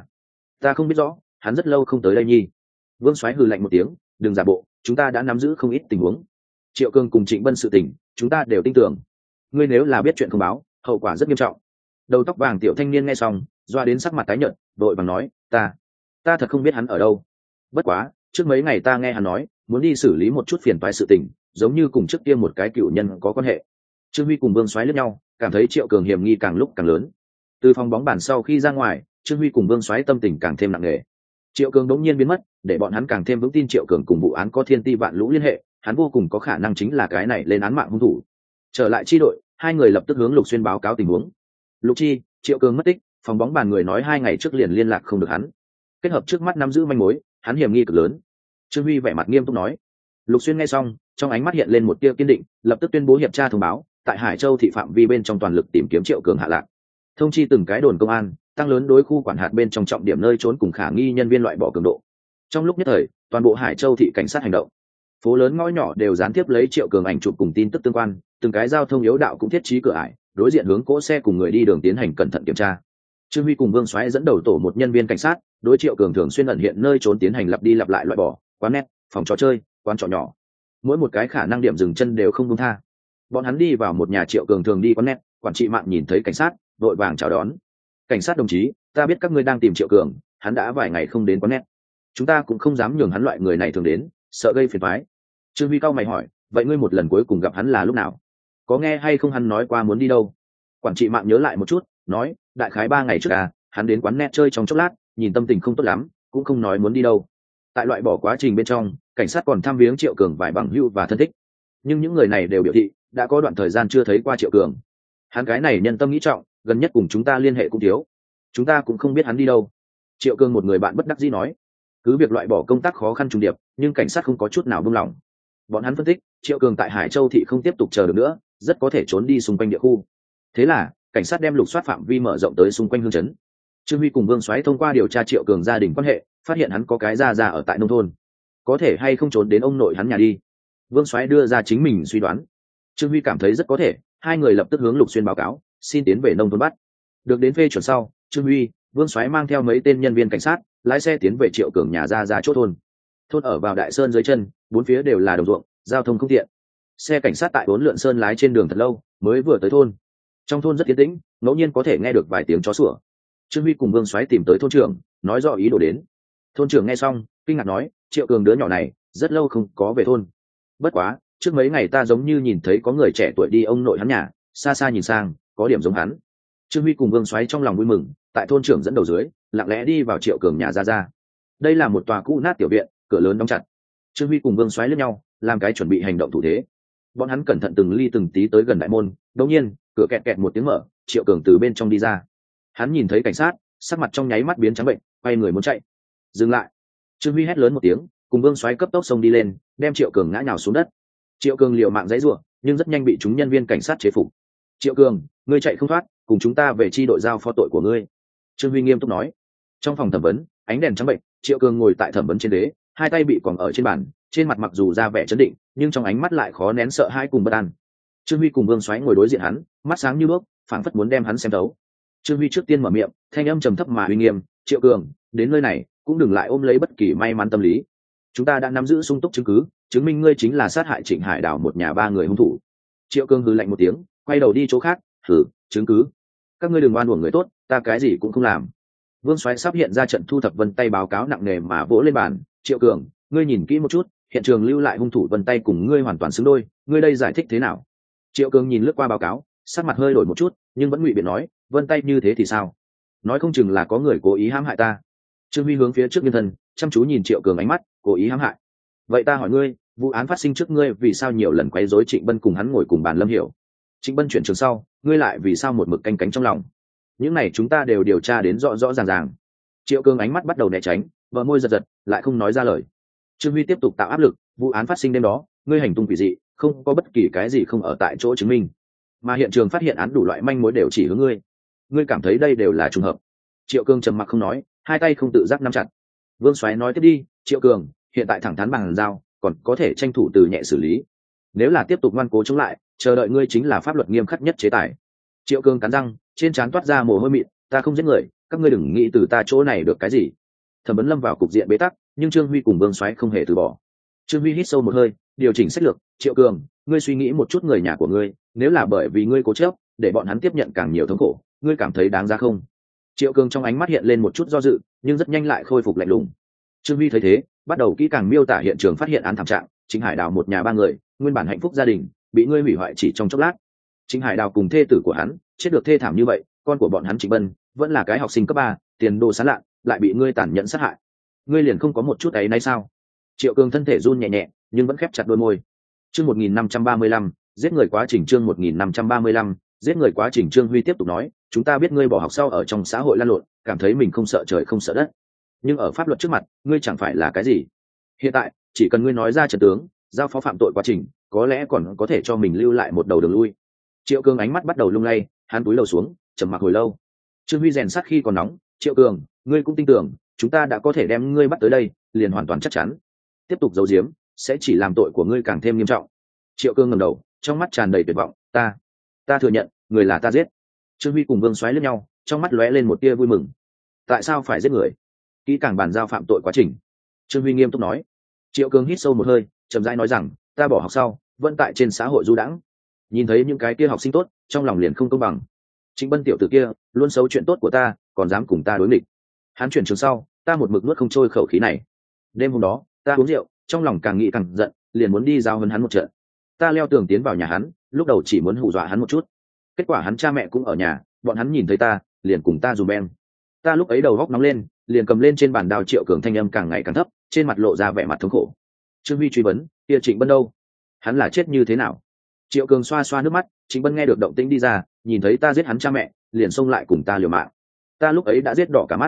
Speaker 1: ta không biết rõ, hắn rất lâu không tới đây nhi. Vương Soái hừ lạnh một tiếng, đừng giả bộ, chúng ta đã nắm giữ không ít tình huống. Triệu Cường cùng Trịnh Bân sự tình, chúng ta đều tin tưởng. Ngươi nếu là biết chuyện không báo, hậu quả rất nghiêm trọng. Đầu tóc vàng tiểu thanh niên nghe xong, doa đến sắc mặt tái nhợt, vội vàng nói, ta thật không biết hắn ở đâu. Bất quá, trước mấy ngày ta nghe hắn nói, muốn đi xử lý một chút phiền toái sự tình, giống như cùng trước kia một cái cựu nhân có quan hệ. Trương Huy cùng Vương Soái liếc nhau, cảm thấy Triệu Cường hiểm nghi càng lúc càng lớn. Từ phòng bóng bàn sau khi ra ngoài, Trương Huy cùng Vương Soái tâm tình càng thêm nặng nề. Triệu Cường đống nhiên biến mất, để bọn hắn càng thêm vững tin Triệu Cường cùng vụ án có thiên ti vạn lũ liên hệ, hắn vô cùng có khả năng chính là cái này lên án mạng hung thủ. Trở lại chi đội, hai người lập tức hướng Lục Xuyên báo cáo tình huống. Lục Chi, Triệu Cường mất tích, phòng bóng bàn người nói 2 ngày trước liền liên lạc không được hắn. Kết hợp trước mắt nắm giữ manh mối, hắn hiểm nghi cực lớn. Trương Huy vẻ mặt nghiêm túc nói. Lục Xuyên nghe xong, trong ánh mắt hiện lên một tia kiên định, lập tức tuyên bố hiệp tra thông báo, tại Hải Châu thị phạm vi bên trong toàn lực tìm kiếm Triệu Cường hạ lạc. Thông chi từng cái đồn công an, tăng lớn đối khu quản hạt bên trong trọng điểm nơi trốn cùng khả nghi nhân viên loại bỏ cường độ. Trong lúc nhất thời toàn bộ Hải Châu thị cảnh sát hành động, phố lớn ngõ nhỏ đều gián tiếp lấy Triệu Cường ảnh chụp cùng tin tức tương quan, từng cái giao thông yếu đạo cũng thiết trí cửa ải, đối diện hướng cỗ xe cùng người đi đường tiến hành cẩn thận kiểm tra. Trương Huy cùng Vương Soái dẫn đầu tổ một nhân viên cảnh sát, đối Triệu Cường thường xuyên ẩn hiện nơi trốn tiến hành lặp đi lặp lại loại bỏ, quán net, phòng trò chơi, quán trọ nhỏ, mỗi một cái khả năng điểm dừng chân đều không buông tha. Bọn hắn đi vào một nhà Triệu Cường thường đi quán net, quản trị Mạn nhìn thấy cảnh sát, vội vàng chào đón. Cảnh sát đồng chí, ta biết các ngươi đang tìm Triệu Cường, hắn đã vài ngày không đến quán net, chúng ta cũng không dám nhường hắn loại người này thường đến, sợ gây phiền toái. Trương Huy cau mày hỏi, vậy ngươi một lần cuối cùng gặp hắn là lúc nào? Có nghe hay không hắn nói qua muốn đi đâu? Quản trị Mạn nhớ lại một chút, nói, đại khái 3 ngày trước hắn đến quán net chơi trong chốc lát, nhìn tâm tình không tốt lắm, cũng không nói muốn đi đâu. Tại loại bỏ quá trình bên trong, cảnh sát còn thăm viếng Triệu Cường vài bằng hữu và thân thích, nhưng những người này đều biểu thị đã có đoạn thời gian chưa thấy qua Triệu Cường. Hắn cái này nhân tâm nghĩ trọng, gần nhất cùng chúng ta liên hệ cũng thiếu, chúng ta cũng không biết hắn đi đâu. Triệu Cường một người bạn bất đắc dĩ nói. Cứ việc loại bỏ công tác khó khăn trùng điệp, nhưng cảnh sát không có chút nào buông lỏng. Bọn hắn phân tích, Triệu Cường tại Hải Châu thị không tiếp tục chờ được nữa, rất có thể trốn đi xung quanh địa khu. Thế là cảnh sát đem lục soát phạm vi mở rộng tới xung quanh hương trấn. Trương Huy cùng Vương Soái thông qua điều tra Triệu Cường gia đình quan hệ, phát hiện hắn có cái gia ở tại nông thôn, có thể hay không trốn đến ông nội hắn nhà đi. Vương Soái đưa ra chính mình suy đoán, Trương Huy cảm thấy rất có thể, hai người lập tức hướng Lục Xuyên báo cáo, xin tiến về nông thôn bắt. Được đến phê chuẩn sau, Trương Huy, Vương Soái mang theo mấy tên nhân viên cảnh sát, lái xe tiến về Triệu Cường nhà ra chốt thôn. Thôn ở vào đại sơn dưới chân, bốn phía đều là đồng ruộng, giao thông không tiện. Xe cảnh sát tại 4 lượn sơn lái trên đường thật lâu, mới vừa tới thôn. Trong thôn rất yên tĩnh, ngẫu nhiên có thể nghe được vài tiếng chó sủa. Trương Huy cùng Vương Soái tìm tới thôn trưởng, nói rõ ý đồ đến. Thôn trưởng nghe xong, kinh ngạc nói, Triệu Cường đứa nhỏ này rất lâu không có về thôn. Bất quá, trước mấy ngày ta giống như nhìn thấy có người trẻ tuổi đi ông nội hắn nhà, xa xa nhìn sang, có điểm giống hắn. Trương Huy cùng Vương Soái trong lòng vui mừng, tại thôn trưởng dẫn đầu dưới, lặng lẽ đi vào Triệu Cường nhà ra. Đây là một tòa cũ nát tiểu viện, cửa lớn đóng chặt. Trương Huy cùng Vương Soái liếc nhau, làm cái chuẩn bị hành động thủ thế. Bọn hắn cẩn thận từng ly từng tí tới gần đại môn, đột nhiên, cửa kẹt kẹt một tiếng mở, Triệu Cường từ bên trong đi ra. Hắn nhìn thấy cảnh sát, sắc mặt trong nháy mắt biến trắng bệnh, quay người muốn chạy. Dừng lại! Trương Huy hét lớn một tiếng, cùng Vương Soái cấp tốc xông đi lên, đem Triệu Cường ngã nhào xuống đất. Triệu Cường liều mạng giãy giụa, nhưng rất nhanh bị chúng nhân viên cảnh sát chế phục. Triệu Cường, ngươi chạy không thoát, cùng chúng ta về chi đội giao phó tội của ngươi. Trương Huy nghiêm túc nói. Trong phòng thẩm vấn, ánh đèn trắng bệnh, Triệu Cường ngồi tại thẩm vấn trên đế, hai tay bị còng ở trên bàn, trên mặt mặc dù ra vẻ trấn định, nhưng trong ánh mắt lại khó nén sợ hãi cùng bất an. Trương Huy cùng Vương Soái ngồi đối diện hắn, mắt sáng như đuốc, phảng phất muốn đem hắn xem thấu. Trương Huy trước tiên mở miệng, thanh âm trầm thấp mà uy nghiêm, Triệu Cường, đến nơi này cũng đừng lại ôm lấy bất kỳ may mắn tâm lý. Chúng ta đã nắm giữ sung túc chứng cứ, chứng minh ngươi chính là sát hại Trịnh Hải Đào một nhà 3 người hung thủ. Triệu Cường hừ lạnh một tiếng, quay đầu đi chỗ khác, hừ, chứng cứ? Các ngươi đừng oan uổng người tốt, ta cái gì cũng không làm. Vương Soái sắp hiện ra trận thu thập vân tay báo cáo nặng nề mà vỗ lên bàn, Triệu Cường, ngươi nhìn kỹ một chút, hiện trường lưu lại hung thủ vân tay cùng ngươi hoàn toàn xứng đôi, ngươi đây giải thích thế nào? Triệu Cường nhìn lướt qua báo cáo, sắc mặt hơi đổi một chút, nhưng vẫn ngụy biện nói, vân tay như thế thì sao? Nói không chừng là có người cố ý hãm hại ta. Trương Huy hướng phía trước nhân thân, chăm chú nhìn Triệu Cường ánh mắt, cố ý hãm hại. Vậy ta hỏi ngươi, vụ án phát sinh trước ngươi vì sao nhiều lần quấy rối Trịnh Bân cùng hắn ngồi cùng bàn Lâm Hiểu? Trịnh Bân chuyển trường sau, ngươi lại vì sao một mực canh cánh trong lòng? Những này chúng ta đều điều tra đến rõ rõ ràng ràng. Triệu Cường ánh mắt bắt đầu né tránh, bờ môi giật giật, lại không nói ra lời. Trương Huy tiếp tục tạo áp lực, vụ án phát sinh đêm đó, ngươi hành tung quỷ dị, không có bất kỳ cái gì không ở tại chỗ chứng minh, mà hiện trường phát hiện án đủ loại manh mối đều chỉ hướng ngươi. Ngươi cảm thấy đây đều là trùng hợp? Triệu Cường trầm mặc không nói, hai tay không tự giác nắm chặt. Vương Soái nói tiếp đi, Triệu Cường, hiện tại thẳng thắn bằng giao, còn có thể tranh thủ từ nhẹ xử lý. Nếu là tiếp tục ngoan cố chống lại, chờ đợi ngươi chính là pháp luật nghiêm khắc nhất chế tài. Triệu Cường cắn răng, trên trán toát ra mồ hôi mịn, ta không giết người, các ngươi đừng nghĩ từ ta chỗ này được cái gì. Thẩm vấn lâm vào cục diện bế tắc, nhưng Trương Huy cùng Vương Soái không hề từ bỏ. Trương Huy hít sâu một hơi, điều chỉnh sách lược, Triệu Cường, ngươi suy nghĩ một chút người nhà của ngươi, nếu là bởi vì ngươi cố chấp, để bọn hắn tiếp nhận càng nhiều thống khổ, ngươi cảm thấy đáng giá không? Triệu Cường trong ánh mắt hiện lên một chút do dự, nhưng rất nhanh lại khôi phục lạnh lùng. Trương Huy thấy thế, bắt đầu kỹ càng miêu tả hiện trường phát hiện án thảm trạng, Trịnh Hải Đào một nhà 3 người, nguyên bản hạnh phúc gia đình, bị ngươi hủy hoại chỉ trong chốc lát. Trịnh Hải Đào cùng thê tử của hắn, chết được thê thảm như vậy, con của bọn hắn Trịnh Bân, vẫn là cái học sinh cấp 3, tiền đồ sáng lạn, lại bị ngươi tàn nhẫn sát hại. Ngươi liền không có một chút ấy nay sao? Triệu Cường thân thể run nhẹ nhẹ, nhưng vẫn khép chặt đôi môi. Chương 1535, giết người quá trình chương 1535, giết người quá trình Trương Huy tiếp tục nói, chúng ta biết ngươi bỏ học sau ở trong xã hội lăn lộn, cảm thấy mình không sợ trời không sợ đất, nhưng ở pháp luật trước mặt, ngươi chẳng phải là cái gì. Hiện tại, chỉ cần ngươi nói ra trận tướng, giao phó phạm tội quá trình, có lẽ còn có thể cho mình lưu lại một đầu đường lui. Triệu Cường ánh mắt bắt đầu lung lay, hắn cúi đầu xuống, trầm mặc hồi lâu. Trương Huy rèn sắt khi còn nóng, Triệu Cường, ngươi cũng tin tưởng, chúng ta đã có thể đem ngươi bắt tới đây liền hoàn toàn chắc chắn. Tiếp tục giấu giếm sẽ chỉ làm tội của ngươi càng thêm nghiêm trọng. Triệu Cương ngẩng đầu, trong mắt tràn đầy tuyệt vọng. Ta thừa nhận, người là ta giết. Trương Huy cùng Vương Soái liếc nhau, trong mắt lóe lên một tia vui mừng. Tại sao phải giết người? Kỹ càng bàn giao phạm tội quá trình. Trương Huy nghiêm túc nói. Triệu Cương hít sâu một hơi, chậm rãi nói rằng, ta bỏ học sau vẫn tại trên xã hội du đãng, nhìn thấy những cái kia học sinh tốt, trong lòng liền không công bằng. Trịnh Bân tiểu tử kia luôn xấu chuyện tốt của ta, còn dám cùng ta đối nghịch. Hắn chuyển trường sau, ta một mực nuốt không trôi khẩu khí này. Đêm hôm đó, ta uống rượu, trong lòng càng nghĩ càng giận, liền muốn đi giao hấn hắn một trận. Ta leo tường tiến vào nhà hắn, lúc đầu chỉ muốn hù dọa hắn một chút. Kết quả hắn cha mẹ cũng ở nhà, bọn hắn nhìn thấy ta, liền cùng ta dùm beng. Ta lúc ấy đầu góc nóng lên, liền cầm lên trên bàn đao. Triệu Cường thanh âm càng ngày càng thấp, trên mặt lộ ra vẻ mặt thống khổ. Trương Huy truy vấn, kia Trịnh Bân đâu? Hắn là chết như thế nào? Triệu Cường xoa xoa nước mắt. Trịnh Bân nghe được động tĩnh đi ra, nhìn thấy ta giết hắn cha mẹ, liền xông lại cùng ta liều mạng. Ta lúc ấy đã giết đỏ cả mắt,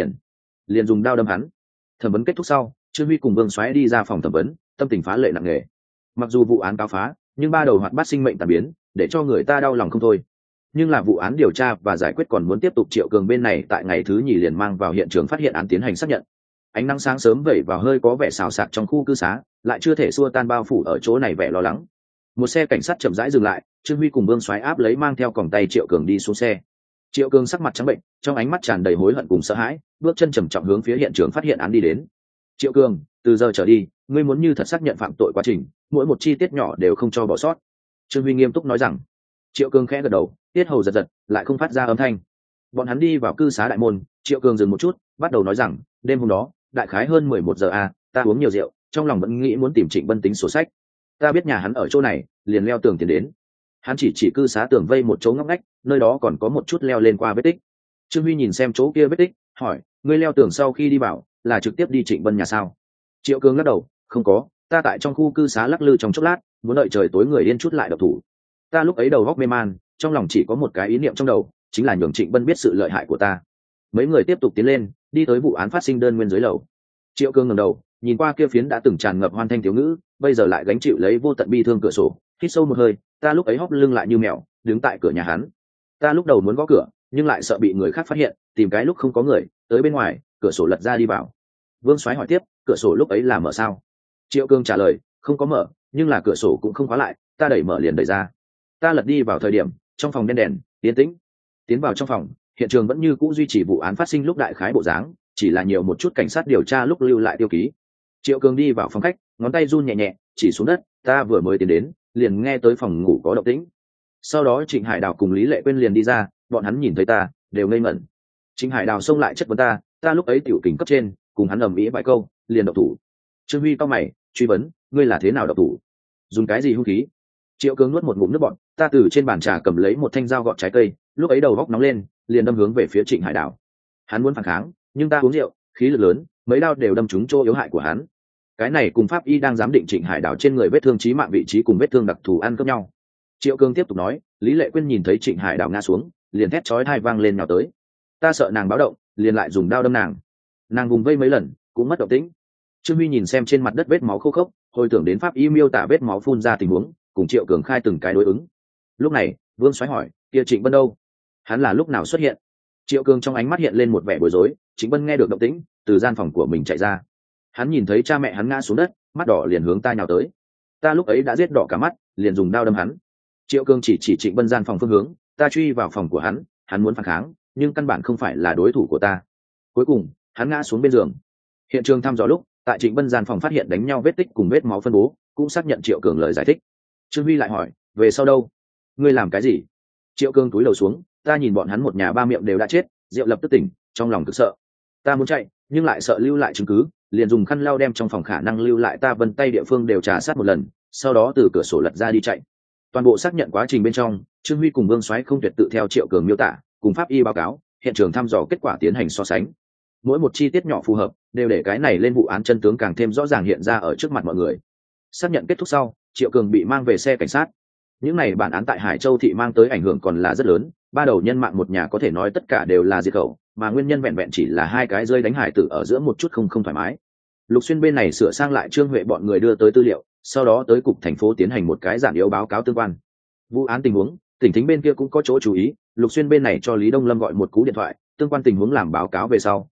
Speaker 1: liền dùng đao đâm hắn. Thẩm vấn kết thúc sau, Trương Huy cùng Vương Soái đi ra phòng thẩm vấn, tâm tình phá lệ nặng nề. Mặc dù vụ án cáo phá, nhưng ba đầu hoạt bát sinh mệnh tàn biến, để cho người ta đau lòng không thôi. Nhưng là vụ án điều tra và giải quyết còn muốn tiếp tục. Triệu Cường bên này tại ngày thứ nhì liền mang vào hiện trường phát hiện án tiến hành xác nhận. Ánh nắng sáng sớm vẩy vào hơi có vẻ xào xạc trong khu cư xá, lại chưa thể xua tan bao phủ ở chỗ này vẻ lo lắng. Một xe cảnh sát chậm rãi dừng lại, Trương Huy cùng Vương Soái áp lấy mang theo còng tay Triệu Cường đi xuống xe. Triệu Cường sắc mặt trắng bệnh, trong ánh mắt tràn đầy hối hận cùng sợ hãi, bước chân trầm trọng hướng phía hiện trường phát hiện án đi đến. Triệu Cường, từ giờ trở đi, ngươi muốn như thật xác nhận phạm tội quá trình, mỗi một chi tiết nhỏ đều không cho bỏ sót. Trương Huy nghiêm túc nói rằng. Triệu Cường khẽ gật đầu, tiết hầu giật giật, lại không phát ra âm thanh. Bọn hắn đi vào cư xá đại môn, Triệu Cường dừng một chút, bắt đầu nói rằng, đêm hôm đó, đại khái hơn 11 giờ ta uống nhiều rượu, trong lòng vẫn nghĩ muốn tìm Trịnh Bân tính sổ sách. Ta biết nhà hắn ở chỗ này, liền leo tường tiến đến. Hắn chỉ cư xá tường vây một chỗ ngóc ngách, nơi đó còn có một chút leo lên qua vết tích. Trương Huy nhìn xem chỗ kia vết tích, hỏi, ngươi leo tường sau khi đi vào, là trực tiếp đi Trịnh Bân nhà sao? Triệu Cường lắc đầu, không có, ta tại trong khu cư xá lắc lư trong chốc lát, muốn đợi trời tối người yên chút lại độc thủ. Ta lúc ấy đầu góc mê man, trong lòng chỉ có một cái ý niệm trong đầu, chính là nhường Trịnh Bân biết sự lợi hại của ta. Mấy người tiếp tục tiến lên, đi tới vụ án phát sinh đơn nguyên dưới lầu. Triệu Cường ngẩng đầu, nhìn qua kia phiến đã từng tràn ngập hoan thanh thiếu ngữ, bây giờ lại gánh chịu lấy vô tận bi thương cửa sổ, hít sâu một hơi. Ta lúc ấy hốc lưng lại như mèo, đứng tại cửa nhà hắn. Ta lúc đầu muốn gõ cửa, nhưng lại sợ bị người khác phát hiện, tìm cái lúc không có người, tới bên ngoài, cửa sổ lật ra đi vào. Vương Soái hỏi tiếp, cửa sổ lúc ấy là mở sao? Triệu Cường trả lời, không có mở, nhưng là cửa sổ cũng không khóa lại, ta đẩy mở liền đẩy ra. Ta lật đi vào thời điểm, trong phòng đen đèn, yên tĩnh. Tiến vào trong phòng, hiện trường vẫn như cũ duy trì vụ án phát sinh lúc đại khái bộ dáng, chỉ là nhiều một chút cảnh sát điều tra lúc lưu lại tiêu ký. Triệu Cường đi vào phòng khách, ngón tay run nhẹ nhẹ, chỉ xuống đất. Ta vừa mới tiến đến, liền nghe tới phòng ngủ có động tĩnh. Sau đó Trịnh Hải Đào cùng Lý Lệ Quyên liền đi ra, bọn hắn nhìn thấy ta, đều ngây ngẩn. Trịnh Hải Đào xông lại chất vấn ta lúc ấy tiểu kình cấp trên, cùng hắn ầm ĩ vài câu, liền độc thủ. Trương Huy cau mày, truy vấn, ngươi là thế nào độc thủ? Dùng cái gì hung khí? Triệu Cường nuốt một ngụm nước bọt, ta từ trên bàn trà cầm lấy một thanh dao gọt trái cây, lúc ấy đầu góc nóng lên, liền đâm hướng về phía Trịnh Hải Đào. Hắn muốn phản kháng, nhưng ta uống rượu, khí lực lớn, mấy đao đều đâm trúng chỗ yếu hại của hắn. Cái này cùng pháp y đang giám định Trịnh Hải Đào trên người vết thương chí mạng vị trí cùng vết thương đặc thù ăn cướp nhau. Triệu Cường tiếp tục nói, Lý Lệ Quyên nhìn thấy Trịnh Hải Đào ngã xuống, liền thét chói tai vang lên nào tới. Ta sợ nàng báo động, liền lại dùng đao đâm nàng. Nàng vùng vây mấy lần, cũng mất động tĩnh. Trương Huy nhìn xem trên mặt đất vết máu khô khốc, hồi tưởng đến pháp y miêu tả vết máu phun ra tình huống, cùng Triệu Cường khai từng cái đối ứng. Lúc này, Vương Soái hỏi, kia Trịnh Bân đâu? Hắn là lúc nào xuất hiện? Triệu Cường trong ánh mắt hiện lên một vẻ bối rối. Trịnh Bân nghe được động tĩnh, từ gian phòng của mình chạy ra. Hắn nhìn thấy cha mẹ hắn ngã xuống đất, mắt đỏ liền hướng ta nhào tới. Ta lúc ấy đã giết đỏ cả mắt, liền dùng đao đâm hắn. Triệu Cường chỉ Trịnh Bân gian phòng phương hướng, ta truy vào phòng của hắn, hắn muốn phản kháng, nhưng căn bản không phải là đối thủ của ta. Cuối cùng, hắn ngã xuống bên giường. Hiện trường thăm dò lúc, tại Trịnh Bân gian phòng phát hiện đánh nhau vết tích cùng vết máu phân bố, cũng xác nhận Triệu Cường lời giải thích. Trương Huy lại hỏi, về sau đâu? Ngươi làm cái gì? Triệu Cường túi đầu xuống, ta nhìn bọn hắn một nhà ba miệng đều đã chết, Diệu lập tức tỉnh, trong lòng cực sợ. Ta muốn chạy, nhưng lại sợ lưu lại chứng cứ, liền dùng khăn lau đem trong phòng khả năng lưu lại ta vân tay địa phương đều trà sát một lần, sau đó từ cửa sổ lật ra đi chạy. Toàn bộ xác nhận quá trình bên trong, Trương Huy cùng Vương Soái không tuyệt tự theo Triệu Cường miêu tả, cùng pháp y báo cáo, hiện trường thăm dò kết quả tiến hành so sánh. Mỗi một chi tiết nhỏ phù hợp, đều để cái này lên vụ án chân tướng càng thêm rõ ràng hiện ra ở trước mặt mọi người. Xác nhận kết thúc sau, Triệu Cường bị mang về xe cảnh sát. Những này bản án tại Hải Châu thị mang tới ảnh hưởng còn là rất lớn, ba đầu nhân mạng một nhà có thể nói tất cả đều là diệt khẩu, mà nguyên nhân vẹn vẹn chỉ là hai cái rơi đánh hải tử ở giữa một chút không thoải mái. Lục Xuyên bên này sửa sang lại Trương Huệ bọn người đưa tới tư liệu, sau đó tới cục thành phố tiến hành một cái giản yếu báo cáo tương quan. Vụ án tình huống, tỉnh thính bên kia cũng có chỗ chú ý, Lục Xuyên bên này cho Lý Đông Lâm gọi một cú điện thoại, tương quan tình huống làm báo cáo về sau,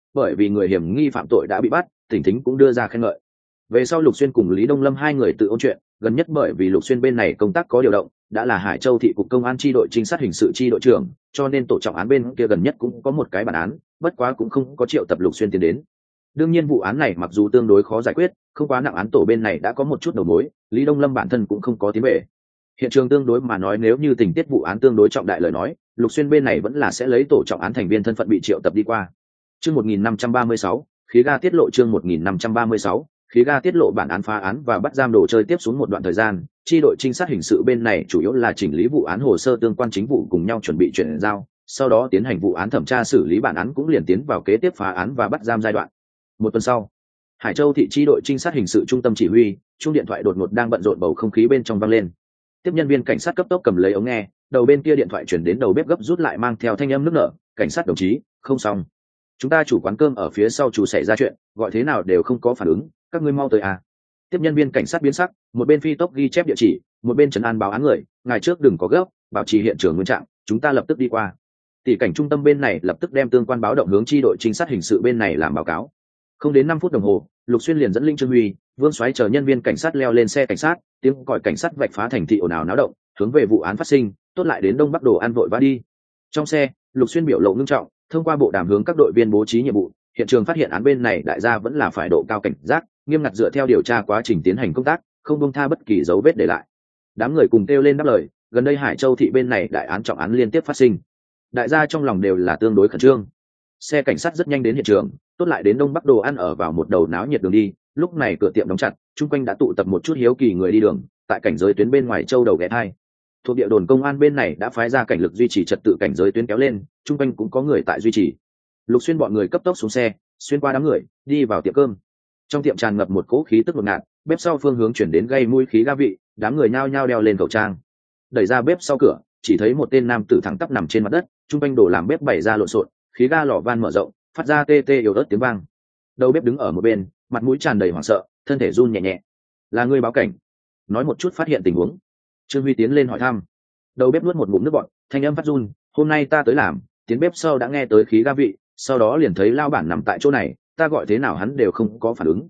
Speaker 1: bởi vì người hiểm nghi phạm tội đã bị bắt, tỉnh thính cũng đưa ra khen ngợi. Về sau Lục Xuyên cùng Lý Đông Lâm hai người tự ôn chuyện, gần nhất bởi vì Lục Xuyên bên này công tác có điều động, đã là Hải Châu thị cục công an chi đội trinh sát hình sự chi đội trưởng, cho nên tổ trọng án bên kia gần nhất cũng có một cái bản án, bất quá cũng không có triệu tập Lục Xuyên tiến đến. Đương nhiên vụ án này mặc dù tương đối khó giải quyết, không quá nặng, án tổ bên này đã có một chút đầu mối, Lý Đông Lâm bản thân cũng không có tiến về. Hiện trường tương đối mà nói, nếu như tình tiết vụ án tương đối trọng đại lời nói, Lục Xuyên bên này vẫn là sẽ lấy tổ trọng án thành viên thân phận bị triệu tập đi qua. Chương 1536, khí ga tiết lộ. Chương 1536, khí ga tiết lộ. Bản án phá án và bắt giam đồ chơi tiếp xuống một đoạn thời gian, chi đội trinh sát hình sự bên này chủ yếu là chỉnh lý vụ án hồ sơ tương quan chính vụ cùng nhau chuẩn bị chuyển giao, sau đó tiến hành vụ án thẩm tra xử lý, bản án cũng liền tiến vào kế tiếp phá án và bắt giam giai đoạn. Một tuần sau, Hải Châu thị chi đội trinh sát hình sự trung tâm chỉ huy, chuông điện thoại đột ngột đang bận rộn bầu không khí bên trong vang lên. Tiếp nhân viên cảnh sát cấp tốc cầm lấy ống nghe, đầu bên kia điện thoại chuyển đến đầu bếp gấp rút lại mang theo thanh âm nức nở: "Cảnh sát đồng chí, không xong. Chúng ta chủ quán cơm ở phía sau chủ xảy ra chuyện, gọi thế nào đều không có phản ứng, các ngươi mau tới à." Tiếp nhân viên cảnh sát biến sắc, một bên phi tốc ghi chép địa chỉ, một bên trấn an báo án người: "Ngài trước đừng có gấp, bảo trì hiện trường nguyên trạng, chúng ta lập tức đi qua." Tỷ cảnh trung tâm bên này lập tức đem tương quan báo động hướng chi đội trinh sát hình sự bên này làm báo cáo. Không đến 5 phút đồng hồ, Lục Xuyên liền dẫn Linh Trương Huy, Vương Soái chờ nhân viên cảnh sát leo lên xe cảnh sát, tiếng còi cảnh sát vạch phá thành thị ồn ào náo động, hướng về vụ án phát sinh, tốt lại đến Đông Bắc Đồ ăn vội vã đi. Trong xe, Lục Xuyên biểu lộ ngưng trọng, thông qua bộ đàm hướng các đội viên bố trí nhiệm vụ. Hiện trường phát hiện án bên này đại gia vẫn là phải độ cao cảnh giác, nghiêm ngặt dựa theo điều tra quá trình tiến hành công tác, không buông tha bất kỳ dấu vết để lại. Đám người cùng kêu lên đáp lời, gần đây Hải Châu thị bên này đại án trọng án liên tiếp phát sinh, đại gia trong lòng đều là tương đối khẩn trương. Xe cảnh sát rất nhanh đến hiện trường, tốt lại đến Đông Bắc Đồ ăn ở vào một đầu náo nhiệt đường đi, lúc này cửa tiệm đóng chặt, chung quanh đã tụ tập một chút hiếu kỳ người đi đường, tại cảnh giới tuyến bên ngoài châu đầu ghé thai. Thuộc địa đồn công an bên này đã phái ra cảnh lực duy trì trật tự, cảnh giới tuyến kéo lên, chung quanh cũng có người tại duy trì. Lục Xuyên bọn người cấp tốc xuống xe, xuyên qua đám người, đi vào tiệm cơm. Trong tiệm tràn ngập một cỗ khí tức ngột ngạt, bếp sau phương hướng chuyển đến gây mùi khí ga vị, đám người nhao nhao đeo lên khẩu trang. Đẩy ra bếp sau cửa, chỉ thấy một tên nam tử thẳng tắp nằm trên mặt đất, chung quanh đồ làm bếp bày ra lộn xộn, khí ga lò van mở rộng, phát ra tê tê yếu ớt tiếng vang. Đầu bếp đứng ở một bên, mặt mũi tràn đầy hoảng sợ, thân thể run nhẹ nhẹ. "Là ngươi báo cảnh, nói một chút phát hiện tình huống." Trương Huy tiến lên hỏi thăm. Đầu bếp nuốt một ngụm nước bọt, thanh âm phát run: "Hôm nay ta tới làm, tiến bếp sau đã nghe tới khí ga vị, sau đó liền thấy lao bản nằm tại chỗ này, ta gọi thế nào hắn đều không có phản ứng,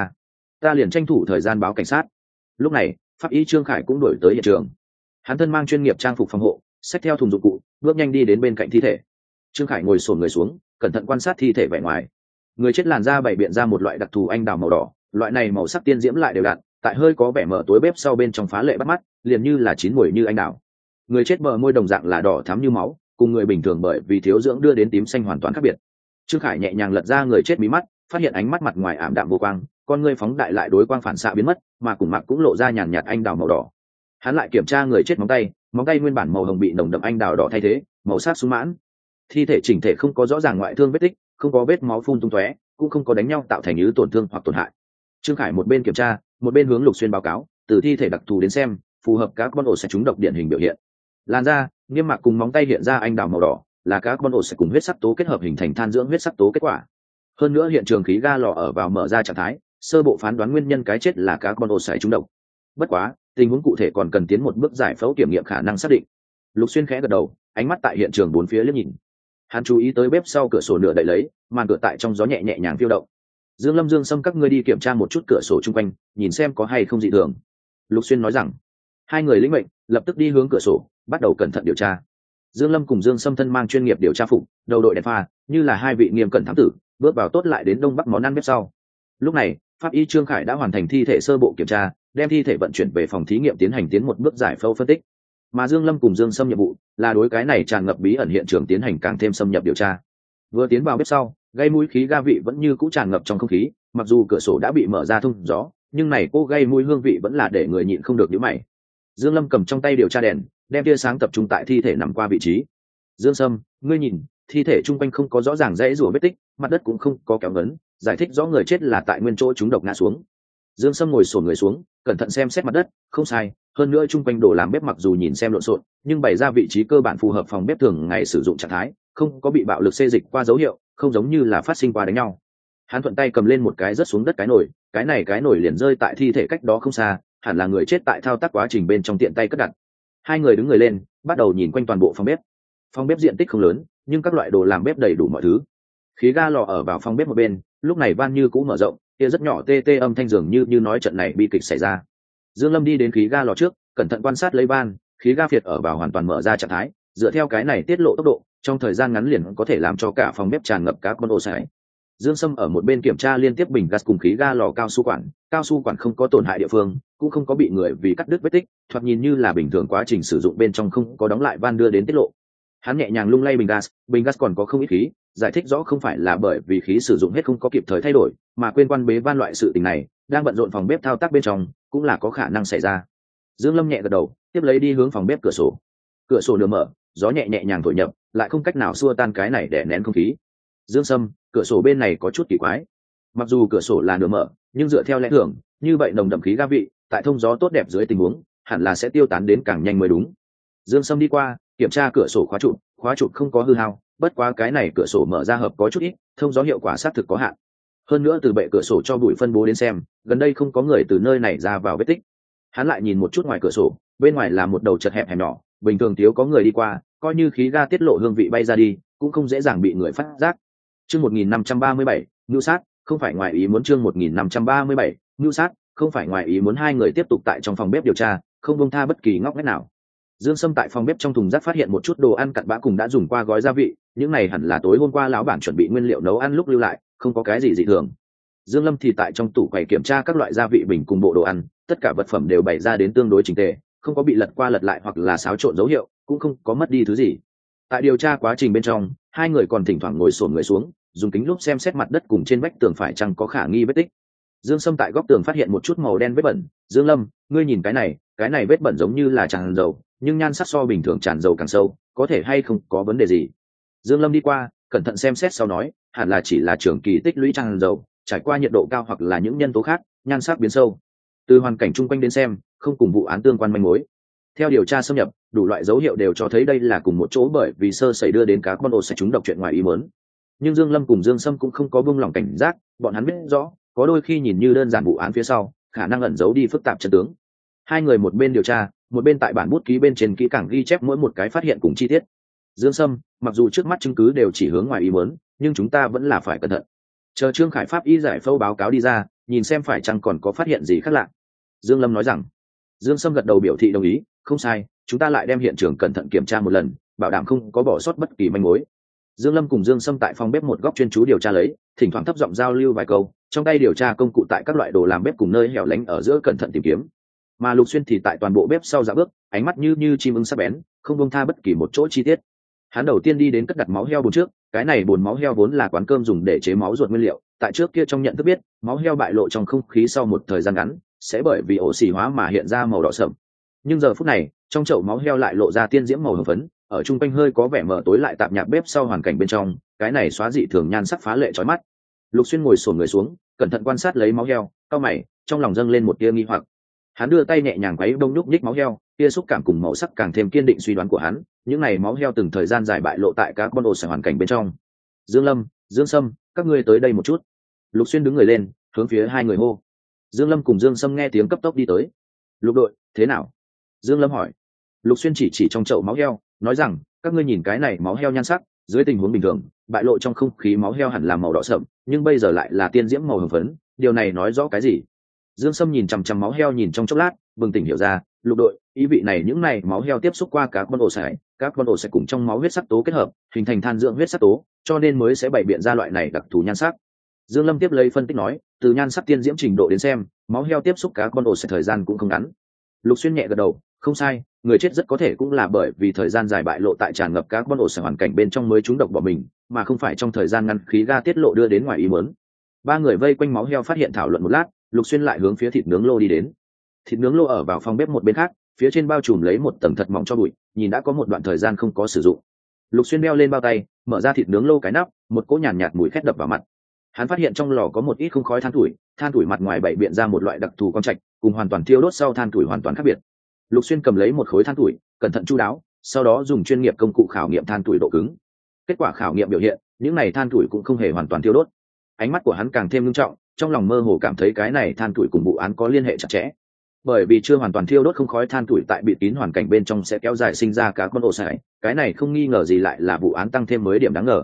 Speaker 1: ta liền tranh thủ thời gian báo cảnh sát." Lúc này, pháp y Trương Khải cũng đuổi tới hiện trường. Hắn thân mang chuyên nghiệp trang phục phòng hộ, xách theo thùng dụng cụ, bước nhanh đi đến bên cạnh thi thể. Trương Khải ngồi xổm người xuống, cẩn thận quan sát thi thể vẻ ngoài. Người chết làn da bày biện ra một loại đặc thù anh đào màu đỏ, loại này màu sắc tiên diễm lại đều đặn, tại hơi có vẻ mở tối bếp sau bên trong phá lệ bắt mắt, liền như là chín mùi như anh đào. Người chết bờ môi đồng dạng là đỏ thắm như máu, cùng người bình thường bởi vì thiếu dưỡng đưa đến tím xanh hoàn toàn khác biệt. Trương Khải nhẹ nhàng lật ra người chết mí mắt, phát hiện ánh mắt mặt ngoài ảm đạm vô quang, con ngươi phóng đại lại đối quang phản xạ biến mất, mà cùng mặt cũng lộ ra nhàn nhạt anh đào màu đỏ. Hắn lại kiểm tra người chết móng tay nguyên bản màu hồng bị nồng đậm anh đào đỏ thay thế, màu sắc sung mãn. Thi thể chỉnh thể không có rõ ràng ngoại thương vết tích, không có vết máu phun tung tóe, cũng không có đánh nhau tạo thành ứ tổn thương hoặc tổn hại. Trương Khải một bên kiểm tra, một bên hướng Lục Xuyên báo cáo, từ thi thể đặc thù đến xem, phù hợp các con ổ sẽ trúng độc điển hình biểu hiện. Làn da, niêm mạc cùng móng tay hiện ra anh đào màu đỏ, là các con ổ sẽ cùng huyết sắc tố kết hợp hình thành than dưỡng huyết sắc tố kết quả. Hơn nữa hiện trường khí ga lò ở vào mở ra trạng thái, sơ bộ phán đoán nguyên nhân cái chết là các con ổ sẽ trúng độc. Bất quá, tình huống cụ thể còn cần tiến một bước giải phẫu kiểm nghiệm khả năng xác định. Lục Xuyên khẽ gật đầu, ánh mắt tại hiện trường bốn phía liếc nhìn. Hắn chú ý tới bếp sau cửa sổ nửa đậy lấy, màn cửa tại trong gió nhẹ nhẹ nhàng phiêu động. Dương Lâm, Dương Sâm các ngươi đi kiểm tra một chút cửa sổ chung quanh, nhìn xem có hay không dị thường. Lục Xuyên nói rằng. Hai người lĩnh mệnh, lập tức đi hướng cửa sổ, bắt đầu cẩn thận điều tra. Dương Lâm cùng Dương Sâm thân mang chuyên nghiệp điều tra phục, đầu đội đèn pha, như là hai vị nghiêm cẩn thám tử, bước vào tốt lại đến Đông Bắc món ăn bếp sau. Lúc này, pháp y Trương Khải đã hoàn thành thi thể sơ bộ kiểm tra, đem thi thể vận chuyển về phòng thí nghiệm tiến hành tiến một bước giải phẫu phân tích. Mà Dương Lâm cùng Dương Sâm nhiệm vụ là đối cái này tràn ngập bí ẩn hiện trường tiến hành càng thêm xâm nhập điều tra. Vừa tiến vào bếp sau, gây mũi khí ga vị vẫn như cũ tràn ngập trong không khí, mặc dù cửa sổ đã bị mở ra thông gió, nhưng này cô gây mũi hương vị vẫn là để người nhịn không được nhíu mày. Dương Lâm cầm trong tay điều tra đèn, đem tia sáng tập trung tại thi thể nằm qua vị trí. Dương Sâm, ngươi nhìn, thi thể trung quanh không có rõ ràng rẽ rủa vết tích, mặt đất cũng không có kéo ngấn, giải thích rõ người chết là tại nguyên chỗ trúng độc ngã xuống. Dương Sâm ngồi xổm người xuống, cẩn thận xem xét mặt đất, không sai, hơn nữa trung quanh đồ làm bếp mặc dù nhìn xem lộn xộn, nhưng bày ra vị trí cơ bản phù hợp phòng bếp thường ngày sử dụng trạng thái, không có bị bạo lực xê dịch qua dấu hiệu, không giống như là phát sinh qua đánh nhau. Hắn thuận tay cầm lên một cái rớt xuống đất cái nồi liền rơi tại thi thể cách đó không xa, hẳn là người chết tại thao tác quá trình bên trong tiện tay cất đặt. Hai người đứng người lên, bắt đầu nhìn quanh toàn bộ phòng bếp. Phòng bếp diện tích không lớn, nhưng các loại đồ làm bếp đầy đủ mọi thứ. Khí ga lò ở vào phòng bếp một bên, lúc này van như cũ mở rộng, kia rất nhỏ tê tê âm thanh dường như nói trận này bi kịch xảy ra. Dương Lâm đi đến khí ga lò trước, cẩn thận quan sát lấy van, khí ga phiệt ở vào hoàn toàn mở ra trạng thái, dựa theo cái này tiết lộ tốc độ, trong thời gian ngắn liền có thể làm cho cả phòng bếp tràn ngập carbon oxide. Dương Sâm ở một bên kiểm tra liên tiếp bình gas cùng khí ga lò cao su quản không có tổn hại địa phương, cũng không có bị người vì cắt đứt vết tích, thoạt nhìn như là bình thường quá trình sử dụng bên trong không có đóng lại van đưa đến tiết lộ. Hắn nhẹ nhàng lung lay bình gas còn có không ít khí, giải thích rõ không phải là bởi vì khí sử dụng hết không có kịp thời thay đổi, mà quên quan bế van loại sự tình này, đang bận rộn phòng bếp thao tác bên trong, cũng là có khả năng xảy ra. Dương Lâm nhẹ gật đầu, tiếp lấy đi hướng phòng bếp cửa sổ. Cửa sổ nửa mở, gió nhẹ nhàng thổi nhập, lại không cách nào xua tan cái này để nén không khí. Dương Sâm, cửa sổ bên này có chút kỳ quái. Mặc dù cửa sổ là nửa mở, nhưng dựa theo lẽ thường, như vậy nồng đậm khí ga vị, tại thông gió tốt đẹp dưới tình huống, hẳn là sẽ tiêu tán đến càng nhanh mới đúng. Dương Sâm đi qua, kiểm tra cửa sổ khóa trụ không có hư hao, bất quá cái này cửa sổ mở ra hợp có chút ít, thông gió hiệu quả xác thực có hạn. Hơn nữa từ bệ cửa sổ cho bụi phân bố đến xem, gần đây không có người từ nơi này ra vào vết tích. Hắn lại nhìn một chút ngoài cửa sổ, bên ngoài là một đầu chật hẹp hẻm nhỏ, bình thường thiếu có người đi qua, coi như khí ga tiết lộ hương vị bay ra đi, cũng không dễ dàng bị người phát giác. Chương 1537, Nưu sát, không phải ngoài ý muốn. Chương 1537, Nưu sát, không phải ngoài ý muốn. Hai người tiếp tục tại trong phòng bếp điều tra, không buông tha bất kỳ ngóc ngách nào. Dương Sâm tại phòng bếp trong thùng rác phát hiện một chút đồ ăn cặn bã cùng đã dùng qua gói gia vị, những này hẳn là tối hôm qua lão bản chuẩn bị nguyên liệu nấu ăn lúc lưu lại, không có cái gì dị thường. Dương Lâm thì tại trong tủ quầy kiểm tra các loại gia vị bình cùng bộ đồ ăn, tất cả vật phẩm đều bày ra đến tương đối chỉnh tề, không có bị lật qua lật lại hoặc là xáo trộn dấu hiệu, cũng không có mất đi thứ gì. Tại điều tra quá trình bên trong, hai người còn thỉnh thoảng ngồi xổm người xuống, dùng kính lúp xem xét mặt đất cùng trên vách tường phải chăng có khả nghi vết tích. Dương Sâm tại góc tường phát hiện một chút màu đen vết bẩn. Dương Lâm, ngươi nhìn cái này vết bẩn giống như là tràn dầu, nhưng nhan sắc so bình thường tràn dầu càng sâu, có thể hay không có vấn đề gì? Dương Lâm đi qua, cẩn thận xem xét sau nói, hẳn là chỉ là trường kỳ tích lũy tràn dầu, trải qua nhiệt độ cao hoặc là những nhân tố khác, nhan sắc biến sâu. Từ hoàn cảnh chung quanh đến xem, không cùng vụ án tương quan manh mối. Theo điều tra xâm nhập, đủ loại dấu hiệu đều cho thấy đây là cùng một chỗ bởi vì sơ sẩy đưa đến carbon oxide trúng độc chuyện ngoài ý muốn. Nhưng Dương Lâm cùng Dương Sâm cũng không có buông lỏng cảnh giác, bọn hắn biết rõ, có đôi khi nhìn như đơn giản vụ án phía sau, khả năng ẩn giấu đi phức tạp chân tướng. Hai người một bên điều tra, một bên tại bản bút ký bên trên kỹ càng ghi chép mỗi một cái phát hiện cùng chi tiết. Dương Sâm, mặc dù trước mắt chứng cứ đều chỉ hướng ngoài ý muốn, nhưng chúng ta vẫn là phải cẩn thận. Chờ Trương Khải Pháp y giải phẫu báo cáo đi ra, nhìn xem phải chăng còn có phát hiện gì khác lạ. Dương Lâm nói rằng. Dương Sâm gật đầu biểu thị đồng ý, không sai, chúng ta lại đem hiện trường cẩn thận kiểm tra một lần, bảo đảm không có bỏ sót bất kỳ manh mối. Dương Lâm cùng Dương Sâm tại phòng bếp một góc chuyên chú điều tra lấy, thỉnh thoảng thấp giọng giao lưu vài câu, trong tay điều tra công cụ tại các loại đồ làm bếp cùng nơi hẻo lánh ở giữa cẩn thận tìm kiếm. Mà Lục Xuyên thì tại toàn bộ bếp sau dạo bước, ánh mắt như chim ưng sắc bén, không buông tha bất kỳ một chỗ chi tiết. Hắn đầu tiên đi đến cất đặt máu heo bồn trước, cái này bồn máu heo vốn là quán cơm dùng để chế máu ruột nguyên liệu, tại trước kia trong nhận thức biết, máu heo bại lộ trong không khí sau một thời gian ngắn, sẽ bởi vì oxy hóa mà hiện ra màu đỏ sẫm. Nhưng giờ phút này, trong chậu máu heo lại lộ ra tiên diễm màu hồng phấn, ở trung quanh hơi có vẻ mờ tối lại tạp nhạp bếp sau hoàn cảnh bên trong, cái này xóa dị thường nhan sắc phá lệ chói mắt. Lục Xuyên ngồi xổm người xuống, cẩn thận quan sát lấy máu heo, cau mày, trong lòng dâng lên một tia nghi hoặc. Hắn đưa tay nhẹ nhàng quấy bông nhúc nhích máu heo, tia xúc cảm cùng màu sắc càng thêm kiên định suy đoán của hắn, những này máu heo từng thời gian dài bại lộ tại các con oxy hoàn cảnh bên trong. Dương Lâm, Dương Sâm, các ngươi tới đây một chút. Lục Xuyên đứng người lên, hướng phía hai người hô. Dương Lâm cùng Dương Sâm nghe tiếng cấp tốc đi tới. Lục đội, thế nào? Dương Lâm hỏi. Lục Xuyên chỉ trong chậu máu heo, nói rằng, các ngươi nhìn cái này máu heo nhan sắc, dưới tình huống bình thường, bại lộ trong không khí máu heo hẳn là màu đỏ sậm, nhưng bây giờ lại là tiên diễm màu hồng phấn, điều này nói rõ cái gì? Dương Sâm nhìn chằm chằm máu heo nhìn trong chốc lát, bừng tỉnh hiểu ra, Lục đội, ý vị này những này máu heo tiếp xúc qua các con ổ sẽ cùng trong máu huyết sắc tố kết hợp, hình thành than dưỡng huyết sắc tố, cho nên mới sẽ bày biện ra loại này đặc thù nhan sắc. Dương Lâm tiếp lấy phân tích nói, từ nhan sắc tiên diễm trình độ đến xem, máu heo tiếp xúc các con ổ sẽ thời gian cũng không ngắn. Lục Xuyên nhẹ gật đầu, không sai, người chết rất có thể cũng là bởi vì thời gian dài bại lộ tại tràn ngập các con ổ sẽ hoàn cảnh bên trong mới trúng độc bỏ mình, mà không phải trong thời gian ngắn khí ga tiết lộ đưa đến ngoài ý muốn. Ba người vây quanh máu heo phát hiện thảo luận một lát, Lục Xuyên lại hướng phía thịt nướng lô đi đến. Thịt nướng lô ở vào phòng bếp một bên khác, phía trên bao trùm lấy một tầng thật mỏng cho bụi, nhìn đã có một đoạn thời gian không có sử dụng. Lục Xuyên đeo lên bao tay, mở ra thịt nướng lô cái nắp, một cỗ nhàn nhạt mùi khét đập vào mặt. Hắn phát hiện trong lò có một ít không khói than tuổi mặt ngoài bày biện ra một loại đặc thù quang trạch, cùng hoàn toàn thiêu đốt sau than tuổi hoàn toàn khác biệt. Lục Xuyên cầm lấy một khối than tuổi, cẩn thận chu đáo, sau đó dùng chuyên nghiệp công cụ khảo nghiệm than tuổi độ cứng. Kết quả khảo nghiệm biểu hiện, những này than tuổi cũng không hề hoàn toàn thiêu đốt. Ánh mắt của hắn càng thêm nghiêm trọng, trong lòng mơ hồ cảm thấy cái này than tuổi cùng vụ án có liên hệ chặt chẽ. Bởi vì chưa hoàn toàn thiêu đốt không khói than tuổi tại bịt kín hoàn cảnh bên trong sẽ kéo dài sinh ra các con ổ sải, cái này không nghi ngờ gì lại là vụ án tăng thêm mới điểm đáng ngờ.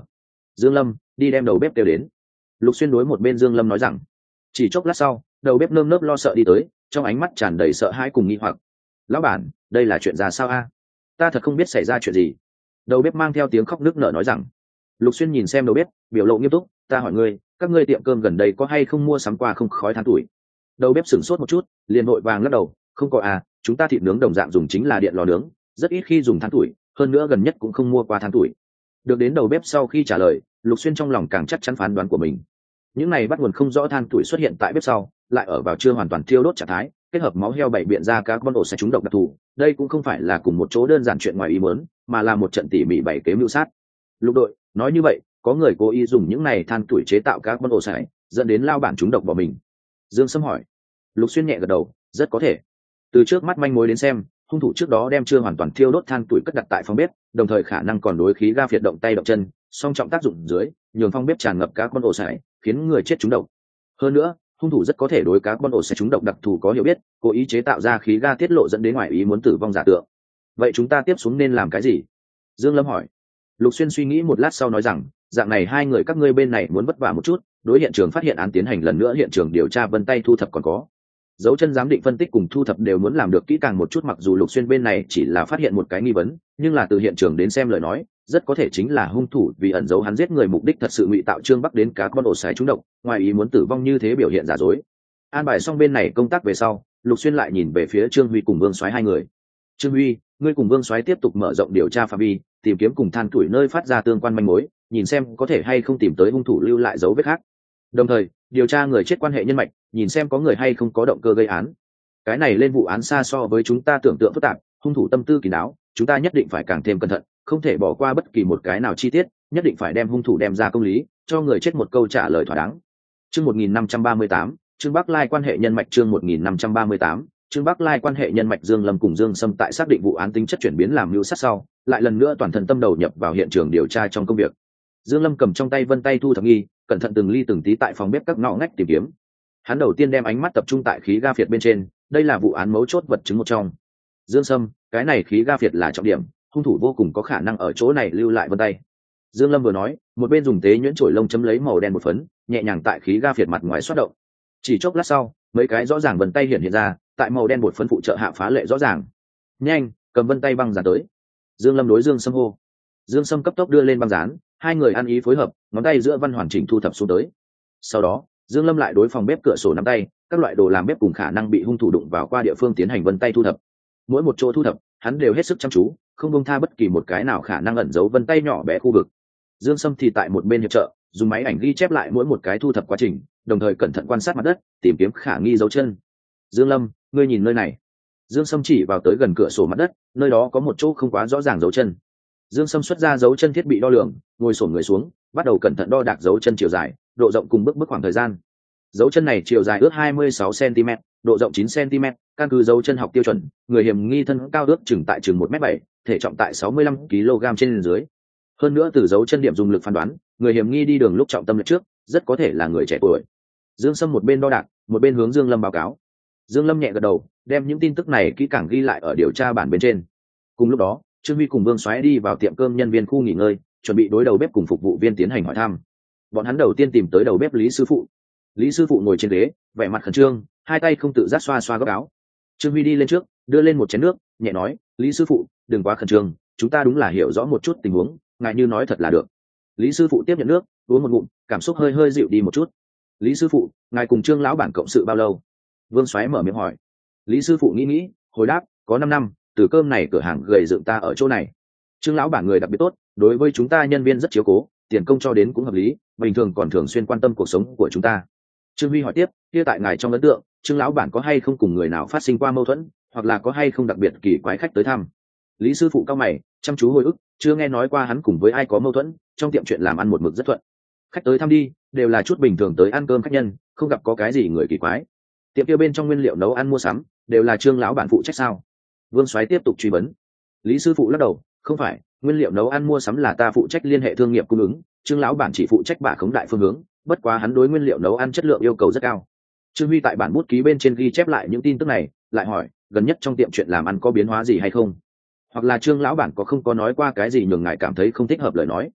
Speaker 1: Dương Lâm, đi đem đầu bếp kêu đến. Lục Xuyên đối một bên Dương Lâm nói rằng. Chỉ chốc lát sau, đầu bếp nơm nớp lo sợ đi tới, trong ánh mắt tràn đầy sợ hãi cùng nghi hoặc. Lão bản, đây là chuyện ra sao a? Ta thật không biết xảy ra chuyện gì. Đầu bếp mang theo tiếng khóc nức nở nói rằng. Lục Xuyên nhìn xem đầu bếp, biểu lộ nghiêm túc, ta hỏi ngươi, các ngươi tiệm cơm gần đây có hay không mua sắm qua không khói than tuổi? Đầu bếp sửng sốt một chút, liền vội vàng lắc đầu, không có à, chúng ta thịt nướng đồng dạng dùng chính là điện lò nướng, rất ít khi dùng than tuổi, hơn nữa gần nhất cũng không mua qua than tuổi. Được đến đầu bếp sau khi trả lời, Lục Xuyên trong lòng càng chắc chắn phán đoán của mình. Những này bắt nguồn không rõ than tuổi xuất hiện tại bếp sau, lại ở vào chưa hoàn toàn thiêu đốt trạng thái, kết hợp máu heo bảy biện ra carbon oxide trúng độc đặc thù, đây cũng không phải là cùng một chỗ đơn giản chuyện ngoài ý muốn, mà là một trận tỉ mỉ bảy kế mưu sát. Lục đội, nói như vậy, có người cố ý dùng những này than tuổi chế tạo carbon oxide, dẫn đến lao bản trúng độc bỏ mình. Dương Sâm hỏi. Lục Xuyên nhẹ gật đầu, rất có thể. Từ trước mắt manh mối đến xem, hung thủ trước đó đem chưa hoàn toàn thiêu đốt than tuổi cất đặt tại phòng bếp, đồng thời khả năng còn đối khí ga phiệt động tay động chân, song trọng tác dụng dưới, nhường phòng bếp tràn ngập carbon oxide, khiến người chết trúng độc. Hơn nữa, hung thủ rất có thể đối carbon oxide trúng độc đặc thù có hiểu biết, cố ý chế tạo ra khí ga tiết lộ dẫn đến ngoài ý muốn tử vong giả tượng. Vậy chúng ta tiếp xuống nên làm cái gì? Dương Lâm hỏi. Lục Xuyên suy nghĩ một lát sau nói rằng, dạng này hai người các ngươi bên này muốn vất vả một chút, đối hiện trường phát hiện án tiến hành lần nữa hiện trường điều tra vân tay thu thập còn có dấu chân giám định phân tích cùng thu thập đều muốn làm được kỹ càng một chút, mặc dù Lục Xuyên bên này chỉ là phát hiện một cái nghi vấn, nhưng là từ hiện trường đến xem lời nói, rất có thể chính là hung thủ vì ẩn giấu hắn giết người mục đích thật sự ngụy tạo Trương Bắc đến carbon oxide trúng độc, ngoài ý muốn tử vong như thế biểu hiện giả dối. An bài xong bên này công tác về sau, Lục Xuyên lại nhìn về phía Trương Huy cùng Vương Soái hai người. Trương Huy, ngươi cùng Vương Soái tiếp tục mở rộng điều tra phạm vi, tìm kiếm cùng than tuổi nơi phát ra tương quan manh mối, nhìn xem có thể hay không tìm tới hung thủ lưu lại dấu vết khác. Đồng thời, điều tra người chết quan hệ nhân mạch, nhìn xem có người hay không có động cơ gây án. Cái này lên vụ án xa so với chúng ta tưởng tượng phức tạp, hung thủ tâm tư kín đáo, chúng ta nhất định phải càng thêm cẩn thận, không thể bỏ qua bất kỳ một cái nào chi tiết, nhất định phải đem hung thủ đem ra công lý, cho người chết một câu trả lời thỏa đáng. Chương 1538, Trương Bắc Lai quan hệ nhân mạch. Chương 1538, Trương Bắc Lai quan hệ nhân mạch. Dương Lâm cùng Dương Sâm tại xác định vụ án tính chất chuyển biến làm mưu sát sau, lại lần nữa toàn thân tâm đầu nhập vào hiện trường điều tra trong công việc. Dương Lâm cầm trong tay vân tay thu thập nghi, cẩn thận từng ly từng tí tại phòng bếp các ngõ ngách tìm kiếm. Hắn đầu tiên đem ánh mắt tập trung tại khí ga phiệt bên trên, đây là vụ án mấu chốt vật chứng một trong. Dương Sâm, cái này khí ga phiệt là trọng điểm, hung thủ vô cùng có khả năng ở chỗ này lưu lại vân tay. Dương Lâm vừa nói, một bên dùng tế nhuyễn chổi lông chấm lấy màu đen một phấn, nhẹ nhàng tại khí ga phiệt mặt ngoài xoát động. Chỉ chốc lát sau, mấy cái rõ ràng vân tay hiện ra, tại màu đen bột phấn phụ trợ hạ phá lệ rõ ràng. Nhanh, cầm vân tay băng dán tới. Dương Lâm đối Dương Sâm hô. Dương Sâm cấp tốc đưa lên băng dán, hai người ăn ý phối hợp, ngón tay giữa văn hoàn chỉnh thu thập xuống tới. Sau đó, Dương Lâm lại đối phòng bếp cửa sổ nắm tay, các loại đồ làm bếp cùng khả năng bị hung thủ đụng vào qua địa phương tiến hành vân tay thu thập. Mỗi một chỗ thu thập, hắn đều hết sức chăm chú, không buông tha bất kỳ một cái nào khả năng ẩn giấu vân tay nhỏ bé khu vực. Dương Sâm thì tại một bên hiệp trợ, dùng máy ảnh ghi chép lại mỗi một cái thu thập quá trình, đồng thời cẩn thận quan sát mặt đất, tìm kiếm khả nghi dấu chân. Dương Lâm, ngươi nhìn nơi này. Dương Sâm chỉ vào tới gần cửa sổ mặt đất, nơi đó có một chỗ không quá rõ ràng dấu chân. Dương Sâm xuất ra dấu chân thiết bị đo lường, ngồi xổm người xuống, bắt đầu cẩn thận đo đạc dấu chân chiều dài, độ rộng cùng bước khoảng thời gian. Dấu chân này chiều dài ước 26 cm, độ rộng 9 cm, căn cứ dấu chân học tiêu chuẩn, người hiểm nghi thân cao ước chừng tại chừng 1m7, thể trọng tại 65 kg trên dưới. Hơn nữa từ dấu chân điểm dùng lực phán đoán, người hiểm nghi đi đường lúc trọng tâm lệch trước, rất có thể là người trẻ tuổi. Dương Sâm một bên đo đạc, một bên hướng Dương Lâm báo cáo. Dương Lâm nhẹ gật đầu, đem những tin tức này kỹ càng ghi lại ở điều tra bản bên trên. Cùng lúc đó, Trương Huy cùng Vương Soái đi vào tiệm cơm nhân viên khu nghỉ ngơi, chuẩn bị đối đầu bếp cùng phục vụ viên tiến hành hỏi thăm. Bọn hắn đầu tiên tìm tới đầu bếp Lý sư phụ. Lý sư phụ ngồi trên ghế, vẻ mặt khẩn trương, hai tay không tự giác xoa xoa góc áo. Trương Huy đi lên trước, đưa lên một chén nước, nhẹ nói, Lý sư phụ, đừng quá khẩn trương, chúng ta đúng là hiểu rõ một chút tình huống, ngài như nói thật là được. Lý sư phụ tiếp nhận nước, uống một ngụm, cảm xúc hơi hơi dịu đi một chút. Lý sư phụ, ngài cùng Trương lão bản cộng sự bao lâu? Vương Soái mở miệng hỏi. Lý sư phụ nghĩ nghĩ, hồi đáp, có 5 năm, từ cơm này cửa hàng gầy dựng ta ở chỗ này. Trương lão bản người đặc biệt tốt, đối với chúng ta nhân viên rất chiếu cố, tiền công cho đến cũng hợp lý, bình thường còn thường xuyên quan tâm cuộc sống của chúng ta. Trương Huy hỏi tiếp, kia tại ngài trong ấn tượng, Trương lão bản có hay không cùng người nào phát sinh qua mâu thuẫn, hoặc là có hay không đặc biệt kỳ quái khách tới thăm? Lý sư phụ cao mày, chăm chú hồi ức, chưa nghe nói qua hắn cùng với ai có mâu thuẫn, trong tiệm chuyện làm ăn một mực rất thuận. Khách tới thăm đi, đều là chút bình thường tới ăn cơm khách nhân, không gặp có cái gì người kỳ quái. Tiệm kia bên trong nguyên liệu nấu ăn mua sắm, đều là Trương lão bản phụ trách sao? Vương Soái tiếp tục truy vấn. Lý sư phụ lắc đầu, không phải, nguyên liệu nấu ăn mua sắm là ta phụ trách liên hệ thương nghiệp cung ứng, Trương lão bản chỉ phụ trách bả khống đại phương hướng, bất quá hắn đối nguyên liệu nấu ăn chất lượng yêu cầu rất cao. Trương Huy tại bản bút ký bên trên ghi chép lại những tin tức này, lại hỏi, gần nhất trong tiệm chuyện làm ăn có biến hóa gì hay không? Hoặc là Trương lão bản có không có nói qua cái gì nhường ngài cảm thấy không thích hợp lời nói?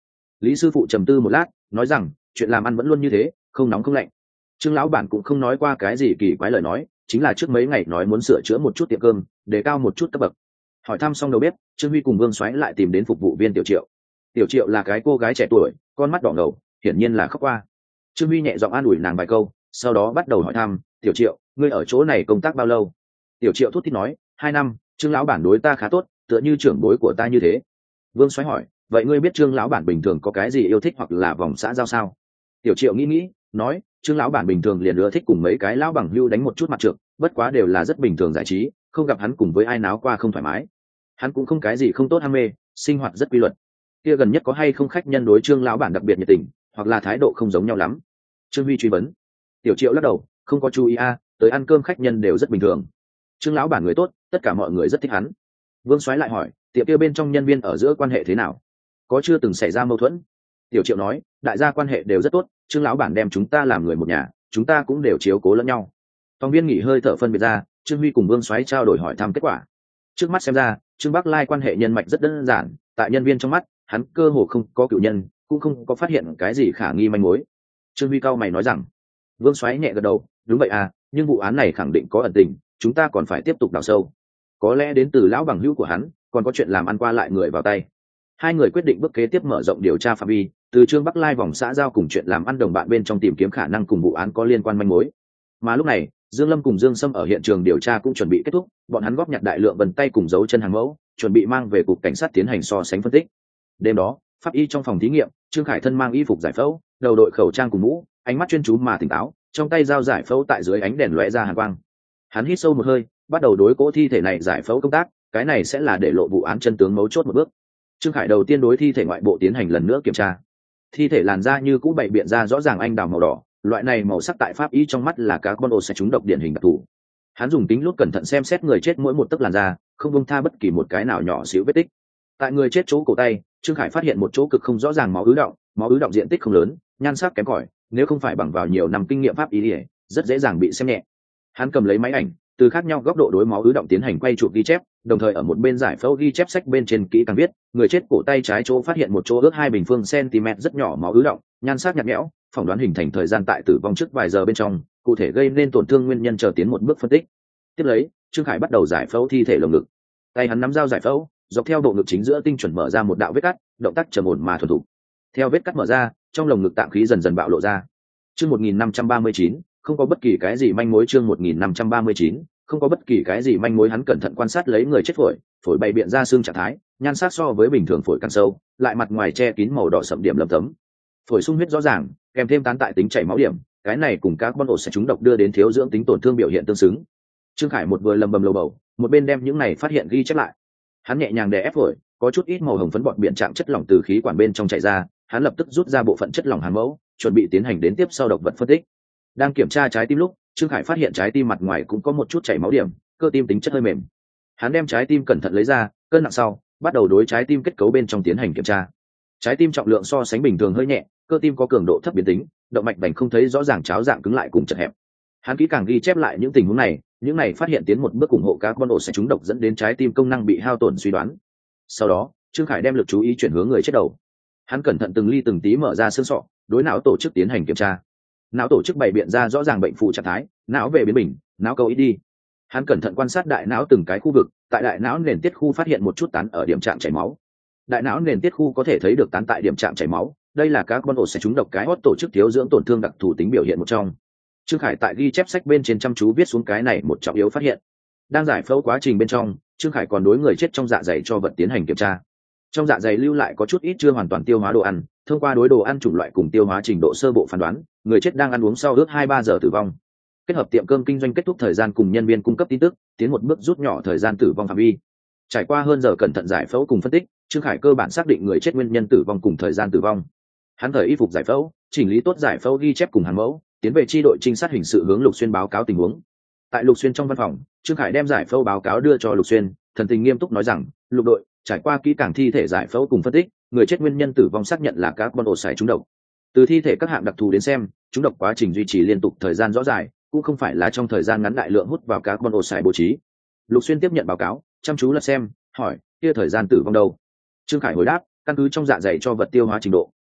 Speaker 1: Lý sư phụ trầm tư một lát nói rằng chuyện làm ăn vẫn luôn như thế, không nóng không lạnh. Trương lão bản cũng không nói qua cái gì kỳ quái lời nói, chính là trước mấy ngày nói muốn sửa chữa một chút tiệm cơm, đề cao một chút cấp bậc. Hỏi thăm xong đầu bếp, Trương Huy cùng Vương Soái lại tìm đến phục vụ viên Tiểu Triệu. Tiểu Triệu là cái cô gái trẻ tuổi, con mắt đỏ ngầu, hiển nhiên là khóc qua. Trương Huy nhẹ giọng an ủi nàng vài câu, sau đó bắt đầu hỏi thăm, "Tiểu Triệu, ngươi ở chỗ này công tác bao lâu?" Tiểu Triệu thút thít nói, 2 năm, Trương lão bản đối ta khá tốt, tựa như trưởng bối của ta như thế. Vương Soái hỏi, "Vậy ngươi biết Trương lão bản bình thường có cái gì yêu thích hoặc là vòng xã giao sao?" Tiểu Triệu nghĩ, nói, "Trương lão bản bình thường liền ưa thích cùng mấy cái lão bằng hưu đánh một chút mặt trược, bất quá đều là rất bình thường giải trí, không gặp hắn cùng với ai náo qua không thoải mái. Hắn cũng không cái gì không tốt ham mê, sinh hoạt rất quy luật. Kia gần nhất có hay không khách nhân đối Trương lão bản đặc biệt nhiệt tình, hoặc là thái độ không giống nhau lắm?" Trương Huy truy vấn. Tiểu Triệu lắc đầu, "Không có chú ý tới ăn cơm khách nhân đều rất bình thường. Trương lão bản người tốt, tất cả mọi người rất thích hắn." Vương Soái lại hỏi, "Tiệm kia bên trong nhân viên ở giữa quan hệ thế nào? Có chưa từng xảy ra mâu thuẫn?" Tiểu Triệu nói, "Đại gia quan hệ đều rất tốt, Trương lão bản đem chúng ta làm người một nhà, chúng ta cũng đều chiếu cố lẫn nhau." Phóng viên nghỉ hơi thở phân biệt ra, Trương Huy cùng Vương Soái trao đổi hỏi thăm kết quả. Trước mắt xem ra, Trương Bắc Lai quan hệ nhân mạch rất đơn giản, tại nhân viên trong mắt, hắn cơ hồ không có cựu nhân, cũng không có phát hiện cái gì khả nghi manh mối. Trương Huy cao mày nói rằng. Vương Soái nhẹ gật đầu, "Đúng vậy nhưng vụ án này khẳng định có ẩn tình, chúng ta còn phải tiếp tục đào sâu. Có lẽ đến từ lão bằng hữu của hắn, còn có chuyện làm ăn qua lại người vào tay." Hai người quyết định bước kế tiếp mở rộng điều tra phạm vi, từ Trương Bắc Lai vòng xã giao cùng chuyện làm ăn đồng bạn bên trong tìm kiếm khả năng cùng vụ án có liên quan manh mối. Mà lúc này, Dương Lâm cùng Dương Sâm ở hiện trường điều tra cũng chuẩn bị kết thúc, bọn hắn góp nhặt đại lượng vân tay cùng dấu chân hàng mẫu, chuẩn bị mang về cục cảnh sát tiến hành so sánh phân tích. Đêm đó, pháp y trong phòng thí nghiệm, Trương Khải thân mang y phục giải phẫu, đầu đội khẩu trang cùng mũ, ánh mắt chuyên chú mà tỉnh táo, trong tay dao giải phẫu tại dưới ánh đèn lóe ra hàn quang. Hắn hít sâu một hơi, bắt đầu đối cỗ thi thể này giải phẫu công tác, cái này sẽ là để lộ vụ án chân tướng mấu chốt một bước. Trương Khải đầu tiên đối thi thể ngoại bộ tiến hành lần nữa kiểm tra. Thi thể làn da như cũ bày biện ra rõ ràng anh đào màu đỏ, loại này màu sắc tại pháp y trong mắt là carbon oxide trúng độc điển hình đặc thù. Hắn dùng kính lúp cẩn thận xem xét người chết mỗi một tấc làn da, không buông tha bất kỳ một cái nào nhỏ xíu vết tích. Tại người chết chỗ cổ tay, Trương Khải phát hiện một chỗ cực không rõ ràng máu ứ động diện tích không lớn, nhan sắc kém cỏi, nếu không phải bằng vào nhiều năm kinh nghiệm pháp y, rất dễ dàng bị xem nhẹ. Hắn cầm lấy máy ảnh, từ khác nhau góc độ đối máu ứ động tiến hành quay chụp ghi chép, đồng thời ở một bên giải phẫu ghi chép sách bên trên kỹ càng viết, người chết cổ tay trái chỗ phát hiện một chỗ ước 2 bình phương cm rất nhỏ máu ứ động, nhan sắc nhạt nhẽo, phỏng đoán hình thành thời gian tại tử vong trước vài giờ bên trong, cụ thể gây nên tổn thương nguyên nhân chờ tiến một bước phân tích. Tiếp lấy, Trương Khải bắt đầu giải phẫu thi thể lồng ngực. Tay hắn nắm dao giải phẫu, dọc theo bộ ngực chính giữa tinh chuẩn mở ra một đạo vết cắt, động tác trầm ổn mà thuần thục. Theo vết cắt mở ra, trong lồng ngực tạng khí dần dần bạo lộ ra. Chương 1539, không có bất kỳ cái gì manh mối. Chương 1539, không có bất kỳ cái gì manh mối. Hắn cẩn thận quan sát lấy người chết phổi bày biện ra xương trạng thái, nhan sắc so với bình thường phổi càng sâu, lại mặt ngoài che kín màu đỏ sẫm điểm lấm tấm. Phổi sung huyết rõ ràng, kèm thêm tán tại tính chảy máu điểm, cái này cùng các con ổ sẽ trúng độc đưa đến thiếu dưỡng tính tổn thương biểu hiện tương xứng. Trương Khải một vừa lầm bầm lầu bầu, một bên đem những này phát hiện ghi chép lại. Hắn nhẹ nhàng đè ép phổi, có chút ít màu hồng phấn bọt biển trạng chất lỏng từ khí quản bên trong chảy ra, hắn lập tức rút ra bộ phận chất lỏng hàn mẫu, chuẩn bị tiến hành đến tiếp sau độc vật phân tích. Đang kiểm tra trái tim lúc, Trương Khải phát hiện trái tim mặt ngoài cũng có một chút chảy máu điểm, cơ tim tính chất hơi mềm. Hắn đem trái tim cẩn thận lấy ra, cân nặng sau, bắt đầu đối trái tim kết cấu bên trong tiến hành kiểm tra. Trái tim trọng lượng so sánh bình thường hơi nhẹ, cơ tim có cường độ thấp biến tính, động mạch vành không thấy rõ ràng cháo dạng cứng lại cùng chật hẹp. Hắn kỹ càng ghi chép lại những tình huống này, những này phát hiện tiến một bước ủng hộ carbon sẽ trúng độc dẫn đến trái tim công năng bị hao tổn suy đoán. Sau đó, Trương Khải đem lực chú ý chuyển hướng người chết đầu. Hắn cẩn thận từng ly từng tí mở ra xương sọ, đối não tổ chức tiến hành kiểm tra. Não tổ chức bày biện ra rõ ràng bệnh phụ trạng thái, não về biến bình, não cầu ít đi. Hắn cẩn thận quan sát đại não từng cái khu vực, tại đại não nền tiết khu phát hiện một chút tán ở điểm trạng chảy máu. Đại não nền tiết khu có thể thấy được tán tại điểm trạng chảy máu, đây là carbon sẽ trúng độc cái hốt tổ chức thiếu dưỡng tổn thương đặc thù tính biểu hiện một trong. Trương Khải tại ghi chép sách bên trên chăm chú viết xuống cái này một trọng yếu phát hiện. Đang giải phẫu quá trình bên trong, Trương Khải còn đối người chết trong dạ dày cho vật tiến hành kiểm tra. Trong dạ dày lưu lại có chút ít chưa hoàn toàn tiêu hóa đồ ăn, thông qua đối đồ ăn chủng loại cùng tiêu hóa trình độ sơ bộ phán đoán, người chết đang ăn uống sau ước 2-3 giờ tử vong. Kết hợp tiệm cơm kinh doanh kết thúc thời gian cùng nhân viên cung cấp tin tức, tiến một bước rút nhỏ thời gian tử vong phạm vi. Trải qua hơn giờ cẩn thận giải phẫu cùng phân tích, Trương Khải cơ bản xác định người chết nguyên nhân tử vong cùng thời gian tử vong. Hắn thời y phục giải phẫu, chỉnh lý tốt giải phẫu ghi chép cùng hàng mẫu, tiến về chi đội trinh sát hình sự hướng Lục Xuyên báo cáo tình huống. Tại Lục Xuyên trong văn phòng, Trương Khải đem giải phẫu báo cáo đưa cho Lục Xuyên, thần tình nghiêm túc nói rằng, "Lục đội, trải qua kỹ càng thi thể giải phẫu cùng phân tích, người chết nguyên nhân tử vong xác nhận là carbon oxide trúng độc. Từ thi thể các hạng đặc thù đến xem, trúng độc quá trình duy trì liên tục thời gian rõ dài, cũng không phải là trong thời gian ngắn đại lượng hút vào carbon oxide bố trí." Lục Xuyên tiếp nhận báo cáo, chăm chú lật xem, hỏi, "Kia thời gian tử vong đâu?" Trương Khải hồi đáp, "Căn cứ trong dạ dày cho vật tiêu hóa trình độ,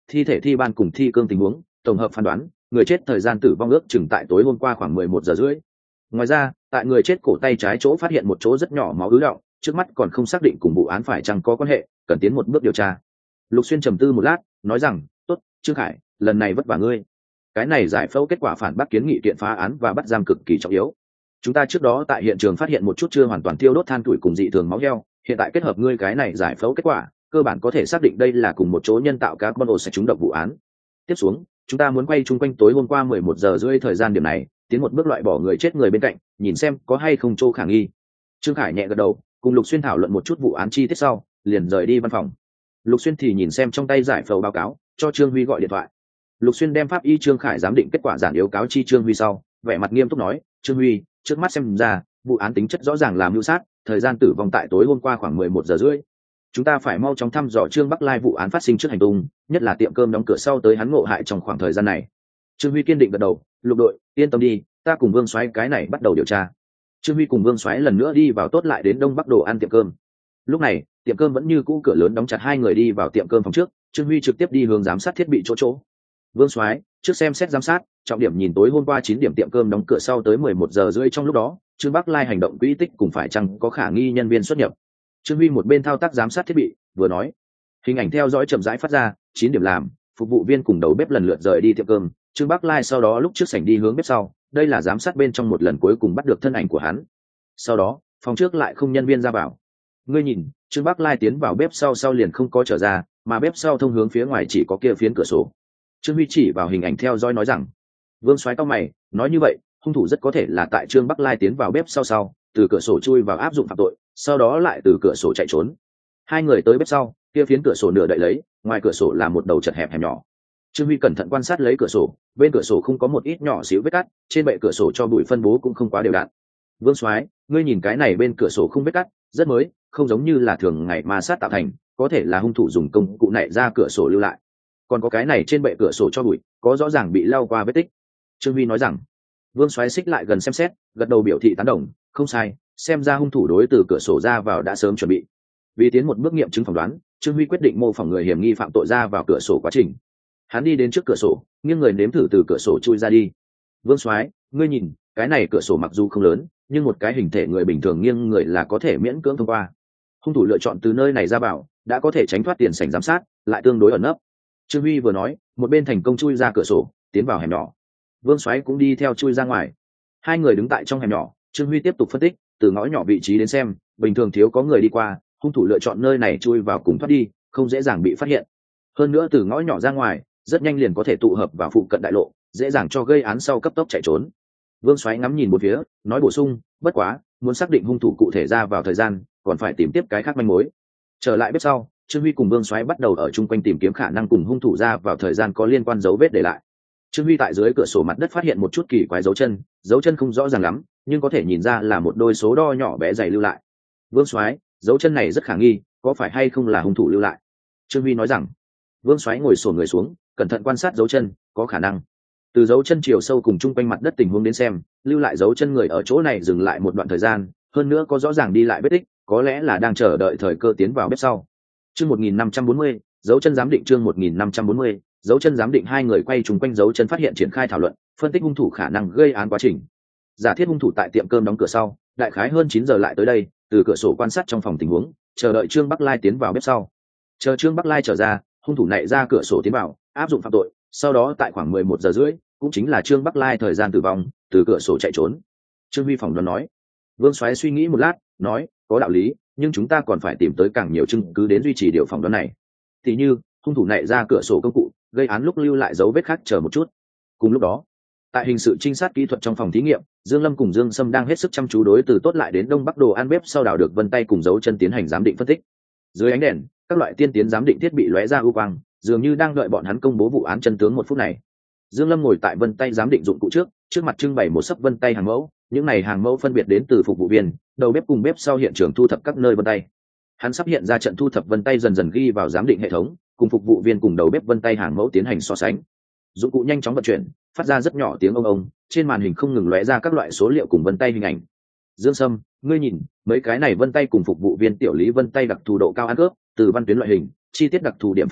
Speaker 1: thi thể thi ban cùng thi cương tình huống, tổng hợp phán đoán người chết thời gian tử vong ước chừng tại tối hôm qua khoảng 11 giờ rưỡi. Ngoài ra tại người chết cổ tay trái chỗ phát hiện một chỗ rất nhỏ máu ứ đọng, trước mắt còn không xác định cùng vụ án phải chăng có quan hệ, cần tiến một bước điều tra. Lục Xuyên trầm tư một lát nói rằng, tốt, Trương Khải, lần này vất vả ngươi. Cái này giải phẫu kết quả phản bác kiến nghị kiện phá án và bắt giam cực kỳ trọng yếu. Chúng ta trước đó tại hiện trường phát hiện một chút chưa hoàn toàn tiêu đốt than tuổi cùng dị thường máu heo, hiện tại kết hợp ngươi cái này giải phẫu kết quả, cơ bản có thể xác định đây là cùng một chỗ nhân tạo carbon sẽ trúng độc vụ án. Tiếp xuống chúng ta muốn quay chung quanh tối hôm qua 11 giờ rưỡi thời gian điểm này, tiến một bước loại bỏ người chết người bên cạnh, nhìn xem có hay không chỗ khả nghi. Trương Khải nhẹ gật đầu, cùng Lục Xuyên thảo luận một chút vụ án chi tiết sau liền rời đi văn phòng. Lục Xuyên thì nhìn xem trong tay giải phẫu báo cáo, cho Trương Huy gọi điện thoại. Lục Xuyên đem pháp y Trương Khải giám định kết quả giản yếu cáo chi Trương Huy sau, vẻ mặt nghiêm túc nói, Trương Huy, trước mắt xem ra vụ án tính chất rõ ràng là mưu sát, thời gian tử vong tại tối hôm qua khoảng 11 giờ rưỡi. Chúng ta phải mau chóng thăm dò Trương Bắc Lai vụ án phát sinh trước hành tung, nhất là tiệm cơm đóng cửa sau tới hắn ngộ hại trong khoảng thời gian này. Trương Huy kiên định gật đầu, Lục đội, yên tâm đi, ta cùng Vương Soái cái này bắt đầu điều tra. Trương Huy cùng Vương Soái lần nữa đi vào tốt lại đến Đông Bắc đồ ăn tiệm cơm. Lúc này tiệm cơm vẫn như cũ cửa lớn đóng chặt, hai người đi vào tiệm cơm phòng trước, Trương Huy trực tiếp đi hướng giám sát thiết bị chỗ. Vương Soái, trước xem xét giám sát, trọng điểm nhìn tối hôm qua 9 điểm tiệm cơm đóng cửa sau tới 11 giờ rưỡi trong lúc đó, Trương Bắc Lai hành động quỹ tích cùng phải chăng có khả nghi nhân viên xuất nhập. Trương Huy một bên thao tác giám sát thiết bị, vừa nói, hình ảnh theo dõi chậm rãi phát ra, 9 điểm làm, phục vụ viên cùng đầu bếp lần lượt rời đi tiệm cơm, Trương Bắc Lai sau đó lúc trước sảnh đi hướng bếp sau, đây là giám sát bên trong một lần cuối cùng bắt được thân ảnh của hắn. Sau đó phòng trước lại không nhân viên ra vào. Ngươi nhìn, Trương Bắc Lai tiến vào bếp sau liền không có trở ra, mà bếp sau thông hướng phía ngoài chỉ có kia phiến cửa sổ. Trương Huy chỉ vào hình ảnh theo dõi nói rằng, Vương Soái cau mày, nói như vậy hung thủ rất có thể là tại Trương Bắc Lai tiến vào bếp sau từ cửa sổ chui vào áp dụng phạm tội, sau đó lại từ cửa sổ chạy trốn. Hai người tới bếp sau, kia phiến cửa sổ nửa đậy lấy, ngoài cửa sổ là một đầu chật hẹp hẻm nhỏ. Trương Huy cẩn thận quan sát lấy cửa sổ, bên cửa sổ không có một ít nhỏ xíu vết cắt, trên bệ cửa sổ cho bụi phân bố cũng không quá đều đặn. Vương Soái, ngươi nhìn cái này bên cửa sổ không vết cắt, rất mới, không giống như là thường ngày ma sát tạo thành, có thể là hung thủ dùng công cụ nảy ra cửa sổ lưu lại. Còn có cái này trên bệ cửa sổ cho bụi, có rõ ràng bị lau qua vết tích. Trương Huy nói rằng. Vương Soái xích lại gần xem xét, gật đầu biểu thị tán đồng, không sai, xem ra hung thủ đối từ cửa sổ ra vào đã sớm chuẩn bị. Vì tiến một bước nghiệm chứng phỏng đoán, Trương Huy quyết định mô phỏng người hiểm nghi phạm tội ra vào cửa sổ quá trình. Hắn đi đến trước cửa sổ, nghiêng người nếm thử từ cửa sổ chui ra đi. Vương Soái, ngươi nhìn, cái này cửa sổ mặc dù không lớn, nhưng một cái hình thể người bình thường nghiêng người là có thể miễn cưỡng thông qua. Hung thủ lựa chọn từ nơi này ra vào, đã có thể tránh thoát tiền sảnh giám sát, lại tương đối ẩn nấp. Trương Huy vừa nói, một bên thành công chui ra cửa sổ, tiến vào hẻm nhỏ. Vương Soái cũng đi theo chui ra ngoài. Hai người đứng tại trong hẻm nhỏ, Trương Huy tiếp tục phân tích, từ ngõ nhỏ vị trí đến xem, bình thường thiếu có người đi qua, hung thủ lựa chọn nơi này chui vào cùng thoát đi, không dễ dàng bị phát hiện. Hơn nữa từ ngõ nhỏ ra ngoài, rất nhanh liền có thể tụ hợp vào phụ cận đại lộ, dễ dàng cho gây án sau cấp tốc chạy trốn. Vương Soái ngắm nhìn một phía, nói bổ sung, bất quá, muốn xác định hung thủ cụ thể ra vào thời gian, còn phải tìm tiếp cái khác manh mối. Trở lại bếp sau, Trương Huy cùng Vương Soái bắt đầu ở chung quanh tìm kiếm khả năng cùng hung thủ ra vào thời gian có liên quan dấu vết để lại. Trương Huy tại dưới cửa sổ mặt đất phát hiện một chút kỳ quái dấu chân không rõ ràng lắm, nhưng có thể nhìn ra là một đôi số đo nhỏ bé dày lưu lại. Vương Soái, dấu chân này rất khả nghi, có phải hay không là hung thủ lưu lại? Trương Huy nói rằng. Vương Soái ngồi xổm người xuống, cẩn thận quan sát dấu chân, có khả năng. Từ dấu chân chiều sâu cùng chung quanh mặt đất tình huống đến xem, lưu lại dấu chân người ở chỗ này dừng lại một đoạn thời gian, hơn nữa có rõ ràng đi lại vết tích, có lẽ là đang chờ đợi thời cơ tiến vào bếp sau. Chương 1540, dấu chân giám định chương 1540, dấu chân giám định. Hai người quay chung quanh dấu chân phát hiện triển khai thảo luận, phân tích hung thủ khả năng gây án quá trình. Giả thiết hung thủ tại tiệm cơm đóng cửa sau, đại khái hơn 9 giờ lại tới đây, từ cửa sổ quan sát trong phòng tình huống, chờ đợi Trương Bắc Lai tiến vào bếp sau. Chờ Trương Bắc Lai trở ra, hung thủ nảy ra cửa sổ tiến vào, áp dụng phạm tội, sau đó tại khoảng 11 giờ rưỡi, cũng chính là Trương Bắc Lai thời gian tử vong, từ cửa sổ chạy trốn. Trương Huy phỏng đoán nói. Vương Soái suy nghĩ một lát, nói, có đạo lý, nhưng chúng ta còn phải tìm tới càng nhiều chứng cứ đến duy trì điều phỏng đoán này. Thì như hung thủ nảy ra cửa sổ công cụ, gây án lúc lưu lại dấu vết khác, chờ một chút. Cùng lúc đó, tại hình sự trinh sát kỹ thuật trong phòng thí nghiệm, Dương Lâm cùng Dương Sâm đang hết sức chăm chú đối từ tốt lại đến Đông Bắc đồ ăn bếp sau đào được vân tay cùng dấu chân tiến hành giám định phân tích. Dưới ánh đèn, các loại tiên tiến giám định thiết bị lóe ra ưu quang, dường như đang đợi bọn hắn công bố vụ án chân tướng một phút này. Dương Lâm ngồi tại vân tay giám định dụng cụ trước mặt trưng bày một sấp vân tay hàng mẫu, những này hàng mẫu phân biệt đến từ phục vụ viên, đầu bếp cùng bếp sau hiện trường thu thập các nơi vân tay. Hắn sắp hiện ra trận thu thập vân tay dần dần ghi vào giám định hệ thống, cùng phục vụ viên cùng đầu bếp vân tay hàng mẫu tiến hành so sánh. Dụng cụ nhanh chóng vận chuyển, phát ra rất nhỏ tiếng ông, trên màn hình không ngừng lóe ra các loại số liệu cùng vân tay hình ảnh. Dương Sâm, ngươi nhìn, mấy cái này vân tay cùng phục vụ viên tiểu lý vân tay đặc thù độ cao ăn cướp, từ văn tuyến loại hình, chi tiết đặc thù điểm phân bố,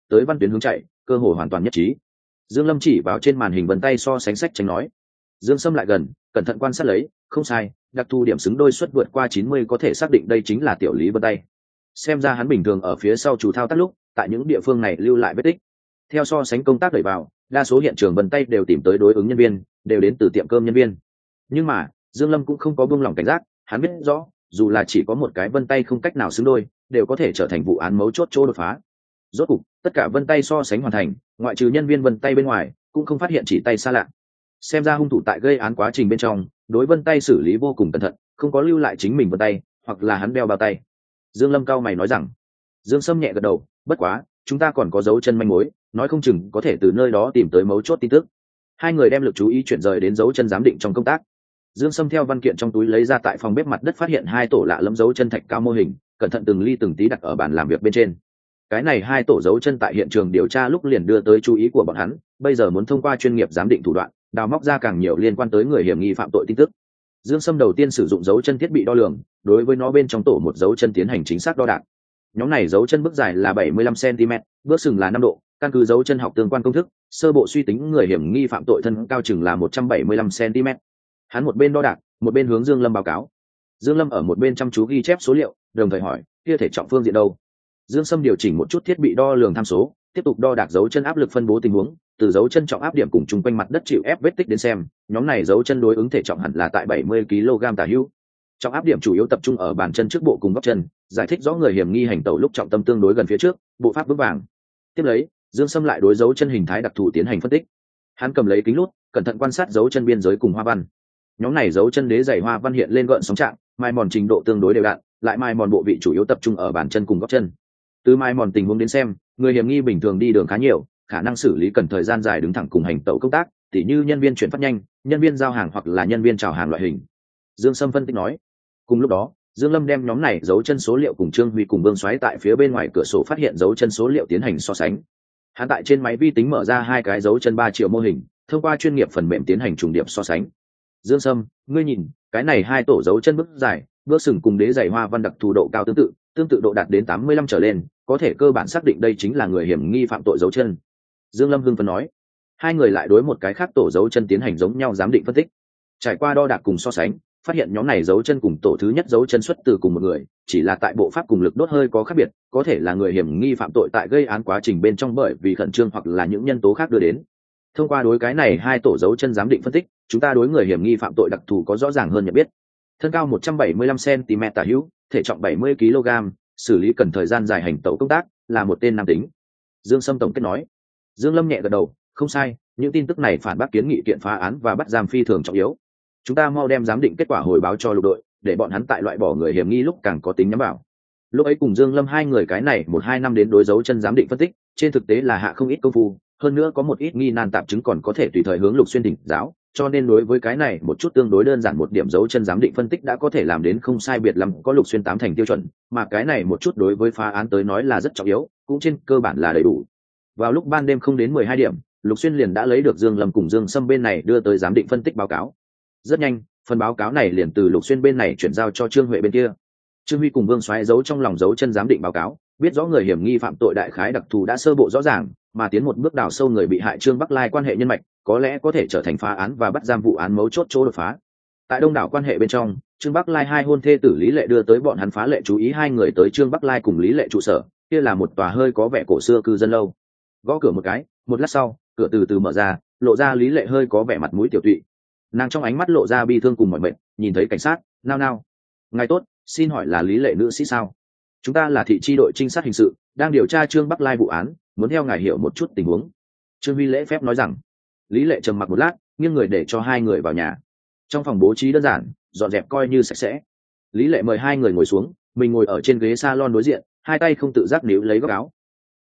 Speaker 1: tới văn tuyến hướng chạy cơ hội hoàn toàn nhất trí. Dương Lâm chỉ vào trên màn hình vân tay so sánh sách tránh nói. Dương Sâm lại gần cẩn thận quan sát lấy, không sai, đặc thù điểm xứng đôi suất vượt qua 90 có thể xác định đây chính là tiểu lý vân tay. Xem ra hắn bình thường ở phía sau chủ thao tác lúc tại những địa phương này lưu lại vết tích. Theo so sánh công tác đẩy vào, đa số hiện trường vân tay đều tìm tới đối ứng nhân viên, đều đến từ tiệm cơm nhân viên. Nhưng mà Dương Lâm cũng không có buông lỏng cảnh giác, hắn biết rõ dù là chỉ có một cái vân tay không cách nào xứng đôi đều có thể trở thành vụ án mấu chốt chỗ đột phá. Rốt cục tất cả vân tay so sánh hoàn thành, ngoại trừ nhân viên vân tay bên ngoài cũng không phát hiện chỉ tay xa lạ. Xem ra hung thủ tại gây án quá trình bên trong đối vân tay xử lý vô cùng cẩn thận, không có lưu lại chính mình vân tay, hoặc là hắn đeo bao tay. Dương Lâm cao mày nói rằng. Dương Sâm nhẹ gật đầu, bất quá chúng ta còn có dấu chân manh mối, nói không chừng có thể từ nơi đó tìm tới mấu chốt tin tức. Hai người đem lực chú ý chuyển rời đến dấu chân giám định trong công tác. Dương Sâm theo văn kiện trong túi lấy ra tại phòng bếp mặt đất phát hiện hai tổ lạ lẫm dấu chân thạch cao mô hình, cẩn thận từng ly từng tí đặt ở bàn làm việc bên trên. Cái này hai tổ dấu chân tại hiện trường điều tra lúc liền đưa tới chú ý của bọn hắn, bây giờ muốn thông qua chuyên nghiệp giám định thủ đoạn đào móc ra càng nhiều liên quan tới người hiểm nghi phạm tội tin tức. Dương Sâm đầu tiên sử dụng dấu chân thiết bị đo lường, đối với nó bên trong tổ một dấu chân tiến hành chính xác đo đạc. Nhóm này dấu chân bước dài là 75 cm, bước sừng là 5 độ, căn cứ dấu chân học tương quan công thức, sơ bộ suy tính người hiểm nghi phạm tội thân cao chừng là 175 cm. Hắn một bên đo đạc, một bên hướng Dương Lâm báo cáo. Dương Lâm ở một bên chăm chú ghi chép số liệu, đồng thời hỏi, kia thể trọng phương diện đâu? Dương Sâm điều chỉnh một chút thiết bị đo lường tham số, tiếp tục đo đạc dấu chân áp lực phân bố tình huống, từ dấu chân trọng áp điểm cùng chung quanh mặt đất chịu ép vết tích đến xem, nhóm này dấu chân đối ứng thể trọng hẳn là tại 70 kg tả hữu. Trọng áp điểm chủ yếu tập trung ở bàn chân trước bộ cùng góc chân, giải thích rõ người hiểm nghi hành tẩu lúc trọng tâm tương đối gần phía trước, bộ pháp vững vàng. Tiếp lấy, Dương Sâm lại đối dấu chân hình thái đặc thù tiến hành phân tích. Hắn cầm lấy kính lúp, cẩn thận quan sát dấu chân biên giới cùng hoa văn. Nhóm này dấu chân đế dày hoa văn hiện lên gợn sóng trạng, mai mòn trình độ tương đối đều đặn, lại mai mòn bộ vị chủ yếu tập trung ở bàn chân cùng góc chân. Từ mai mòn tình huống đến xem, người hiểm nghi bình thường đi đường khá nhiều, khả năng xử lý cần thời gian dài đứng thẳng cùng hành tẩu công tác, tỉ như nhân viên chuyển phát nhanh, nhân viên giao hàng hoặc là nhân viên chào hàng loại hình. Dương Sâm phân tích nói. Cùng lúc đó, Dương Lâm đem nhóm này dấu chân số liệu cùng Trương Huy cùng Vương Soái tại phía bên ngoài cửa sổ phát hiện dấu chân số liệu tiến hành so sánh. Hắn tại trên máy vi tính mở ra hai cái dấu chân 3 triệu mô hình, thông qua chuyên nghiệp phần mềm tiến hành trùng điểm so sánh. Dương Sâm, ngươi nhìn, cái này hai tổ dấu chân bước dài, bước sừng cùng đế dày hoa văn đặc thù độ cao tương tự độ đạt đến 85 trở lên, có thể cơ bản xác định đây chính là người hiểm nghi phạm tội dấu chân. Dương Lâm hưng phấn nói. Hai người lại đối một cái khác tổ dấu chân tiến hành giống nhau giám định phân tích. Trải qua đo đạc cùng so sánh, phát hiện nhóm này dấu chân cùng tổ thứ nhất dấu chân xuất từ cùng một người, chỉ là tại bộ pháp cùng lực đốt hơi có khác biệt, có thể là người hiểm nghi phạm tội tại gây án quá trình bên trong bởi vì khẩn trương hoặc là những nhân tố khác đưa đến. Thông qua đối cái này hai tổ dấu chân giám định phân tích, chúng ta đối người hiểm nghi phạm tội đặc thù có rõ ràng hơn nhận biết. Thân cao 175 cm tả hữu, thể trọng 70 kg, xử lý cần thời gian dài hành tẩu công tác, là một tên nam tính. Dương Sâm tổng kết nói. Dương Lâm nhẹ gật đầu, không sai, những tin tức này phản bác kiến nghị kiện phá án và bắt giam phi thường trọng yếu. Chúng ta mau đem giám định kết quả hồi báo cho lục đội, để bọn hắn tại loại bỏ người hiểm nghi lúc càng có tính nhắm vào. Lúc ấy cùng Dương Lâm hai người cái này 1-2 năm đến đối dấu chân giám định phân tích, trên thực tế là hạ không ít công phu, hơn nữa có một ít nghi nan tạp chứng còn có thể tùy thời hướng Lục Xuyên thỉnh giáo, cho nên đối với cái này một chút tương đối đơn giản một điểm dấu chân giám định phân tích đã có thể làm đến không sai biệt lắm, có Lục Xuyên 8 thành tiêu chuẩn, mà cái này một chút đối với phá án tới nói là rất trọng yếu, cũng trên cơ bản là đầy đủ. Vào lúc ban đêm không đến 12 điểm, Lục Xuyên liền đã lấy được Dương Lâm cùng Dương Sâm bên này đưa tới giám định phân tích báo cáo. Rất nhanh, phần báo cáo này liền từ Lục Xuyên bên này chuyển giao cho Trương Huệ bên kia. Trương Huy cùng Vương Soái giấu trong lòng dấu chân giám định báo cáo, biết rõ người hiểm nghi phạm tội đại khái đặc thù đã sơ bộ rõ ràng, mà tiến một bước đào sâu người bị hại Trương Bắc Lai quan hệ nhân mạch, có lẽ có thể trở thành phá án và bắt giam vụ án mấu chốt chỗ đột phá. Tại đông đảo quan hệ bên trong, Trương Bắc Lai hai hôn thê tử Lý Lệ đưa tới bọn hắn phá lệ chú ý hai người tới Trương Bắc Lai cùng Lý Lệ trụ sở, kia là một tòa hơi có vẻ cổ xưa cư dân lâu. Gõ cửa một cái, một lát sau, cửa từ từ mở ra, lộ ra Lý Lệ hơi có vẻ mặt mũi tiểu tụy. Nàng trong ánh mắt lộ ra bi thương cùng mọi mệnh, nhìn thấy cảnh sát, nao nao. Ngài tốt, xin hỏi là Lý Lệ nữ sĩ sao? Chúng ta là thị chi đội trinh sát hình sự, đang điều tra Trương Bắc Lai vụ án, muốn theo ngài hiểu một chút tình huống. Trương Huy lễ phép nói rằng. Lý Lệ trầm mặc một lát, nghiêng người để cho hai người vào nhà. Trong phòng bố trí đơn giản, dọn dẹp coi như sạch sẽ. Lý Lệ mời hai người ngồi xuống, mình ngồi ở trên ghế salon đối diện, hai tay không tự giác níu lấy góc áo,